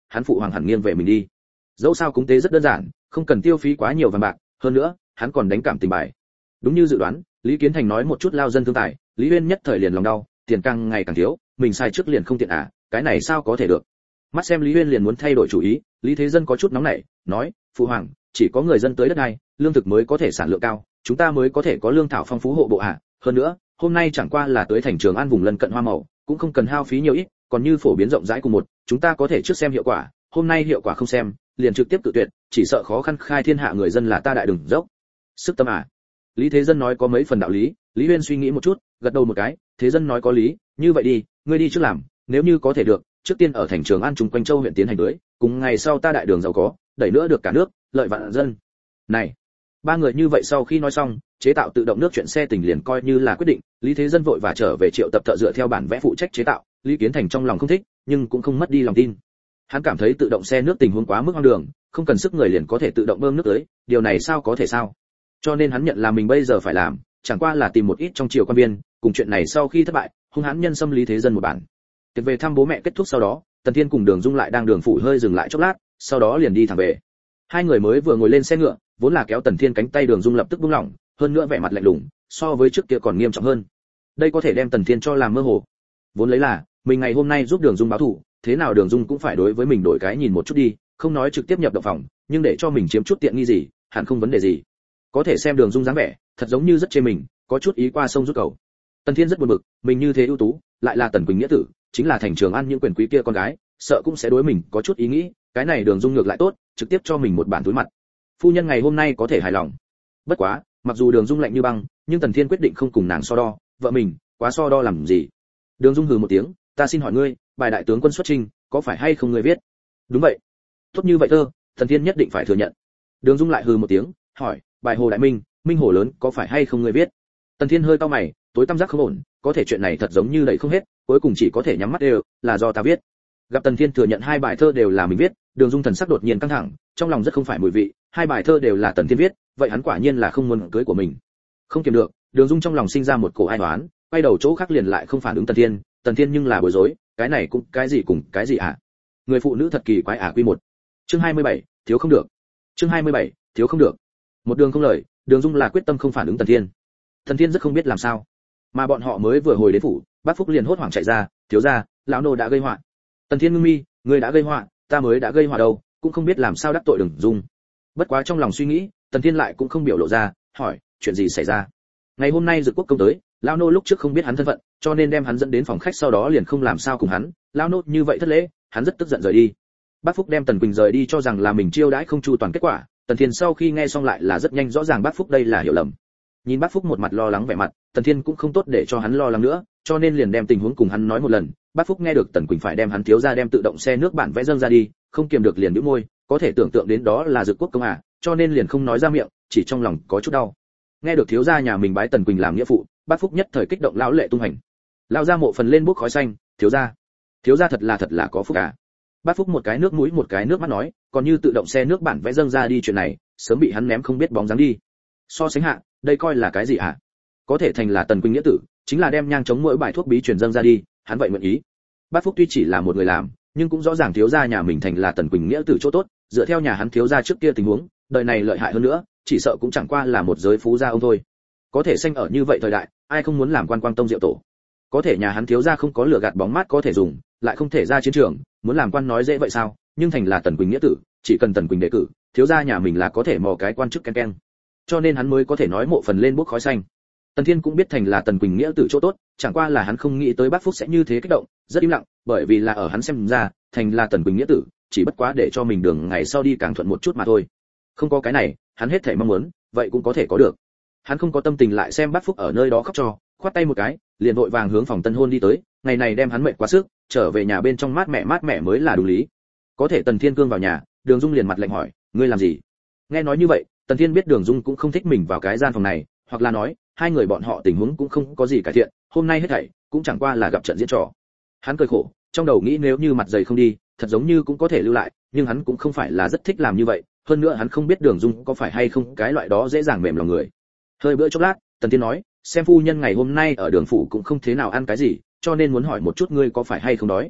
hắn phụ hoàng hẳn nghiêng về mình đi. Dẫu sao cúng tế rất đơn giản, không cần tiêu phí quá nhiều vàng bạc, hơn nữa hắn còn đánh cảm tình bài. Đúng như dự đoán, Lý Kiến Thành nói một chút lao dân thương tài, Lý Uyên nhất thời liền lòng đau, tiền càng ngày càng thiếu, mình sai trước liền không tiện à, cái này sao có thể được. Mắt xem Lý Uyên liền muốn thay đổi chủ ý, Lý Thế Dân có chút nóng nảy, nói, phụ hoàng, chỉ có người dân tới đất này, lương thực mới có thể sản lượng cao, chúng ta mới có thể có lương thảo phong phú hộ bộ ạ. Hơn nữa, hôm nay chẳng qua là tới thành Trường An vùng lân cận hoa màu, cũng không cần hao phí nhiều ít, còn như phổ biến rộng rãi cùng một, chúng ta có thể trước xem hiệu quả, hôm nay hiệu quả không xem, liền trực tiếp tự tuyệt, chỉ sợ khó khăn khai thiên hạ người dân là ta đại đường dốc. Sức tâm à? Lý Thế Dân nói có mấy phần đạo lý, Lý Uyên suy nghĩ một chút, gật đầu một cái, Thế Dân nói có lý, như vậy đi, ngươi đi trước làm, nếu như có thể được, trước tiên ở thành Trường An chung quanh châu huyện tiến hành cưới, cùng ngày sau ta đại đường giàu có, đẩy nữa được cả nước, lợi vạn dân. Này, ba người như vậy sau khi nói xong, chế tạo tự động nước chuyển xe tỉnh liền coi như là quyết định, Lý Thế Dân vội và trở về triệu tập thợ dựa theo bản vẽ phụ trách chế tạo, Lý Kiến Thành trong lòng không thích, nhưng cũng không mất đi lòng tin. Hắn cảm thấy tự động xe nước tình huống quá mức hoang đường, không cần sức người liền có thể tự động bơm nước tới, điều này sao có thể sao? Cho nên hắn nhận là mình bây giờ phải làm, chẳng qua là tìm một ít trong triều quan viên, cùng chuyện này sau khi thất bại, hung hãn nhân xâm Lý Thế Dân một bản. Tiệc về thăm bố mẹ kết thúc sau đó, Tần Thiên cùng Đường Dung lại đang đường phủ hơi dừng lại chốc lát, sau đó liền đi thẳng về. Hai người mới vừa ngồi lên xe ngựa, vốn là kéo Tần Thiên cánh tay Đường Dung lập tức buông lỏng, hơn nữa vẻ mặt lạnh lùng, so với trước kia còn nghiêm trọng hơn. Đây có thể đem Tần Thiên cho làm mơ hồ. Vốn lấy là mình ngày hôm nay giúp Đường Dung báo thù, thế nào Đường Dung cũng phải đối với mình đổi cái nhìn một chút đi, không nói trực tiếp nhập động phòng, nhưng để cho mình chiếm chút tiện nghi gì, hẳn không vấn đề gì. Có thể xem Đường Dung dáng vẻ, thật giống như rất chê mình, có chút ý qua sông rút cầu. Tần Thiên rất buồn bực, mình như thế ưu tú, lại là Tần Quỳnh nghĩa tử, chính là thành Trường An những quyền quý kia con gái, sợ cũng sẽ đối mình có chút ý nghĩ, cái này Đường Dung ngược lại tốt, trực tiếp cho mình một bản túi mặt. Phu nhân ngày hôm nay có thể hài lòng. Bất quá, mặc dù Đường Dung lạnh như băng, nhưng Tần Thiên quyết định không cùng nàng so đo, vợ mình, quá so đo làm gì. Đường Dung hừ một tiếng, ta xin hỏi ngươi, bài đại tướng quân xuất chinh, có phải hay không ngươi viết? Đúng vậy. Tốt như vậy thơ, Tần Thiên nhất định phải thừa nhận. Đường Dung lại hừ một tiếng, hỏi, bài Hồ Đại Minh, Minh Hồ lớn, có phải hay không ngươi viết? Tần Thiên hơi cau mày, tối tâm giác không ổn, có thể chuyện này thật giống như đẩy không hết, cuối cùng chỉ có thể nhắm mắt đều, là do ta viết. Gặp Tần Thiên thừa nhận hai bài thơ đều là mình viết, Đường Dung thần sắc đột nhiên căng thẳng, trong lòng rất không phải mùi vị, hai bài thơ đều là Tần Thiên viết, vậy hắn quả nhiên là không muốn cưới của mình. Không kiềm được, Đường Dung trong lòng sinh ra một cổ ai oán, quay đầu chỗ khác liền lại không phản ứng Tần Thiên, Tần Thiên nhưng là bối rối, cái này cũng cái gì cùng cái gì ạ? À? Người phụ nữ thật kỳ quái ả à, quy một. Chương hai mươi bảy, thiếu không được. Chương hai mươi bảy, thiếu không được. Một đường không lời, Đường Dung là quyết tâm không phản ứng Tần Thiên. Tần Thiên rất không biết làm sao, mà bọn họ mới vừa hồi đến phủ, Bác Phúc liền hốt hoảng chạy ra, thiếu gia, lão nô đã gây họa. Tần Thiên ngưng mi, người đã gây họa, ta mới đã gây họa đâu, cũng không biết làm sao đắc tội Đường Dung. Bất quá trong lòng suy nghĩ, Tần Thiên lại cũng không biểu lộ ra, hỏi, chuyện gì xảy ra? Ngày hôm nay Dực Quốc công tới, lão nô lúc trước không biết hắn thân phận, cho nên đem hắn dẫn đến phòng khách sau đó liền không làm sao cùng hắn, lão nô như vậy thất lễ, hắn rất tức giận rời đi. Bác Phúc đem Tần Quỳnh rời đi cho rằng là mình chiêu đãi không chu toàn kết quả, Tần Thiên sau khi nghe xong lại là rất nhanh rõ ràng Bác Phúc đây là hiểu lầm. Nhìn Bác Phúc một mặt lo lắng vẻ mặt, Tần Thiên cũng không tốt để cho hắn lo lắng nữa, cho nên liền đem tình huống cùng hắn nói một lần. Bác Phúc nghe được Tần Quỳnh phải đem hắn thiếu gia đem tự động xe nước bản vẽ dâng ra đi, không kiềm được liền nhíu môi, có thể tưởng tượng đến đó là Dực Quốc công à, cho nên liền không nói ra miệng, chỉ trong lòng có chút đau. Nghe được thiếu gia nhà mình bái Tần Quỳnh làm nghĩa phụ, Bác Phúc nhất thời kích động lão lệ tung hành. Lão gia mộ phần lên bốc khói xanh, thiếu gia, thiếu gia thật là thật là có phúc à. Bác Phúc một cái nước mũi một cái nước mắt nói, còn như tự động xe nước bản vẽ dâng ra đi chuyện này, sớm bị hắn ném không biết bóng dáng đi. So sánh hạ, đây coi là cái gì ạ? À? Có thể thành là Tần Quỳnh nghĩa tử, chính là đem nhang chống mỗi bài thuốc bí truyền dâng ra đi, hắn vậy nguyện ý. Bác Phúc tuy chỉ là một người làm, nhưng cũng rõ ràng thiếu gia nhà mình thành là Tần Quỳnh nghĩa tử chỗ tốt, dựa theo nhà hắn thiếu gia trước kia tình huống, đời này lợi hại hơn nữa, chỉ sợ cũng chẳng qua là một giới phú gia ông thôi. Có thể sinh ở như vậy thời đại, ai không muốn làm quan quang tông diệu tổ. Có thể nhà hắn thiếu gia không có lửa gạt bóng mát có thể dùng, lại không thể ra chiến trường, muốn làm quan nói dễ vậy sao? Nhưng thành là Tần Quỳnh nghĩa tử, chỉ cần Tần Quỳnh đề cử, thiếu gia nhà mình là có thể mò cái quan chức ken ken. Cho nên hắn mới có thể nói mộ phần lên bốc khói xanh. Tần Thiên cũng biết thành là Tần Quỳnh nghĩa tử chỗ tốt, chẳng qua là hắn không nghĩ tới Bác Phúc sẽ như thế kích động, rất im lặng, bởi vì là ở hắn xem ra, thành là Tần Quỳnh nghĩa tử, chỉ bất quá để cho mình đường ngày sau đi càng thuận một chút mà thôi. Không có cái này, hắn hết thảy mong muốn, vậy cũng có thể có được. Hắn không có tâm tình lại xem Bác Phúc ở nơi đó khóc cho, khoát tay một cái, liền vội vàng hướng phòng tân hôn đi tới, ngày này đem hắn mệt quá sức, trở về nhà bên trong mát mẻ mát mẻ mới là đúng lý. Có thể Tần Thiên cương vào nhà, Đường Dung liền mặt lạnh hỏi, ngươi làm gì? Nghe nói như vậy, Tần Thiên biết Đường Dung cũng không thích mình vào cái gian phòng này, hoặc là nói, hai người bọn họ tình huống cũng không có gì cải thiện, hôm nay hết thảy cũng chẳng qua là gặp trận diễn trò. Hắn cười khổ, trong đầu nghĩ nếu như mặt dày không đi, thật giống như cũng có thể lưu lại, nhưng hắn cũng không phải là rất thích làm như vậy, hơn nữa hắn không biết Đường Dung có phải hay không cái loại đó dễ dàng mềm lòng người. Hơi bữa chốc lát, Tần Thiên nói, xem phu nhân ngày hôm nay ở Đường phủ cũng không thế nào ăn cái gì, cho nên muốn hỏi một chút ngươi có phải hay không đói.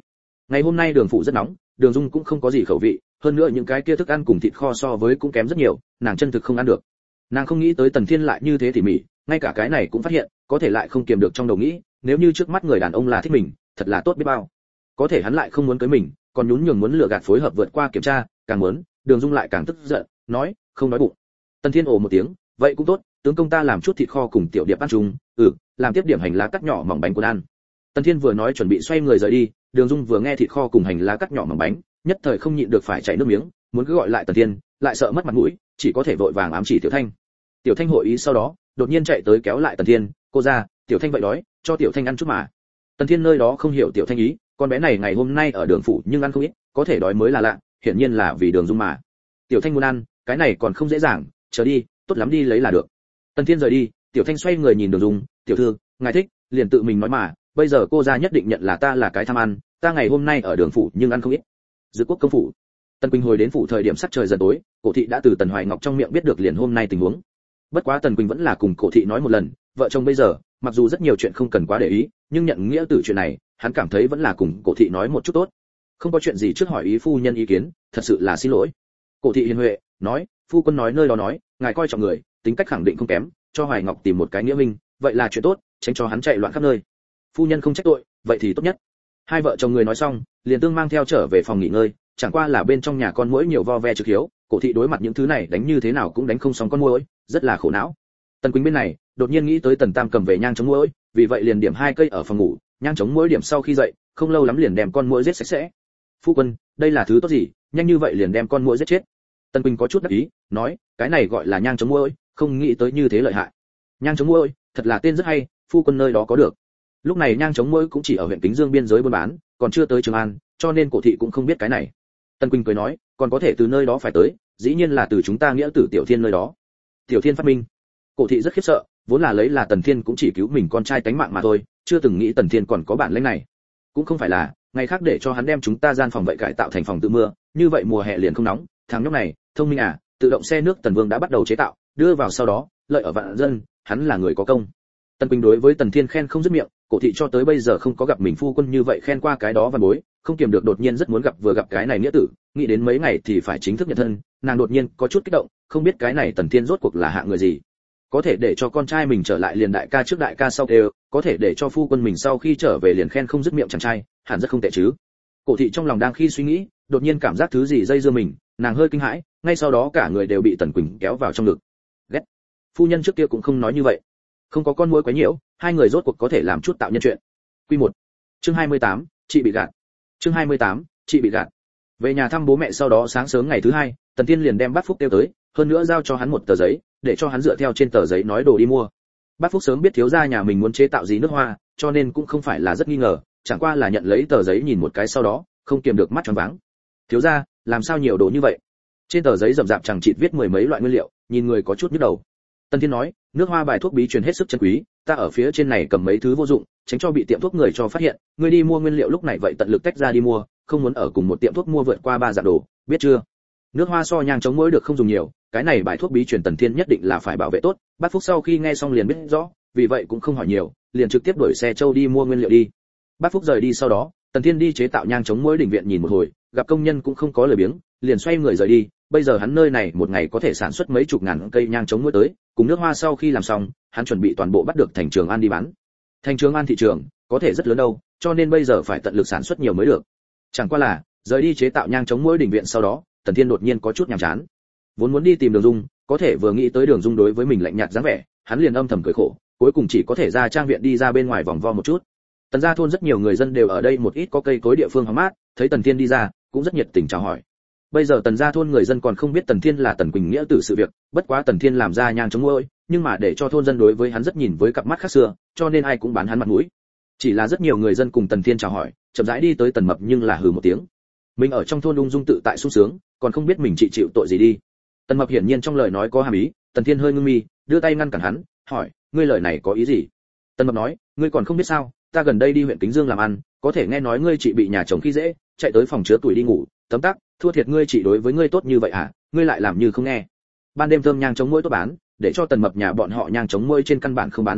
Ngày hôm nay đường phủ rất nóng, Đường Dung cũng không có gì khẩu vị, hơn nữa những cái kia thức ăn cùng thịt kho so với cũng kém rất nhiều, nàng chân thực không ăn được. Nàng không nghĩ tới Tần Thiên lại như thế tỉ mỉ, ngay cả cái này cũng phát hiện, có thể lại không kiềm được trong đầu nghĩ, nếu như trước mắt người đàn ông là thích mình, thật là tốt biết bao. Có thể hắn lại không muốn cưới mình, còn nhún nhường muốn lừa gạt phối hợp vượt qua kiểm tra, càng muốn, Đường Dung lại càng tức giận, nói, không nói bụng. Tần Thiên ồ một tiếng, vậy cũng tốt, tướng công ta làm chút thịt kho cùng tiểu điệp ăn chung, ừ, làm tiếp điểm hành lá cắt nhỏ mỏng bánh cuốn ăn. Tần Thiên vừa nói chuẩn bị xoay người rời đi, Đường Dung vừa nghe thịt kho cùng hành lá cắt nhỏ mỏng bánh, nhất thời không nhịn được phải chảy nước miếng, muốn cứ gọi lại Tần Thiên, lại sợ mất mặt mũi, chỉ có thể vội vàng ám chỉ Tiểu Thanh. Tiểu Thanh hội ý sau đó, đột nhiên chạy tới kéo lại Tần Thiên, cô ra, Tiểu Thanh vậy đói, cho Tiểu Thanh ăn chút mà. Tần Thiên nơi đó không hiểu Tiểu Thanh ý, con bé này ngày hôm nay ở Đường phủ nhưng ăn không ít, có thể đói mới là lạ, hiển nhiên là vì Đường Dung mà. Tiểu Thanh muốn ăn, cái này còn không dễ dàng, chờ đi, tốt lắm đi lấy là được. Tần Thiên rời đi, Tiểu Thanh xoay người nhìn Đường Dung, tiểu thư, ngài thích, liền tự mình nói mà, bây giờ cô gia nhất định nhận là ta là cái tham ăn, ta ngày hôm nay ở Đường phủ nhưng ăn không ít. Dự quốc công phủ. Tần Quỳnh hồi đến phủ thời điểm sắc trời dần tối, Cổ thị đã từ Tần Hoài Ngọc trong miệng biết được liền hôm nay tình huống. Bất quá Tần Quỳnh vẫn là cùng Cổ thị nói một lần, vợ chồng bây giờ, mặc dù rất nhiều chuyện không cần quá để ý, nhưng nhận nghĩa từ chuyện này, hắn cảm thấy vẫn là cùng Cổ thị nói một chút tốt. Không có chuyện gì trước hỏi ý phu nhân ý kiến, thật sự là xin lỗi. Cổ thị hiền huệ, nói, phu quân nói nơi đó nói, ngài coi trọng người, tính cách khẳng định không kém, cho Hoài Ngọc tìm một cái nghĩa minh, vậy là chuyện tốt, tránh cho hắn chạy loạn khắp nơi. Phu nhân không trách tội, vậy thì tốt nhất. Hai vợ chồng người nói xong, liền tương mang theo trở về phòng nghỉ ngơi, chẳng qua là bên trong nhà con muỗi nhiều vo ve trực hiếu, Cổ thị đối mặt những thứ này đánh như thế nào cũng đánh không xong con muỗi, rất là khổ não. Tần Quỳnh bên này, đột nhiên nghĩ tới Tần Tam cầm về nhang chống muỗi, vì vậy liền điểm hai cây ở phòng ngủ, nhang chống muỗi điểm sau khi dậy, không lâu lắm liền đem con muỗi giết sạch sẽ. Phu quân, đây là thứ tốt gì, nhanh như vậy liền đem con muỗi giết chết. Tần Quỳnh có chút đắc ý, nói, cái này gọi là nhang chống muỗi, không nghĩ tới như thế lợi hại. Nhang chống muỗi, thật là tên rất hay, phu quân nơi đó có được. Lúc này nhang chống muỗi cũng chỉ ở huyện Kính Dương biên giới buôn bán, còn chưa tới Trường An, cho nên Cổ thị cũng không biết cái này. Tần Quỳnh cười nói, còn có thể từ nơi đó phải tới, dĩ nhiên là từ chúng ta nghĩa tử Tiểu Thiên nơi đó. Tiểu Thiên phát minh. Cổ thị rất khiếp sợ, vốn là lấy là Tần Thiên cũng chỉ cứu mình con trai tánh mạng mà thôi, chưa từng nghĩ Tần Thiên còn có bản lĩnh này. Cũng không phải là, ngày khác để cho hắn đem chúng ta gian phòng vậy cải tạo thành phòng tự mưa, như vậy mùa hè liền không nóng. Thằng nhóc này, thông minh à, tự động xe nước Tần Vương đã bắt đầu chế tạo, đưa vào sau đó, lợi ở vạn dân, hắn là người có công. Tần Quỳnh đối với Tần Thiên khen không dứt miệng, Cổ thị cho tới bây giờ không có gặp mình phu quân như vậy khen qua cái đó văn bối, không kiềm được đột nhiên rất muốn gặp vừa gặp cái này nghĩa tử, nghĩ đến mấy ngày thì phải chính thức nhận thân, nàng đột nhiên có chút kích động, không biết cái này Tần Thiên rốt cuộc là hạng người gì, có thể để cho con trai mình trở lại liền đại ca trước đại ca sau đều, có thể để cho phu quân mình sau khi trở về liền khen không dứt miệng chàng trai, hẳn rất không tệ chứ. Cổ thị trong lòng đang khi suy nghĩ, đột nhiên cảm giác thứ gì dây dưa mình, nàng hơi kinh hãi, ngay sau đó cả người đều bị Tần Quỳnh kéo vào trong ngực. Ghét. Phu nhân trước kia cũng không nói như vậy. Không có con muỗi quấy nhiễu, hai người rốt cuộc có thể làm chút tạo nhân chuyện. Quy một. Chương hai mươi tám, chị bị gạt. Chương hai mươi tám, chị bị gạt. Về nhà thăm bố mẹ sau đó sáng sớm ngày thứ hai, Tần Thiên liền đem Bát Phúc tiêu tới, hơn nữa giao cho hắn một tờ giấy, để cho hắn dựa theo trên tờ giấy nói đồ đi mua. Bát Phúc sớm biết thiếu gia nhà mình muốn chế tạo gì nước hoa, cho nên cũng không phải là rất nghi ngờ, chẳng qua là nhận lấy tờ giấy nhìn một cái sau đó, không kiềm được mắt tròn váng. Thiếu gia, làm sao nhiều đồ như vậy? Trên tờ giấy rậm rạp chẳng chịt viết mười mấy loại nguyên liệu, nhìn người có chút nhức đầu. Tần Thiên nói, nước hoa bài thuốc bí truyền hết sức chân quý, ta ở phía trên này cầm mấy thứ vô dụng, tránh cho bị tiệm thuốc người cho phát hiện, ngươi đi mua nguyên liệu lúc này vậy tận lực tách ra đi mua, không muốn ở cùng một tiệm thuốc mua vượt qua ba dạng đồ, biết chưa? Nước hoa so nhang chống muỗi được không dùng nhiều, cái này bài thuốc bí truyền Tần Thiên nhất định là phải bảo vệ tốt. Bát Phúc sau khi nghe xong liền biết rõ, vì vậy cũng không hỏi nhiều, liền trực tiếp đuổi xe châu đi mua nguyên liệu đi. Bát Phúc rời đi sau đó, Tần Thiên đi chế tạo nhang chống muỗi đỉnh viện nhìn một hồi, gặp công nhân cũng không có lời biếng, liền xoay người rời đi. Bây giờ hắn nơi này một ngày có thể sản xuất mấy chục ngàn cây nhang chống muỗi tới, cùng nước hoa sau khi làm xong, hắn chuẩn bị toàn bộ bắt được thành Trường An đi bán. Thành Trường An thị trường có thể rất lớn đâu, cho nên bây giờ phải tận lực sản xuất nhiều mới được. Chẳng qua là, rời đi chế tạo nhang chống muỗi đỉnh viện sau đó, Tần Thiên đột nhiên có chút nhàm chán. Vốn muốn đi tìm Đường Dung, có thể vừa nghĩ tới Đường Dung đối với mình lạnh nhạt dáng vẻ, hắn liền âm thầm cười khổ, cuối cùng chỉ có thể ra trang viện đi ra bên ngoài vòng vo một chút. Tần gia thôn rất nhiều người dân đều ở đây một ít có cây cối địa phương hóng mát, thấy Tần Thiên đi ra, cũng rất nhiệt tình chào hỏi. Bây giờ Tần gia thôn người dân còn không biết Tần Thiên là Tần Quỳnh nghĩa tử sự việc, bất quá Tần Thiên làm ra nhang chống muỗi, nhưng mà để cho thôn dân đối với hắn rất nhìn với cặp mắt khác xưa, cho nên ai cũng bán hắn mặt mũi. Chỉ là rất nhiều người dân cùng Tần Thiên chào hỏi, chậm rãi đi tới Tần Mập nhưng là hừ một tiếng. Mình ở trong thôn ung dung tự tại sung sướng, còn không biết mình trị chịu tội gì đi. Tần Mập hiển nhiên trong lời nói có hàm ý, Tần Thiên hơi ngưng mi, đưa tay ngăn cản hắn, hỏi, ngươi lời này có ý gì? Tần Mập nói, ngươi còn không biết sao, ta gần đây đi huyện Kính Dương làm ăn, có thể nghe nói ngươi chị bị nhà chồng khi dễ, chạy tới phòng chứa tuổi đi ngủ, tấm tắc, thua thiệt ngươi chị đối với ngươi tốt như vậy à, ngươi lại làm như không nghe. Ban đêm thơm nhang chống muỗi tốt bán, để cho Tần Mập nhà bọn họ nhang chống muỗi trên căn bản không bán ra được,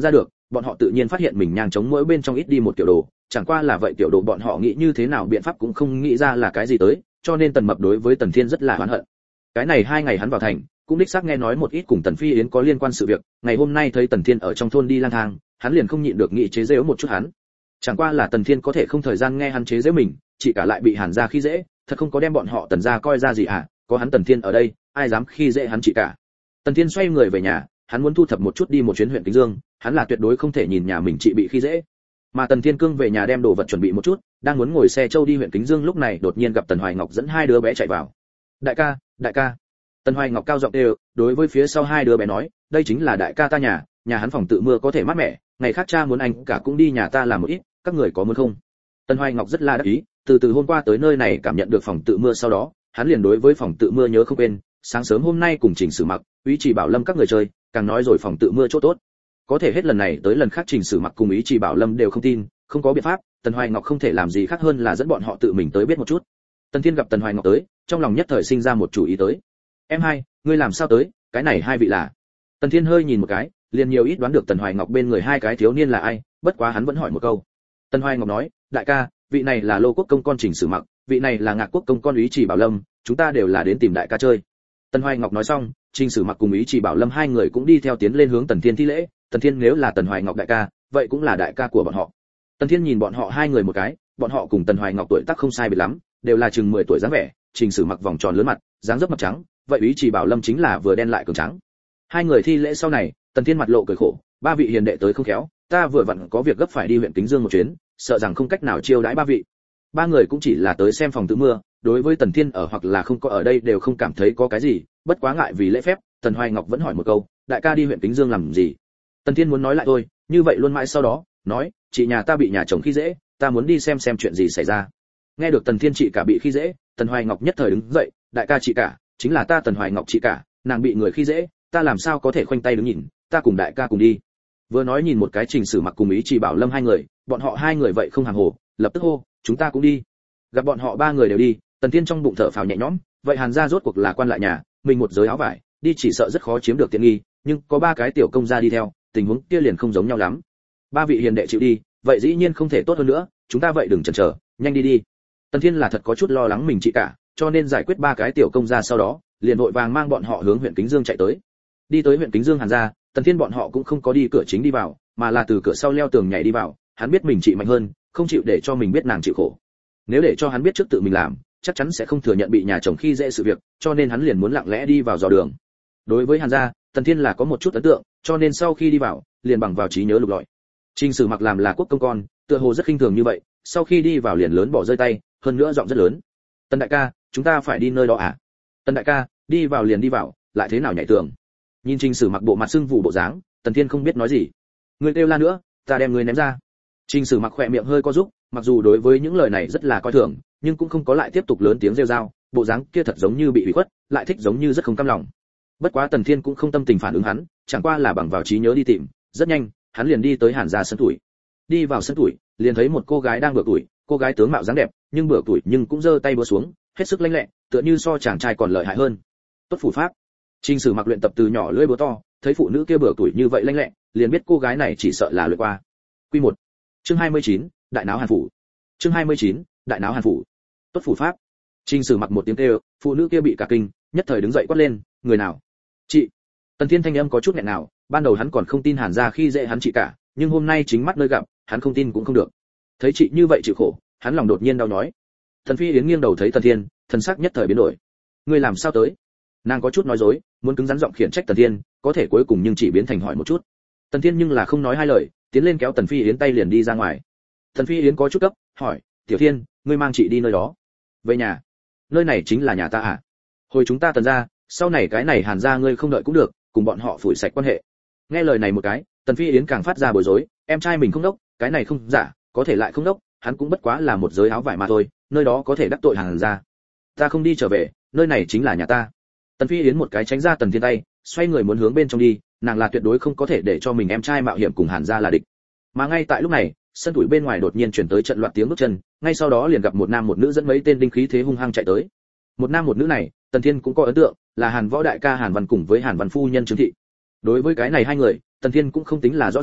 bọn họ tự nhiên phát hiện mình nhang chống mỗi bên trong ít đi một tiểu đồ, chẳng qua là vậy tiểu đồ bọn họ nghĩ như thế nào biện pháp cũng không nghĩ ra là cái gì tới, cho nên Tần Mập đối với Tần Thiên rất là oán hận. Cái này hai ngày hắn vào thành, cũng đích xác nghe nói một ít cùng Tần Phi Yến có liên quan sự việc, ngày hôm nay thấy Tần Thiên ở trong thôn đi lang thang, hắn liền không nhịn được nghĩ chế giễu một chút hắn. Chẳng qua là Tần Thiên có thể không thời gian nghe hắn chế giễu mình, chỉ cả lại bị Hàn gia khi dễ, thật không có đem bọn họ Tần gia coi ra gì à, có hắn Tần Thiên ở đây, ai dám khi dễ hắn chỉ cả. Tần Thiên xoay người về nhà, hắn muốn thu thập một chút đi một chuyến huyện Kính Dương, hắn là tuyệt đối không thể nhìn nhà mình chị bị khi dễ. Mà Tần Thiên Cương về nhà đem đồ vật chuẩn bị một chút, đang muốn ngồi xe châu đi huyện Kính Dương lúc này đột nhiên gặp Tần Hoài Ngọc dẫn hai đứa bé chạy vào. "Đại ca, đại ca." Tần Hoài Ngọc cao giọng kêu, đối với phía sau hai đứa bé nói, "Đây chính là đại ca ta nhà, nhà hắn phòng tự mưa có thể mát mẻ, ngày khác cha muốn anh cả cũng đi nhà ta làm một ít, các người có muốn không?" Tần Hoài Ngọc rất là đắc ý, từ từ hôm qua tới nơi này cảm nhận được phòng tự mưa sau đó, hắn liền đối với phòng tự mưa nhớ không quên, sáng sớm hôm nay cùng Trình Sử Mặc, Úy Chỉ Bảo Lâm các người chơi, càng nói rồi phòng tự mưa chỗ tốt. Có thể hết lần này tới lần khác Trình Sử Mặc cùng Úy Chỉ Bảo Lâm đều không tin, không có biện pháp, Tần Hoài Ngọc không thể làm gì khác hơn là dẫn bọn họ tự mình tới biết một chút. Tần Thiên gặp Tần Hoài Ngọc tới, trong lòng nhất thời sinh ra một chủ ý tới. "Em hai, ngươi làm sao tới, cái này hai vị là?" Tần Thiên hơi nhìn một cái, liền nhiều ít đoán được Tần Hoài Ngọc bên người hai cái thiếu niên là ai, bất quá hắn vẫn hỏi một câu. Tần Hoài Ngọc nói, "Đại ca, vị này là Lô Quốc công con Trình Sử Mặc, vị này là Ngạc Quốc công con Úy Chỉ Bảo Lâm, chúng ta đều là đến tìm đại ca chơi." Tần Hoài Ngọc nói xong, Trình Sử Mặc cùng Úy Chỉ Bảo Lâm hai người cũng đi theo tiến lên hướng Tần Thiên thi lễ, Tần Thiên nếu là Tần Hoài Ngọc đại ca, vậy cũng là đại ca của bọn họ. Tần Thiên nhìn bọn họ hai người một cái, bọn họ cùng Tần Hoài Ngọc tuổi tác không sai biệt lắm, đều là chừng mười tuổi dáng vẻ, Trình Sử Mặc vòng tròn lớn mặt, dáng dấp mập trắng, vậy Úy Chỉ Bảo Lâm chính là vừa đen lại cường trắng. Hai người thi lễ sau này, Tần Thiên mặt lộ cười khổ, "Ba vị hiền đệ tới không khéo, ta vừa vặn có việc gấp phải đi huyện Kính Dương một chuyến, sợ rằng không cách nào chiêu đãi ba vị." Ba người cũng chỉ là tới xem phòng tự mưa, đối với Tần Thiên ở hoặc là không có ở đây đều không cảm thấy có cái gì, bất quá ngại vì lễ phép, Tần Hoài Ngọc vẫn hỏi một câu, "Đại ca đi huyện Kính Dương làm gì?" Tần Thiên muốn nói lại thôi, như vậy luôn mãi sau đó, nói, "Chị nhà ta bị nhà chồng khi dễ, ta muốn đi xem xem chuyện gì xảy ra." Nghe được Tần Thiên chị cả bị khi dễ, Tần Hoài Ngọc nhất thời đứng dậy, "Đại ca chị cả, chính là ta Tần Hoài Ngọc chị cả, nàng bị người khi dễ, ta làm sao có thể khoanh tay đứng nhìn, ta cùng đại ca cùng đi." Vừa nói nhìn một cái Trình Sử Mặc cùng Ý Chỉ Bảo Lâm hai người, bọn họ hai người vậy không hàng hồ, lập tức hô, "Chúng ta cũng đi." Gặp bọn họ ba người đều đi, Tần Thiên trong bụng thở phào nhẹ nhõm, vậy Hàn gia rốt cuộc là quan lại nhà, mình một giới áo vải, đi chỉ sợ rất khó chiếm được tiện nghi, nhưng có ba cái tiểu công gia đi theo, tình huống kia liền không giống nhau lắm. Ba vị hiền đệ chịu đi, vậy dĩ nhiên không thể tốt hơn nữa, chúng ta vậy đừng chần chờ, nhanh đi đi. Tần Thiên là thật có chút lo lắng mình chị cả, cho nên giải quyết ba cái tiểu công gia sau đó, liền vội vàng mang bọn họ hướng huyện Kính Dương chạy tới. Đi tới huyện Kính Dương Hàn gia, Tần Thiên bọn họ cũng không có đi cửa chính đi vào, mà là từ cửa sau leo tường nhảy đi vào, hắn biết mình chị mạnh hơn, không chịu để cho mình biết nàng chịu khổ. Nếu để cho hắn biết trước tự mình làm, chắc chắn sẽ không thừa nhận bị nhà chồng khi dễ sự việc, cho nên hắn liền muốn lặng lẽ đi vào dò đường. Đối với Hàn gia, Tần Thiên là có một chút ấn tượng, cho nên sau khi đi vào, liền bằng vào trí nhớ lục lọi. Trình Sử Mặc làm là quốc công con, tựa hồ rất khinh thường như vậy, sau khi đi vào liền lớn bỏ rơi tay, hơn nữa giọng rất lớn. "Tần đại ca, chúng ta phải đi nơi đó à?" "Tần đại ca, đi vào liền đi vào, lại thế nào nhảy tường?" Nhìn Trình Sử Mặc bộ mặt sưng vụ bộ dáng, Tần Thiên không biết nói gì. "Ngươi kêu la nữa, ta đem ngươi ném ra." Trình Sử Mặc khỏe miệng hơi co rúm, mặc dù đối với những lời này rất là coi thường, nhưng cũng không có lại tiếp tục lớn tiếng rêu rao, bộ dáng kia thật giống như bị ủy khuất, lại thích giống như rất không cam lòng. Bất quá Tần Thiên cũng không tâm tình phản ứng hắn, chẳng qua là bằng vào trí nhớ đi tìm, rất nhanh, hắn liền đi tới Hàn gia sân tuổi. Đi vào sân tuổi, liền thấy một cô gái đang bừa tuổi, cô gái tướng mạo dáng đẹp, nhưng bừa tuổi nhưng cũng giơ tay búa xuống, hết sức lanh lẹ, tựa như so chàng trai còn lợi hại hơn. Tốt phủ pháp. Trình Sử Mặc luyện tập từ nhỏ lưỡi búa to, thấy phụ nữ kia bừa tuổi như vậy lanh lẹ, liền biết cô gái này chỉ sợ là luyện qua. Quy một. Chương hai mươi chín, đại náo Hàn phủ. Chương hai mươi chín, đại náo Hàn phủ. Tốt phủ pháp. Trình Sử Mặc một tiếng kêu, phụ nữ kia bị cả kinh, nhất thời đứng dậy quát lên, "Người nào?" "Chị." Tần Thiên thanh âm có chút nghẹn nào, ban đầu hắn còn không tin Hàn gia khi dễ hắn chị cả, nhưng hôm nay chính mắt nơi gặp, hắn không tin cũng không được. Thấy chị như vậy chịu khổ, hắn lòng đột nhiên đau nhói. Thần Phi Yến nghiêng đầu thấy Tần Thiên, thần sắc nhất thời biến đổi. "Ngươi làm sao tới?" Nàng có chút nói dối, muốn cứng rắn giọng khiển trách Tần Thiên, có thể cuối cùng nhưng chỉ biến thành hỏi một chút. Tần Thiên nhưng là không nói hai lời, tiến lên kéo Tần Phi Yến tay liền đi ra ngoài. Tần Phi Yến có chút cấp, hỏi, "Tiểu Thiên, ngươi mang chị đi nơi đó?" "Về nhà." "Nơi này chính là nhà ta à?" "Hồi chúng ta Tần gia, sau này cái này Hàn gia ngươi không đợi cũng được, cùng bọn họ phủi sạch quan hệ." Nghe lời này một cái, Tần Phi Yến càng phát ra bối rối, em trai mình không đốc, cái này không giả, có thể lại không đốc, hắn cũng bất quá là một giới áo vải mà thôi, nơi đó có thể đắc tội Hàn gia. "Ta không đi trở về, nơi này chính là nhà ta." Tần Phi Yến một cái tránh ra Tần Thiên tay, xoay người muốn hướng bên trong đi, nàng là tuyệt đối không có thể để cho mình em trai mạo hiểm cùng Hàn gia là địch. Mà ngay tại lúc này, sân tuổi bên ngoài đột nhiên truyền tới trận loạt tiếng bước chân, ngay sau đó liền gặp một nam một nữ dẫn mấy tên đinh khí thế hung hăng chạy tới. Một nam một nữ này, Tần Thiên cũng có ấn tượng, là Hàn Võ đại ca Hàn Văn cùng với Hàn Văn phu nhân Trương thị. Đối với cái này hai người, Tần Thiên cũng không tính là rõ ràng,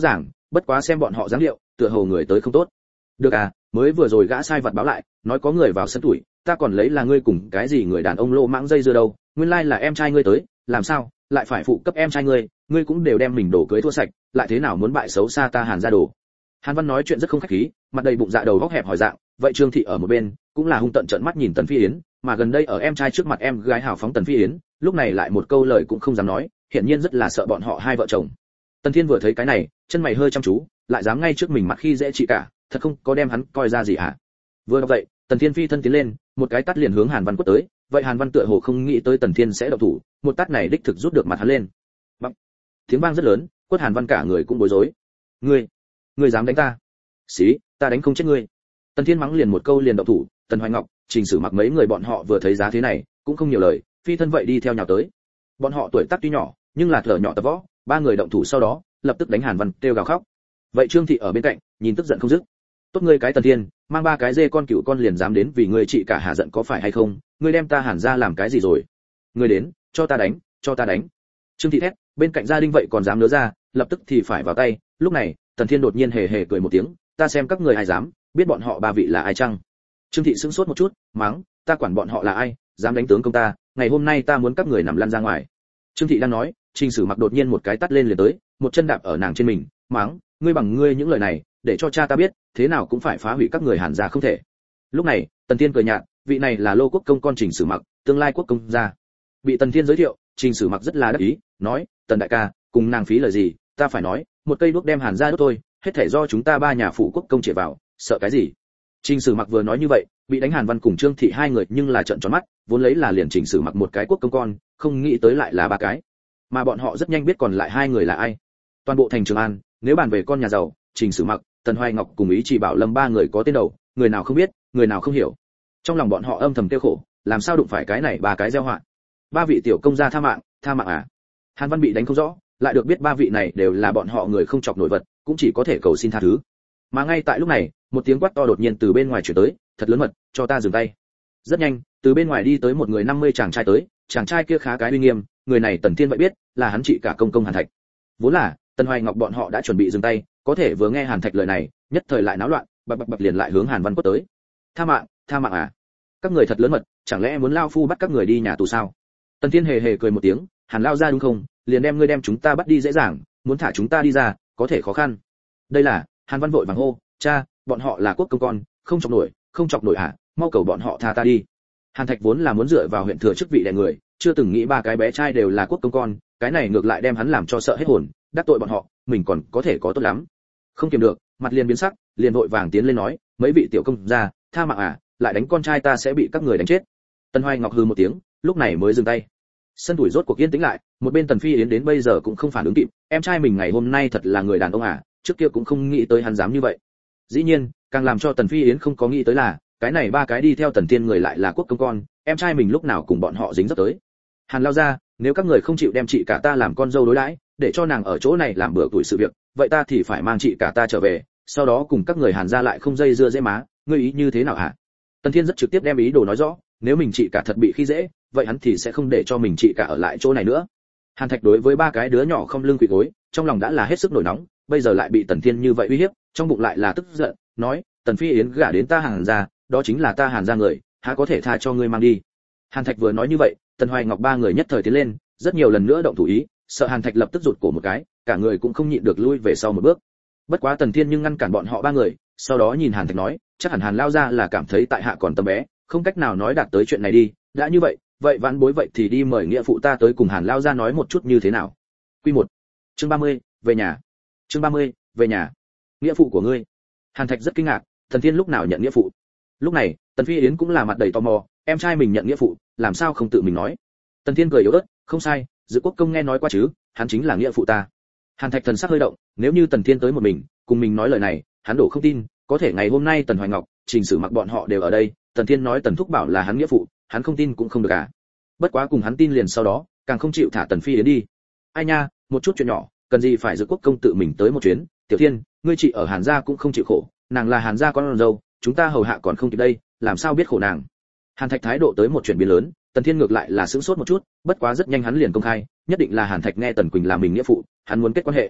bất quá xem bọn họ dáng điệu, tựa hồ người tới không tốt. Được à, mới vừa rồi gã sai vặt báo lại, nói có người vào sân tuổi, ta còn lấy là ngươi cùng cái gì người đàn ông lô mãng dây dưa đâu, nguyên lai là em trai ngươi tới, làm sao, lại phải phụ cấp em trai ngươi, ngươi cũng đều đem mình đổ cưới thua sạch, lại thế nào muốn bại xấu xa ta Hàn gia đồ. Hàn Văn nói chuyện rất không khách khí, mặt đầy bụng dạ đầu góc hẹp hỏi dạng, vậy Trương thị ở một bên, cũng là hung tận trợn mắt nhìn Tần Phi Yến, mà gần đây ở em trai trước mặt em gái hào phóng Tần Phi Yến, lúc này lại một câu lời cũng không dám nói, hiển nhiên rất là sợ bọn họ hai vợ chồng. Tần Thiên vừa thấy cái này, chân mày hơi chăm chú, lại dám ngay trước mình mặt khi dễ chị cả, thật không có đem hắn coi ra gì hả? Vừa đọc vậy, Tần Thiên phi thân tiến lên, một cái tát liền hướng Hàn Văn quất tới, vậy Hàn Văn tựa hồ không nghĩ tới Tần Thiên sẽ động thủ, một tát này đích thực rút được mặt hắn lên. Bằng. Tiếng vang rất lớn, quất Hàn Văn cả người cũng bối rối. Ngươi, ngươi dám đánh ta? Xí, ta đánh không chết ngươi. Tần Thiên mắng liền một câu liền động thủ, Tần Hoài Ngọc, Trình Sử Mặc mấy người bọn họ vừa thấy giá thế này, cũng không nhiều lời, phi thân vậy đi theo nhào tới. Bọn họ tuổi tác tuy nhỏ, nhưng là thở nhỏ tập võ, ba người động thủ sau đó, lập tức đánh Hàn Văn kêu gào khóc. Vậy Trương thị ở bên cạnh, nhìn tức giận không dứt. Tốt ngươi cái Tần Thiên, mang ba cái dê con cựu con liền dám đến vì ngươi trị cả hạ giận có phải hay không? Ngươi đem ta Hàn ra làm cái gì rồi? Ngươi đến, cho ta đánh, cho ta đánh. Trương thị thét, bên cạnh gia đình vậy còn dám nứa ra, lập tức thì phải vào tay. Lúc này, Tần Thiên đột nhiên hề hề cười một tiếng, ta xem các người ai dám, biết bọn họ ba vị là ai chăng? Trương thị sững sốt một chút, mắng, ta quản bọn họ là ai, dám đánh tướng công ta, ngày hôm nay ta muốn các người nằm lăn ra ngoài. Trương thị đang nói, Trình Sử Mặc đột nhiên một cái tát lên liền tới, một chân đạp ở nàng trên mình, mắng, ngươi bằng ngươi những lời này, để cho cha ta biết, thế nào cũng phải phá hủy các người Hàn gia không thể. Lúc này, Tần Thiên cười nhạt, vị này là Lô Quốc công con Trình Sử Mặc, tương lai quốc công gia. Bị Tần Thiên giới thiệu, Trình Sử Mặc rất là đắc ý, nói, Tần đại ca, cùng nàng phí lời gì, ta phải nói, một cây đuốc đem Hàn gia đốt thôi, hết thảy do chúng ta ba nhà phụ quốc công chĩa vào, sợ cái gì? Trình Sử Mặc vừa nói như vậy, bị đánh Hàn Văn cùng Trương thị hai người nhưng là trợn tròn mắt, vốn lấy là liền Trình Sử Mặc một cái quốc công con, không nghĩ tới lại là ba cái. Mà bọn họ rất nhanh biết còn lại hai người là ai. Toàn bộ thành Trường An, nếu bàn về con nhà giàu, Trình Sử Mặc, Tần Hoài Ngọc cùng Ý Chỉ Bảo Lâm ba người có tên đầu, người nào không biết, người nào không hiểu. Trong lòng bọn họ âm thầm tiêu khổ, làm sao đụng phải cái này ba cái gieo họa. Ba vị tiểu công gia tha mạng, tha mạng à? Hàn Văn bị đánh không rõ, lại được biết ba vị này đều là bọn họ người không chọc nổi vật, cũng chỉ có thể cầu xin tha thứ. Mà ngay tại lúc này, một tiếng quát to đột nhiên từ bên ngoài truyền tới, thật lớn mật, cho ta dừng tay. Rất nhanh, từ bên ngoài đi tới một người năm mươi chàng trai tới, chàng trai kia khá cái uy nghiêm, người này Tần Thiên vậy biết, là hắn chị cả công công Hàn Thạch. Vốn là, Tần Hoài Ngọc bọn họ đã chuẩn bị dừng tay, có thể vừa nghe Hàn Thạch lời này, nhất thời lại náo loạn, bập bập bập liền lại hướng Hàn Văn quất tới. Tha mạng, tha mạng à? Các người thật lớn mật, chẳng lẽ muốn lao phu bắt các người đi nhà tù sao? Tần Thiên hề hề cười một tiếng, Hàn lao ra đúng không? Liền đem ngươi đem chúng ta bắt đi dễ dàng, muốn thả chúng ta đi ra, có thể khó khăn. Đây là, Hàn Văn vội vàng hô, cha, bọn họ là quốc công con, không chọc nổi, không chọc nổi hả? Mau cầu bọn họ tha ta đi. Hàn Thạch vốn là muốn dựa vào huyện thừa chức vị đè người, chưa từng nghĩ ba cái bé trai đều là quốc công con, cái này ngược lại đem hắn làm cho sợ hết hồn, đắc tội bọn họ, mình còn có thể có tốt lắm. Không kiềm được, mặt liền biến sắc, liền vội vàng tiến lên nói, mấy vị tiểu công gia, tha mạng à, lại đánh con trai ta sẽ bị các người đánh chết. Tần Hoài Ngọc hừ một tiếng, lúc này mới dừng tay. Sân tuổi rốt cuộc yên tĩnh lại, một bên Tần Phi Yến đến bây giờ cũng không phản ứng kịp, em trai mình ngày hôm nay thật là người đàn ông à, trước kia cũng không nghĩ tới hắn dám như vậy. Dĩ nhiên, càng làm cho Tần Phi Yến không có nghĩ tới là, cái này ba cái đi theo Tần Thiên người lại là quốc công con, em trai mình lúc nào cùng bọn họ dính dấp tới. Hàn lao ra, nếu các người không chịu đem chị cả ta làm con dâu đối đãi, để cho nàng ở chỗ này làm bữa tuổi sự việc, vậy ta thì phải mang chị cả ta trở về, sau đó cùng các người Hàn gia lại không dây dưa dễ má, ngươi ý như thế nào hả? Tần Thiên rất trực tiếp đem ý đồ nói rõ, nếu mình chị cả thật bị khi dễ, vậy hắn thì sẽ không để cho mình chị cả ở lại chỗ này nữa. Hàn Thạch đối với ba cái đứa nhỏ không lưng quỳ gối, trong lòng đã là hết sức nổi nóng, bây giờ lại bị Tần Thiên như vậy uy hiếp, trong bụng lại là tức giận, nói, Tần Phi Yến gả đến ta Hàn gia, đó chính là ta Hàn gia người, há có thể tha cho ngươi mang đi. Hàn Thạch vừa nói như vậy, Tần Hoài Ngọc ba người nhất thời tiến lên, rất nhiều lần nữa động thủ ý, sợ Hàn Thạch lập tức rụt cổ một cái, cả người cũng không nhịn được lui về sau một bước. Bất quá Tần Thiên nhưng ngăn cản bọn họ ba người, sau đó nhìn Hàn Thạch nói, chắc hẳn Hàn lao ra là cảm thấy tại hạ còn tầm bé, không cách nào nói đạt tới chuyện này đi, đã như vậy, vậy vãn bối vậy thì đi mời nghĩa phụ ta tới cùng Hàn lao ra nói một chút như thế nào. Quy một, chương ba mươi, về nhà. Chương ba mươi, về nhà. Nghĩa phụ của ngươi? Hàn Thạch rất kinh ngạc, Tần Thiên lúc nào nhận nghĩa phụ? Lúc này, Tần Phi Yến cũng là mặt đầy tò mò, em trai mình nhận nghĩa phụ, làm sao không tự mình nói? Tần Thiên cười yếu ớt, không sai, Dự Quốc công nghe nói qua chứ, hắn chính là nghĩa phụ ta. Hàn Thạch thần sắc hơi động, nếu như Tần Thiên tới một mình, cùng mình nói lời này, hắn đổ không tin, có thể ngày hôm nay Tần Hoài Ngọc, Trình Sử Mặc bọn họ đều ở đây, Tần Thiên nói Tần Thúc bảo là hắn nghĩa phụ, hắn không tin cũng không được à. Bất quá cùng hắn tin liền sau đó, càng không chịu thả Tần Phi Yến đi. Ai nha, một chút chuyện nhỏ, cần gì phải Dự Quốc công tự mình tới một chuyến, Tiểu Thiên, ngươi chị ở Hàn gia cũng không chịu khổ, nàng là Hàn gia con dâu, chúng ta hầu hạ còn không kịp đây, làm sao biết khổ nàng. Hàn Thạch thái độ tới một chuyển biến lớn, Tần Thiên ngược lại là sững sốt một chút, bất quá rất nhanh hắn liền công khai, nhất định là Hàn Thạch nghe Tần Quỳnh là mình nghĩa phụ, hắn muốn kết quan hệ.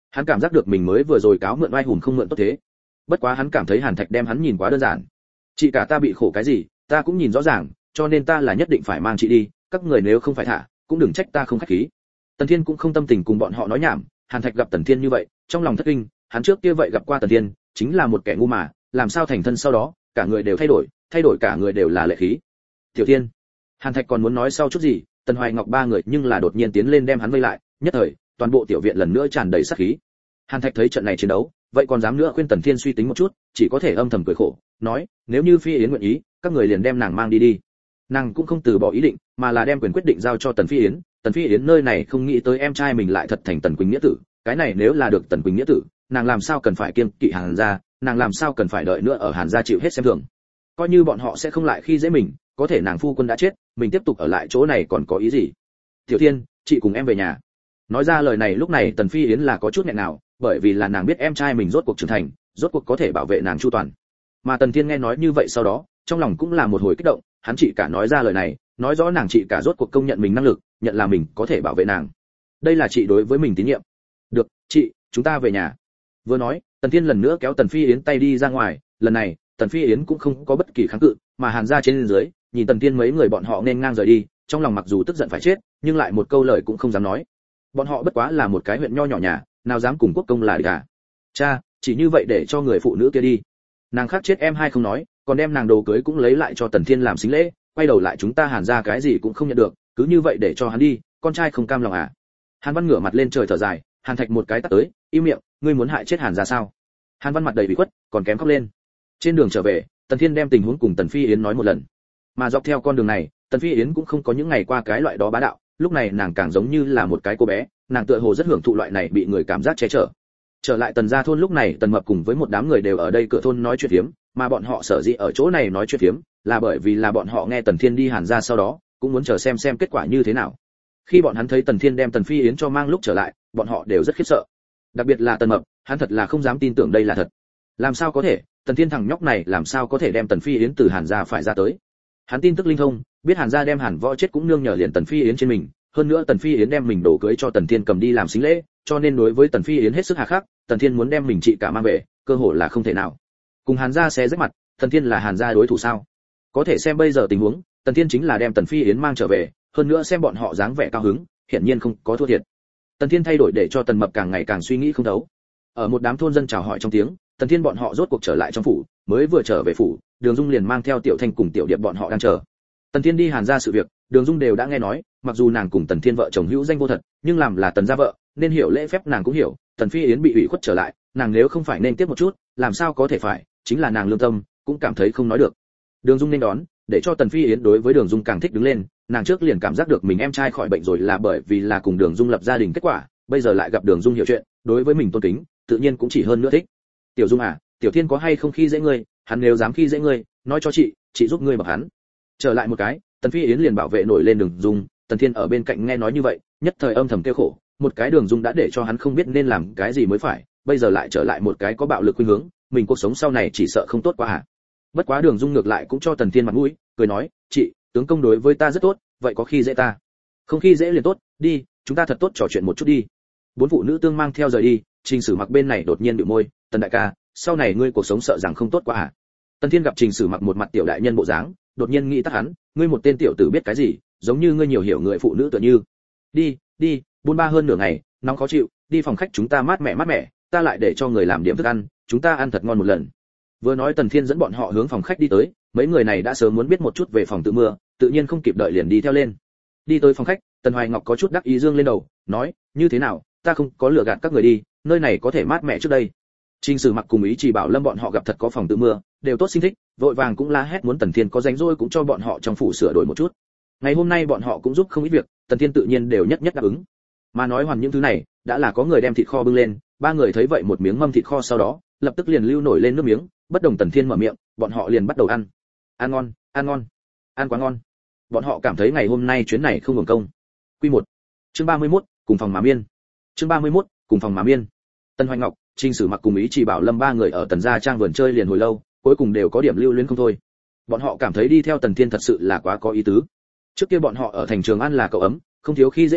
Hắn cảm giác được mình mới vừa rồi cáo mượn oai hùng không mượn tốt thế. Bất quá hắn cảm thấy Hàn Thạch đem hắn nhìn quá đơn giản. Chị cả ta bị khổ cái gì, ta cũng nhìn rõ ràng, cho nên ta là nhất định phải mang chị đi, các người nếu không phải thả, cũng đừng trách ta không khách khí. Tần Thiên cũng không tâm tình cùng bọn họ nói nhảm, Hàn Thạch gặp Tần Thiên như vậy, trong lòng thất kinh, hắn trước kia vậy gặp qua Tần Thiên, chính là một kẻ ngu mà, làm sao thành thân sau đó, cả người đều thay đổi, thay đổi cả người đều là lệ khí. Tiểu Thiên, Hàn Thạch còn muốn nói sau chút gì, Tần Hoài Ngọc ba người nhưng là đột nhiên tiến lên đem hắn vây lại, nhất thời, toàn bộ tiểu viện lần nữa tràn đầy sát khí. Hàn Thạch thấy trận này chiến đấu, vậy còn dám nữa khuyên Tần Thiên suy tính một chút, chỉ có thể âm thầm cười khổ, nói, nếu như Phi Yến nguyện ý, các người liền đem nàng mang đi đi. Nàng cũng không từ bỏ ý định, mà là đem quyền quyết định giao cho Tần Phi Yến. Tần Phi Yến nơi này không nghĩ tới em trai mình lại thật thành Tần Quỳnh nghĩa tử, cái này nếu là được Tần Quỳnh nghĩa tử, nàng làm sao cần phải kiêng kỵ Hàn gia, nàng làm sao cần phải đợi nữa ở Hàn gia chịu hết xem thường. Coi như bọn họ sẽ không lại khi dễ mình, có thể nàng phu quân đã chết, mình tiếp tục ở lại chỗ này còn có ý gì? Tiểu Thiên, chị cùng em về nhà. Nói ra lời này lúc này Tần Phi Yến là có chút nghẹn nào, bởi vì là nàng biết em trai mình rốt cuộc trưởng thành, rốt cuộc có thể bảo vệ nàng chu toàn. Mà Tần Thiên nghe nói như vậy sau đó, trong lòng cũng là một hồi kích động, hắn chị cả nói ra lời này, nói rõ nàng chị cả rốt cuộc công nhận mình năng lực, nhận là mình có thể bảo vệ nàng. Đây là chị đối với mình tín nhiệm. Được, chị, chúng ta về nhà. Vừa nói, Tần Thiên lần nữa kéo Tần Phi Yến tay đi ra ngoài, lần này, Tần Phi Yến cũng không có bất kỳ kháng cự, mà Hàn gia trên dưới, nhìn Tần Thiên mấy người bọn họ nên ngang rời đi, trong lòng mặc dù tức giận phải chết, nhưng lại một câu lời cũng không dám nói. Bọn họ bất quá là một cái huyện nho nhỏ nhà, nào dám cùng quốc công là địch à? Cha, chỉ như vậy để cho người phụ nữ kia đi. Nàng khác chết em hai không nói, còn đem nàng đồ cưới cũng lấy lại cho Tần Thiên làm sính lễ, quay đầu lại chúng ta Hàn gia cái gì cũng không nhận được, cứ như vậy để cho hắn đi, con trai không cam lòng à? Hàn Văn ngửa mặt lên trời thở dài, Hàn Thạch một cái tát tới, im miệng, ngươi muốn hại chết Hàn gia sao? Hàn Văn mặt đầy bị khuất, còn kém khóc lên. Trên đường trở về, Tần Thiên đem tình huống cùng Tần Phi Yến nói một lần. Mà dọc theo con đường này, Tần Phi Yến cũng không có những ngày qua cái loại đó bá đạo, lúc này nàng càng giống như là một cái cô bé, nàng tựa hồ rất hưởng thụ loại này bị người cảm giác che chở. Trở lại Tần gia thôn lúc này Tần Mập cùng với một đám người đều ở đây cửa thôn nói chuyện phiếm, mà bọn họ sở dĩ ở chỗ này nói chuyện phiếm, là bởi vì là bọn họ nghe Tần Thiên đi Hàn gia sau đó, cũng muốn chờ xem xem kết quả như thế nào. Khi bọn hắn thấy Tần Thiên đem Tần Phi Yến cho mang lúc trở lại, bọn họ đều rất khiếp sợ. Đặc biệt là Tần Mập, hắn thật là không dám tin tưởng đây là thật. Làm sao có thể, Tần Thiên thằng nhóc này làm sao có thể đem Tần Phi Yến từ Hàn gia phải ra tới? Hắn tin tức linh thông, biết Hàn gia đem Hàn Võ chết cũng nương nhờ liền Tần Phi Yến trên mình, hơn nữa Tần Phi Yến đem mình đổ cưới cho Tần Thiên cầm đi làm sính lễ, cho nên đối với Tần Phi Yến hết sức hà khắc, Tần Thiên muốn đem mình chị cả mang về, cơ hội là không thể nào. Cùng Hàn gia xé rách mặt, Tần Thiên là Hàn gia đối thủ sao? Có thể xem bây giờ tình huống, Tần Thiên chính là đem Tần Phi Yến mang trở về, hơn nữa xem bọn họ dáng vẻ cao hứng, hiển nhiên không có thua thiệt. Tần Thiên thay đổi để cho Tần Mập càng ngày càng suy nghĩ không thấu. Ở một đám thôn dân chào hỏi trong tiếng, Tần Thiên bọn họ rốt cuộc trở lại trong phủ, mới vừa trở về phủ, Đường Dung liền mang theo Tiểu Thanh cùng Tiểu Điệp bọn họ đang chờ. Tần Thiên đi Hàn gia sự việc, Đường Dung đều đã nghe nói, mặc dù nàng cùng Tần Thiên vợ chồng hữu danh vô thật, nhưng làm là Tần gia vợ, nên hiểu lễ phép nàng cũng hiểu, Tần Phi Yến bị ủy khuất trở lại, nàng nếu không phải nên tiếp một chút, làm sao có thể phải, chính là nàng lương tâm, cũng cảm thấy không nói được. Đường Dung nên đón, để cho Tần Phi Yến đối với Đường Dung càng thích đứng lên, nàng trước liền cảm giác được mình em trai khỏi bệnh rồi là bởi vì là cùng Đường Dung lập gia đình kết quả, bây giờ lại gặp Đường Dung hiểu chuyện, đối với mình tôn kính, tự nhiên cũng chỉ hơn nữa thích. Tiểu Dung à, Tiểu Thiên có hay không khi dễ ngươi, hắn nếu dám khi dễ ngươi, nói cho chị, chị giúp ngươi bậc hắn. Trở lại một cái, Tần Phi Yến liền bảo vệ nổi lên Đường Dung, Tần Thiên ở bên cạnh nghe nói như vậy, nhất thời âm thầm kêu khổ, một cái Đường Dung đã để cho hắn không biết nên làm cái gì mới phải, bây giờ lại trở lại một cái có bạo lực khuynh hướng, mình cuộc sống sau này chỉ sợ không tốt quá à. Bất quá Đường Dung ngược lại cũng cho Tần Thiên mặt mũi, cười nói, chị, tướng công đối với ta rất tốt, vậy có khi dễ ta? Không khi dễ liền tốt, đi, chúng ta thật tốt trò chuyện một chút đi. Bốn phụ nữ tương mang theo rời đi, Trình Sử Mặc bên này đột nhiên bĩu môi, Tần đại ca, sau này ngươi cuộc sống sợ rằng không tốt quá à? Tần Thiên gặp Trình Sử Mặc một mặt tiểu đại nhân bộ dáng, đột nhiên nghĩ tắt hắn, ngươi một tên tiểu tử biết cái gì, giống như ngươi nhiều hiểu người phụ nữ tựa như. Đi, đi, buôn ba hơn nửa ngày, nóng khó chịu, đi phòng khách chúng ta mát mẻ mát mẻ, ta lại để cho người làm điểm thức ăn, chúng ta ăn thật ngon một lần. Vừa nói Tần Thiên dẫn bọn họ hướng phòng khách đi tới, mấy người này đã sớm muốn biết một chút về phòng tự mưa, tự nhiên không kịp đợi liền đi theo lên. Đi tới phòng khách, Tần Hoài Ngọc có chút đắc ý dương lên đầu, nói, như thế nào, ta không có lừa gạt các người đi, nơi này có thể mát mẻ trước đây. Trình Sử Mặc cùng Ý Chỉ Bảo Lâm bọn họ gặp thật có phòng tự mưa, đều tốt sinh thích, vội vàng cũng la hét muốn Tần Thiên có rảnh rỗi cũng cho bọn họ trong phủ sửa đổi một chút. Ngày hôm nay bọn họ cũng giúp không ít việc, Tần Thiên tự nhiên đều nhất nhất đáp ứng. Mà nói hoàn những thứ này, đã là có người đem thịt kho bưng lên, ba người thấy vậy một miếng mâm thịt kho sau đó, lập tức liền lưu nổi lên nước miếng, bất đồng Tần Thiên mở miệng, bọn họ liền bắt đầu ăn. Ăn ngon, ăn ngon, ăn quá ngon. Bọn họ cảm thấy ngày hôm nay chuyến này không hưởng công. Quy một, chương ba mươi mốt, cùng phòng mà miên. Chương ba mươi mốt, cùng phòng mà miên. Tần Hoài Ngọc, Trình Sử Mặc cùng Ý Chỉ Bảo Lâm ba người ở Tần gia trang vườn chơi liền hồi lâu, cuối cùng đều có điểm lưu luyến không thôi. Bọn họ cảm thấy đi theo Tần Thiên thật sự là quá có ý tứ. Trước kia bọn họ ở thành Trường An là cậu ấm, không thiếu khi dễ người,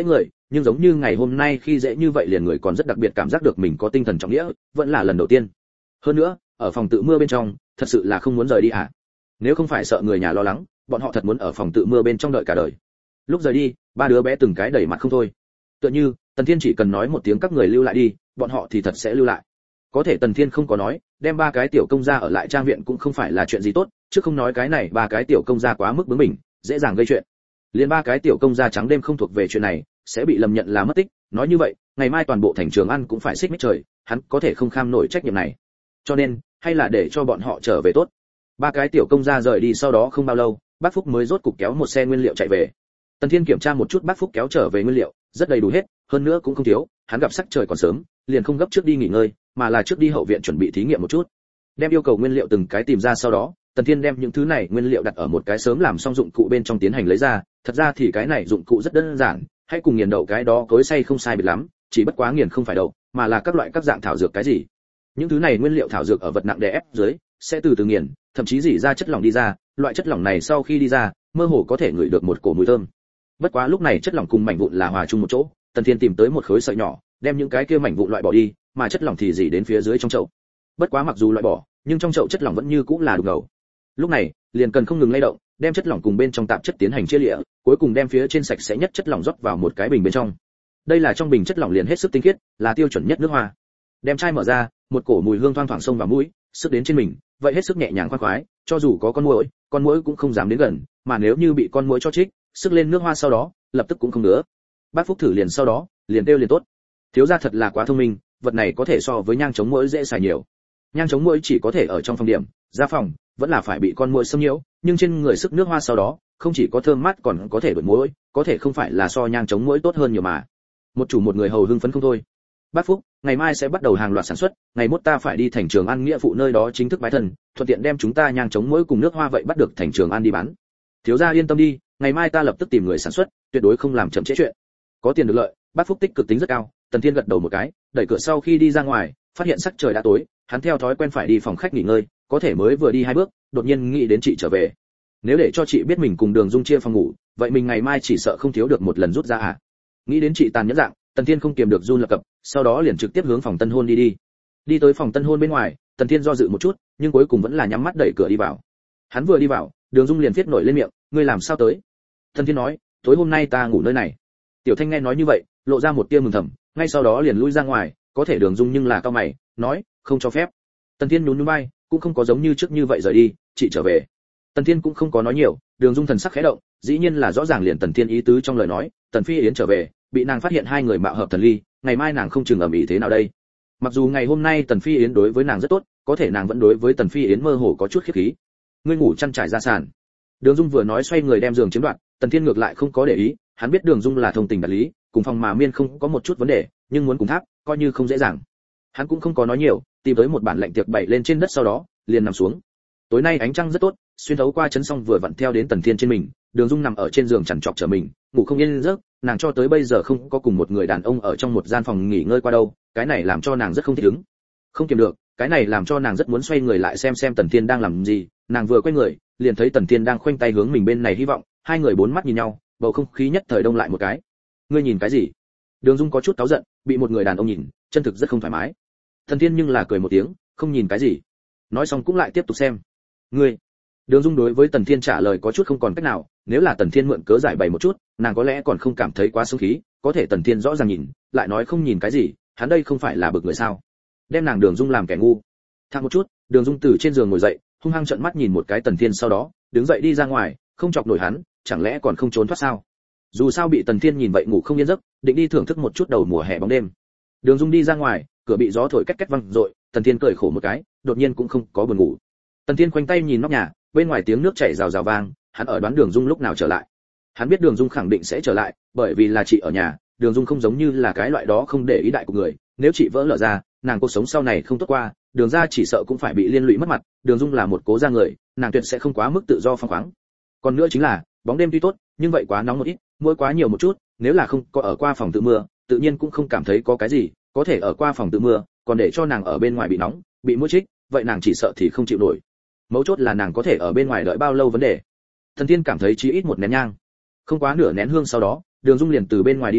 nhưng giống như ngày hôm nay khi dễ như vậy liền người còn rất đặc biệt cảm giác được mình có tinh thần trọng nghĩa, vẫn là lần đầu tiên. Hơn nữa, ở phòng tự mưa bên trong, thật sự là không muốn rời đi à? Nếu không phải sợ người nhà lo lắng, bọn họ thật muốn ở phòng tự mưa bên trong đợi cả đời. Lúc rời đi, ba đứa bé từng cái đẩy mặt không thôi. Tựa như, Tần Thiên chỉ cần nói một tiếng các người lưu lại đi, bọn họ thì thật sẽ lưu lại. Có thể Tần Thiên không có nói, đem ba cái tiểu công gia ở lại trang viện cũng không phải là chuyện gì tốt, chứ không nói cái này ba cái tiểu công gia quá mức bướng bỉnh, dễ dàng gây chuyện. Liên ba cái tiểu công gia trắng đêm không thuộc về chuyện này, sẽ bị lầm nhận là mất tích, nói như vậy, ngày mai toàn bộ thành Trường An cũng phải xích mích trời, hắn có thể không kham nổi trách nhiệm này. Cho nên, hay là để cho bọn họ trở về tốt. Ba cái tiểu công gia rời đi sau đó không bao lâu, Bác Phúc mới rốt cục kéo một xe nguyên liệu chạy về. Tần Thiên kiểm tra một chút Bác Phúc kéo trở về nguyên liệu, rất đầy đủ hết, hơn nữa cũng không thiếu, hắn gặp sắc trời còn sớm, liền không gấp trước đi nghỉ ngơi, mà là trước đi hậu viện chuẩn bị thí nghiệm một chút. Đem yêu cầu nguyên liệu từng cái tìm ra sau đó, Tần Thiên đem những thứ này nguyên liệu đặt ở một cái sớm làm xong dụng cụ bên trong tiến hành lấy ra, thật ra thì cái này dụng cụ rất đơn giản, hãy cùng nghiền đậu cái đó cối xay không sai biệt lắm, chỉ bất quá nghiền không phải đậu, mà là các loại các dạng thảo dược cái gì. Những thứ này nguyên liệu thảo dược ở vật nặng đè ép dưới, sẽ từ từ nghiền, thậm chí rỉ ra chất lỏng đi ra, loại chất lỏng này sau khi đi ra, mơ hồ có thể ngửi được một cổ mùi thơm. Bất quá lúc này chất lỏng cùng mảnh vụn là hòa chung một chỗ, Tần Thiên tìm tới một khối sợi nhỏ, đem những cái kia mảnh vụn loại bỏ đi, mà chất lỏng thì rỉ đến phía dưới trong chậu. Bất quá mặc dù loại bỏ, nhưng trong chậu chất lỏng vẫn như cũ là đục ngầu. Lúc này, liền cần không ngừng lay động, đem chất lỏng cùng bên trong tạp chất tiến hành chia lịa, cuối cùng đem phía trên sạch sẽ nhất chất lỏng rót vào một cái bình bên trong. Đây là trong bình chất lỏng liền hết sức tinh khiết, là tiêu chuẩn nhất nước hoa. Đem chai mở ra, một cổ mùi hương thoang thoảng xông vào mũi, sức đến trên mình, vậy hết sức nhẹ nhàng khoan khoái, cho dù có con muỗi, con muỗi cũng không dám đến gần, mà nếu như bị con muỗi cho trích, sức lên nước hoa sau đó, lập tức cũng không nữa. Bác Phúc thử liền sau đó, liền kêu liền tốt. Thiếu gia thật là quá thông minh, vật này có thể so với nhang chống muỗi dễ xài nhiều. Nhang chống muỗi chỉ có thể ở trong phòng điểm, ra phòng vẫn là phải bị con muỗi xâm nhiễu, nhưng trên người sức nước hoa sau đó, không chỉ có thơm mát còn có thể đuổi muỗi, có thể không phải là so nhang chống muỗi tốt hơn nhiều mà. Một chủ một người hầu hưng phấn không thôi. Bác Phúc, ngày mai sẽ bắt đầu hàng loạt sản xuất, ngày mốt ta phải đi thành Trường An nghĩa phụ nơi đó chính thức bái thần, thuận tiện đem chúng ta nhang chống muỗi cùng nước hoa vậy bắt được thành Trường An đi bán. Thiếu gia yên tâm đi, ngày mai ta lập tức tìm người sản xuất, tuyệt đối không làm chậm trễ chuyện. Có tiền được lợi, Bác Phúc tích cực tính rất cao. Tần Thiên gật đầu một cái, đẩy cửa sau khi đi ra ngoài, phát hiện sắc trời đã tối, hắn theo thói quen phải đi phòng khách nghỉ ngơi, có thể mới vừa đi hai bước, đột nhiên nghĩ đến chị trở về. Nếu để cho chị biết mình cùng Đường Dung chia phòng ngủ, vậy mình ngày mai chỉ sợ không thiếu được một lần rút ra à? Nghĩ đến chị tàn nhẫn dạng, Tần Thiên không kiềm được run lập cập, sau đó liền trực tiếp hướng phòng tân hôn đi đi. Đi tới phòng tân hôn bên ngoài, Tần Thiên do dự một chút, nhưng cuối cùng vẫn là nhắm mắt đẩy cửa đi vào. Hắn vừa đi vào, Đường Dung liền viết nổi lên miệng, ngươi làm sao tới? Tần Thiên nói, tối hôm nay ta ngủ nơi này. Tiểu Thanh nghe nói như vậy, lộ ra một tia mừng thầm, ngay sau đó liền lui ra ngoài, có thể Đường Dung nhưng là cao mày, nói, không cho phép. Tần Thiên nhún nhún vai, cũng không có giống như trước như vậy rời đi, chị trở về. Tần Thiên cũng không có nói nhiều, Đường Dung thần sắc khẽ động, dĩ nhiên là rõ ràng liền Tần Thiên ý tứ trong lời nói, Tần Phi Yến trở về, bị nàng phát hiện hai người mạo hợp thần ly, ngày mai nàng không chừng ầm ĩ thế nào đây. Mặc dù ngày hôm nay Tần Phi Yến đối với nàng rất tốt, có thể nàng vẫn đối với Tần Phi Yến mơ hồ có chút khiếp khí. Ngươi ngủ chăn trải ra sàn. Đường Dung vừa nói xoay người đem giường chiếm đoạt, Tần Thiên ngược lại không có để ý, hắn biết Đường Dung là thông tình đạt lý, cùng phòng mà miên không có một chút vấn đề, nhưng muốn cùng tháp, coi như không dễ dàng. Hắn cũng không có nói nhiều, tìm tới một bản lệnh tiệc bày lên trên đất sau đó, liền nằm xuống. Tối nay ánh trăng rất tốt, xuyên thấu qua chấn song vừa vặn theo đến Tần Thiên trên mình, Đường Dung nằm ở trên giường chằn trọc trở mình, ngủ không yên giấc, nàng cho tới bây giờ không có cùng một người đàn ông ở trong một gian phòng nghỉ ngơi qua đâu, cái này làm cho nàng rất không thích ứng. Không kiềm được, cái này làm cho nàng rất muốn xoay người lại xem xem Tần Thiên đang làm gì, nàng vừa quay người, liền thấy Tần Thiên đang khoanh tay hướng mình bên này hy vọng, hai người bốn mắt nhìn nhau, bầu không khí nhất thời đông lại một cái. Ngươi nhìn cái gì? Đường Dung có chút cáu giận, bị một người đàn ông nhìn, chân thực rất không thoải mái. Tần Thiên nhưng là cười một tiếng, không nhìn cái gì. Nói xong cũng lại tiếp tục xem. Ngươi. Đường Dung đối với Tần Thiên trả lời có chút không còn cách nào, nếu là Tần Thiên mượn cớ giải bày một chút, nàng có lẽ còn không cảm thấy quá xấu khí, có thể Tần Thiên rõ ràng nhìn, lại nói không nhìn cái gì, hắn đây không phải là bực người sao? Đem nàng Đường Dung làm kẻ ngu. Thang một chút, Đường Dung từ trên giường ngồi dậy, hung hăng trợn mắt nhìn một cái Tần Thiên sau đó, đứng dậy đi ra ngoài, không chọc nổi hắn, chẳng lẽ còn không trốn thoát sao? Dù sao bị Tần Thiên nhìn vậy ngủ không yên giấc, định đi thưởng thức một chút đầu mùa hè bóng đêm. Đường Dung đi ra ngoài, cửa bị gió thổi két két vang rội, Tần Thiên cười khổ một cái, đột nhiên cũng không có buồn ngủ. Tần Thiên khoanh tay nhìn nóc nhà, bên ngoài tiếng nước chảy rào rào vang, hắn ở đoán Đường Dung lúc nào trở lại. Hắn biết Đường Dung khẳng định sẽ trở lại, bởi vì là chị ở nhà, Đường Dung không giống như là cái loại đó không để ý đại của người, nếu chị vỡ lở ra, nàng cuộc sống sau này không tốt qua, Đường gia chỉ sợ cũng phải bị liên lụy mất mặt, Đường Dung là một cố gia người, nàng tuyệt sẽ không quá mức tự do phóng khoáng. Còn nữa chính là, bóng đêm tuy tốt, nhưng vậy quá nóng một ít, mưa quá nhiều một chút, nếu là không có ở qua phòng tự mưa, tự nhiên cũng không cảm thấy có cái gì, có thể ở qua phòng tự mưa, còn để cho nàng ở bên ngoài bị nóng, bị mũi chích, vậy nàng chỉ sợ thì không chịu nổi. Mấu chốt là nàng có thể ở bên ngoài đợi bao lâu vấn đề. Thần Thiên cảm thấy chí ít một nén nhang, không quá nửa nén hương sau đó, Đường Dung liền từ bên ngoài đi vào,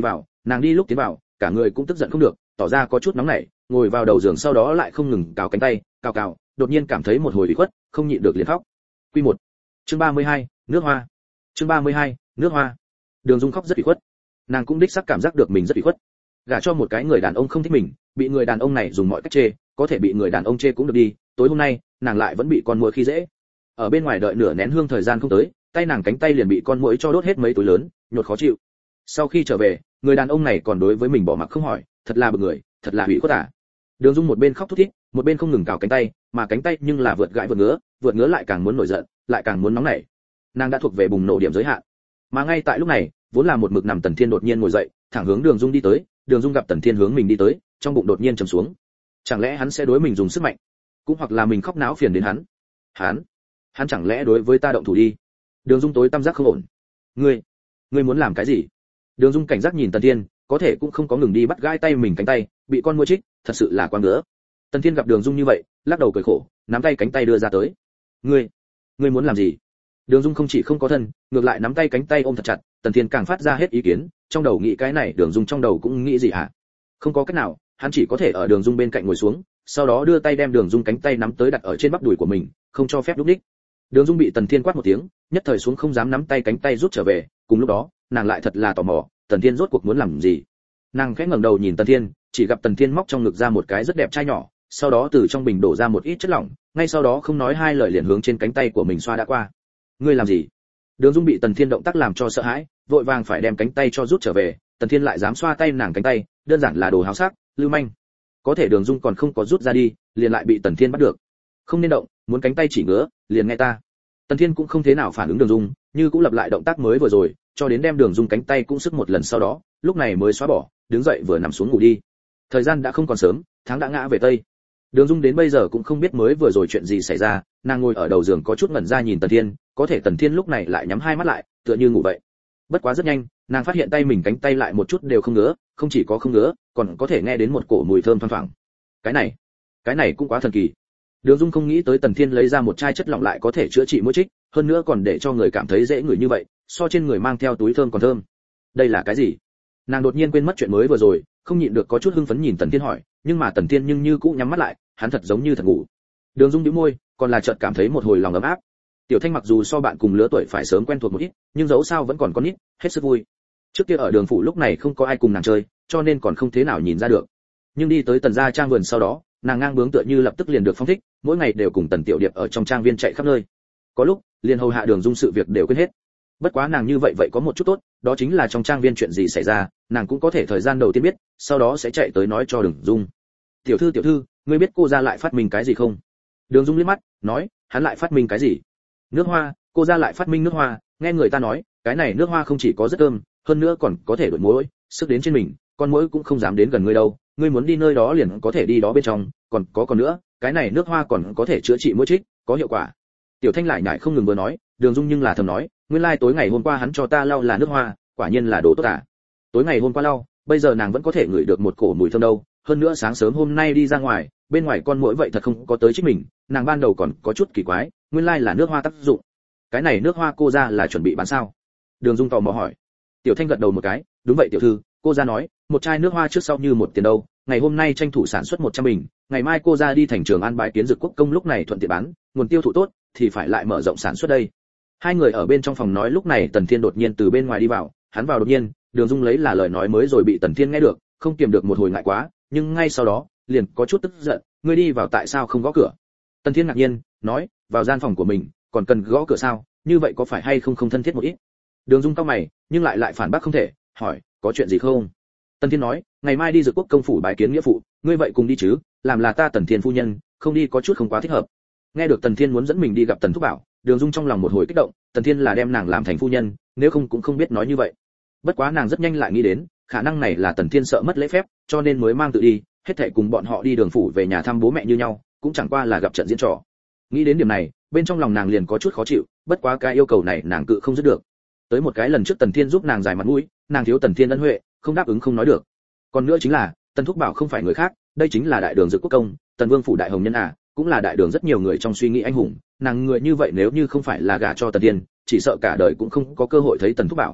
nàng đi lúc tiến vào, cả người cũng tức giận không được, tỏ ra có chút nóng nảy, ngồi vào đầu giường sau đó lại không ngừng cào cánh tay, cào cào, đột nhiên cảm thấy một hồi ủy khuất, không nhịn được liền khóc. Quy một chương ba mươi hai, nước hoa. Chương ba mươi hai, nước hoa. Đường Dung khóc rất ủy khuất. Nàng cũng đích xác cảm giác được mình rất ủy khuất. Gả cho một cái người đàn ông không thích mình, bị người đàn ông này dùng mọi cách chê, có thể bị người đàn ông chê cũng được đi, tối hôm nay, nàng lại vẫn bị con muỗi khi dễ. Ở bên ngoài đợi nửa nén hương thời gian không tới, tay nàng cánh tay liền bị con muỗi cho đốt hết mấy túi lớn, nhột khó chịu. Sau khi trở về, người đàn ông này còn đối với mình bỏ mặc không hỏi, thật là bực người, thật là ủy khuất à. Đường Dung một bên khóc thút thít, một bên không ngừng cào cánh tay, mà cánh tay nhưng là vượt gãi vượt ngứa, vượt ngứa lại càng muốn nổi giận, lại càng muốn nóng nảy. Nàng đã thuộc về bùng nổ điểm giới hạn. Mà ngay tại lúc này, vốn là một mực nằm Tần Thiên đột nhiên ngồi dậy, thẳng hướng Đường Dung đi tới, Đường Dung gặp Tần Thiên hướng mình đi tới, trong bụng đột nhiên trầm xuống. Chẳng lẽ hắn sẽ đối mình dùng sức mạnh? Cũng hoặc là mình khóc náo phiền đến hắn? Hắn, hắn chẳng lẽ đối với ta động thủ đi? Đường Dung tối tâm giác không ổn. Ngươi, ngươi muốn làm cái gì? Đường Dung cảnh giác nhìn Tần Thiên, có thể cũng không có ngừng đi bắt gãi tay mình cánh tay, bị con muỗi trích, thật sự là quá ngứa. Tần Thiên gặp Đường Dung như vậy, lắc đầu cười khổ, nắm tay cánh tay đưa ra tới. Ngươi, ngươi muốn làm gì? Đường Dung không chỉ không có thân, ngược lại nắm tay cánh tay ôm thật chặt, Tần Thiên càng phát ra hết ý kiến, trong đầu nghĩ cái này, Đường Dung trong đầu cũng nghĩ gì hả? Không có cách nào, hắn chỉ có thể ở Đường Dung bên cạnh ngồi xuống, sau đó đưa tay đem Đường Dung cánh tay nắm tới đặt ở trên bắp đùi của mình, không cho phép lúc đích. Đường Dung bị Tần Thiên quát một tiếng, nhất thời xuống không dám nắm tay cánh tay rút trở về, cùng lúc đó, nàng lại thật là tò mò, Tần Thiên rốt cuộc muốn làm gì. Nàng khẽ ngẩng đầu nhìn Tần Thiên, chỉ gặp Tần Thiên móc trong ngực ra một cái rất đẹp chai nhỏ, sau đó từ trong bình đổ ra một ít chất lỏng, ngay sau đó không nói hai lời liền hướng trên cánh tay của mình xoa đã qua. Ngươi làm gì? Đường Dung bị Tần Thiên động tác làm cho sợ hãi, vội vàng phải đem cánh tay cho rút trở về, Tần Thiên lại dám xoa tay nàng cánh tay, đơn giản là đồ háo sắc, lưu manh. Có thể Đường Dung còn không có rút ra đi, liền lại bị Tần Thiên bắt được. Không nên động, muốn cánh tay chỉ ngứa, liền nghe ta. Tần Thiên cũng không thế nào phản ứng Đường Dung, như cũng lặp lại động tác mới vừa rồi, cho đến đem Đường Dung cánh tay cũng sức một lần sau đó, lúc này mới xóa bỏ, đứng dậy vừa nằm xuống ngủ đi. Thời gian đã không còn sớm, tháng đã ngã về tây. Đường Dung đến bây giờ cũng không biết mới vừa rồi chuyện gì xảy ra, nàng ngồi ở đầu giường có chút ngẩn ra nhìn Tần Thiên, có thể Tần Thiên lúc này lại nhắm hai mắt lại, tựa như ngủ vậy. Bất quá rất nhanh, nàng phát hiện tay mình cánh tay lại một chút đều không ngứa, không chỉ có không ngứa, còn có thể nghe đến một cổ mùi thơm thoang thoảng. Cái này, cái này cũng quá thần kỳ. Đường Dung không nghĩ tới Tần Thiên lấy ra một chai chất lỏng lại có thể chữa trị muỗi trích, hơn nữa còn để cho người cảm thấy dễ ngửi như vậy, so trên người mang theo túi thơm còn thơm. Đây là cái gì? Nàng đột nhiên quên mất chuyện mới vừa rồi, không nhịn được có chút hưng phấn nhìn Tần Thiên hỏi, nhưng mà Tần Thiên nhưng như cũ nhắm mắt lại, hắn thật giống như thật ngủ. Đường Dung nhíu môi, còn là chợt cảm thấy một hồi lòng ấm áp. Tiểu Thanh mặc dù so bạn cùng lứa tuổi phải sớm quen thuộc một ít, nhưng dẫu sao vẫn còn con nít, hết sức vui. Trước kia ở Đường phủ lúc này không có ai cùng nàng chơi, cho nên còn không thế nào nhìn ra được. Nhưng đi tới Tần gia trang vườn sau đó, nàng ngang bướng tựa như lập tức liền được phong thích, mỗi ngày đều cùng Tần Tiểu Điệp ở trong trang viên chạy khắp nơi. Có lúc, liền hầu hạ Đường Dung sự việc đều quên hết. Bất quá nàng như vậy vậy có một chút tốt, đó chính là trong trang viên chuyện gì xảy ra, nàng cũng có thể thời gian đầu tiên biết, sau đó sẽ chạy tới nói cho Đường Dung. "Tiểu thư tiểu thư, ngươi biết cô gia lại phát minh cái gì không?" Đường Dung liếc mắt, nói, "Hắn lại phát minh cái gì?" "Nước hoa, cô gia lại phát minh nước hoa, nghe người ta nói, cái này nước hoa không chỉ có rất thơm, hơn nữa còn có thể đuổi muỗi, sức đến trên mình, con muỗi cũng không dám đến gần ngươi đâu, ngươi muốn đi nơi đó liền có thể đi đó bên trong, còn có còn nữa, cái này nước hoa còn có thể chữa trị muỗi trích, có hiệu quả." Tiểu Thanh lại nhại không ngừng vừa nói, Đường Dung nhưng là thầm nói, nguyên lai like tối ngày hôm qua hắn cho ta lau là nước hoa, quả nhiên là đồ tốt à. Tối ngày hôm qua lau, bây giờ nàng vẫn có thể ngửi được một cổ mùi thơm đâu, hơn nữa sáng sớm hôm nay đi ra ngoài, bên ngoài con muỗi vậy thật không có tới trích mình, nàng ban đầu còn có chút kỳ quái, nguyên lai like là nước hoa tác dụng. Cái này nước hoa cô gia là chuẩn bị bán sao? Đường Dung tò mò hỏi. Tiểu Thanh gật đầu một cái, đúng vậy tiểu thư, cô gia nói, một chai nước hoa trước sau như một tiền đâu, ngày hôm nay tranh thủ sản xuất một trăm bình, ngày mai cô gia đi thành Trường An bái kiến Dực Quốc công lúc này thuận tiện bán, nguồn tiêu thụ tốt thì phải lại mở rộng sản xuất đây. Hai người ở bên trong phòng nói lúc này Tần Thiên đột nhiên từ bên ngoài đi vào, hắn vào đột nhiên, Đường Dung lấy là lời nói mới rồi bị Tần Thiên nghe được, không kiềm được một hồi ngại quá, nhưng ngay sau đó, liền có chút tức giận, ngươi đi vào tại sao không gõ cửa? Tần Thiên ngạc nhiên, nói, vào gian phòng của mình, còn cần gõ cửa sao, như vậy có phải hay không không thân thiết một ít? Đường Dung cau mày, nhưng lại lại phản bác không thể, hỏi, có chuyện gì không? Tần Thiên nói, ngày mai đi Dực Quốc công phủ bái kiến nghĩa phụ, ngươi vậy cùng đi chứ, làm là ta Tần Thiên phu nhân, không đi có chút không quá thích hợp. Nghe được Tần Thiên muốn dẫn mình đi gặp Tần Thúc Bảo, Đường Dung trong lòng một hồi kích động, Tần Thiên là đem nàng làm thành phu nhân, nếu không cũng không biết nói như vậy. Bất quá nàng rất nhanh lại nghĩ đến, khả năng này là Tần Thiên sợ mất lễ phép, cho nên mới mang tự đi, hết thảy cùng bọn họ đi Đường phủ về nhà thăm bố mẹ như nhau, cũng chẳng qua là gặp trận diễn trò. Nghĩ đến điểm này, bên trong lòng nàng liền có chút khó chịu, bất quá cái yêu cầu này nàng cự không dứt được. Tới một cái lần trước Tần Thiên giúp nàng giải mặt mũi, nàng thiếu Tần Thiên ân huệ, không đáp ứng không nói được. Còn nữa chính là, Tần Thúc Bảo không phải người khác, đây chính là đại đường Dực Quốc công, Tần Vương phủ đại hồng nhân à, cũng là đại đường rất nhiều người trong suy nghĩ anh hùng, nàng người như vậy nếu như không phải là gả cho Tần Thiên, chỉ sợ cả đời cũng không có cơ hội thấy Tần Thúc Bảo.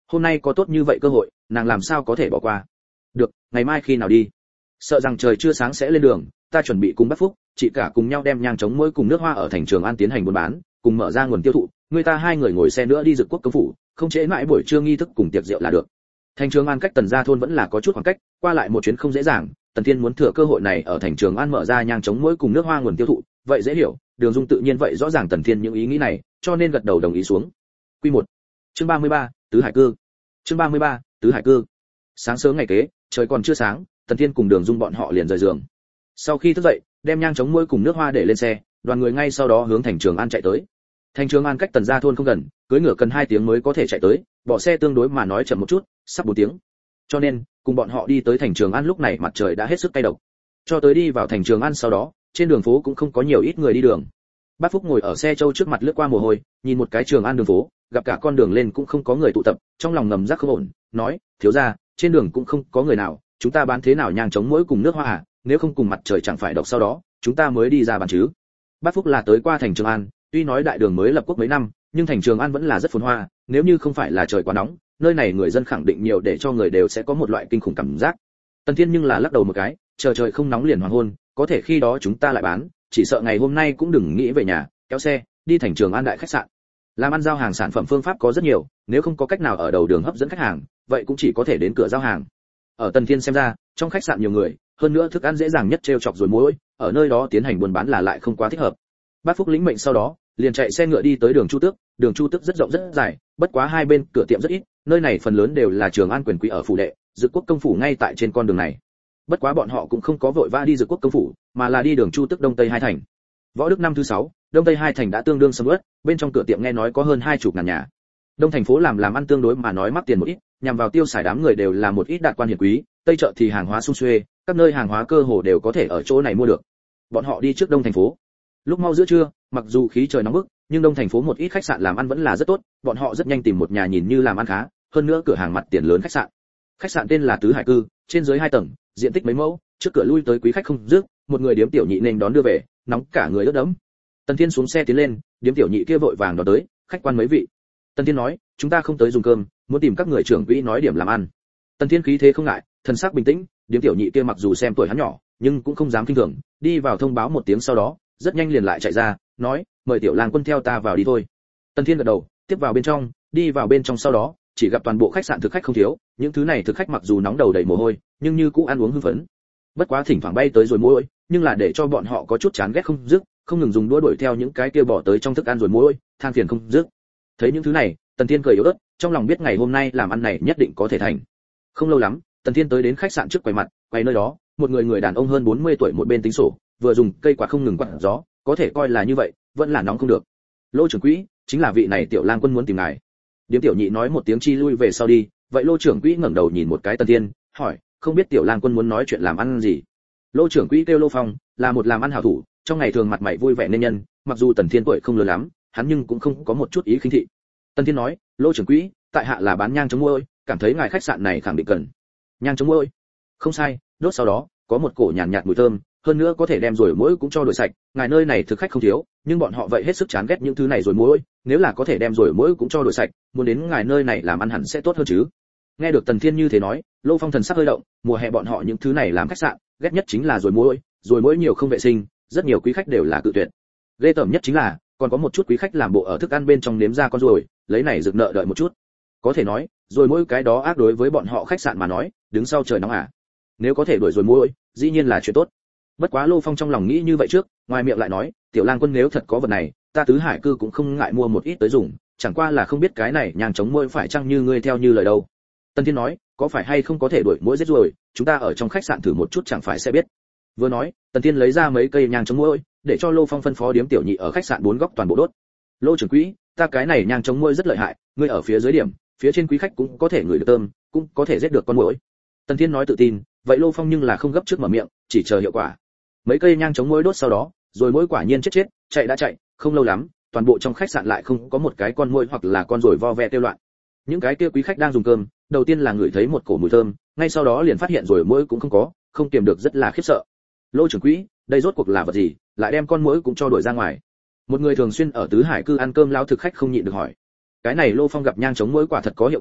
hôm nay có tốt như vậy cơ hội, nàng làm sao có thể bỏ qua. Được, ngày mai khi nào đi? Sợ rằng trời chưa sáng sẽ lên đường, ta chuẩn bị cùng Bác Phúc, chị cả cùng nhau đem nhang chống muối cùng nước hoa ở thành Trường An tiến hành buôn bán, cùng mở ra nguồn tiêu thụ, người ta hai người ngồi xe nữa đi Dực Quốc công phủ, không trễ mãi buổi trưa nghi thức cùng tiệc rượu là được. Thành Trường An cách Tần gia thôn vẫn là có chút khoảng cách, qua lại một chuyến không dễ dàng, Tần Thiên muốn thừa cơ hội này ở thành Trường An mở ra nhang chống muối cùng nước hoa nguồn tiêu thụ, vậy dễ hiểu, Đường Dung tự nhiên vậy rõ ràng Tần Thiên những ý nghĩ này, cho nên gật đầu đồng ý xuống. Quy một. Chương ba mươi ba, Tứ Hải Cư. Chương ba mươi ba, Tứ Hải Cư. Sáng sớm ngày kế, trời còn chưa sáng, Tần Thiên cùng Đường Dung bọn họ liền rời giường. Sau khi thức dậy, đem nhang chống muối cùng nước hoa để lên xe, đoàn người ngay sau đó hướng thành Trường An chạy tới. Thành Trường An cách Tần gia thôn không gần, cưỡi ngựa cần hai tiếng mới có thể chạy tới, bỏ xe tương đối mà nói chậm một chút, sắp bốn tiếng. Cho nên, cùng bọn họ đi tới thành Trường An lúc này mặt trời đã hết sức cay độc. Cho tới đi vào thành Trường An sau đó, trên đường phố cũng không có nhiều ít người đi đường. Bác Phúc ngồi ở xe châu trước mặt lướt qua mồ hôi, nhìn một cái Trường An đường phố, gặp cả con đường lên cũng không có người tụ tập, trong lòng ngầm giác không ổn, nói, thiếu gia, trên đường cũng không có người nào, chúng ta bán thế nào nhang chống muối cùng nước hoa à, nếu không cùng mặt trời chẳng phải độc sau đó, chúng ta mới đi ra bán chứ. Bác Phúc là tới qua thành Trường An, tuy nói đại đường mới lập quốc mấy năm, nhưng thành Trường An vẫn là rất phồn hoa, nếu như không phải là trời quá nóng, nơi này người dân khẳng định nhiều để cho người đều sẽ có một loại kinh khủng cảm giác. Tần Thiên nhưng là lắc đầu một cái, chờ trời không nóng liền hoàng hôn, có thể khi đó chúng ta lại bán, chỉ sợ ngày hôm nay cũng đừng nghĩ về nhà, kéo xe đi thành Trường An đại khách sạn. Làm ăn giao hàng sản phẩm phương pháp có rất nhiều, nếu không có cách nào ở đầu đường hấp dẫn khách hàng, vậy cũng chỉ có thể đến cửa giao hàng. Ở Tần Thiên xem ra, trong khách sạn nhiều người, hơn nữa thức ăn dễ dàng nhất trêu chọc rồi muối, ở nơi đó tiến hành buôn bán là lại không quá thích hợp. Bác Phúc lĩnh mệnh sau đó, liền chạy xe ngựa đi tới đường Chu Tước, đường Chu Tước rất rộng rất dài, bất quá hai bên cửa tiệm rất ít, nơi này phần lớn đều là Trường An quyền quý ở phủ đệ, Dực Quốc công phủ ngay tại trên con đường này. Bất quá bọn họ cũng không có vội vã đi Dực Quốc công phủ, mà là đi đường Chu Tước đông tây hai thành. Võ Đức năm thứ sáu, đông tây hai thành đã tương đương sầm uất, bên trong cửa tiệm nghe nói có hơn hai chục ngàn nhà. Đông thành phố làm làm ăn tương đối mà nói mắc tiền một ít, nhằm vào tiêu xài đám người đều là một ít đạt quan hiển quý, tây chợ thì hàng hóa sum xuê, các nơi hàng hóa cơ hồ đều có thể ở chỗ này mua được. Bọn họ đi trước đông thành phố. Lúc mau giữa trưa, mặc dù khí trời nóng bức, nhưng đông thành phố một ít khách sạn làm ăn vẫn là rất tốt, bọn họ rất nhanh tìm một nhà nhìn như làm ăn khá, hơn nữa cửa hàng mặt tiền lớn khách sạn. Khách sạn tên là Tứ Hải Cư, trên dưới hai tầng, diện tích mấy mẫu, trước cửa lui tới quý khách không dứt, một người điếm tiểu nhị nên đón đưa về, nóng cả người ướt đẫm. Tần Thiên xuống xe tiến lên, điếm tiểu nhị kia vội vàng đón tới, khách quan mấy vị. Tần Thiên nói, chúng ta không tới dùng cơm, muốn tìm các người trưởng quỹ nói điểm làm ăn. Tần Thiên khí thế không ngại, thần sắc bình tĩnh, điếm tiểu nhị kia mặc dù xem tuổi hắn nhỏ, nhưng cũng không dám kinh thường, đi vào thông báo một tiếng sau đó, rất nhanh liền lại chạy ra, nói, mời tiểu lang quân theo ta vào đi thôi. Tần Thiên gật đầu, tiếp vào bên trong, đi vào bên trong sau đó, chỉ gặp toàn bộ khách sạn thực khách không thiếu, những thứ này thực khách mặc dù nóng đầu đầy mồ hôi, nhưng như cũ ăn uống hưng phấn. Bất quá thỉnh thoảng bay tới rồi muối, nhưng là để cho bọn họ có chút chán ghét không dứt, không ngừng dùng đũa đuổi theo những cái kia bỏ tới trong thức ăn rồi muối, than phiền không dứt. Thấy những thứ này, Tần Thiên cười yếu ớt, trong lòng biết ngày hôm nay làm ăn này nhất định có thể thành. Không lâu lắm, Tần Thiên tới đến khách sạn trước quầy mặt, quầy nơi đó, một người người đàn ông hơn bốn mươi tuổi một bên tính sổ, vừa dùng cây quạt không ngừng quạt gió, có thể coi là như vậy, vẫn là nóng không được. Lô trưởng quỹ, chính là vị này tiểu lang quân muốn tìm ngài. Điếm tiểu nhị nói một tiếng chi lui về sau đi, vậy Lô trưởng quỹ ngẩng đầu nhìn một cái Tần Thiên, hỏi, không biết tiểu lang quân muốn nói chuyện làm ăn gì. Lô trưởng quỹ kêu Lô Phong, là một làm ăn hảo thủ, trong ngày thường mặt mày vui vẻ nên nhân, mặc dù Tần Thiên tuổi không lớn lắm, hắn nhưng cũng không có một chút ý khinh thị. Tần Thiên nói, Lô trưởng quỹ, tại hạ là bán nhang chống muối, cảm thấy ngài khách sạn này khẳng định cần. Nhang chống muối? Không sai, đốt sau đó, có một cổ nhàn nhạt, nhạt mùi thơm, hơn nữa có thể đem rồi muối cũng cho đổi sạch, ngài nơi này thực khách không thiếu, nhưng bọn họ vậy hết sức chán ghét những thứ này rồi muối, nếu là có thể đem rồi muối cũng cho đổi sạch, muốn đến ngài nơi này làm ăn hẳn sẽ tốt hơn chứ. Nghe được Tần Thiên như thế nói, Lô Phong thần sắc hơi động, mùa hè bọn họ những thứ này làm khách sạn, ghét nhất chính là rồi muối, rồi muối nhiều không vệ sinh, rất nhiều quý khách đều là cự tuyệt. Ghê tởm nhất chính là, còn có một chút quý khách làm bộ ở thức ăn bên trong nếm ra con ruồi, lấy này rực nợ đợi một chút. Có thể nói, rồi muối cái đó ác đối với bọn họ khách sạn mà nói, đứng sau trời nóng à. Nếu có thể đuổi rồi muối, dĩ nhiên là chuyện tốt. Bất quá Lô Phong trong lòng nghĩ như vậy trước, ngoài miệng lại nói, tiểu lang quân nếu thật có vật này, ta Tứ Hải Cư cũng không ngại mua một ít tới dùng, chẳng qua là không biết cái này nhang chống muối phải chăng như ngươi theo như lời đâu. Tần Thiên nói, có phải hay không có thể đuổi muối giết ruồi, chúng ta ở trong khách sạn thử một chút chẳng phải sẽ biết. Vừa nói, Tần Thiên lấy ra mấy cây nhang chống muối, để cho Lô Phong phân phó điếm tiểu nhị ở khách sạn bốn góc toàn bộ đốt. Lô trưởng quỹ, ta cái này nhang chống muối rất lợi hại, ngươi ở phía dưới điểm, phía trên quý khách cũng có thể ngửi được thơm, cũng có thể giết được con muỗi. Tần Thiên nói tự tin, vậy Lô Phong nhưng là không gấp trước mở miệng, chỉ chờ hiệu quả. Mấy cây nhang chống muỗi đốt sau đó, rồi muỗi quả nhiên chết chết, chạy đã chạy, không lâu lắm, toàn bộ trong khách sạn lại không có một cái con muỗi hoặc là con ruồi vo ve tiêu loạn. Những cái kia quý khách đang dùng cơm, đầu tiên là ngửi thấy một cổ mùi thơm, ngay sau đó liền phát hiện rồi muỗi cũng không có, không kiềm được rất là khiếp sợ. Lô trưởng quỹ, đây rốt cuộc là vật gì, lại đem con muỗi cũng cho đuổi ra ngoài. Một người thường xuyên ở Tứ Hải Cư ăn cơm lão thực khách không nhịn được hỏi. Cái này Lô Phong gặp nhang chống muỗi quả thật có hiệu quả,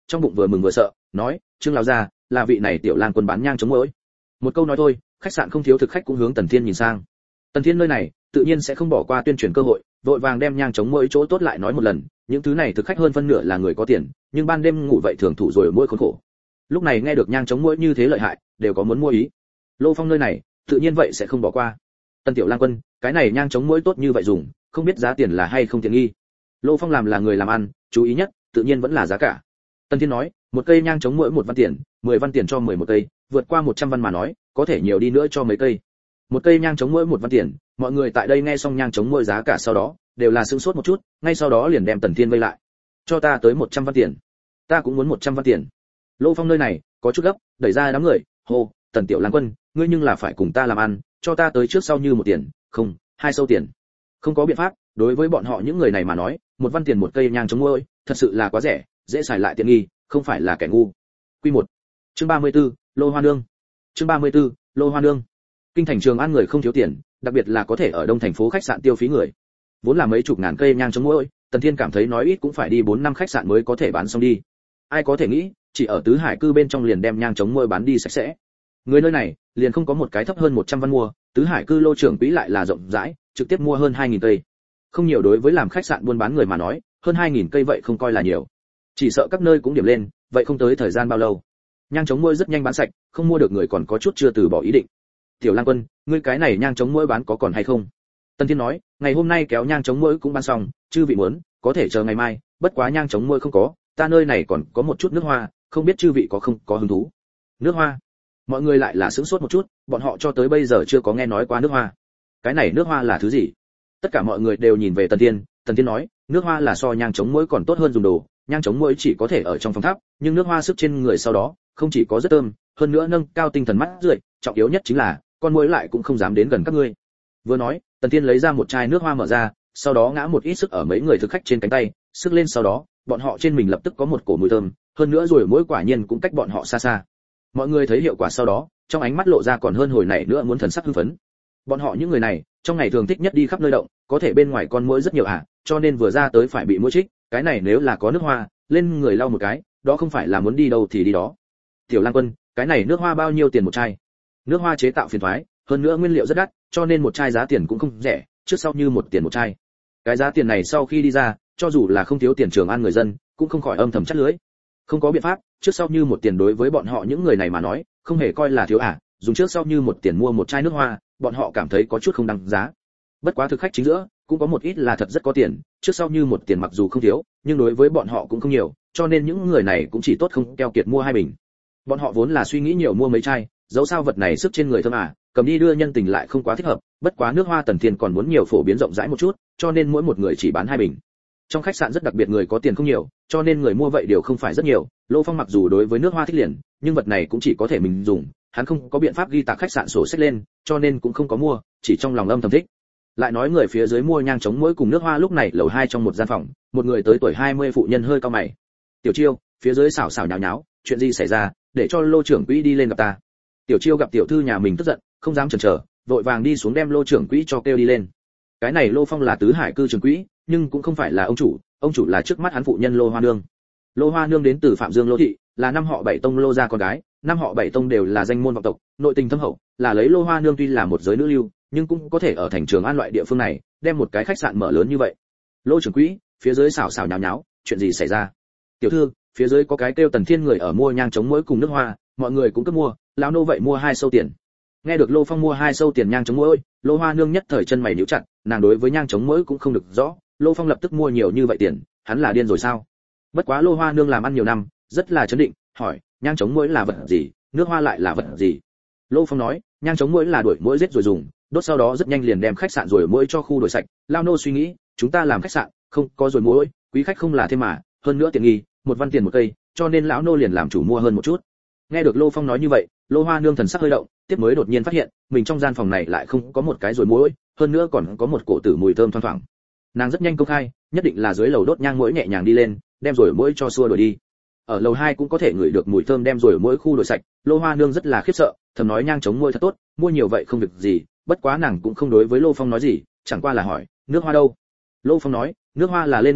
trong bụng vừa mừng vừa sợ, nói, Trương lão gia, là vị này tiểu lang quân bán nhang chống muỗi. Một câu nói thôi, khách sạn không thiếu thực khách cũng hướng Tần Thiên nhìn sang. Tần Thiên nơi này, tự nhiên sẽ không bỏ qua tuyên truyền cơ hội, vội vàng đem nhang chống muỗi chỗ tốt lại nói một lần, những thứ này thực khách hơn phân nửa là người có tiền, nhưng ban đêm ngủ vậy thường thủ rồi muỗi khốn khổ. Lúc này nghe được nhang chống muỗi như thế lợi hại, đều có muốn mua ý. Lô Phong nơi này, tự nhiên vậy sẽ không bỏ qua. Tần tiểu lang quân, cái này nhang chống muỗi tốt như vậy dùng, không biết giá tiền là hay không tiện nghi. Lô Phong làm là người làm ăn, chú ý nhất, tự nhiên vẫn là giá cả. Tần Thiên nói, một cây nhang chống muỗi một văn tiền, mười văn tiền cho mười một cây, vượt qua một trăm văn mà nói, có thể nhiều đi nữa cho mấy cây. Một cây nhang chống muỗi một văn tiền, mọi người tại đây nghe xong nhang chống muỗi giá cả sau đó, đều là sửng sốt một chút, ngay sau đó liền đem Tần Thiên vây lại. Cho ta tới một trăm văn tiền. Ta cũng muốn một trăm văn tiền. Lô Phong nơi này có chút gấp, đẩy ra đám người, hô, Tần tiểu lang quân, ngươi nhưng là phải cùng ta làm ăn, cho ta tới trước sau như một tiền, không, hai sâu tiền. Không có biện pháp, đối với bọn họ những người này mà nói, một văn tiền một cây nhang chống muỗi, thật sự là quá rẻ, dễ xài lại tiện nghi, không phải là kẻ ngu. Quy một. Chương ba mươi tư, Lô Hoa Nương. Chương ba mươi tư, Lô Hoa Nương. Kinh thành Trường An người không thiếu tiền, đặc biệt là có thể ở đông thành phố khách sạn tiêu phí người. Vốn là mấy chục ngàn cây nhang chống muỗi, Tần Thiên cảm thấy nói ít cũng phải đi bốn năm khách sạn mới có thể bán xong đi. Ai có thể nghĩ, chỉ ở tứ hải cư bên trong liền đem nhang chống muỗi bán đi sạch sẽ. Người nơi này, liền không có một cái thấp hơn một trăm văn mua, tứ hải cư lô trưởng quỹ lại là rộng rãi, trực tiếp mua hơn hai nghìn cây. Không nhiều đối với làm khách sạn buôn bán người mà nói, hơn hai nghìn cây vậy không coi là nhiều. Chỉ sợ các nơi cũng điểm lên, vậy không tới thời gian bao lâu. Nhang chống muỗi rất nhanh bán sạch, không mua được người còn có chút chưa từ bỏ ý định. Tiểu Lang quân, ngươi cái này nhang chống muỗi bán có còn hay không? Tần Thiên nói, ngày hôm nay kéo nhang chống muỗi cũng bán xong, chư vị muốn, có thể chờ ngày mai, bất quá nhang chống muỗi không có, ta nơi này còn có một chút nước hoa, không biết chư vị có không có hứng thú. Nước hoa? Mọi người lại là sửng sốt một chút, bọn họ cho tới bây giờ chưa có nghe nói qua nước hoa. Cái này nước hoa là thứ gì? Tất cả mọi người đều nhìn về Tần Thiên, Tần Thiên nói, nước hoa là so nhang chống muỗi còn tốt hơn dùng đồ, nhang chống muỗi chỉ có thể ở trong phòng tháp, nhưng nước hoa sức trên người sau đó, không chỉ có rất thơm, hơn nữa nâng cao tinh thần mắt rượi, trọng yếu nhất chính là, con muỗi lại cũng không dám đến gần các ngươi. Vừa nói, Tần Thiên lấy ra một chai nước hoa mở ra, sau đó ngã một ít sức ở mấy người thực khách trên cánh tay, sức lên sau đó, bọn họ trên mình lập tức có một cổ mùi thơm, hơn nữa rồi muỗi quả nhiên cũng cách bọn họ xa xa. Mọi người thấy hiệu quả sau đó, trong ánh mắt lộ ra còn hơn hồi nãy nữa muốn thần sắc hưng phấn. Bọn họ những người này, trong ngày thường thích nhất đi khắp nơi động, có thể bên ngoài con muỗi rất nhiều à, cho nên vừa ra tới phải bị muỗi trích, cái này nếu là có nước hoa, lên người lau một cái, đó không phải là muốn đi đâu thì đi đó. Tiểu Lang quân, cái này nước hoa bao nhiêu tiền một chai? Nước hoa chế tạo phiền toái, hơn nữa nguyên liệu rất đắt, cho nên một chai giá tiền cũng không rẻ, trước sau như một tiền một chai. Cái giá tiền này sau khi đi ra, cho dù là không thiếu tiền Trường An người dân, cũng không khỏi âm thầm chắt lưỡi. Không có biện pháp, trước sau như một tiền đối với bọn họ những người này mà nói, không hề coi là thiếu à, dùng trước sau như một tiền mua một chai nước hoa, bọn họ cảm thấy có chút không đáng giá. Bất quá thực khách chính giữa, cũng có một ít là thật rất có tiền, trước sau như một tiền mặc dù không thiếu, nhưng đối với bọn họ cũng không nhiều, cho nên những người này cũng chỉ tốt không keo kiệt mua hai bình. Bọn họ vốn là suy nghĩ nhiều mua mấy chai, dẫu sao vật này sức trên người thơm à, cầm đi đưa nhân tình lại không quá thích hợp, bất quá nước hoa Tần Thiên còn muốn nhiều phổ biến rộng rãi một chút, cho nên mỗi một người chỉ bán hai bình. Trong khách sạn rất đặc biệt người có tiền không nhiều, cho nên người mua vậy đều không phải rất nhiều. Lô Phong mặc dù đối với nước hoa thích liền, nhưng vật này cũng chỉ có thể mình dùng, hắn không có biện pháp ghi tạc khách sạn sổ sách lên, cho nên cũng không có mua, chỉ trong lòng âm thầm thích. Lại nói người phía dưới mua nhang chống muỗi cùng nước hoa lúc này lầu hai trong một gian phòng, một người tới tuổi hai mươi phụ nhân hơi cau mày. Tiểu Chiêu, phía dưới xảo xảo nháo nháo, chuyện gì xảy ra, để cho Lô trưởng quỹ đi lên gặp ta. Tiểu Chiêu gặp tiểu thư nhà mình tức giận, không dám chần chờ, vội vàng đi xuống đem Lô trưởng quỹ cho kêu đi lên. Cái này Lô Phong là tứ hải cư trưởng quỹ, nhưng cũng không phải là ông chủ, ông chủ là trước mắt hắn phụ nhân Lô Hoa Nương. Lô Hoa Nương đến từ Phạm Dương Lô thị, là năm họ bảy tông Lô gia con gái, năm họ bảy tông đều là danh môn vọng tộc, nội tình thâm hậu, là lấy Lô Hoa Nương tuy là một giới nữ lưu, nhưng cũng có thể ở thành Trường An loại địa phương này, đem một cái khách sạn mở lớn như vậy. Lô trưởng quỹ, phía dưới xảo xảo nháo nháo, chuyện gì xảy ra? Tiểu thư, phía dưới có cái kêu Tần Thiên người ở mua nhang chống muỗi cùng nước hoa, mọi người cũng cứ mua, lão nô vậy mua hai sâu tiền. Nghe được Lô Phong mua hai sâu tiền nhang chống muỗi, Lô Hoa Nương nhất thời chân mày nhíu chặt, nàng đối với nhang chống muỗi cũng không được rõ, Lô Phong lập tức mua nhiều như vậy tiền, hắn là điên rồi sao? Bất quá Lô Hoa Nương làm ăn nhiều năm, rất là chấn định, hỏi, nhang chống muỗi là vật gì, nước hoa lại là vật gì? Lô Phong nói, nhang chống muỗi là đuổi muỗi giết rồi dùng, đốt sau đó rất nhanh liền đem khách sạn rồi muỗi cho khu đổi sạch. Lao nô suy nghĩ, chúng ta làm khách sạn, không có rồi muỗi, quý khách không là thêm mà, hơn nữa tiện nghi, một văn tiền một cây, cho nên lão nô liền làm chủ mua hơn một chút. Nghe được Lô Phong nói như vậy, Lô Hoa Nương thần sắc hơi động, tiếp mới đột nhiên phát hiện, mình trong gian phòng này lại không có một cái rồi muỗi, hơn nữa còn có một cổ tử mùi thơm thoang thoảng. Nàng rất nhanh công khai, nhất định là dưới lầu đốt nhang muỗi nhẹ nhàng đi lên, đem rồi muỗi cho xua đuổi đi. Ở lầu hai cũng có thể ngửi được mùi thơm đem rồi muỗi khu đổi sạch, Lô Hoa Nương rất là khiếp sợ, thầm nói nhang chống muỗi thật tốt, mua nhiều vậy không việc gì, bất quá nàng cũng không đối với Lô Phong nói gì, chẳng qua là hỏi, nước hoa đâu? Lô Phong nói, nước hoa là lên người sức,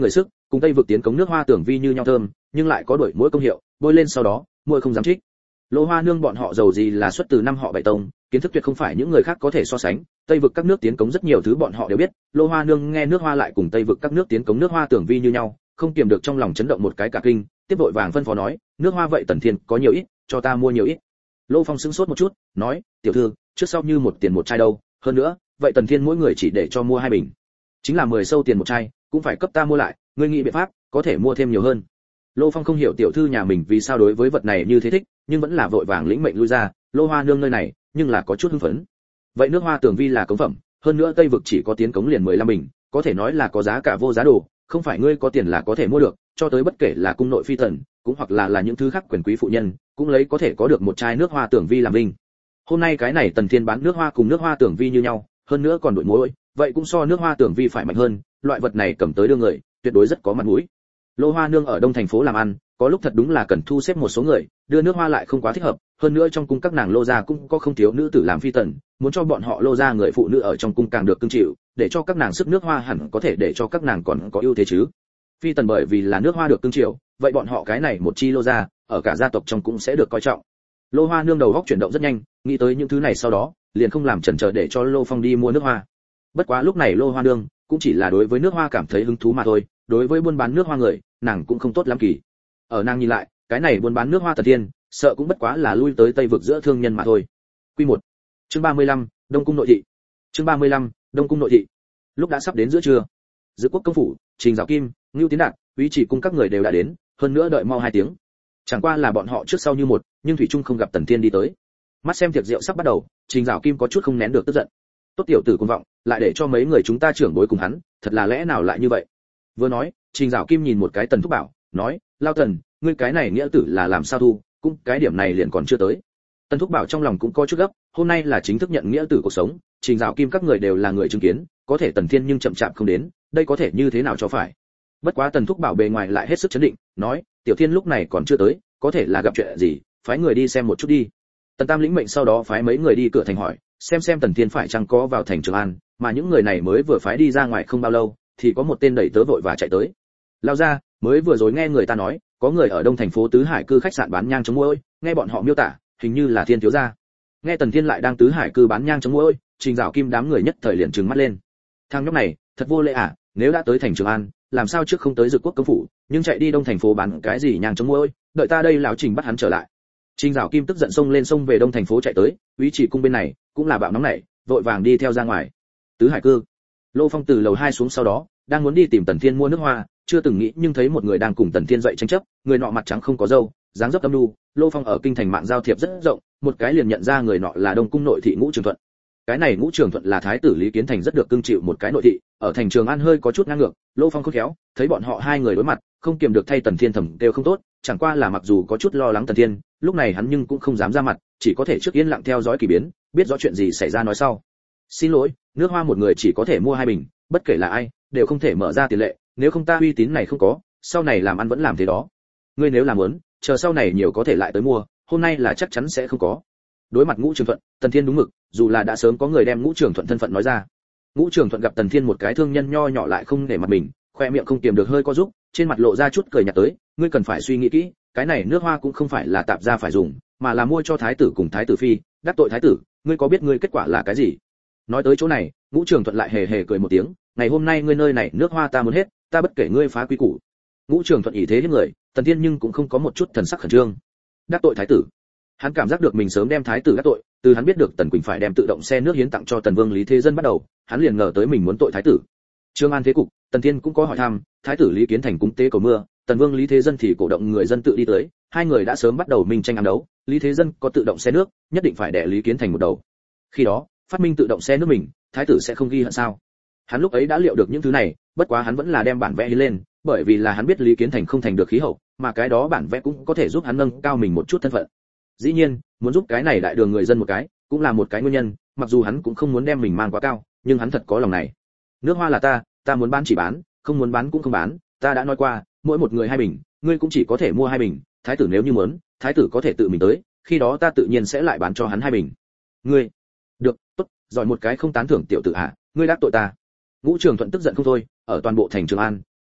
cùng Tây vực tiến cống nước hoa tưởng vi như nhau thơm, nhưng lại có đuổi mũi công hiệu, bôi lên sau đó, mũi không dám trích. Lô Hoa Nương bọn họ giàu gì là xuất từ năm họ bảy tông, kiến thức tuyệt không phải những người khác có thể so sánh. Tây vực các nước tiến cống rất nhiều thứ bọn họ đều biết, Lô Hoa Nương nghe nước hoa lại cùng Tây vực các nước tiến cống nước hoa tưởng vi như nhau, không kiềm được trong lòng chấn động một cái cả kinh, tiếp vội vàng phân phó nói, nước hoa vậy Tần Thiên có nhiều ít, cho ta mua nhiều ít. Lô Phong sững sốt một chút, nói, tiểu thư, trước sau như một tiền một chai đâu, hơn nữa, vậy Tần Thiên mỗi người chỉ để cho mua hai bình, chính là mười sâu tiền một chai, cũng phải cấp ta mua lại, ngươi nghĩ biện pháp, có thể mua thêm nhiều hơn. Lô Phong không hiểu tiểu thư nhà mình vì sao đối với vật này như thế thích, nhưng vẫn là vội vàng lĩnh mệnh lui ra. Lô Hoa Nương nơi này, nhưng là có chút hưng phấn. Vậy nước hoa tưởng vi là cống phẩm, hơn nữa Tây vực chỉ có tiến cống liền mười lăm bình, có thể nói là có giá cả vô giá đồ, không phải ngươi có tiền là có thể mua được, cho tới bất kể là cung nội phi tần, cũng hoặc là là những thứ khác quyền quý phụ nhân, cũng lấy có thể có được một chai nước hoa tưởng vi làm vinh. Hôm nay cái này Tần Thiên bán nước hoa cùng nước hoa tưởng vi như nhau, hơn nữa còn đổi mối, vậy cũng so nước hoa tưởng vi phải mạnh hơn, loại vật này cầm tới đưa người, tuyệt đối rất có mặt mũi. Lô Hoa Nương ở Đông thành phố làm ăn, có lúc thật đúng là cần thu xếp một số người, đưa nước hoa lại không quá thích hợp, hơn nữa trong cung các nàng Lô gia cũng có không thiếu nữ tử làm phi tần, muốn cho bọn họ Lô gia người phụ nữ ở trong cung càng được cưng chịu, để cho các nàng sức nước hoa hẳn có thể để cho các nàng còn có ưu thế chứ. Phi tần bởi vì là nước hoa được cưng chịu, vậy bọn họ cái này một chi Lô gia, ở cả gia tộc trong cũng sẽ được coi trọng. Lô Hoa Nương đầu óc chuyển động rất nhanh, nghĩ tới những thứ này sau đó, liền không làm chần chờ để cho Lô Phong đi mua nước hoa. Bất quá lúc này Lô Hoa Nương cũng chỉ là đối với nước hoa cảm thấy hứng thú mà thôi, đối với buôn bán nước hoa người, nàng cũng không tốt lắm kỳ. Ở nàng nhìn lại, cái này buôn bán nước hoa Tần Thiên, sợ cũng bất quá là lui tới Tây vực giữa thương nhân mà thôi. Quy một. Chương ba mươi lăm, Đông cung nội thị. Chương ba mươi lăm, Đông cung nội thị. Lúc đã sắp đến giữa trưa, Dự Quốc công phủ, Trình Giảo Kim, Ngưu Tiến Đạt, Úy Chỉ cung các người đều đã đến, hơn nữa đợi mau hai tiếng. Chẳng qua là bọn họ trước sau như một, nhưng thủy chung không gặp Tần Thiên đi tới. Mắt xem tiệc rượu sắp bắt đầu, Trình Giảo Kim có chút không nén được tức giận. Tốt tiểu tử cuồng vọng, lại để cho mấy người chúng ta trưởng bối cùng hắn, thật là lẽ nào lại như vậy? Vừa nói, Trình Giảo Kim nhìn một cái Tần Thúc Bảo, nói, Lao Tần, ngươi cái này nghĩa tử là làm sao thu, cũng cái điểm này liền còn chưa tới. Tần Thúc Bảo trong lòng cũng có chút gấp, hôm nay là chính thức nhận nghĩa tử cuộc sống, Trình Giảo Kim các người đều là người chứng kiến, có thể Tần Thiên nhưng chậm chạp không đến, đây có thể như thế nào cho phải. Bất quá Tần Thúc Bảo bề ngoài lại hết sức chấn định, nói, Tiểu Thiên lúc này còn chưa tới, có thể là gặp chuyện gì, phái người đi xem một chút đi. Tần Tam lĩnh mệnh sau đó phái mấy người đi cửa thành hỏi, xem xem Tần Thiên phải chăng có vào thành Trường An, mà những người này mới vừa phái đi ra ngoài không bao lâu, thì có một tên đẩy tớ vội và chạy tới. Lao ra, mới vừa rồi nghe người ta nói, có người ở Đông thành phố Tứ Hải cư khách sạn bán nhang chống muỗi, nghe bọn họ miêu tả, hình như là Thiên thiếu gia. Nghe Tần Thiên lại đang Tứ Hải cư bán nhang chống muỗi, Trình Giảo Kim đám người nhất thời liền trừng mắt lên. Thằng nhóc này, thật vô lễ à, nếu đã tới thành Trường An, làm sao trước không tới Dự Quốc công phủ, nhưng chạy đi Đông thành phố bán cái gì nhang chống muỗi, đợi ta đây lão Trình bắt hắn trở lại. Trình Giảo Kim tức giận xông lên sông về Đông thành phố chạy tới, Úy Chỉ cung bên này cũng là bạo nóng nảy, vội vàng đi theo ra ngoài. Tứ Hải cư. Lô Phong từ lầu hai xuống sau đó, đang muốn đi tìm Tần Thiên mua nước hoa, chưa từng nghĩ nhưng thấy một người đang cùng Tần Thiên dậy tranh chấp, người nọ mặt trắng không có râu, dáng dấp âm nhu. Lô Phong ở kinh thành mạng giao thiệp rất rộng, một cái liền nhận ra người nọ là Đông cung nội thị Ngũ Trường Thuận. Cái này Ngũ Trường Thuận là thái tử Lý Kiến Thành rất được cưng chịu một cái nội thị, ở thành Trường An hơi có chút ngang ngược. Lô Phong khôn khéo, thấy bọn họ hai người đối mặt, không kiềm được thay Tần Thiên thầm đều không tốt, chẳng qua là mặc dù có chút lo lắng Tần Thiên, lúc này hắn nhưng cũng không dám ra mặt, chỉ có thể trước yên lặng theo dõi kỳ biến, biết rõ chuyện gì xảy ra nói sau. Xin lỗi, nước hoa một người chỉ có thể mua hai bình, bất kể là ai, đều không thể mở ra tiền lệ, nếu không ta uy tín này không có, sau này làm ăn vẫn làm thế đó. Ngươi nếu làm muốn, chờ sau này nhiều có thể lại tới mua, hôm nay là chắc chắn sẽ không có. Đối mặt Ngũ Trường Thuận, Tần Thiên đúng mực, dù là đã sớm có người đem Ngũ Trường Thuận thân phận nói ra. Ngũ Trường Thuận gặp Tần Thiên một cái thương nhân nho nhỏ lại không để mặt mình, khoe miệng không kiềm được hơi co giúp, trên mặt lộ ra chút cười nhạt tới, ngươi cần phải suy nghĩ kỹ, cái này nước hoa cũng không phải là tạp gia phải dùng, mà là mua cho thái tử cùng thái tử phi, đắc tội thái tử, ngươi có biết ngươi kết quả là cái gì? Nói tới chỗ này, Ngũ Trường Thuận lại hề hề cười một tiếng, ngày hôm nay ngươi nơi này nước hoa ta muốn hết, ta bất kể ngươi phá quy củ. Ngũ Trường Thuận ý thế hiếp người, Tần Thiên nhưng cũng không có một chút thần sắc khẩn trương. Đắc tội thái tử, hắn cảm giác được mình sớm đem thái tử đắc tội, từ hắn biết được Tần Quỳnh phải đem tự động xe nước hiến tặng cho Tần Vương Lý Thế Dân bắt đầu, hắn liền ngờ tới mình muốn tội thái tử. Trương An thế cục, Tần Thiên cũng có hỏi thăm, thái tử Lý Kiến Thành cúng tế cầu mưa, Tần Vương Lý Thế Dân thì cổ động người dân tự đi tới, hai người đã sớm bắt đầu minh tranh ám đấu, Lý Thế Dân có tự động xe nước, nhất định phải đè Lý Kiến Thành một đầu. Khi đó, phát minh tự động xe nước mình, thái tử sẽ không ghi hận sao? Hắn lúc ấy đã liệu được những thứ này, bất quá hắn vẫn là đem bản vẽ hiến lên, bởi vì là hắn biết Lý Kiến Thành không thành được khí hậu, mà cái đó bản vẽ cũng có thể giúp hắn nâng cao mình một chút thân phận. Dĩ nhiên, muốn giúp cái này đại đường người dân một cái, cũng là một cái nguyên nhân, mặc dù hắn cũng không muốn đem mình mang quá cao, nhưng hắn thật có lòng này. Nước hoa là ta, ta muốn bán chỉ bán, không muốn bán cũng không bán, ta đã nói qua, mỗi một người hai bình, ngươi cũng chỉ có thể mua hai bình, thái tử nếu như muốn, thái tử có thể tự mình tới, khi đó ta tự nhiên sẽ lại bán cho hắn hai bình. Ngươi, được, tốt, giỏi một cái không tán thưởng tiểu tử à, ngươi đắc tội ta. Ngũ Trường Thuận tức giận không thôi, ở toàn bộ thành Trường An,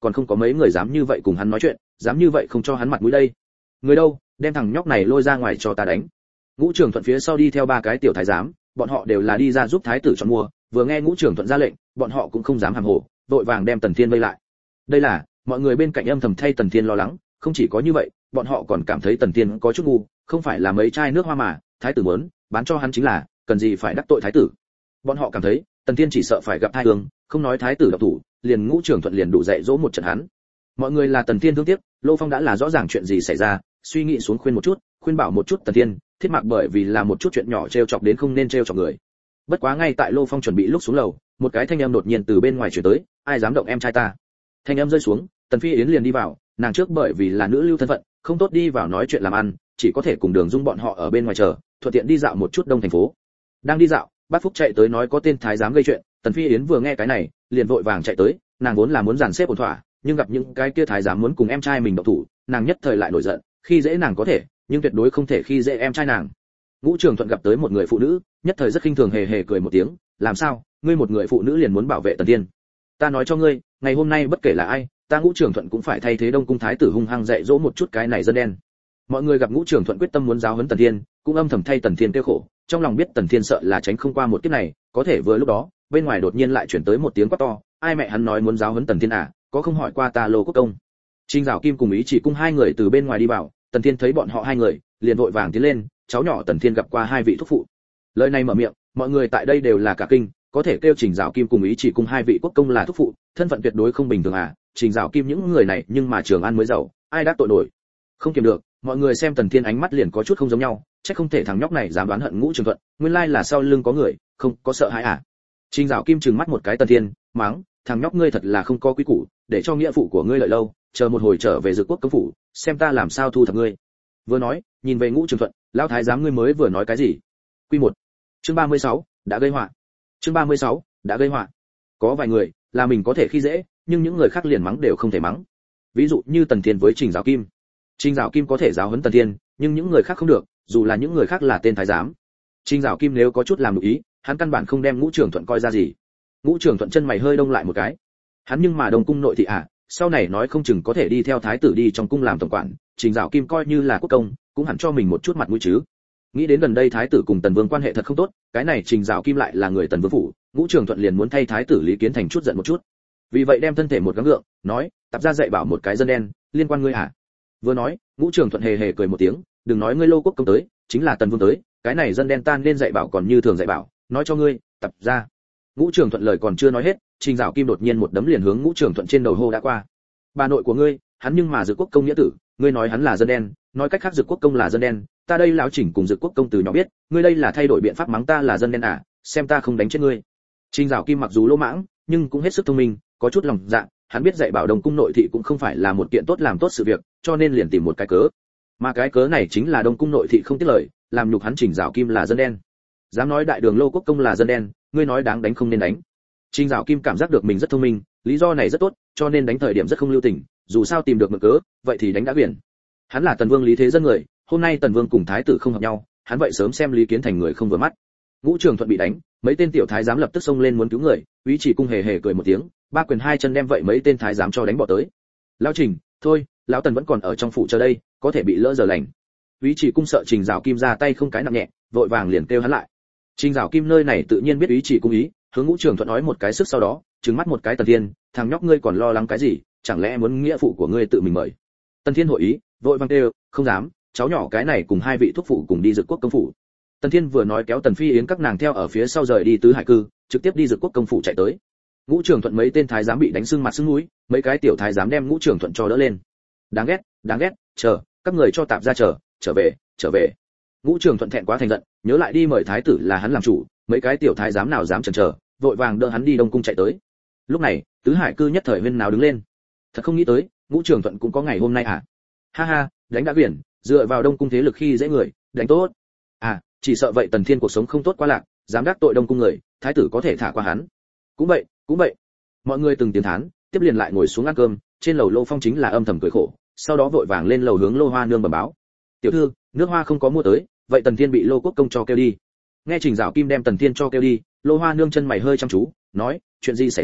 còn không có mấy người dám như vậy cùng hắn nói chuyện, dám như vậy không cho hắn mặt mũi đây. Người đâu, đem thằng nhóc này lôi ra ngoài cho ta đánh. Ngũ Trường Thuận phía sau đi theo ba cái tiểu thái giám, bọn họ đều là đi ra giúp thái tử chọn mua, vừa nghe Ngũ Trường Thuận ra lệnh, bọn họ cũng không dám hàm hồ, vội vàng đem Tần Thiên vây lại. Đây là, mọi người bên cạnh âm thầm thay Tần Thiên lo lắng, không chỉ có như vậy, bọn họ còn cảm thấy Tần Thiên có chút ngu, không phải là mấy chai nước hoa mà, thái tử muốn bán cho hắn chính là, cần gì phải đắc tội thái tử. Bọn họ cảm thấy, Tần Thiên chỉ sợ phải gặp tai ương, không nói thái tử độc thủ, liền Ngũ Trường Thuận liền đủ dạy dỗ một trận hắn. Mọi người là Tần Thiên thương tiếc, Lô Phong đã là rõ ràng chuyện gì xảy ra, suy nghĩ xuống khuyên một chút, khuyên bảo một chút Tần Thiên, thiết mặc bởi vì là một chút chuyện nhỏ trêu chọc đến không nên trêu chọc người. Bất quá ngay tại Lô Phong chuẩn bị lúc xuống lầu, một cái thanh âm đột nhiên từ bên ngoài truyền tới, ai dám động em trai ta. Thanh âm rơi xuống, Tần Phi Yến liền đi vào, nàng trước bởi vì là nữ lưu thân phận, không tốt đi vào nói chuyện làm ăn, chỉ có thể cùng Đường Dung bọn họ ở bên ngoài chờ, thuận tiện đi dạo một chút đông thành phố. Đang đi dạo, Bát Phúc chạy tới nói có tên thái giám gây chuyện, Tần Phi Yến vừa nghe cái này, liền vội vàng chạy tới, nàng vốn là muốn dàn xếp ổn thỏa, nhưng gặp những cái kia thái giám muốn cùng em trai mình động thủ, nàng nhất thời lại nổi giận, khi dễ nàng có thể, nhưng tuyệt đối không thể khi dễ em trai nàng. Ngũ Trường Thuận gặp tới một người phụ nữ, nhất thời rất khinh thường hề hề cười một tiếng, làm sao, ngươi một người phụ nữ liền muốn bảo vệ Tần Thiên? Ta nói cho ngươi, ngày hôm nay bất kể là ai, ta Ngũ Trường Thuận cũng phải thay thế Đông cung thái tử hung hăng dạy dỗ một chút cái này dân đen. Mọi người gặp Ngũ Trường Thuận quyết tâm muốn giáo huấn Tần Thiên, cũng âm thầm thay Tần Thiên tiêu khổ, trong lòng biết Tần Thiên sợ là tránh không qua một kiếp này, có thể vừa lúc đó, bên ngoài đột nhiên lại chuyển tới một tiếng quát to, ai mẹ hắn nói muốn giáo huấn Tần Thiên à, có không hỏi qua ta Lô Quốc công. Trình Dạo Kim cùng Ý Chỉ Cung hai người từ bên ngoài đi vào, Tần Thiên thấy bọn họ hai người, liền vội vàng tiến lên, cháu nhỏ Tần Thiên gặp qua hai vị thúc phụ. Lời này mở miệng, mọi người tại đây đều là cả kinh, có thể kêu Trình Dạo Kim cùng Ý Chỉ Cung hai vị quốc công là thúc phụ, thân phận tuyệt đối không bình thường à, Trình Dạo Kim những người này nhưng mà Trường An mới giàu, ai đắc tội nổi. Không kiềm được, mọi người xem Tần Thiên ánh mắt liền có chút không giống nhau, chắc không thể thằng nhóc này dám đoán hận Ngũ Trường Thuận, nguyên lai là sau lưng có người, không có sợ hãi à. Trình Dạo Kim trừng mắt một cái Tần Thiên, mắng, thằng nhóc ngươi thật là không có quý củ, để cho nghĩa phụ của ngươi lợi lâu, chờ một hồi trở về Dực Quốc công phủ, xem ta làm sao thu thập ngươi. Vừa nói, nhìn về Ngũ Trường Thuận, lão thái giám ngươi mới vừa nói cái gì? Quy một. Chương ba mươi sáu, đã gây họa. Chương ba mươi sáu, đã gây họa. Có vài người, là mình có thể khi dễ, nhưng những người khác liền mắng đều không thể mắng. Ví dụ như Tần Thiên với Trình Dạo Kim. Trình Dạo Kim có thể giáo huấn Tần Thiên, nhưng những người khác không được, dù là những người khác là tên thái giám. Trình Dạo Kim nếu có chút làm đủ ý, hắn căn bản không đem Ngũ Trường Thuận coi ra gì. Ngũ Trường Thuận chân mày hơi đông lại một cái. Hắn nhưng mà Đông cung nội thị à, sau này nói không chừng có thể đi theo thái tử đi trong cung làm tổng quản, Trình Dạo Kim coi như là quốc công, cũng hẳn cho mình một chút mặt mũi chứ. Nghĩ đến gần đây thái tử cùng Tần Vương quan hệ thật không tốt, cái này Trình Dạo Kim lại là người Tần Vương phủ, Ngũ Trường Thuận liền muốn thay thái tử Lý Kiến Thành chút giận một chút. Vì vậy đem thân thể một gắng gượng, nói, tập ra dạy bảo một cái dân đen, liên quan ngươi à? Vừa nói, Ngũ Trường Thuận hề hề cười một tiếng, đừng nói ngươi Lô quốc công tới, chính là Tần Vương tới, cái này dân đen tan nên dạy bảo còn như thường dạy bảo, nói cho ngươi, tập ra. Ngũ Trường Thuận lời còn chưa nói hết, Trình Dạo Kim đột nhiên một đấm liền hướng Ngũ Trường Thuận trên đầu hô đã qua. Bà nội của ngươi, hắn nhưng mà Dực Quốc công nghĩa tử, ngươi nói hắn là dân đen, nói cách khác Dực Quốc công là dân đen, ta đây lão Trình cùng Dực Quốc công từ nhỏ biết, ngươi đây là thay đổi biện pháp mắng ta là dân đen à, xem ta không đánh chết ngươi. Trình Dạo Kim mặc dù lỗ mãng, nhưng cũng hết sức thông minh, có chút lòng dạ, hắn biết dạy bảo Đông cung nội thị cũng không phải là một kiện tốt làm tốt sự việc, cho nên liền tìm một cái cớ. Mà cái cớ này chính là Đông cung nội thị không tiếc lời, làm nhục hắn Trình Dạo Kim là dân đen. Dám nói đại đường Lô quốc công là dân đen, ngươi nói đáng đánh không nên đánh. Trình Dạo Kim cảm giác được mình rất thông minh, lý do này rất tốt, cho nên đánh thời điểm rất không lưu tình, dù sao tìm được mượn cớ, vậy thì đánh đã biển. Hắn là Tần Vương Lý Thế Dân người, hôm nay Tần Vương cùng thái tử không hợp nhau, hắn vậy sớm xem Lý Kiến Thành người không vừa mắt. Ngũ Trường Thuận bị đánh, mấy tên tiểu thái giám lập tức xông lên muốn cứu người, Úy Chỉ Cung hề hề cười một tiếng, ba quyền hai chân đem vậy mấy tên thái giám cho đánh bỏ tới. Lão Trình, thôi, lão Tần vẫn còn ở trong phủ chờ đây, có thể bị lỡ giờ lành. Úy Chỉ Cung sợ Trình Dạo Kim ra tay không cái nặng nhẹ, vội vàng liền kêu hắn lại. Trình Dạo Kim nơi này tự nhiên biết Úy Chỉ Cung ý, hướng Ngũ Trường Thuận nói một cái sức sau đó, trừng mắt một cái Tần Thiên, thằng nhóc ngươi còn lo lắng cái gì, chẳng lẽ muốn nghĩa phụ của ngươi tự mình mời. Tần Thiên hội ý, vội vàng kêu, không dám, cháu nhỏ cái này cùng hai vị thúc phụ cùng đi Dực Quốc công phủ. Tần Thiên vừa nói kéo Tần Phi Yến các nàng theo ở phía sau rời đi tứ hải cư, trực tiếp đi Dực Quốc công phủ chạy tới. Ngũ Trường Thuận mấy tên thái giám bị đánh sưng mặt sưng mũi, mấy cái tiểu thái giám đem Ngũ Trường Thuận cho đỡ lên. Đáng ghét, đáng ghét, chờ, các người cho tạp ra chờ, trở về, trở về. Ngũ Trường Thuận thẹn quá thành giận, nhớ lại đi mời thái tử là hắn làm chủ, mấy cái tiểu thái giám nào dám chần chờ, vội vàng đỡ hắn đi Đông cung chạy tới. Lúc này, tứ hải cư nhất thời huyên nào đứng lên. Thật không nghĩ tới, Ngũ Trường Thuận cũng có ngày hôm nay à? Ha ha, đánh đã biển, dựa vào Đông cung thế lực khi dễ người, đánh tốt. À, chỉ sợ vậy Tần Thiên cuộc sống không tốt quá lạc, dám đắc tội Đông cung người, thái tử có thể thả qua hắn. Cũng vậy, cũng vậy. Mọi người từng tiếng thán, tiếp liền lại ngồi xuống ăn cơm, trên lầu Lô Phong chính là âm thầm cười khổ, sau đó vội vàng lên lầu hướng Lô Hoa nương bẩm báo. Tiểu thư, nước hoa không có mua tới, vậy Tần Thiên bị Lô quốc công cho kêu đi. Nghe Trình Dạo Kim đem Tần Thiên cho kêu đi, Lô Hoa nương chân mày hơi chăm chú, nói, chuyện gì xảy ra,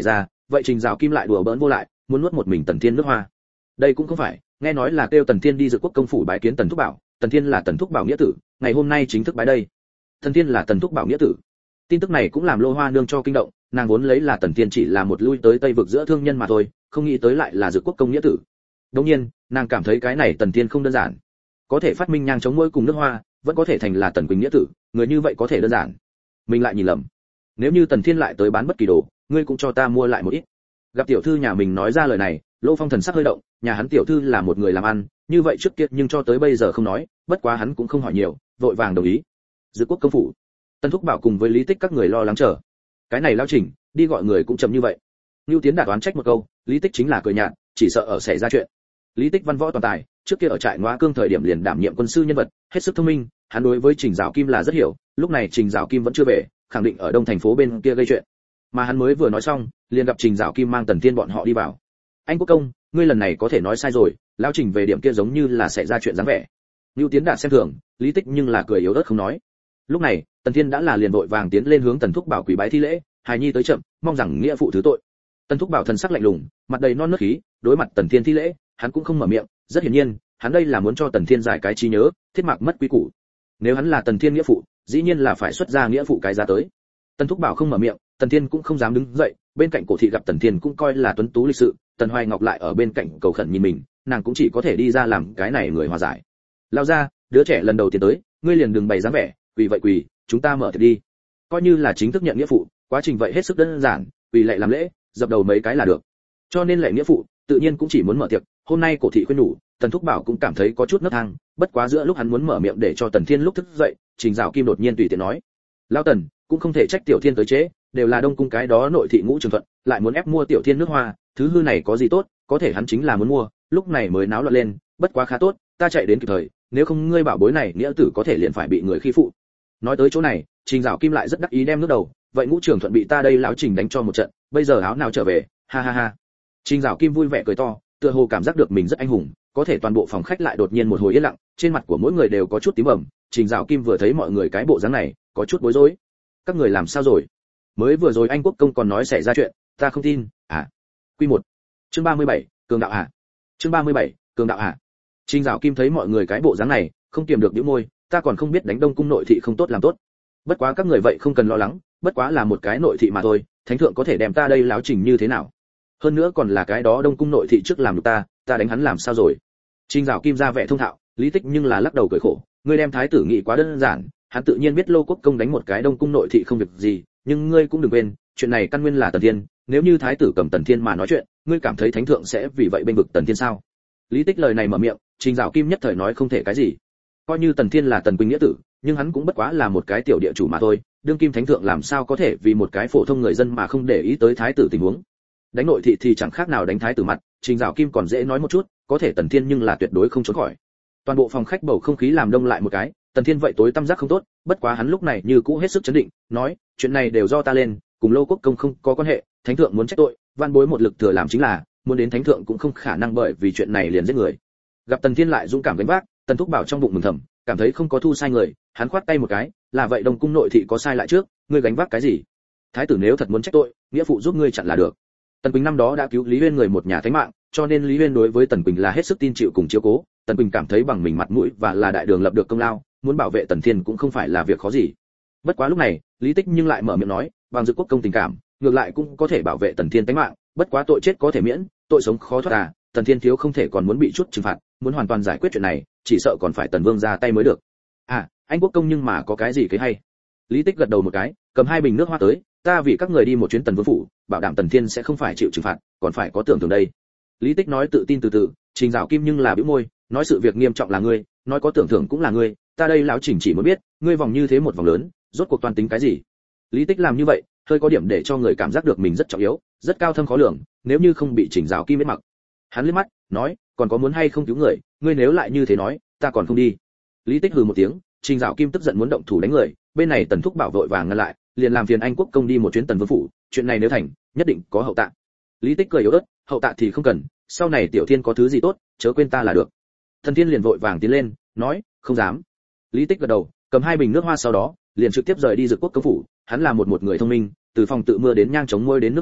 vậy Trình Dạo Kim lại đùa bỡn vô lại, muốn nuốt một mình Tần Thiên nước hoa. Đây cũng không phải, nghe nói là kêu Tần Thiên đi Dược Quốc công phủ bái kiến Tần Thúc Bảo, Tần Thiên là Tần Thúc Bảo nghĩa tử, ngày hôm nay chính thức bái đây. Tần Thiên là Tần Thúc Bảo nghĩa tử. Tin tức này cũng làm Lô Hoa Nương cho kinh động, nàng vốn lấy là Tần Thiên chỉ là một lui tới Tây vực giữa thương nhân mà thôi, không nghĩ tới lại là Dược Quốc công nghĩa tử. Đương nhiên, nàng cảm thấy cái này Tần Thiên không đơn giản. Có thể phát minh nhang chống môi cùng nước hoa, vẫn có thể thành là Tần Quỳnh nghĩa tử, người như vậy có thể đơn giản. Mình lại nhìn lầm. Nếu như Tần Thiên lại tới bán bất kỳ đồ, ngươi cũng cho ta mua lại một ít. Gặp tiểu thư nhà mình nói ra lời này, Lô Phong thần sắc hơi động, nhà hắn tiểu thư là một người làm ăn, như vậy trước kia nhưng cho tới bây giờ không nói, bất quá hắn cũng không hỏi nhiều, vội vàng đồng ý. Dược Quốc công phủ, Tần Thúc Bảo cùng với Lý Tích các người lo lắng chờ. Cái này lao Trình, đi gọi người cũng chậm như vậy. Nưu Tiến Đạt đoán trách một câu, Lý Tích chính là cười nhạt, chỉ sợ ở xảy ra chuyện. Lý Tích văn võ toàn tài, trước kia ở trại Ngoa Cương thời điểm liền đảm nhiệm quân sư nhân vật, hết sức thông minh, hắn đối với Trình Dạo Kim là rất hiểu, lúc này Trình Dạo Kim vẫn chưa về, khẳng định ở đông thành phố bên kia gây chuyện. Mà hắn mới vừa nói xong, liền gặp Trình Dạo Kim mang Tần Thiên bọn họ đi vào. Anh Quốc công, ngươi lần này có thể nói sai rồi, lão Trình về điểm kia giống như là xảy ra chuyện dáng vẻ. Nưu Tiến Đạt xem thường, Lý Tích nhưng là cười yếu ớt không nói. Lúc này, Tần Thiên đã là liền vội vàng tiến lên hướng Tần Thúc Bảo quỳ bái thi lễ, hài nhi tới chậm, mong rằng nghĩa phụ thứ tội. Tần Thúc Bảo thần sắc lạnh lùng, mặt đầy non nớt khí, đối mặt Tần Thiên thi lễ, hắn cũng không mở miệng, rất hiển nhiên, hắn đây là muốn cho Tần Thiên giải cái trí nhớ, thiết mạc mất quý củ. Nếu hắn là Tần Thiên nghĩa phụ, dĩ nhiên là phải xuất ra nghĩa phụ cái giá tới. Tần Thúc Bảo không mở miệng, Tần Thiên cũng không dám đứng dậy, bên cạnh cổ thị gặp Tần Thiên cũng coi là tuấn tú lịch sự, Tần Hoài Ngọc lại ở bên cạnh cầu khẩn nhìn mình, nàng cũng chỉ có thể đi ra làm cái này người hòa giải. Lao ra, đứa trẻ lần đầu tiên tới, ngươi liền đừng bày dáng vẻ, quỳ vậy quỳ, chúng ta mở tiệc đi. Coi như là chính thức nhận nghĩa phụ, quá trình vậy hết sức đơn giản, quỳ lạy làm lễ, dập đầu mấy cái là được. Cho nên lạy nghĩa phụ, tự nhiên cũng chỉ muốn mở tiệc. Hôm nay cổ thị khuyên nhủ, Tần Thúc Bảo cũng cảm thấy có chút nấc thang, bất quá giữa lúc hắn muốn mở miệng để cho Tần Thiên lúc thức dậy, Trình Dạo Kim đột nhiên tùy tiện nói: "Lão Tần, cũng không thể trách Tiểu Thiên tới chế, đều là Đông cung cái đó nội thị Ngũ Trường Thuận, lại muốn ép mua Tiểu Thiên nước hoa, thứ hư này có gì tốt, có thể hắn chính là muốn mua, lúc này mới náo loạn lên, bất quá khá tốt, ta chạy đến kịp thời, nếu không ngươi bảo bối này nghĩa tử có thể liền phải bị người khi phụ." Nói tới chỗ này, Trình Dạo Kim lại rất đắc ý đem nước đầu, vậy Ngũ Trường Thuận bị ta đây lão Trình đánh cho một trận, bây giờ áo nào trở về, ha ha ha. Trình Dạo Kim vui vẻ cười to, tựa hồ cảm giác được mình rất anh hùng, có thể toàn bộ phòng khách lại đột nhiên một hồi yên lặng, trên mặt của mỗi người đều có chút tím bầm. Trình Dạo Kim vừa thấy mọi người cái bộ dáng này, có chút bối rối. Các người làm sao rồi? Mới vừa rồi anh Quốc công còn nói xảy ra chuyện, ta không tin. À. Quy một. Chương ba mươi bảy, cường đạo à? Chương ba mươi bảy, cường đạo à? Trình Dạo Kim thấy mọi người cái bộ dáng này, không kiềm được nhíu môi, ta còn không biết đánh Đông cung nội thị không tốt làm tốt. Bất quá các người vậy không cần lo lắng, bất quá là một cái nội thị mà thôi, thánh thượng có thể đem ta đây láo Trình như thế nào? Hơn nữa còn là cái đó Đông cung nội thị trước làm được ta, ta đánh hắn làm sao rồi? Trình Dạo Kim ra vẻ thông thạo, Lý Tích nhưng là lắc đầu cười khổ, ngươi đem thái tử nghĩ quá đơn giản, hắn tự nhiên biết Lô Quốc công đánh một cái Đông cung nội thị không việc gì, nhưng ngươi cũng đừng quên, chuyện này căn nguyên là Tần Thiên, nếu như thái tử cầm Tần Thiên mà nói chuyện, ngươi cảm thấy thánh thượng sẽ vì vậy bênh vực Tần Thiên sao? Lý Tích lời này mở miệng, Trình Dạo Kim nhất thời nói không thể cái gì. Coi như Tần Thiên là Tần Quỳnh nghĩa tử, nhưng hắn cũng bất quá là một cái tiểu địa chủ mà thôi, đương kim thánh thượng làm sao có thể vì một cái phổ thông người dân mà không để ý tới thái tử tình huống. Đánh nội thị thì chẳng khác nào đánh thái tử mặt, Trình Dạo Kim còn dễ nói một chút, có thể Tần Thiên nhưng là tuyệt đối không trốn khỏi. Toàn bộ phòng khách bầu không khí làm đông lại một cái, Tần Thiên vậy tối tâm giác không tốt, bất quá hắn lúc này như cũ hết sức chấn định, nói, chuyện này đều do ta lên, cùng Lô Quốc công không có quan hệ, thánh thượng muốn trách tội, van bối một lực thừa làm chính là, muốn đến thánh thượng cũng không khả năng bởi vì chuyện này liền giết người. Gặp Tần Thiên lại dũng cảm gánh vác, Tần Thúc Bảo trong bụng mừng thầm, cảm thấy không có thu sai người, hắn khoát tay một cái, là vậy Đông cung nội thị có sai lại trước, ngươi gánh vác cái gì? Thái tử nếu thật muốn trách tội, nghĩa phụ giúp ngươi chặn là được. Tần Quỳnh năm đó đã cứu Lý Uyên người một nhà thánh mạng, cho nên Lý Uyên đối với Tần Quỳnh là hết sức tin chịu cùng chiếu cố, Tần Quỳnh cảm thấy bằng mình mặt mũi và là đại đường lập được công lao, muốn bảo vệ Tần Thiên cũng không phải là việc khó gì. Bất quá lúc này, Lý Tích nhưng lại mở miệng nói, bằng Dược Quốc công tình cảm, ngược lại cũng có thể bảo vệ Tần Thiên tính mạng, bất quá tội chết có thể miễn, tội sống khó thoát à, Tần Thiên thiếu không thể còn muốn bị chút trừng phạt, muốn hoàn toàn giải quyết chuyện này, chỉ sợ còn phải Tần Vương ra tay mới được. À, anh Quốc công nhưng mà có cái gì cái hay? Lý Tích gật đầu một cái, cầm hai bình nước hoa tới, ta vì các người đi một chuyến Tần Vương phủ, bảo đảm Tần Thiên sẽ không phải chịu trừng phạt, còn phải có tưởng tượng đây. Lý Tích nói tự tin từ từ, Trình Dạo Kim nhưng là bĩu môi, nói sự việc nghiêm trọng là ngươi, nói có tưởng thưởng cũng là ngươi, ta đây lão Trình chỉ muốn biết, ngươi vòng như thế một vòng lớn, rốt cuộc toàn tính cái gì? Lý Tích làm như vậy, hơi có điểm để cho người cảm giác được mình rất trọng yếu, rất cao thâm khó lường, nếu như không bị Trình Dạo Kim biết mặc. Hắn liếc mắt, nói, còn có muốn hay không cứu người, ngươi nếu lại như thế nói, ta còn không đi. Lý Tích hừ một tiếng, Trình Dạo Kim tức giận muốn động thủ đánh người, bên này Tần Thúc bảo vội vàng ngăn lại, liền làm phiền anh Quốc công đi một chuyến Tần Vương phủ, chuyện này nếu thành, nhất định có hậu tạ. Lý Tích cười yếu ớt, hậu tạ thì không cần, sau này Tiểu Thiên có thứ gì tốt, chớ quên ta là được. Thần Thiên liền vội vàng tiến lên, nói, không dám. Lý Tích gật đầu, cầm hai bình nước hoa sau đó, liền trực tiếp rời đi Dược Quốc công phủ, hắn là một một người thông minh, từ phòng tự mưa đến nhang chống môi đến nước hoa,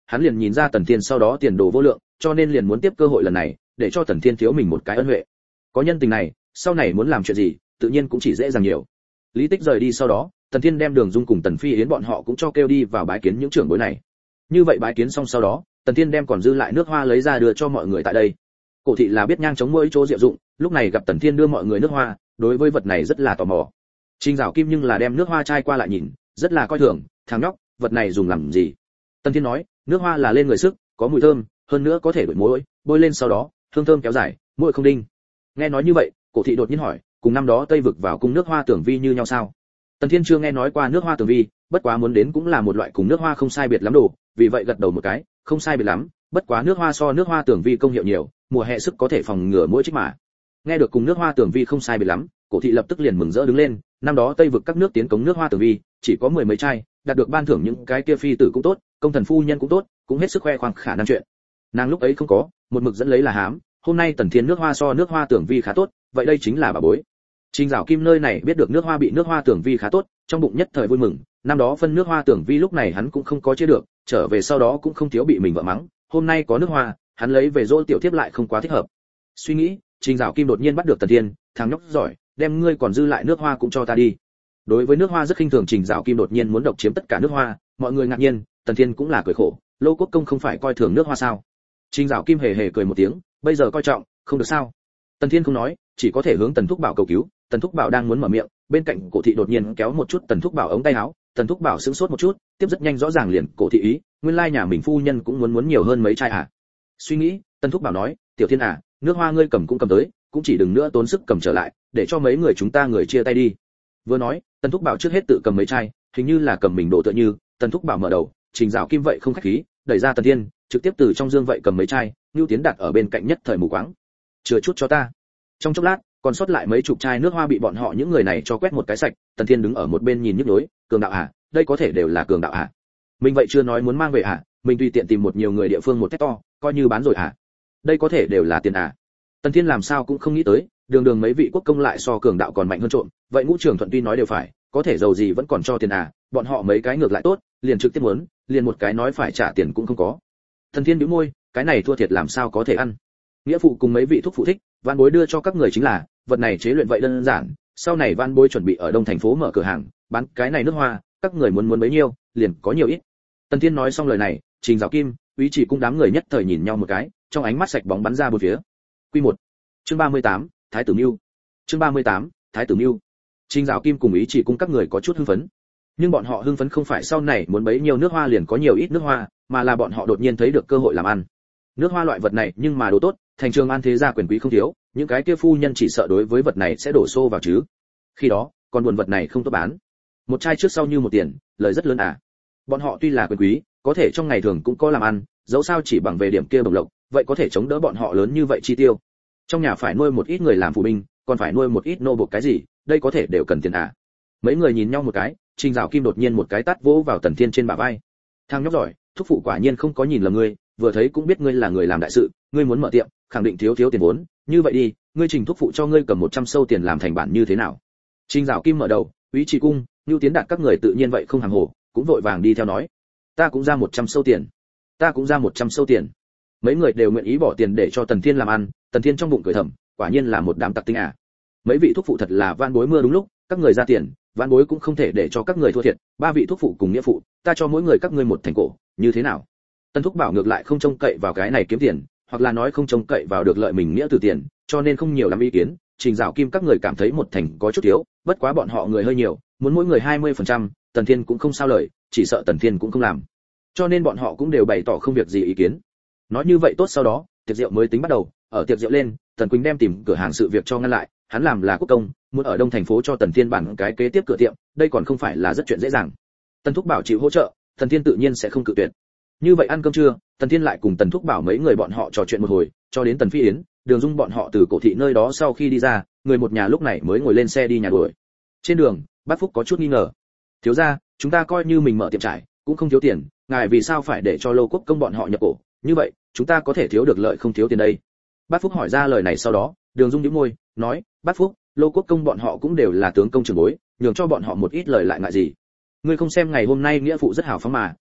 hắn liền nhìn ra Tần Thiên sau đó tiền đồ vô lượng, cho nên liền muốn tiếp cơ hội lần này, để cho Tần Thiên thiếu mình một cái ân huệ. Có nhân tình này, sau này muốn làm chuyện gì, tự nhiên cũng chỉ dễ dàng nhiều. Lý Tích rời đi sau đó, Tần Thiên đem Đường Dung cùng Tần Phi Yến bọn họ cũng cho kêu đi vào bái kiến những trưởng bối này. Như vậy bái kiến xong sau đó, Tần Thiên đem còn dư lại nước hoa lấy ra đưa cho mọi người tại đây. Cổ thị là biết nhang chống mỗi chỗ diệu dụng, lúc này gặp Tần Thiên đưa mọi người nước hoa, đối với vật này rất là tò mò. Trình Dạo Kim nhưng là đem nước hoa chai qua lại nhìn, rất là coi thường, thằng nhóc, vật này dùng làm gì? Tần Thiên nói, nước hoa là lên người sức, có mùi thơm, hơn nữa có thể đổi môi, bôi lên sau đó, hương thơm kéo dài, môi không đinh. Nghe nói như vậy, Cổ thị đột nhiên hỏi, cùng năm đó Tây vực vào cung nước hoa tưởng vi như nhau sao? Tần Thiên chưa nghe nói qua nước hoa tưởng vi, bất quá muốn đến cũng là một loại cùng nước hoa không sai biệt lắm đồ, vì vậy gật đầu một cái, không sai biệt lắm, bất quá nước hoa so nước hoa tưởng vi công hiệu nhiều, mùa hè sức có thể phòng ngừa mũi chích mà. Nghe được cùng nước hoa tưởng vi không sai biệt lắm, Cổ thị lập tức liền mừng rỡ đứng lên, năm đó Tây vực các nước tiến cống nước hoa tưởng vi, chỉ có mười mấy chai, đạt được ban thưởng những cái kia phi tử cũng tốt, công thần phu nhân cũng tốt, cũng hết sức khoe khoang khả năng chuyện. Nàng lúc ấy không có, một mực dẫn lấy là hám, hôm nay Tần Thiên nước hoa so nước hoa tưởng vi khá tốt, vậy đây chính là bà bối. Trình Dạo Kim nơi này biết được nước hoa bị nước hoa tưởng vi khá tốt, trong bụng nhất thời vui mừng, năm đó phân nước hoa tưởng vi lúc này hắn cũng không có chia được, trở về sau đó cũng không thiếu bị mình vợ mắng, hôm nay có nước hoa, hắn lấy về dỗ tiểu thiếp lại không quá thích hợp. Suy nghĩ, Trình Dạo Kim đột nhiên bắt được Tần Thiên, thằng nhóc giỏi, đem ngươi còn dư lại nước hoa cũng cho ta đi. Đối với nước hoa rất khinh thường, Trình Dạo Kim đột nhiên muốn độc chiếm tất cả nước hoa, mọi người ngạc nhiên, Tần Thiên cũng là cười khổ, Lô Quốc công không phải coi thường nước hoa sao? Trình Dạo Kim hề hề cười một tiếng, bây giờ coi trọng, không được sao? Tần Thiên không nói, chỉ có thể hướng Tần Thúc Bảo cầu cứu. Tần Thúc Bảo đang muốn mở miệng, bên cạnh Cổ thị đột nhiên kéo một chút Tần Thúc Bảo ống tay áo, Tần Thúc Bảo sững sốt một chút, tiếp rất nhanh rõ ràng liền Cổ thị ý, nguyên lai nhà mình phu nhân cũng muốn muốn nhiều hơn mấy chai à? Suy nghĩ, Tần Thúc Bảo nói, Tiểu Thiên à, nước hoa ngươi cầm cũng cầm tới, cũng chỉ đừng nữa tốn sức cầm trở lại, để cho mấy người chúng ta người chia tay đi. Vừa nói, Tần Thúc Bảo trước hết tự cầm mấy chai, hình như là cầm mình đổ tựa như, Tần Thúc Bảo mở đầu, Trình Dạo Kim vậy không khách khí, đẩy ra Tần Thiên, trực tiếp từ trong dương vậy cầm mấy chai, Nưu Tiến đặt ở bên cạnh nhất thời mù quáng. Chừa chút cho ta. Trong chốc lát, còn sót lại mấy chục chai nước hoa bị bọn họ những người này cho quét một cái sạch. Tần Thiên đứng ở một bên nhìn nhức nhối, cường đạo à, đây có thể đều là cường đạo à? Mình vậy chưa nói muốn mang về à, mình tùy tiện tìm một nhiều người địa phương một tét to, coi như bán rồi à? Đây có thể đều là tiền à? Tần Thiên làm sao cũng không nghĩ tới, đường đường mấy vị quốc công lại so cường đạo còn mạnh hơn trộm, vậy Ngũ Trường Thuận tuy nói đều phải, có thể giàu gì vẫn còn cho tiền à, bọn họ mấy cái ngược lại tốt, liền trực tiếp muốn, liền một cái nói phải trả tiền cũng không có. Tần Thiên bĩu môi, cái này thua thiệt làm sao có thể ăn. Nghĩa phụ cùng mấy vị thúc phụ thích, Van Bối đưa cho các người chính là, vật này chế luyện vậy đơn giản, sau này Van Bối chuẩn bị ở Đông thành phố mở cửa hàng, bán cái này nước hoa, các người muốn muốn bấy nhiêu, liền có nhiều ít. Tần Thiên nói xong lời này, Trình Dạo Kim, Úy Chỉ cũng đám người nhất thời nhìn nhau một cái, trong ánh mắt sạch bóng bắn ra bốn phía. Quy một, chương ba mươi tám, Thái tử Mưu. Chương ba mươi tám, Thái tử Mưu. Trình Dạo Kim cùng Úy Chỉ cũng các người có chút hưng phấn. Nhưng bọn họ hưng phấn không phải sau này muốn bấy nhiêu nước hoa liền có nhiều ít nước hoa, mà là bọn họ đột nhiên thấy được cơ hội làm ăn. Nước hoa loại vật này nhưng mà đồ tốt, thành Trường An thế gia quyền quý không thiếu, những cái kia phu nhân chỉ sợ đối với vật này sẽ đổ xô vào chứ. Khi đó, còn buồn vật này không tốt bán. Một chai trước sau như một tiền, lời rất lớn à. Bọn họ tuy là quyền quý, có thể trong ngày thường cũng có làm ăn, dẫu sao chỉ bằng về điểm kia bổng lộc, vậy có thể chống đỡ bọn họ lớn như vậy chi tiêu. Trong nhà phải nuôi một ít người làm phụ binh, còn phải nuôi một ít nô buộc cái gì, đây có thể đều cần tiền à. Mấy người nhìn nhau một cái, Trình Dạo Kim đột nhiên một cái tát vỗ vào Tần Thiên trên bả vai. Thằng nhóc giỏi, thúc phụ quả nhiên không có nhìn lầm ngươi, vừa thấy cũng biết ngươi là người làm đại sự, ngươi muốn mở tiệm, khẳng định thiếu thiếu tiền vốn, như vậy đi, ngươi Trình thúc phụ cho ngươi cầm một trăm sâu tiền làm thành bản như thế nào? Trình Dạo Kim mở đầu, Úy Chỉ cung, Nưu Tiến đạt các người tự nhiên vậy không hàng hồ, cũng vội vàng đi theo nói, ta cũng ra một trăm sâu tiền, ta cũng ra một trăm sâu tiền. Mấy người đều nguyện ý bỏ tiền để cho Tần Thiên làm ăn, Tần Thiên trong bụng cười thầm, quả nhiên là một đám tặc tinh à. Mấy vị thúc phụ thật là Van Bối mưa đúng lúc, các người ra tiền, Van Bối cũng không thể để cho các người thua thiệt, ba vị thúc phụ cùng nghĩa phụ, ta cho mỗi người các ngươi một thành cổ, như thế nào? Tân Thúc Bảo ngược lại không trông cậy vào cái này kiếm tiền, hoặc là nói không trông cậy vào được lợi mình nghĩa từ tiền, cho nên không nhiều lắm ý kiến. Trình Dạo Kim các người cảm thấy một thành có chút thiếu, bất quá bọn họ người hơi nhiều, muốn mỗi người hai mươi phần trăm, Tần Thiên cũng không sao lời, chỉ sợ Tần Thiên cũng không làm. Cho nên bọn họ cũng đều bày tỏ không việc gì ý kiến. Nói như vậy tốt, sau đó, tiệc rượu mới tính bắt đầu, ở tiệc rượu lên, Tần Quỳnh đem tìm cửa hàng sự việc cho ngăn lại, hắn làm là quốc công, muốn ở Đông thành phố cho Tần Thiên bản cái kế tiếp cửa tiệm, đây còn không phải là rất chuyện dễ dàng. Tần Thúc Bảo chịu hỗ trợ, Tần Thiên tự nhiên sẽ không cự tuyệt. Như vậy ăn cơm trưa, Tần Thiên lại cùng Tần Thúc Bảo mấy người bọn họ trò chuyện một hồi, cho đến Tần Phi Yến, Đường Dung bọn họ từ Cổ thị nơi đó sau khi đi ra, người một nhà lúc này mới ngồi lên xe đi nhà đuổi. Trên đường, Bát Phúc có chút nghi ngờ. Thiếu gia, chúng ta coi như mình mở tiệm trải, cũng không thiếu tiền, ngài vì sao phải để cho Lô Quốc công bọn họ nhập cổ? Như vậy, chúng ta có thể thiếu được lợi không thiếu tiền đây? Bát Phúc hỏi ra lời này sau đó, Đường Dung nhíu môi, nói, Bát Phúc, Lô Quốc công bọn họ cũng đều là tướng công trưởng bối, nhường cho bọn họ một ít lời lại ngại gì? Ngươi không xem ngày hôm nay nghĩa phụ rất hào phóng mà,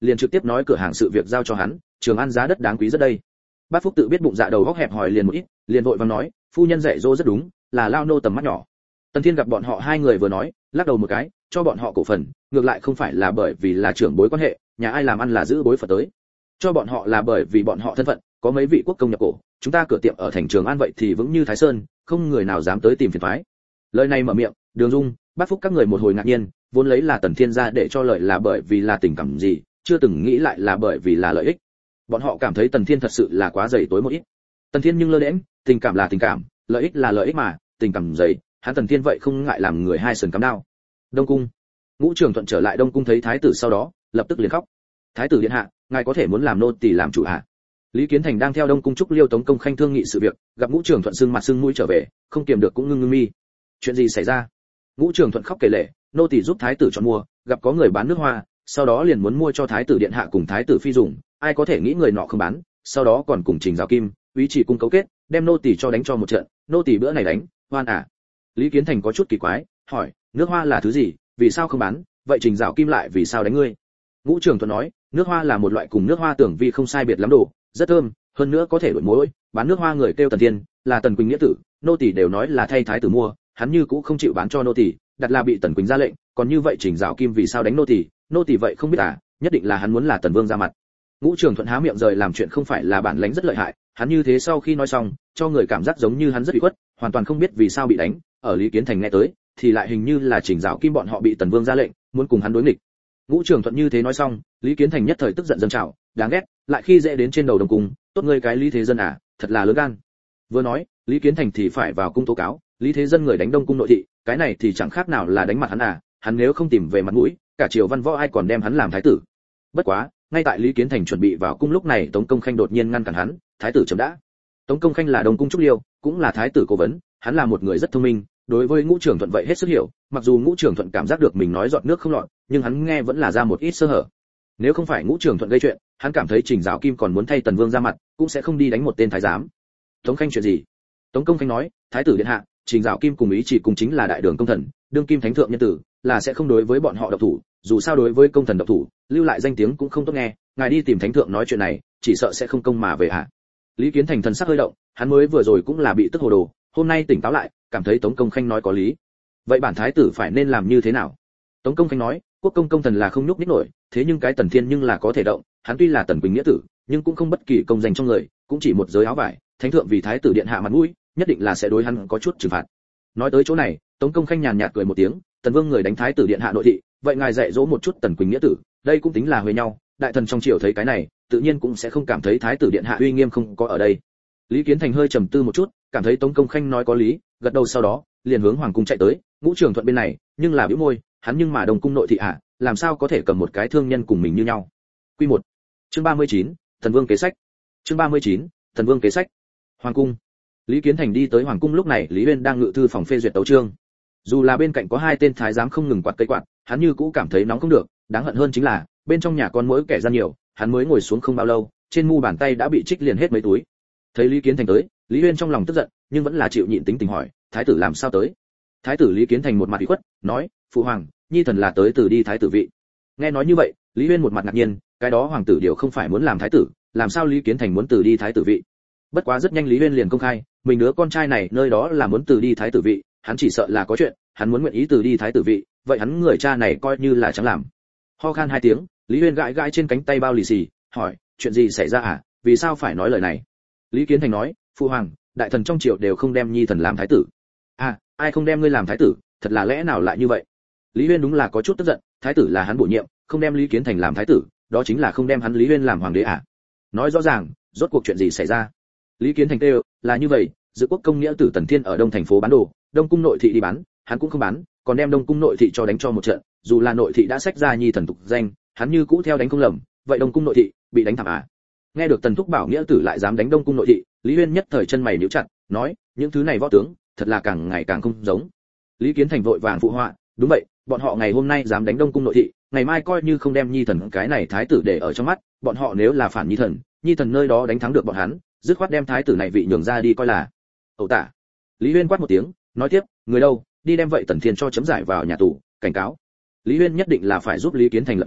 liền trực tiếp nói cửa hàng sự việc giao cho hắn, Trường An giá đất đáng quý rất đây. Bát Phúc tự biết bụng dạ đầu góc hẹp hòi liền một ít, liền vội vàng nói, phu nhân dạy dỗ rất đúng, là lao nô tầm mắt nhỏ. Tần Thiên gặp bọn họ hai người vừa nói, lắc đầu một cái, cho bọn họ cổ phần, ngược lại không phải là bởi vì là trưởng bối quan hệ, nhà ai làm ăn là giữ bối phận tới. Cho bọn họ là bởi vì bọn họ thân phận, có mấy vị quốc công nhập cổ, chúng ta cửa tiệm ở thành Trường An vậy thì vững như Thái Sơn, không người nào dám tới tìm phiền toái. Lời này mở miệng, Đường Dung, Bát Phúc các người một hồi ngạc nhiên, vốn lấy là Tần Thiên ra để cho lợi là bởi vì là tình cảm gì, chưa từng nghĩ lại là bởi vì là lợi ích. Bọn họ cảm thấy Tần Thiên thật sự là quá dày tối một ít. Tần Thiên nhưng lơ đễnh, tình cảm là tình cảm, lợi ích là lợi ích mà, tình cảm dày, hắn Tần Thiên vậy không ngại làm người hai sườn cắm đao. Đông cung. Ngũ Trường Thuận trở lại Đông cung thấy thái tử sau đó, lập tức liền khóc. Thái tử điện hạ, ngài có thể muốn làm nô tỳ làm chủ hạ? Lý Kiến Thành đang theo Đông cung trúc Liêu Tống Công Khanh thương nghị sự việc, gặp Ngũ Trường Thuận sưng mặt sưng mũi trở về, không kiềm được cũng ngưng ngưng mi. Chuyện gì xảy ra? Ngũ Trường Thuận khóc kể lể, nô tỳ giúp thái tử chọn mua, gặp có người bán nước hoa, sau đó liền muốn mua cho thái tử điện hạ cùng thái tử phi dùng, ai có thể nghĩ người nọ không bán, sau đó còn cùng Trình Giảo Kim, Úy Chỉ cung cấu kết, đem nô tỳ cho đánh cho một trận, nô tỳ bữa này đánh, hoan à. Lý Kiến Thành có chút kỳ quái, hỏi, nước hoa là thứ gì, vì sao không bán, vậy Trình Giảo Kim lại vì sao đánh ngươi? Ngũ Trường Thuận nói, nước hoa là một loại cùng nước hoa tưởng vi không sai biệt lắm đồ, rất thơm, hơn nữa có thể đổi mối, bán nước hoa người kêu Tần Thiên, là Tần Quỳnh nghĩa tử, nô tỳ đều nói là thay thái tử mua, hắn như cũ không chịu bán cho nô tỳ, đặt là bị Tần Quỳnh ra lệnh, còn như vậy Trình Giảo Kim vì sao đánh nô tỳ, nô tỳ vậy không biết à, nhất định là hắn muốn là Tần Vương ra mặt. Ngũ Trường Thuận há miệng rời làm chuyện không phải là bản lãnh rất lợi hại, hắn như thế sau khi nói xong, cho người cảm giác giống như hắn rất bị khuất, hoàn toàn không biết vì sao bị đánh, ở Lý Kiến Thành nghe tới, thì lại hình như là Trình Giảo Kim bọn họ bị Tần Vương ra lệnh, muốn cùng hắn đối nghịch. Ngũ Trường Thuận như thế nói xong, Lý Kiến Thành nhất thời tức giận dâng trào, đáng ghét, lại khi dễ đến trên đầu Đông cung, tốt ngươi cái Lý Thế Dân à, thật là lớn gan. Vừa nói, Lý Kiến Thành thì phải vào cung tố cáo, Lý Thế Dân người đánh Đông cung nội thị, cái này thì chẳng khác nào là đánh mặt hắn à, hắn nếu không tìm về mặt mũi, cả triều văn võ ai còn đem hắn làm thái tử. Bất quá, ngay tại Lý Kiến Thành chuẩn bị vào cung lúc này, Tống Công Khanh đột nhiên ngăn cản hắn, thái tử chậm đã. Tống Công Khanh là Đông cung trúc liêu, cũng là thái tử cố vấn, hắn là một người rất thông minh, đối với Ngũ Trường Thuận vậy hết sức hiểu, mặc dù Ngũ Trường Thuận cảm giác được mình nói giọt nước không lọt, nhưng hắn nghe vẫn là ra một ít sơ hở. Nếu không phải Ngũ Trường Thuận gây chuyện, hắn cảm thấy Trình Giảo Kim còn muốn thay Tần Vương ra mặt, cũng sẽ không đi đánh một tên thái giám. Tống Khanh chuyện gì? Tống Công Khanh nói, thái tử điện hạ, Trình Giảo Kim cùng Ý Chỉ cùng chính là đại đường công thần, đương kim thánh thượng nhân tử, là sẽ không đối với bọn họ độc thủ, dù sao đối với công thần độc thủ, lưu lại danh tiếng cũng không tốt nghe, ngài đi tìm thánh thượng nói chuyện này, chỉ sợ sẽ không công mà về hạ. Lý Kiến Thành thần sắc hơi động, hắn mới vừa rồi cũng là bị tức hồ đồ, hôm nay tỉnh táo lại, cảm thấy Tống Công Khanh nói có lý. Vậy bản thái tử phải nên làm như thế nào? Tống Công Khanh nói, quốc công công thần là không nhúc nhích nổi, thế nhưng cái Tần Thiên nhưng là có thể động, hắn tuy là Tần Quỳnh nghĩa tử, nhưng cũng không bất kỳ công danh trong người, cũng chỉ một giới áo vải, thánh thượng vì thái tử điện hạ mặt mũi, nhất định là sẽ đối hắn có chút trừng phạt. Nói tới chỗ này, Tống Công Khanh nhàn nhạt cười một tiếng, Tần Vương người đánh thái tử điện hạ nội thị, vậy ngài dạy dỗ một chút Tần Quỳnh nghĩa tử, đây cũng tính là huề nhau, đại thần trong triều thấy cái này, tự nhiên cũng sẽ không cảm thấy thái tử điện hạ uy nghiêm không có ở đây. Lý Kiến Thành hơi trầm tư một chút, cảm thấy Tống Công Khanh nói có lý, gật đầu sau đó, liền hướng hoàng cung chạy tới. Ngũ Trường Thuận bên này, nhưng là bĩu môi, hắn nhưng mà Đông cung nội thị ạ, à, làm sao có thể cầm một cái thương nhân cùng mình như nhau. Quy một. Chương ba mươi chín, Thần Vương kế sách. Chương ba mươi chín, Thần Vương kế sách. Hoàng cung. Lý Kiến Thành đi tới hoàng cung lúc này, Lý Uyên đang ngự thư phòng phê duyệt tấu chương. Dù là bên cạnh có hai tên thái giám không ngừng quạt cây quạt, hắn như cũ cảm thấy nóng không được, đáng hận hơn chính là, bên trong nhà con mỗi kẻ gian nhiều, hắn mới ngồi xuống không bao lâu, trên mu bàn tay đã bị trích liền hết mấy túi. Thấy Lý Kiến Thành tới, Lý Uyên trong lòng tức giận, nhưng vẫn là chịu nhịn tính tình hỏi, thái tử làm sao tới? Thái tử Lý Kiến Thành một mặt ủy khuất, nói, phụ hoàng, nhi thần là tới từ đi thái tử vị. Nghe nói như vậy, Lý Uyên một mặt ngạc nhiên, cái đó hoàng tử điều không phải muốn làm thái tử, làm sao Lý Kiến Thành muốn từ đi thái tử vị? Bất quá rất nhanh Lý Uyên liền công khai, mình đứa con trai này nơi đó là muốn từ đi thái tử vị, hắn chỉ sợ là có chuyện, hắn muốn nguyện ý từ đi thái tử vị, vậy hắn người cha này coi như là chẳng làm. Ho khan hai tiếng, Lý Uyên gãi gãi trên cánh tay bao lì xì, hỏi, chuyện gì xảy ra à, vì sao phải nói lời này? Lý Kiến Thành nói, phụ hoàng, đại thần trong triều đều không đem nhi thần làm thái tử. À, ai không đem ngươi làm thái tử, thật là lẽ nào lại như vậy? Lý Uyên đúng là có chút tức giận, thái tử là hắn bổ nhiệm, không đem Lý Kiến Thành làm thái tử, đó chính là không đem hắn Lý Uyên làm hoàng đế à? Nói rõ ràng, rốt cuộc chuyện gì xảy ra? Lý Kiến Thành kêu, là như vậy, dự quốc công nghĩa tử Tần Thiên ở đông thành phố bán đồ, đông cung nội thị đi bán, hắn cũng không bán, còn đem đông cung nội thị cho đánh cho một trận, dù là nội thị đã sách ra nhi thần tục danh, hắn như cũ theo đánh không lầm, vậy đông cung nội thị bị đánh thảm à? Nghe được Tần Thúc bảo nghĩa tử lại dám đánh đông cung nội thị, Lý Uyên nhất thời chân mày nhíu chặt, nói, những thứ này võ tướng, thật là càng ngày càng không giống. Lý Kiến Thành vội vàng phụ họa, đúng vậy, bọn họ ngày hôm nay dám đánh đông cung nội thị, ngày mai coi như không đem nhi thần cái này thái tử để ở trong mắt, bọn họ nếu là phản nhi thần, nhi thần nơi đó đánh thắng được bọn hắn, dứt khoát đem thái tử này vị nhường ra đi coi là. Ẩu tả. Lý Uyên quát một tiếng, nói tiếp, người đâu, đi đem vậy Tần Thiên cho chấm giải vào nhà tù, cảnh cáo. Lý Uyên nhất định là phải giúp Lý Kiến Thành lập uy,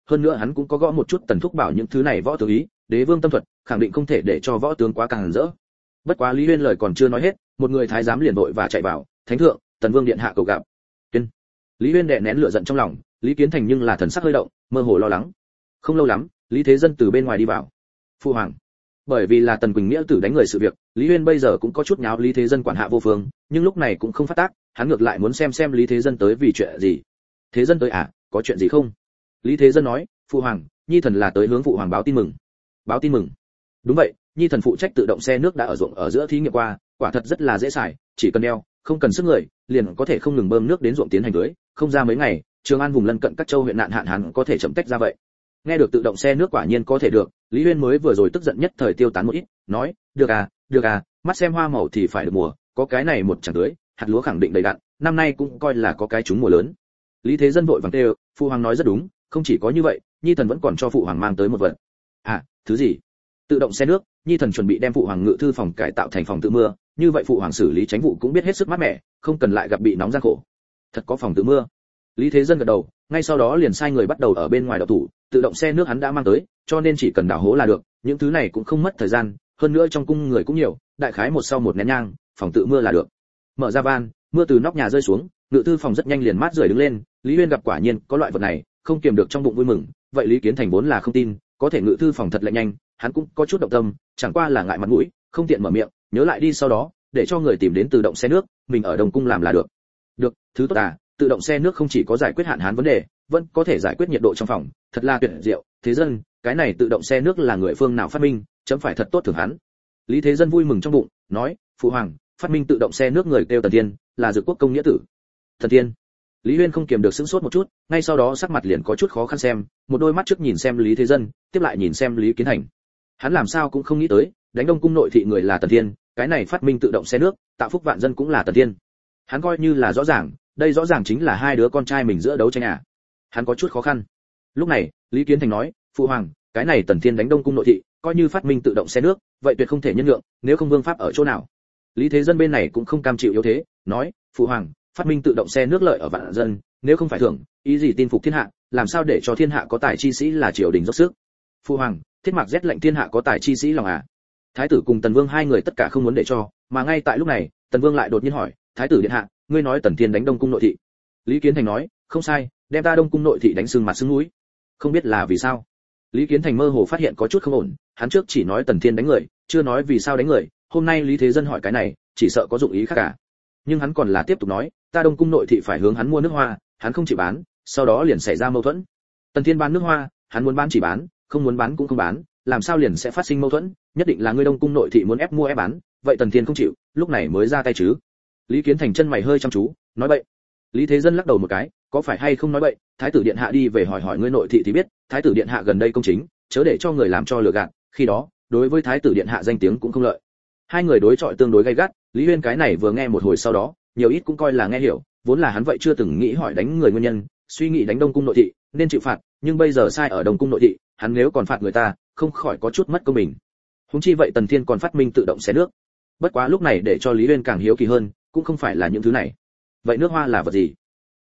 hơn nữa hắn cũng có gõ một chút Tần Thúc Bảo những thứ này võ tướng ý, đế vương tâm thuật, khẳng định không thể để cho võ tướng quá càng rỡ. Bất quá Lý Huyên lời còn chưa nói hết, một người thái giám liền vội và chạy vào, "Thánh thượng, Tần Vương điện hạ cầu gặp." Tuyên. Lý Huyên đè nén lửa giận trong lòng, Lý Kiến Thành nhưng là thần sắc hơi động, mơ hồ lo lắng. Không lâu lắm, Lý Thế Dân từ bên ngoài đi vào. "Phu hoàng." Bởi vì là Tần Quỳnh Nghĩa tử đánh người sự việc, Lý Huyên bây giờ cũng có chút nháo Lý Thế Dân quản hạ vô phương, nhưng lúc này cũng không phát tác, hắn ngược lại muốn xem xem Lý Thế Dân tới vì chuyện gì. "Thế Dân tới à, có chuyện gì không?" Lý Thế Dân nói, "Phu hoàng, nhi thần là tới hướng phụ hoàng báo tin mừng." "Báo tin mừng?" "Đúng vậy, nhi thần phụ trách tự động xe nước đã ở ruộng ở giữa thí nghiệm qua, quả thật rất là dễ xài, chỉ cần đeo, không cần sức người, liền có thể không ngừng bơm nước đến ruộng tiến hành tưới, không ra mấy ngày, Trường An vùng lân cận các châu huyện nạn hạn hán có thể chậm tách ra vậy." Nghe được tự động xe nước quả nhiên có thể được, Lý Huyên mới vừa rồi tức giận nhất thời tiêu tán một ít, nói, "Được à, được à, mắt xem hoa màu thì phải được mùa, có cái này một chẳng tưới, hạt lúa khẳng định đầy đặn, năm nay cũng coi là có cái trúng mùa lớn." Lý Thế Dân vội vàng kêu, "Phụ hoàng nói rất đúng, không chỉ có như vậy, nhi thần vẫn còn cho phụ hoàng mang tới một vật." "À, thứ gì?" "Tự động xe nước, nhi thần chuẩn bị đem phụ hoàng ngự thư phòng cải tạo thành phòng tự mưa, như vậy phụ hoàng xử lý tránh vụ cũng biết hết sức mát mẻ, không cần lại gặp bị nóng gian khổ." "Thật có phòng tự mưa?" Lý Thế Dân gật đầu, ngay sau đó liền sai người bắt đầu ở bên ngoài đào thủ, tự động xe nước hắn đã mang tới, cho nên chỉ cần đào hố là được, những thứ này cũng không mất thời gian, hơn nữa trong cung người cũng nhiều, đại khái một sau một nén nhang, phòng tự mưa là được. Mở ra van, mưa từ nóc nhà rơi xuống, ngự thư phòng rất nhanh liền mát rượi đứng lên, Lý Huyên gặp quả nhiên có loại vật này, không kiềm được trong bụng vui mừng, vậy Lý Kiến Thành vốn là không tin, có thể ngự thư phòng thật lại nhanh, hắn cũng có chút động tâm, chẳng qua là ngại mặt mũi, không tiện mở miệng, nhớ lại đi sau đó, để cho người tìm đến tự động xe nước, mình ở Đông cung làm là được. Được, thứ tốt à, tự động xe nước không chỉ có giải quyết hạn hán vấn đề, vẫn có thể giải quyết nhiệt độ trong phòng, thật là tuyệt diệu. Thế Dân, cái này tự động xe nước là người phương nào phát minh, chấm phải thật tốt thưởng hắn. Lý Thế Dân vui mừng trong bụng, nói, "Phụ hoàng, phát minh tự động xe nước người kêu Tần Thiên, là Dược Quốc công nghĩa tử." "Thần Thiên?" Lý Huyên không kiềm được sững sốt một chút, ngay sau đó sắc mặt liền có chút khó khăn xem, một đôi mắt trước nhìn xem Lý Thế Dân, tiếp lại nhìn xem Lý Kiến Thành. Hắn làm sao cũng không nghĩ tới, đánh Đông cung nội thị người là Tần Thiên, cái này phát minh tự động xe nước, tạo phúc vạn dân cũng là Tần Thiên. Hắn coi như là rõ ràng, đây rõ ràng chính là hai đứa con trai mình giữa đấu tranh à. Hắn có chút khó khăn. Lúc này, Lý Kiến Thành nói, "Phụ hoàng, cái này Tần Thiên đánh Đông cung nội thị, coi như phát minh tự động xe nước, vậy tuyệt không thể nhân lượng, nếu không vương pháp ở chỗ nào?" Lý Thế Dân bên này cũng không cam chịu yếu thế, nói, "Phụ hoàng, phát minh tự động xe nước lợi ở vạn dân, nếu không phải thưởng, ý gì tin phục thiên hạ, làm sao để cho thiên hạ có tài chi sĩ là triều đình dốc sức?" "Phụ hoàng, thiết mạc rét lệnh thiên hạ có tài chi sĩ lòng à?" Thái tử cùng Tần Vương hai người tất cả không muốn để cho, mà ngay tại lúc này, Tần Vương lại đột nhiên hỏi, "Thái tử điện hạ, ngươi nói Tần Thiên đánh Đông cung nội thị?" Lý Kiến Thành nói, "Không sai, đem ta Đông cung nội thị đánh sưng mặt sưng mũi." Không biết là vì sao. Lý Kiến Thành mơ hồ phát hiện có chút không ổn, hắn trước chỉ nói Tần Thiên đánh người, chưa nói vì sao đánh người, hôm nay Lý Thế Dân hỏi cái này, chỉ sợ có dụng ý khác cả. Nhưng hắn còn là tiếp tục nói, ta Đông cung nội thị phải hướng hắn mua nước hoa, hắn không chịu bán, sau đó liền xảy ra mâu thuẫn. Tần Thiên bán nước hoa, hắn muốn bán chỉ bán, không muốn bán cũng không bán, làm sao liền sẽ phát sinh mâu thuẫn, nhất định là ngươi Đông cung nội thị muốn ép mua ép bán, vậy Tần Thiên không chịu, lúc này mới ra tay chứ. Lý Kiến Thành chân mày hơi chăm chú, nói bậy. Lý Thế Dân lắc đầu một cái, có phải hay không nói bậy, thái tử điện hạ đi về hỏi hỏi ngươi nội thị thì biết, thái tử điện hạ gần đây công chính, chớ để cho người làm cho lừa gạt, khi đó, đối với thái tử điện hạ danh tiếng cũng không lợi. Hai người đối chọi tương đối gay gắt, Lý Huyên cái này vừa nghe một hồi sau đó, nhiều ít cũng coi là nghe hiểu, vốn là hắn vậy chưa từng nghĩ hỏi đánh người nguyên nhân, suy nghĩ đánh Đông cung nội thị, nên chịu phạt, nhưng bây giờ sai ở Đông cung nội thị, hắn nếu còn phạt người ta, không khỏi có chút mất công mình. Huống chi vậy Tần Thiên còn phát minh tự động xé nước. Bất quá lúc này để cho Lý Huyên càng hiếu kỳ hơn, cũng không phải là những thứ này. Vậy nước hoa là vật gì?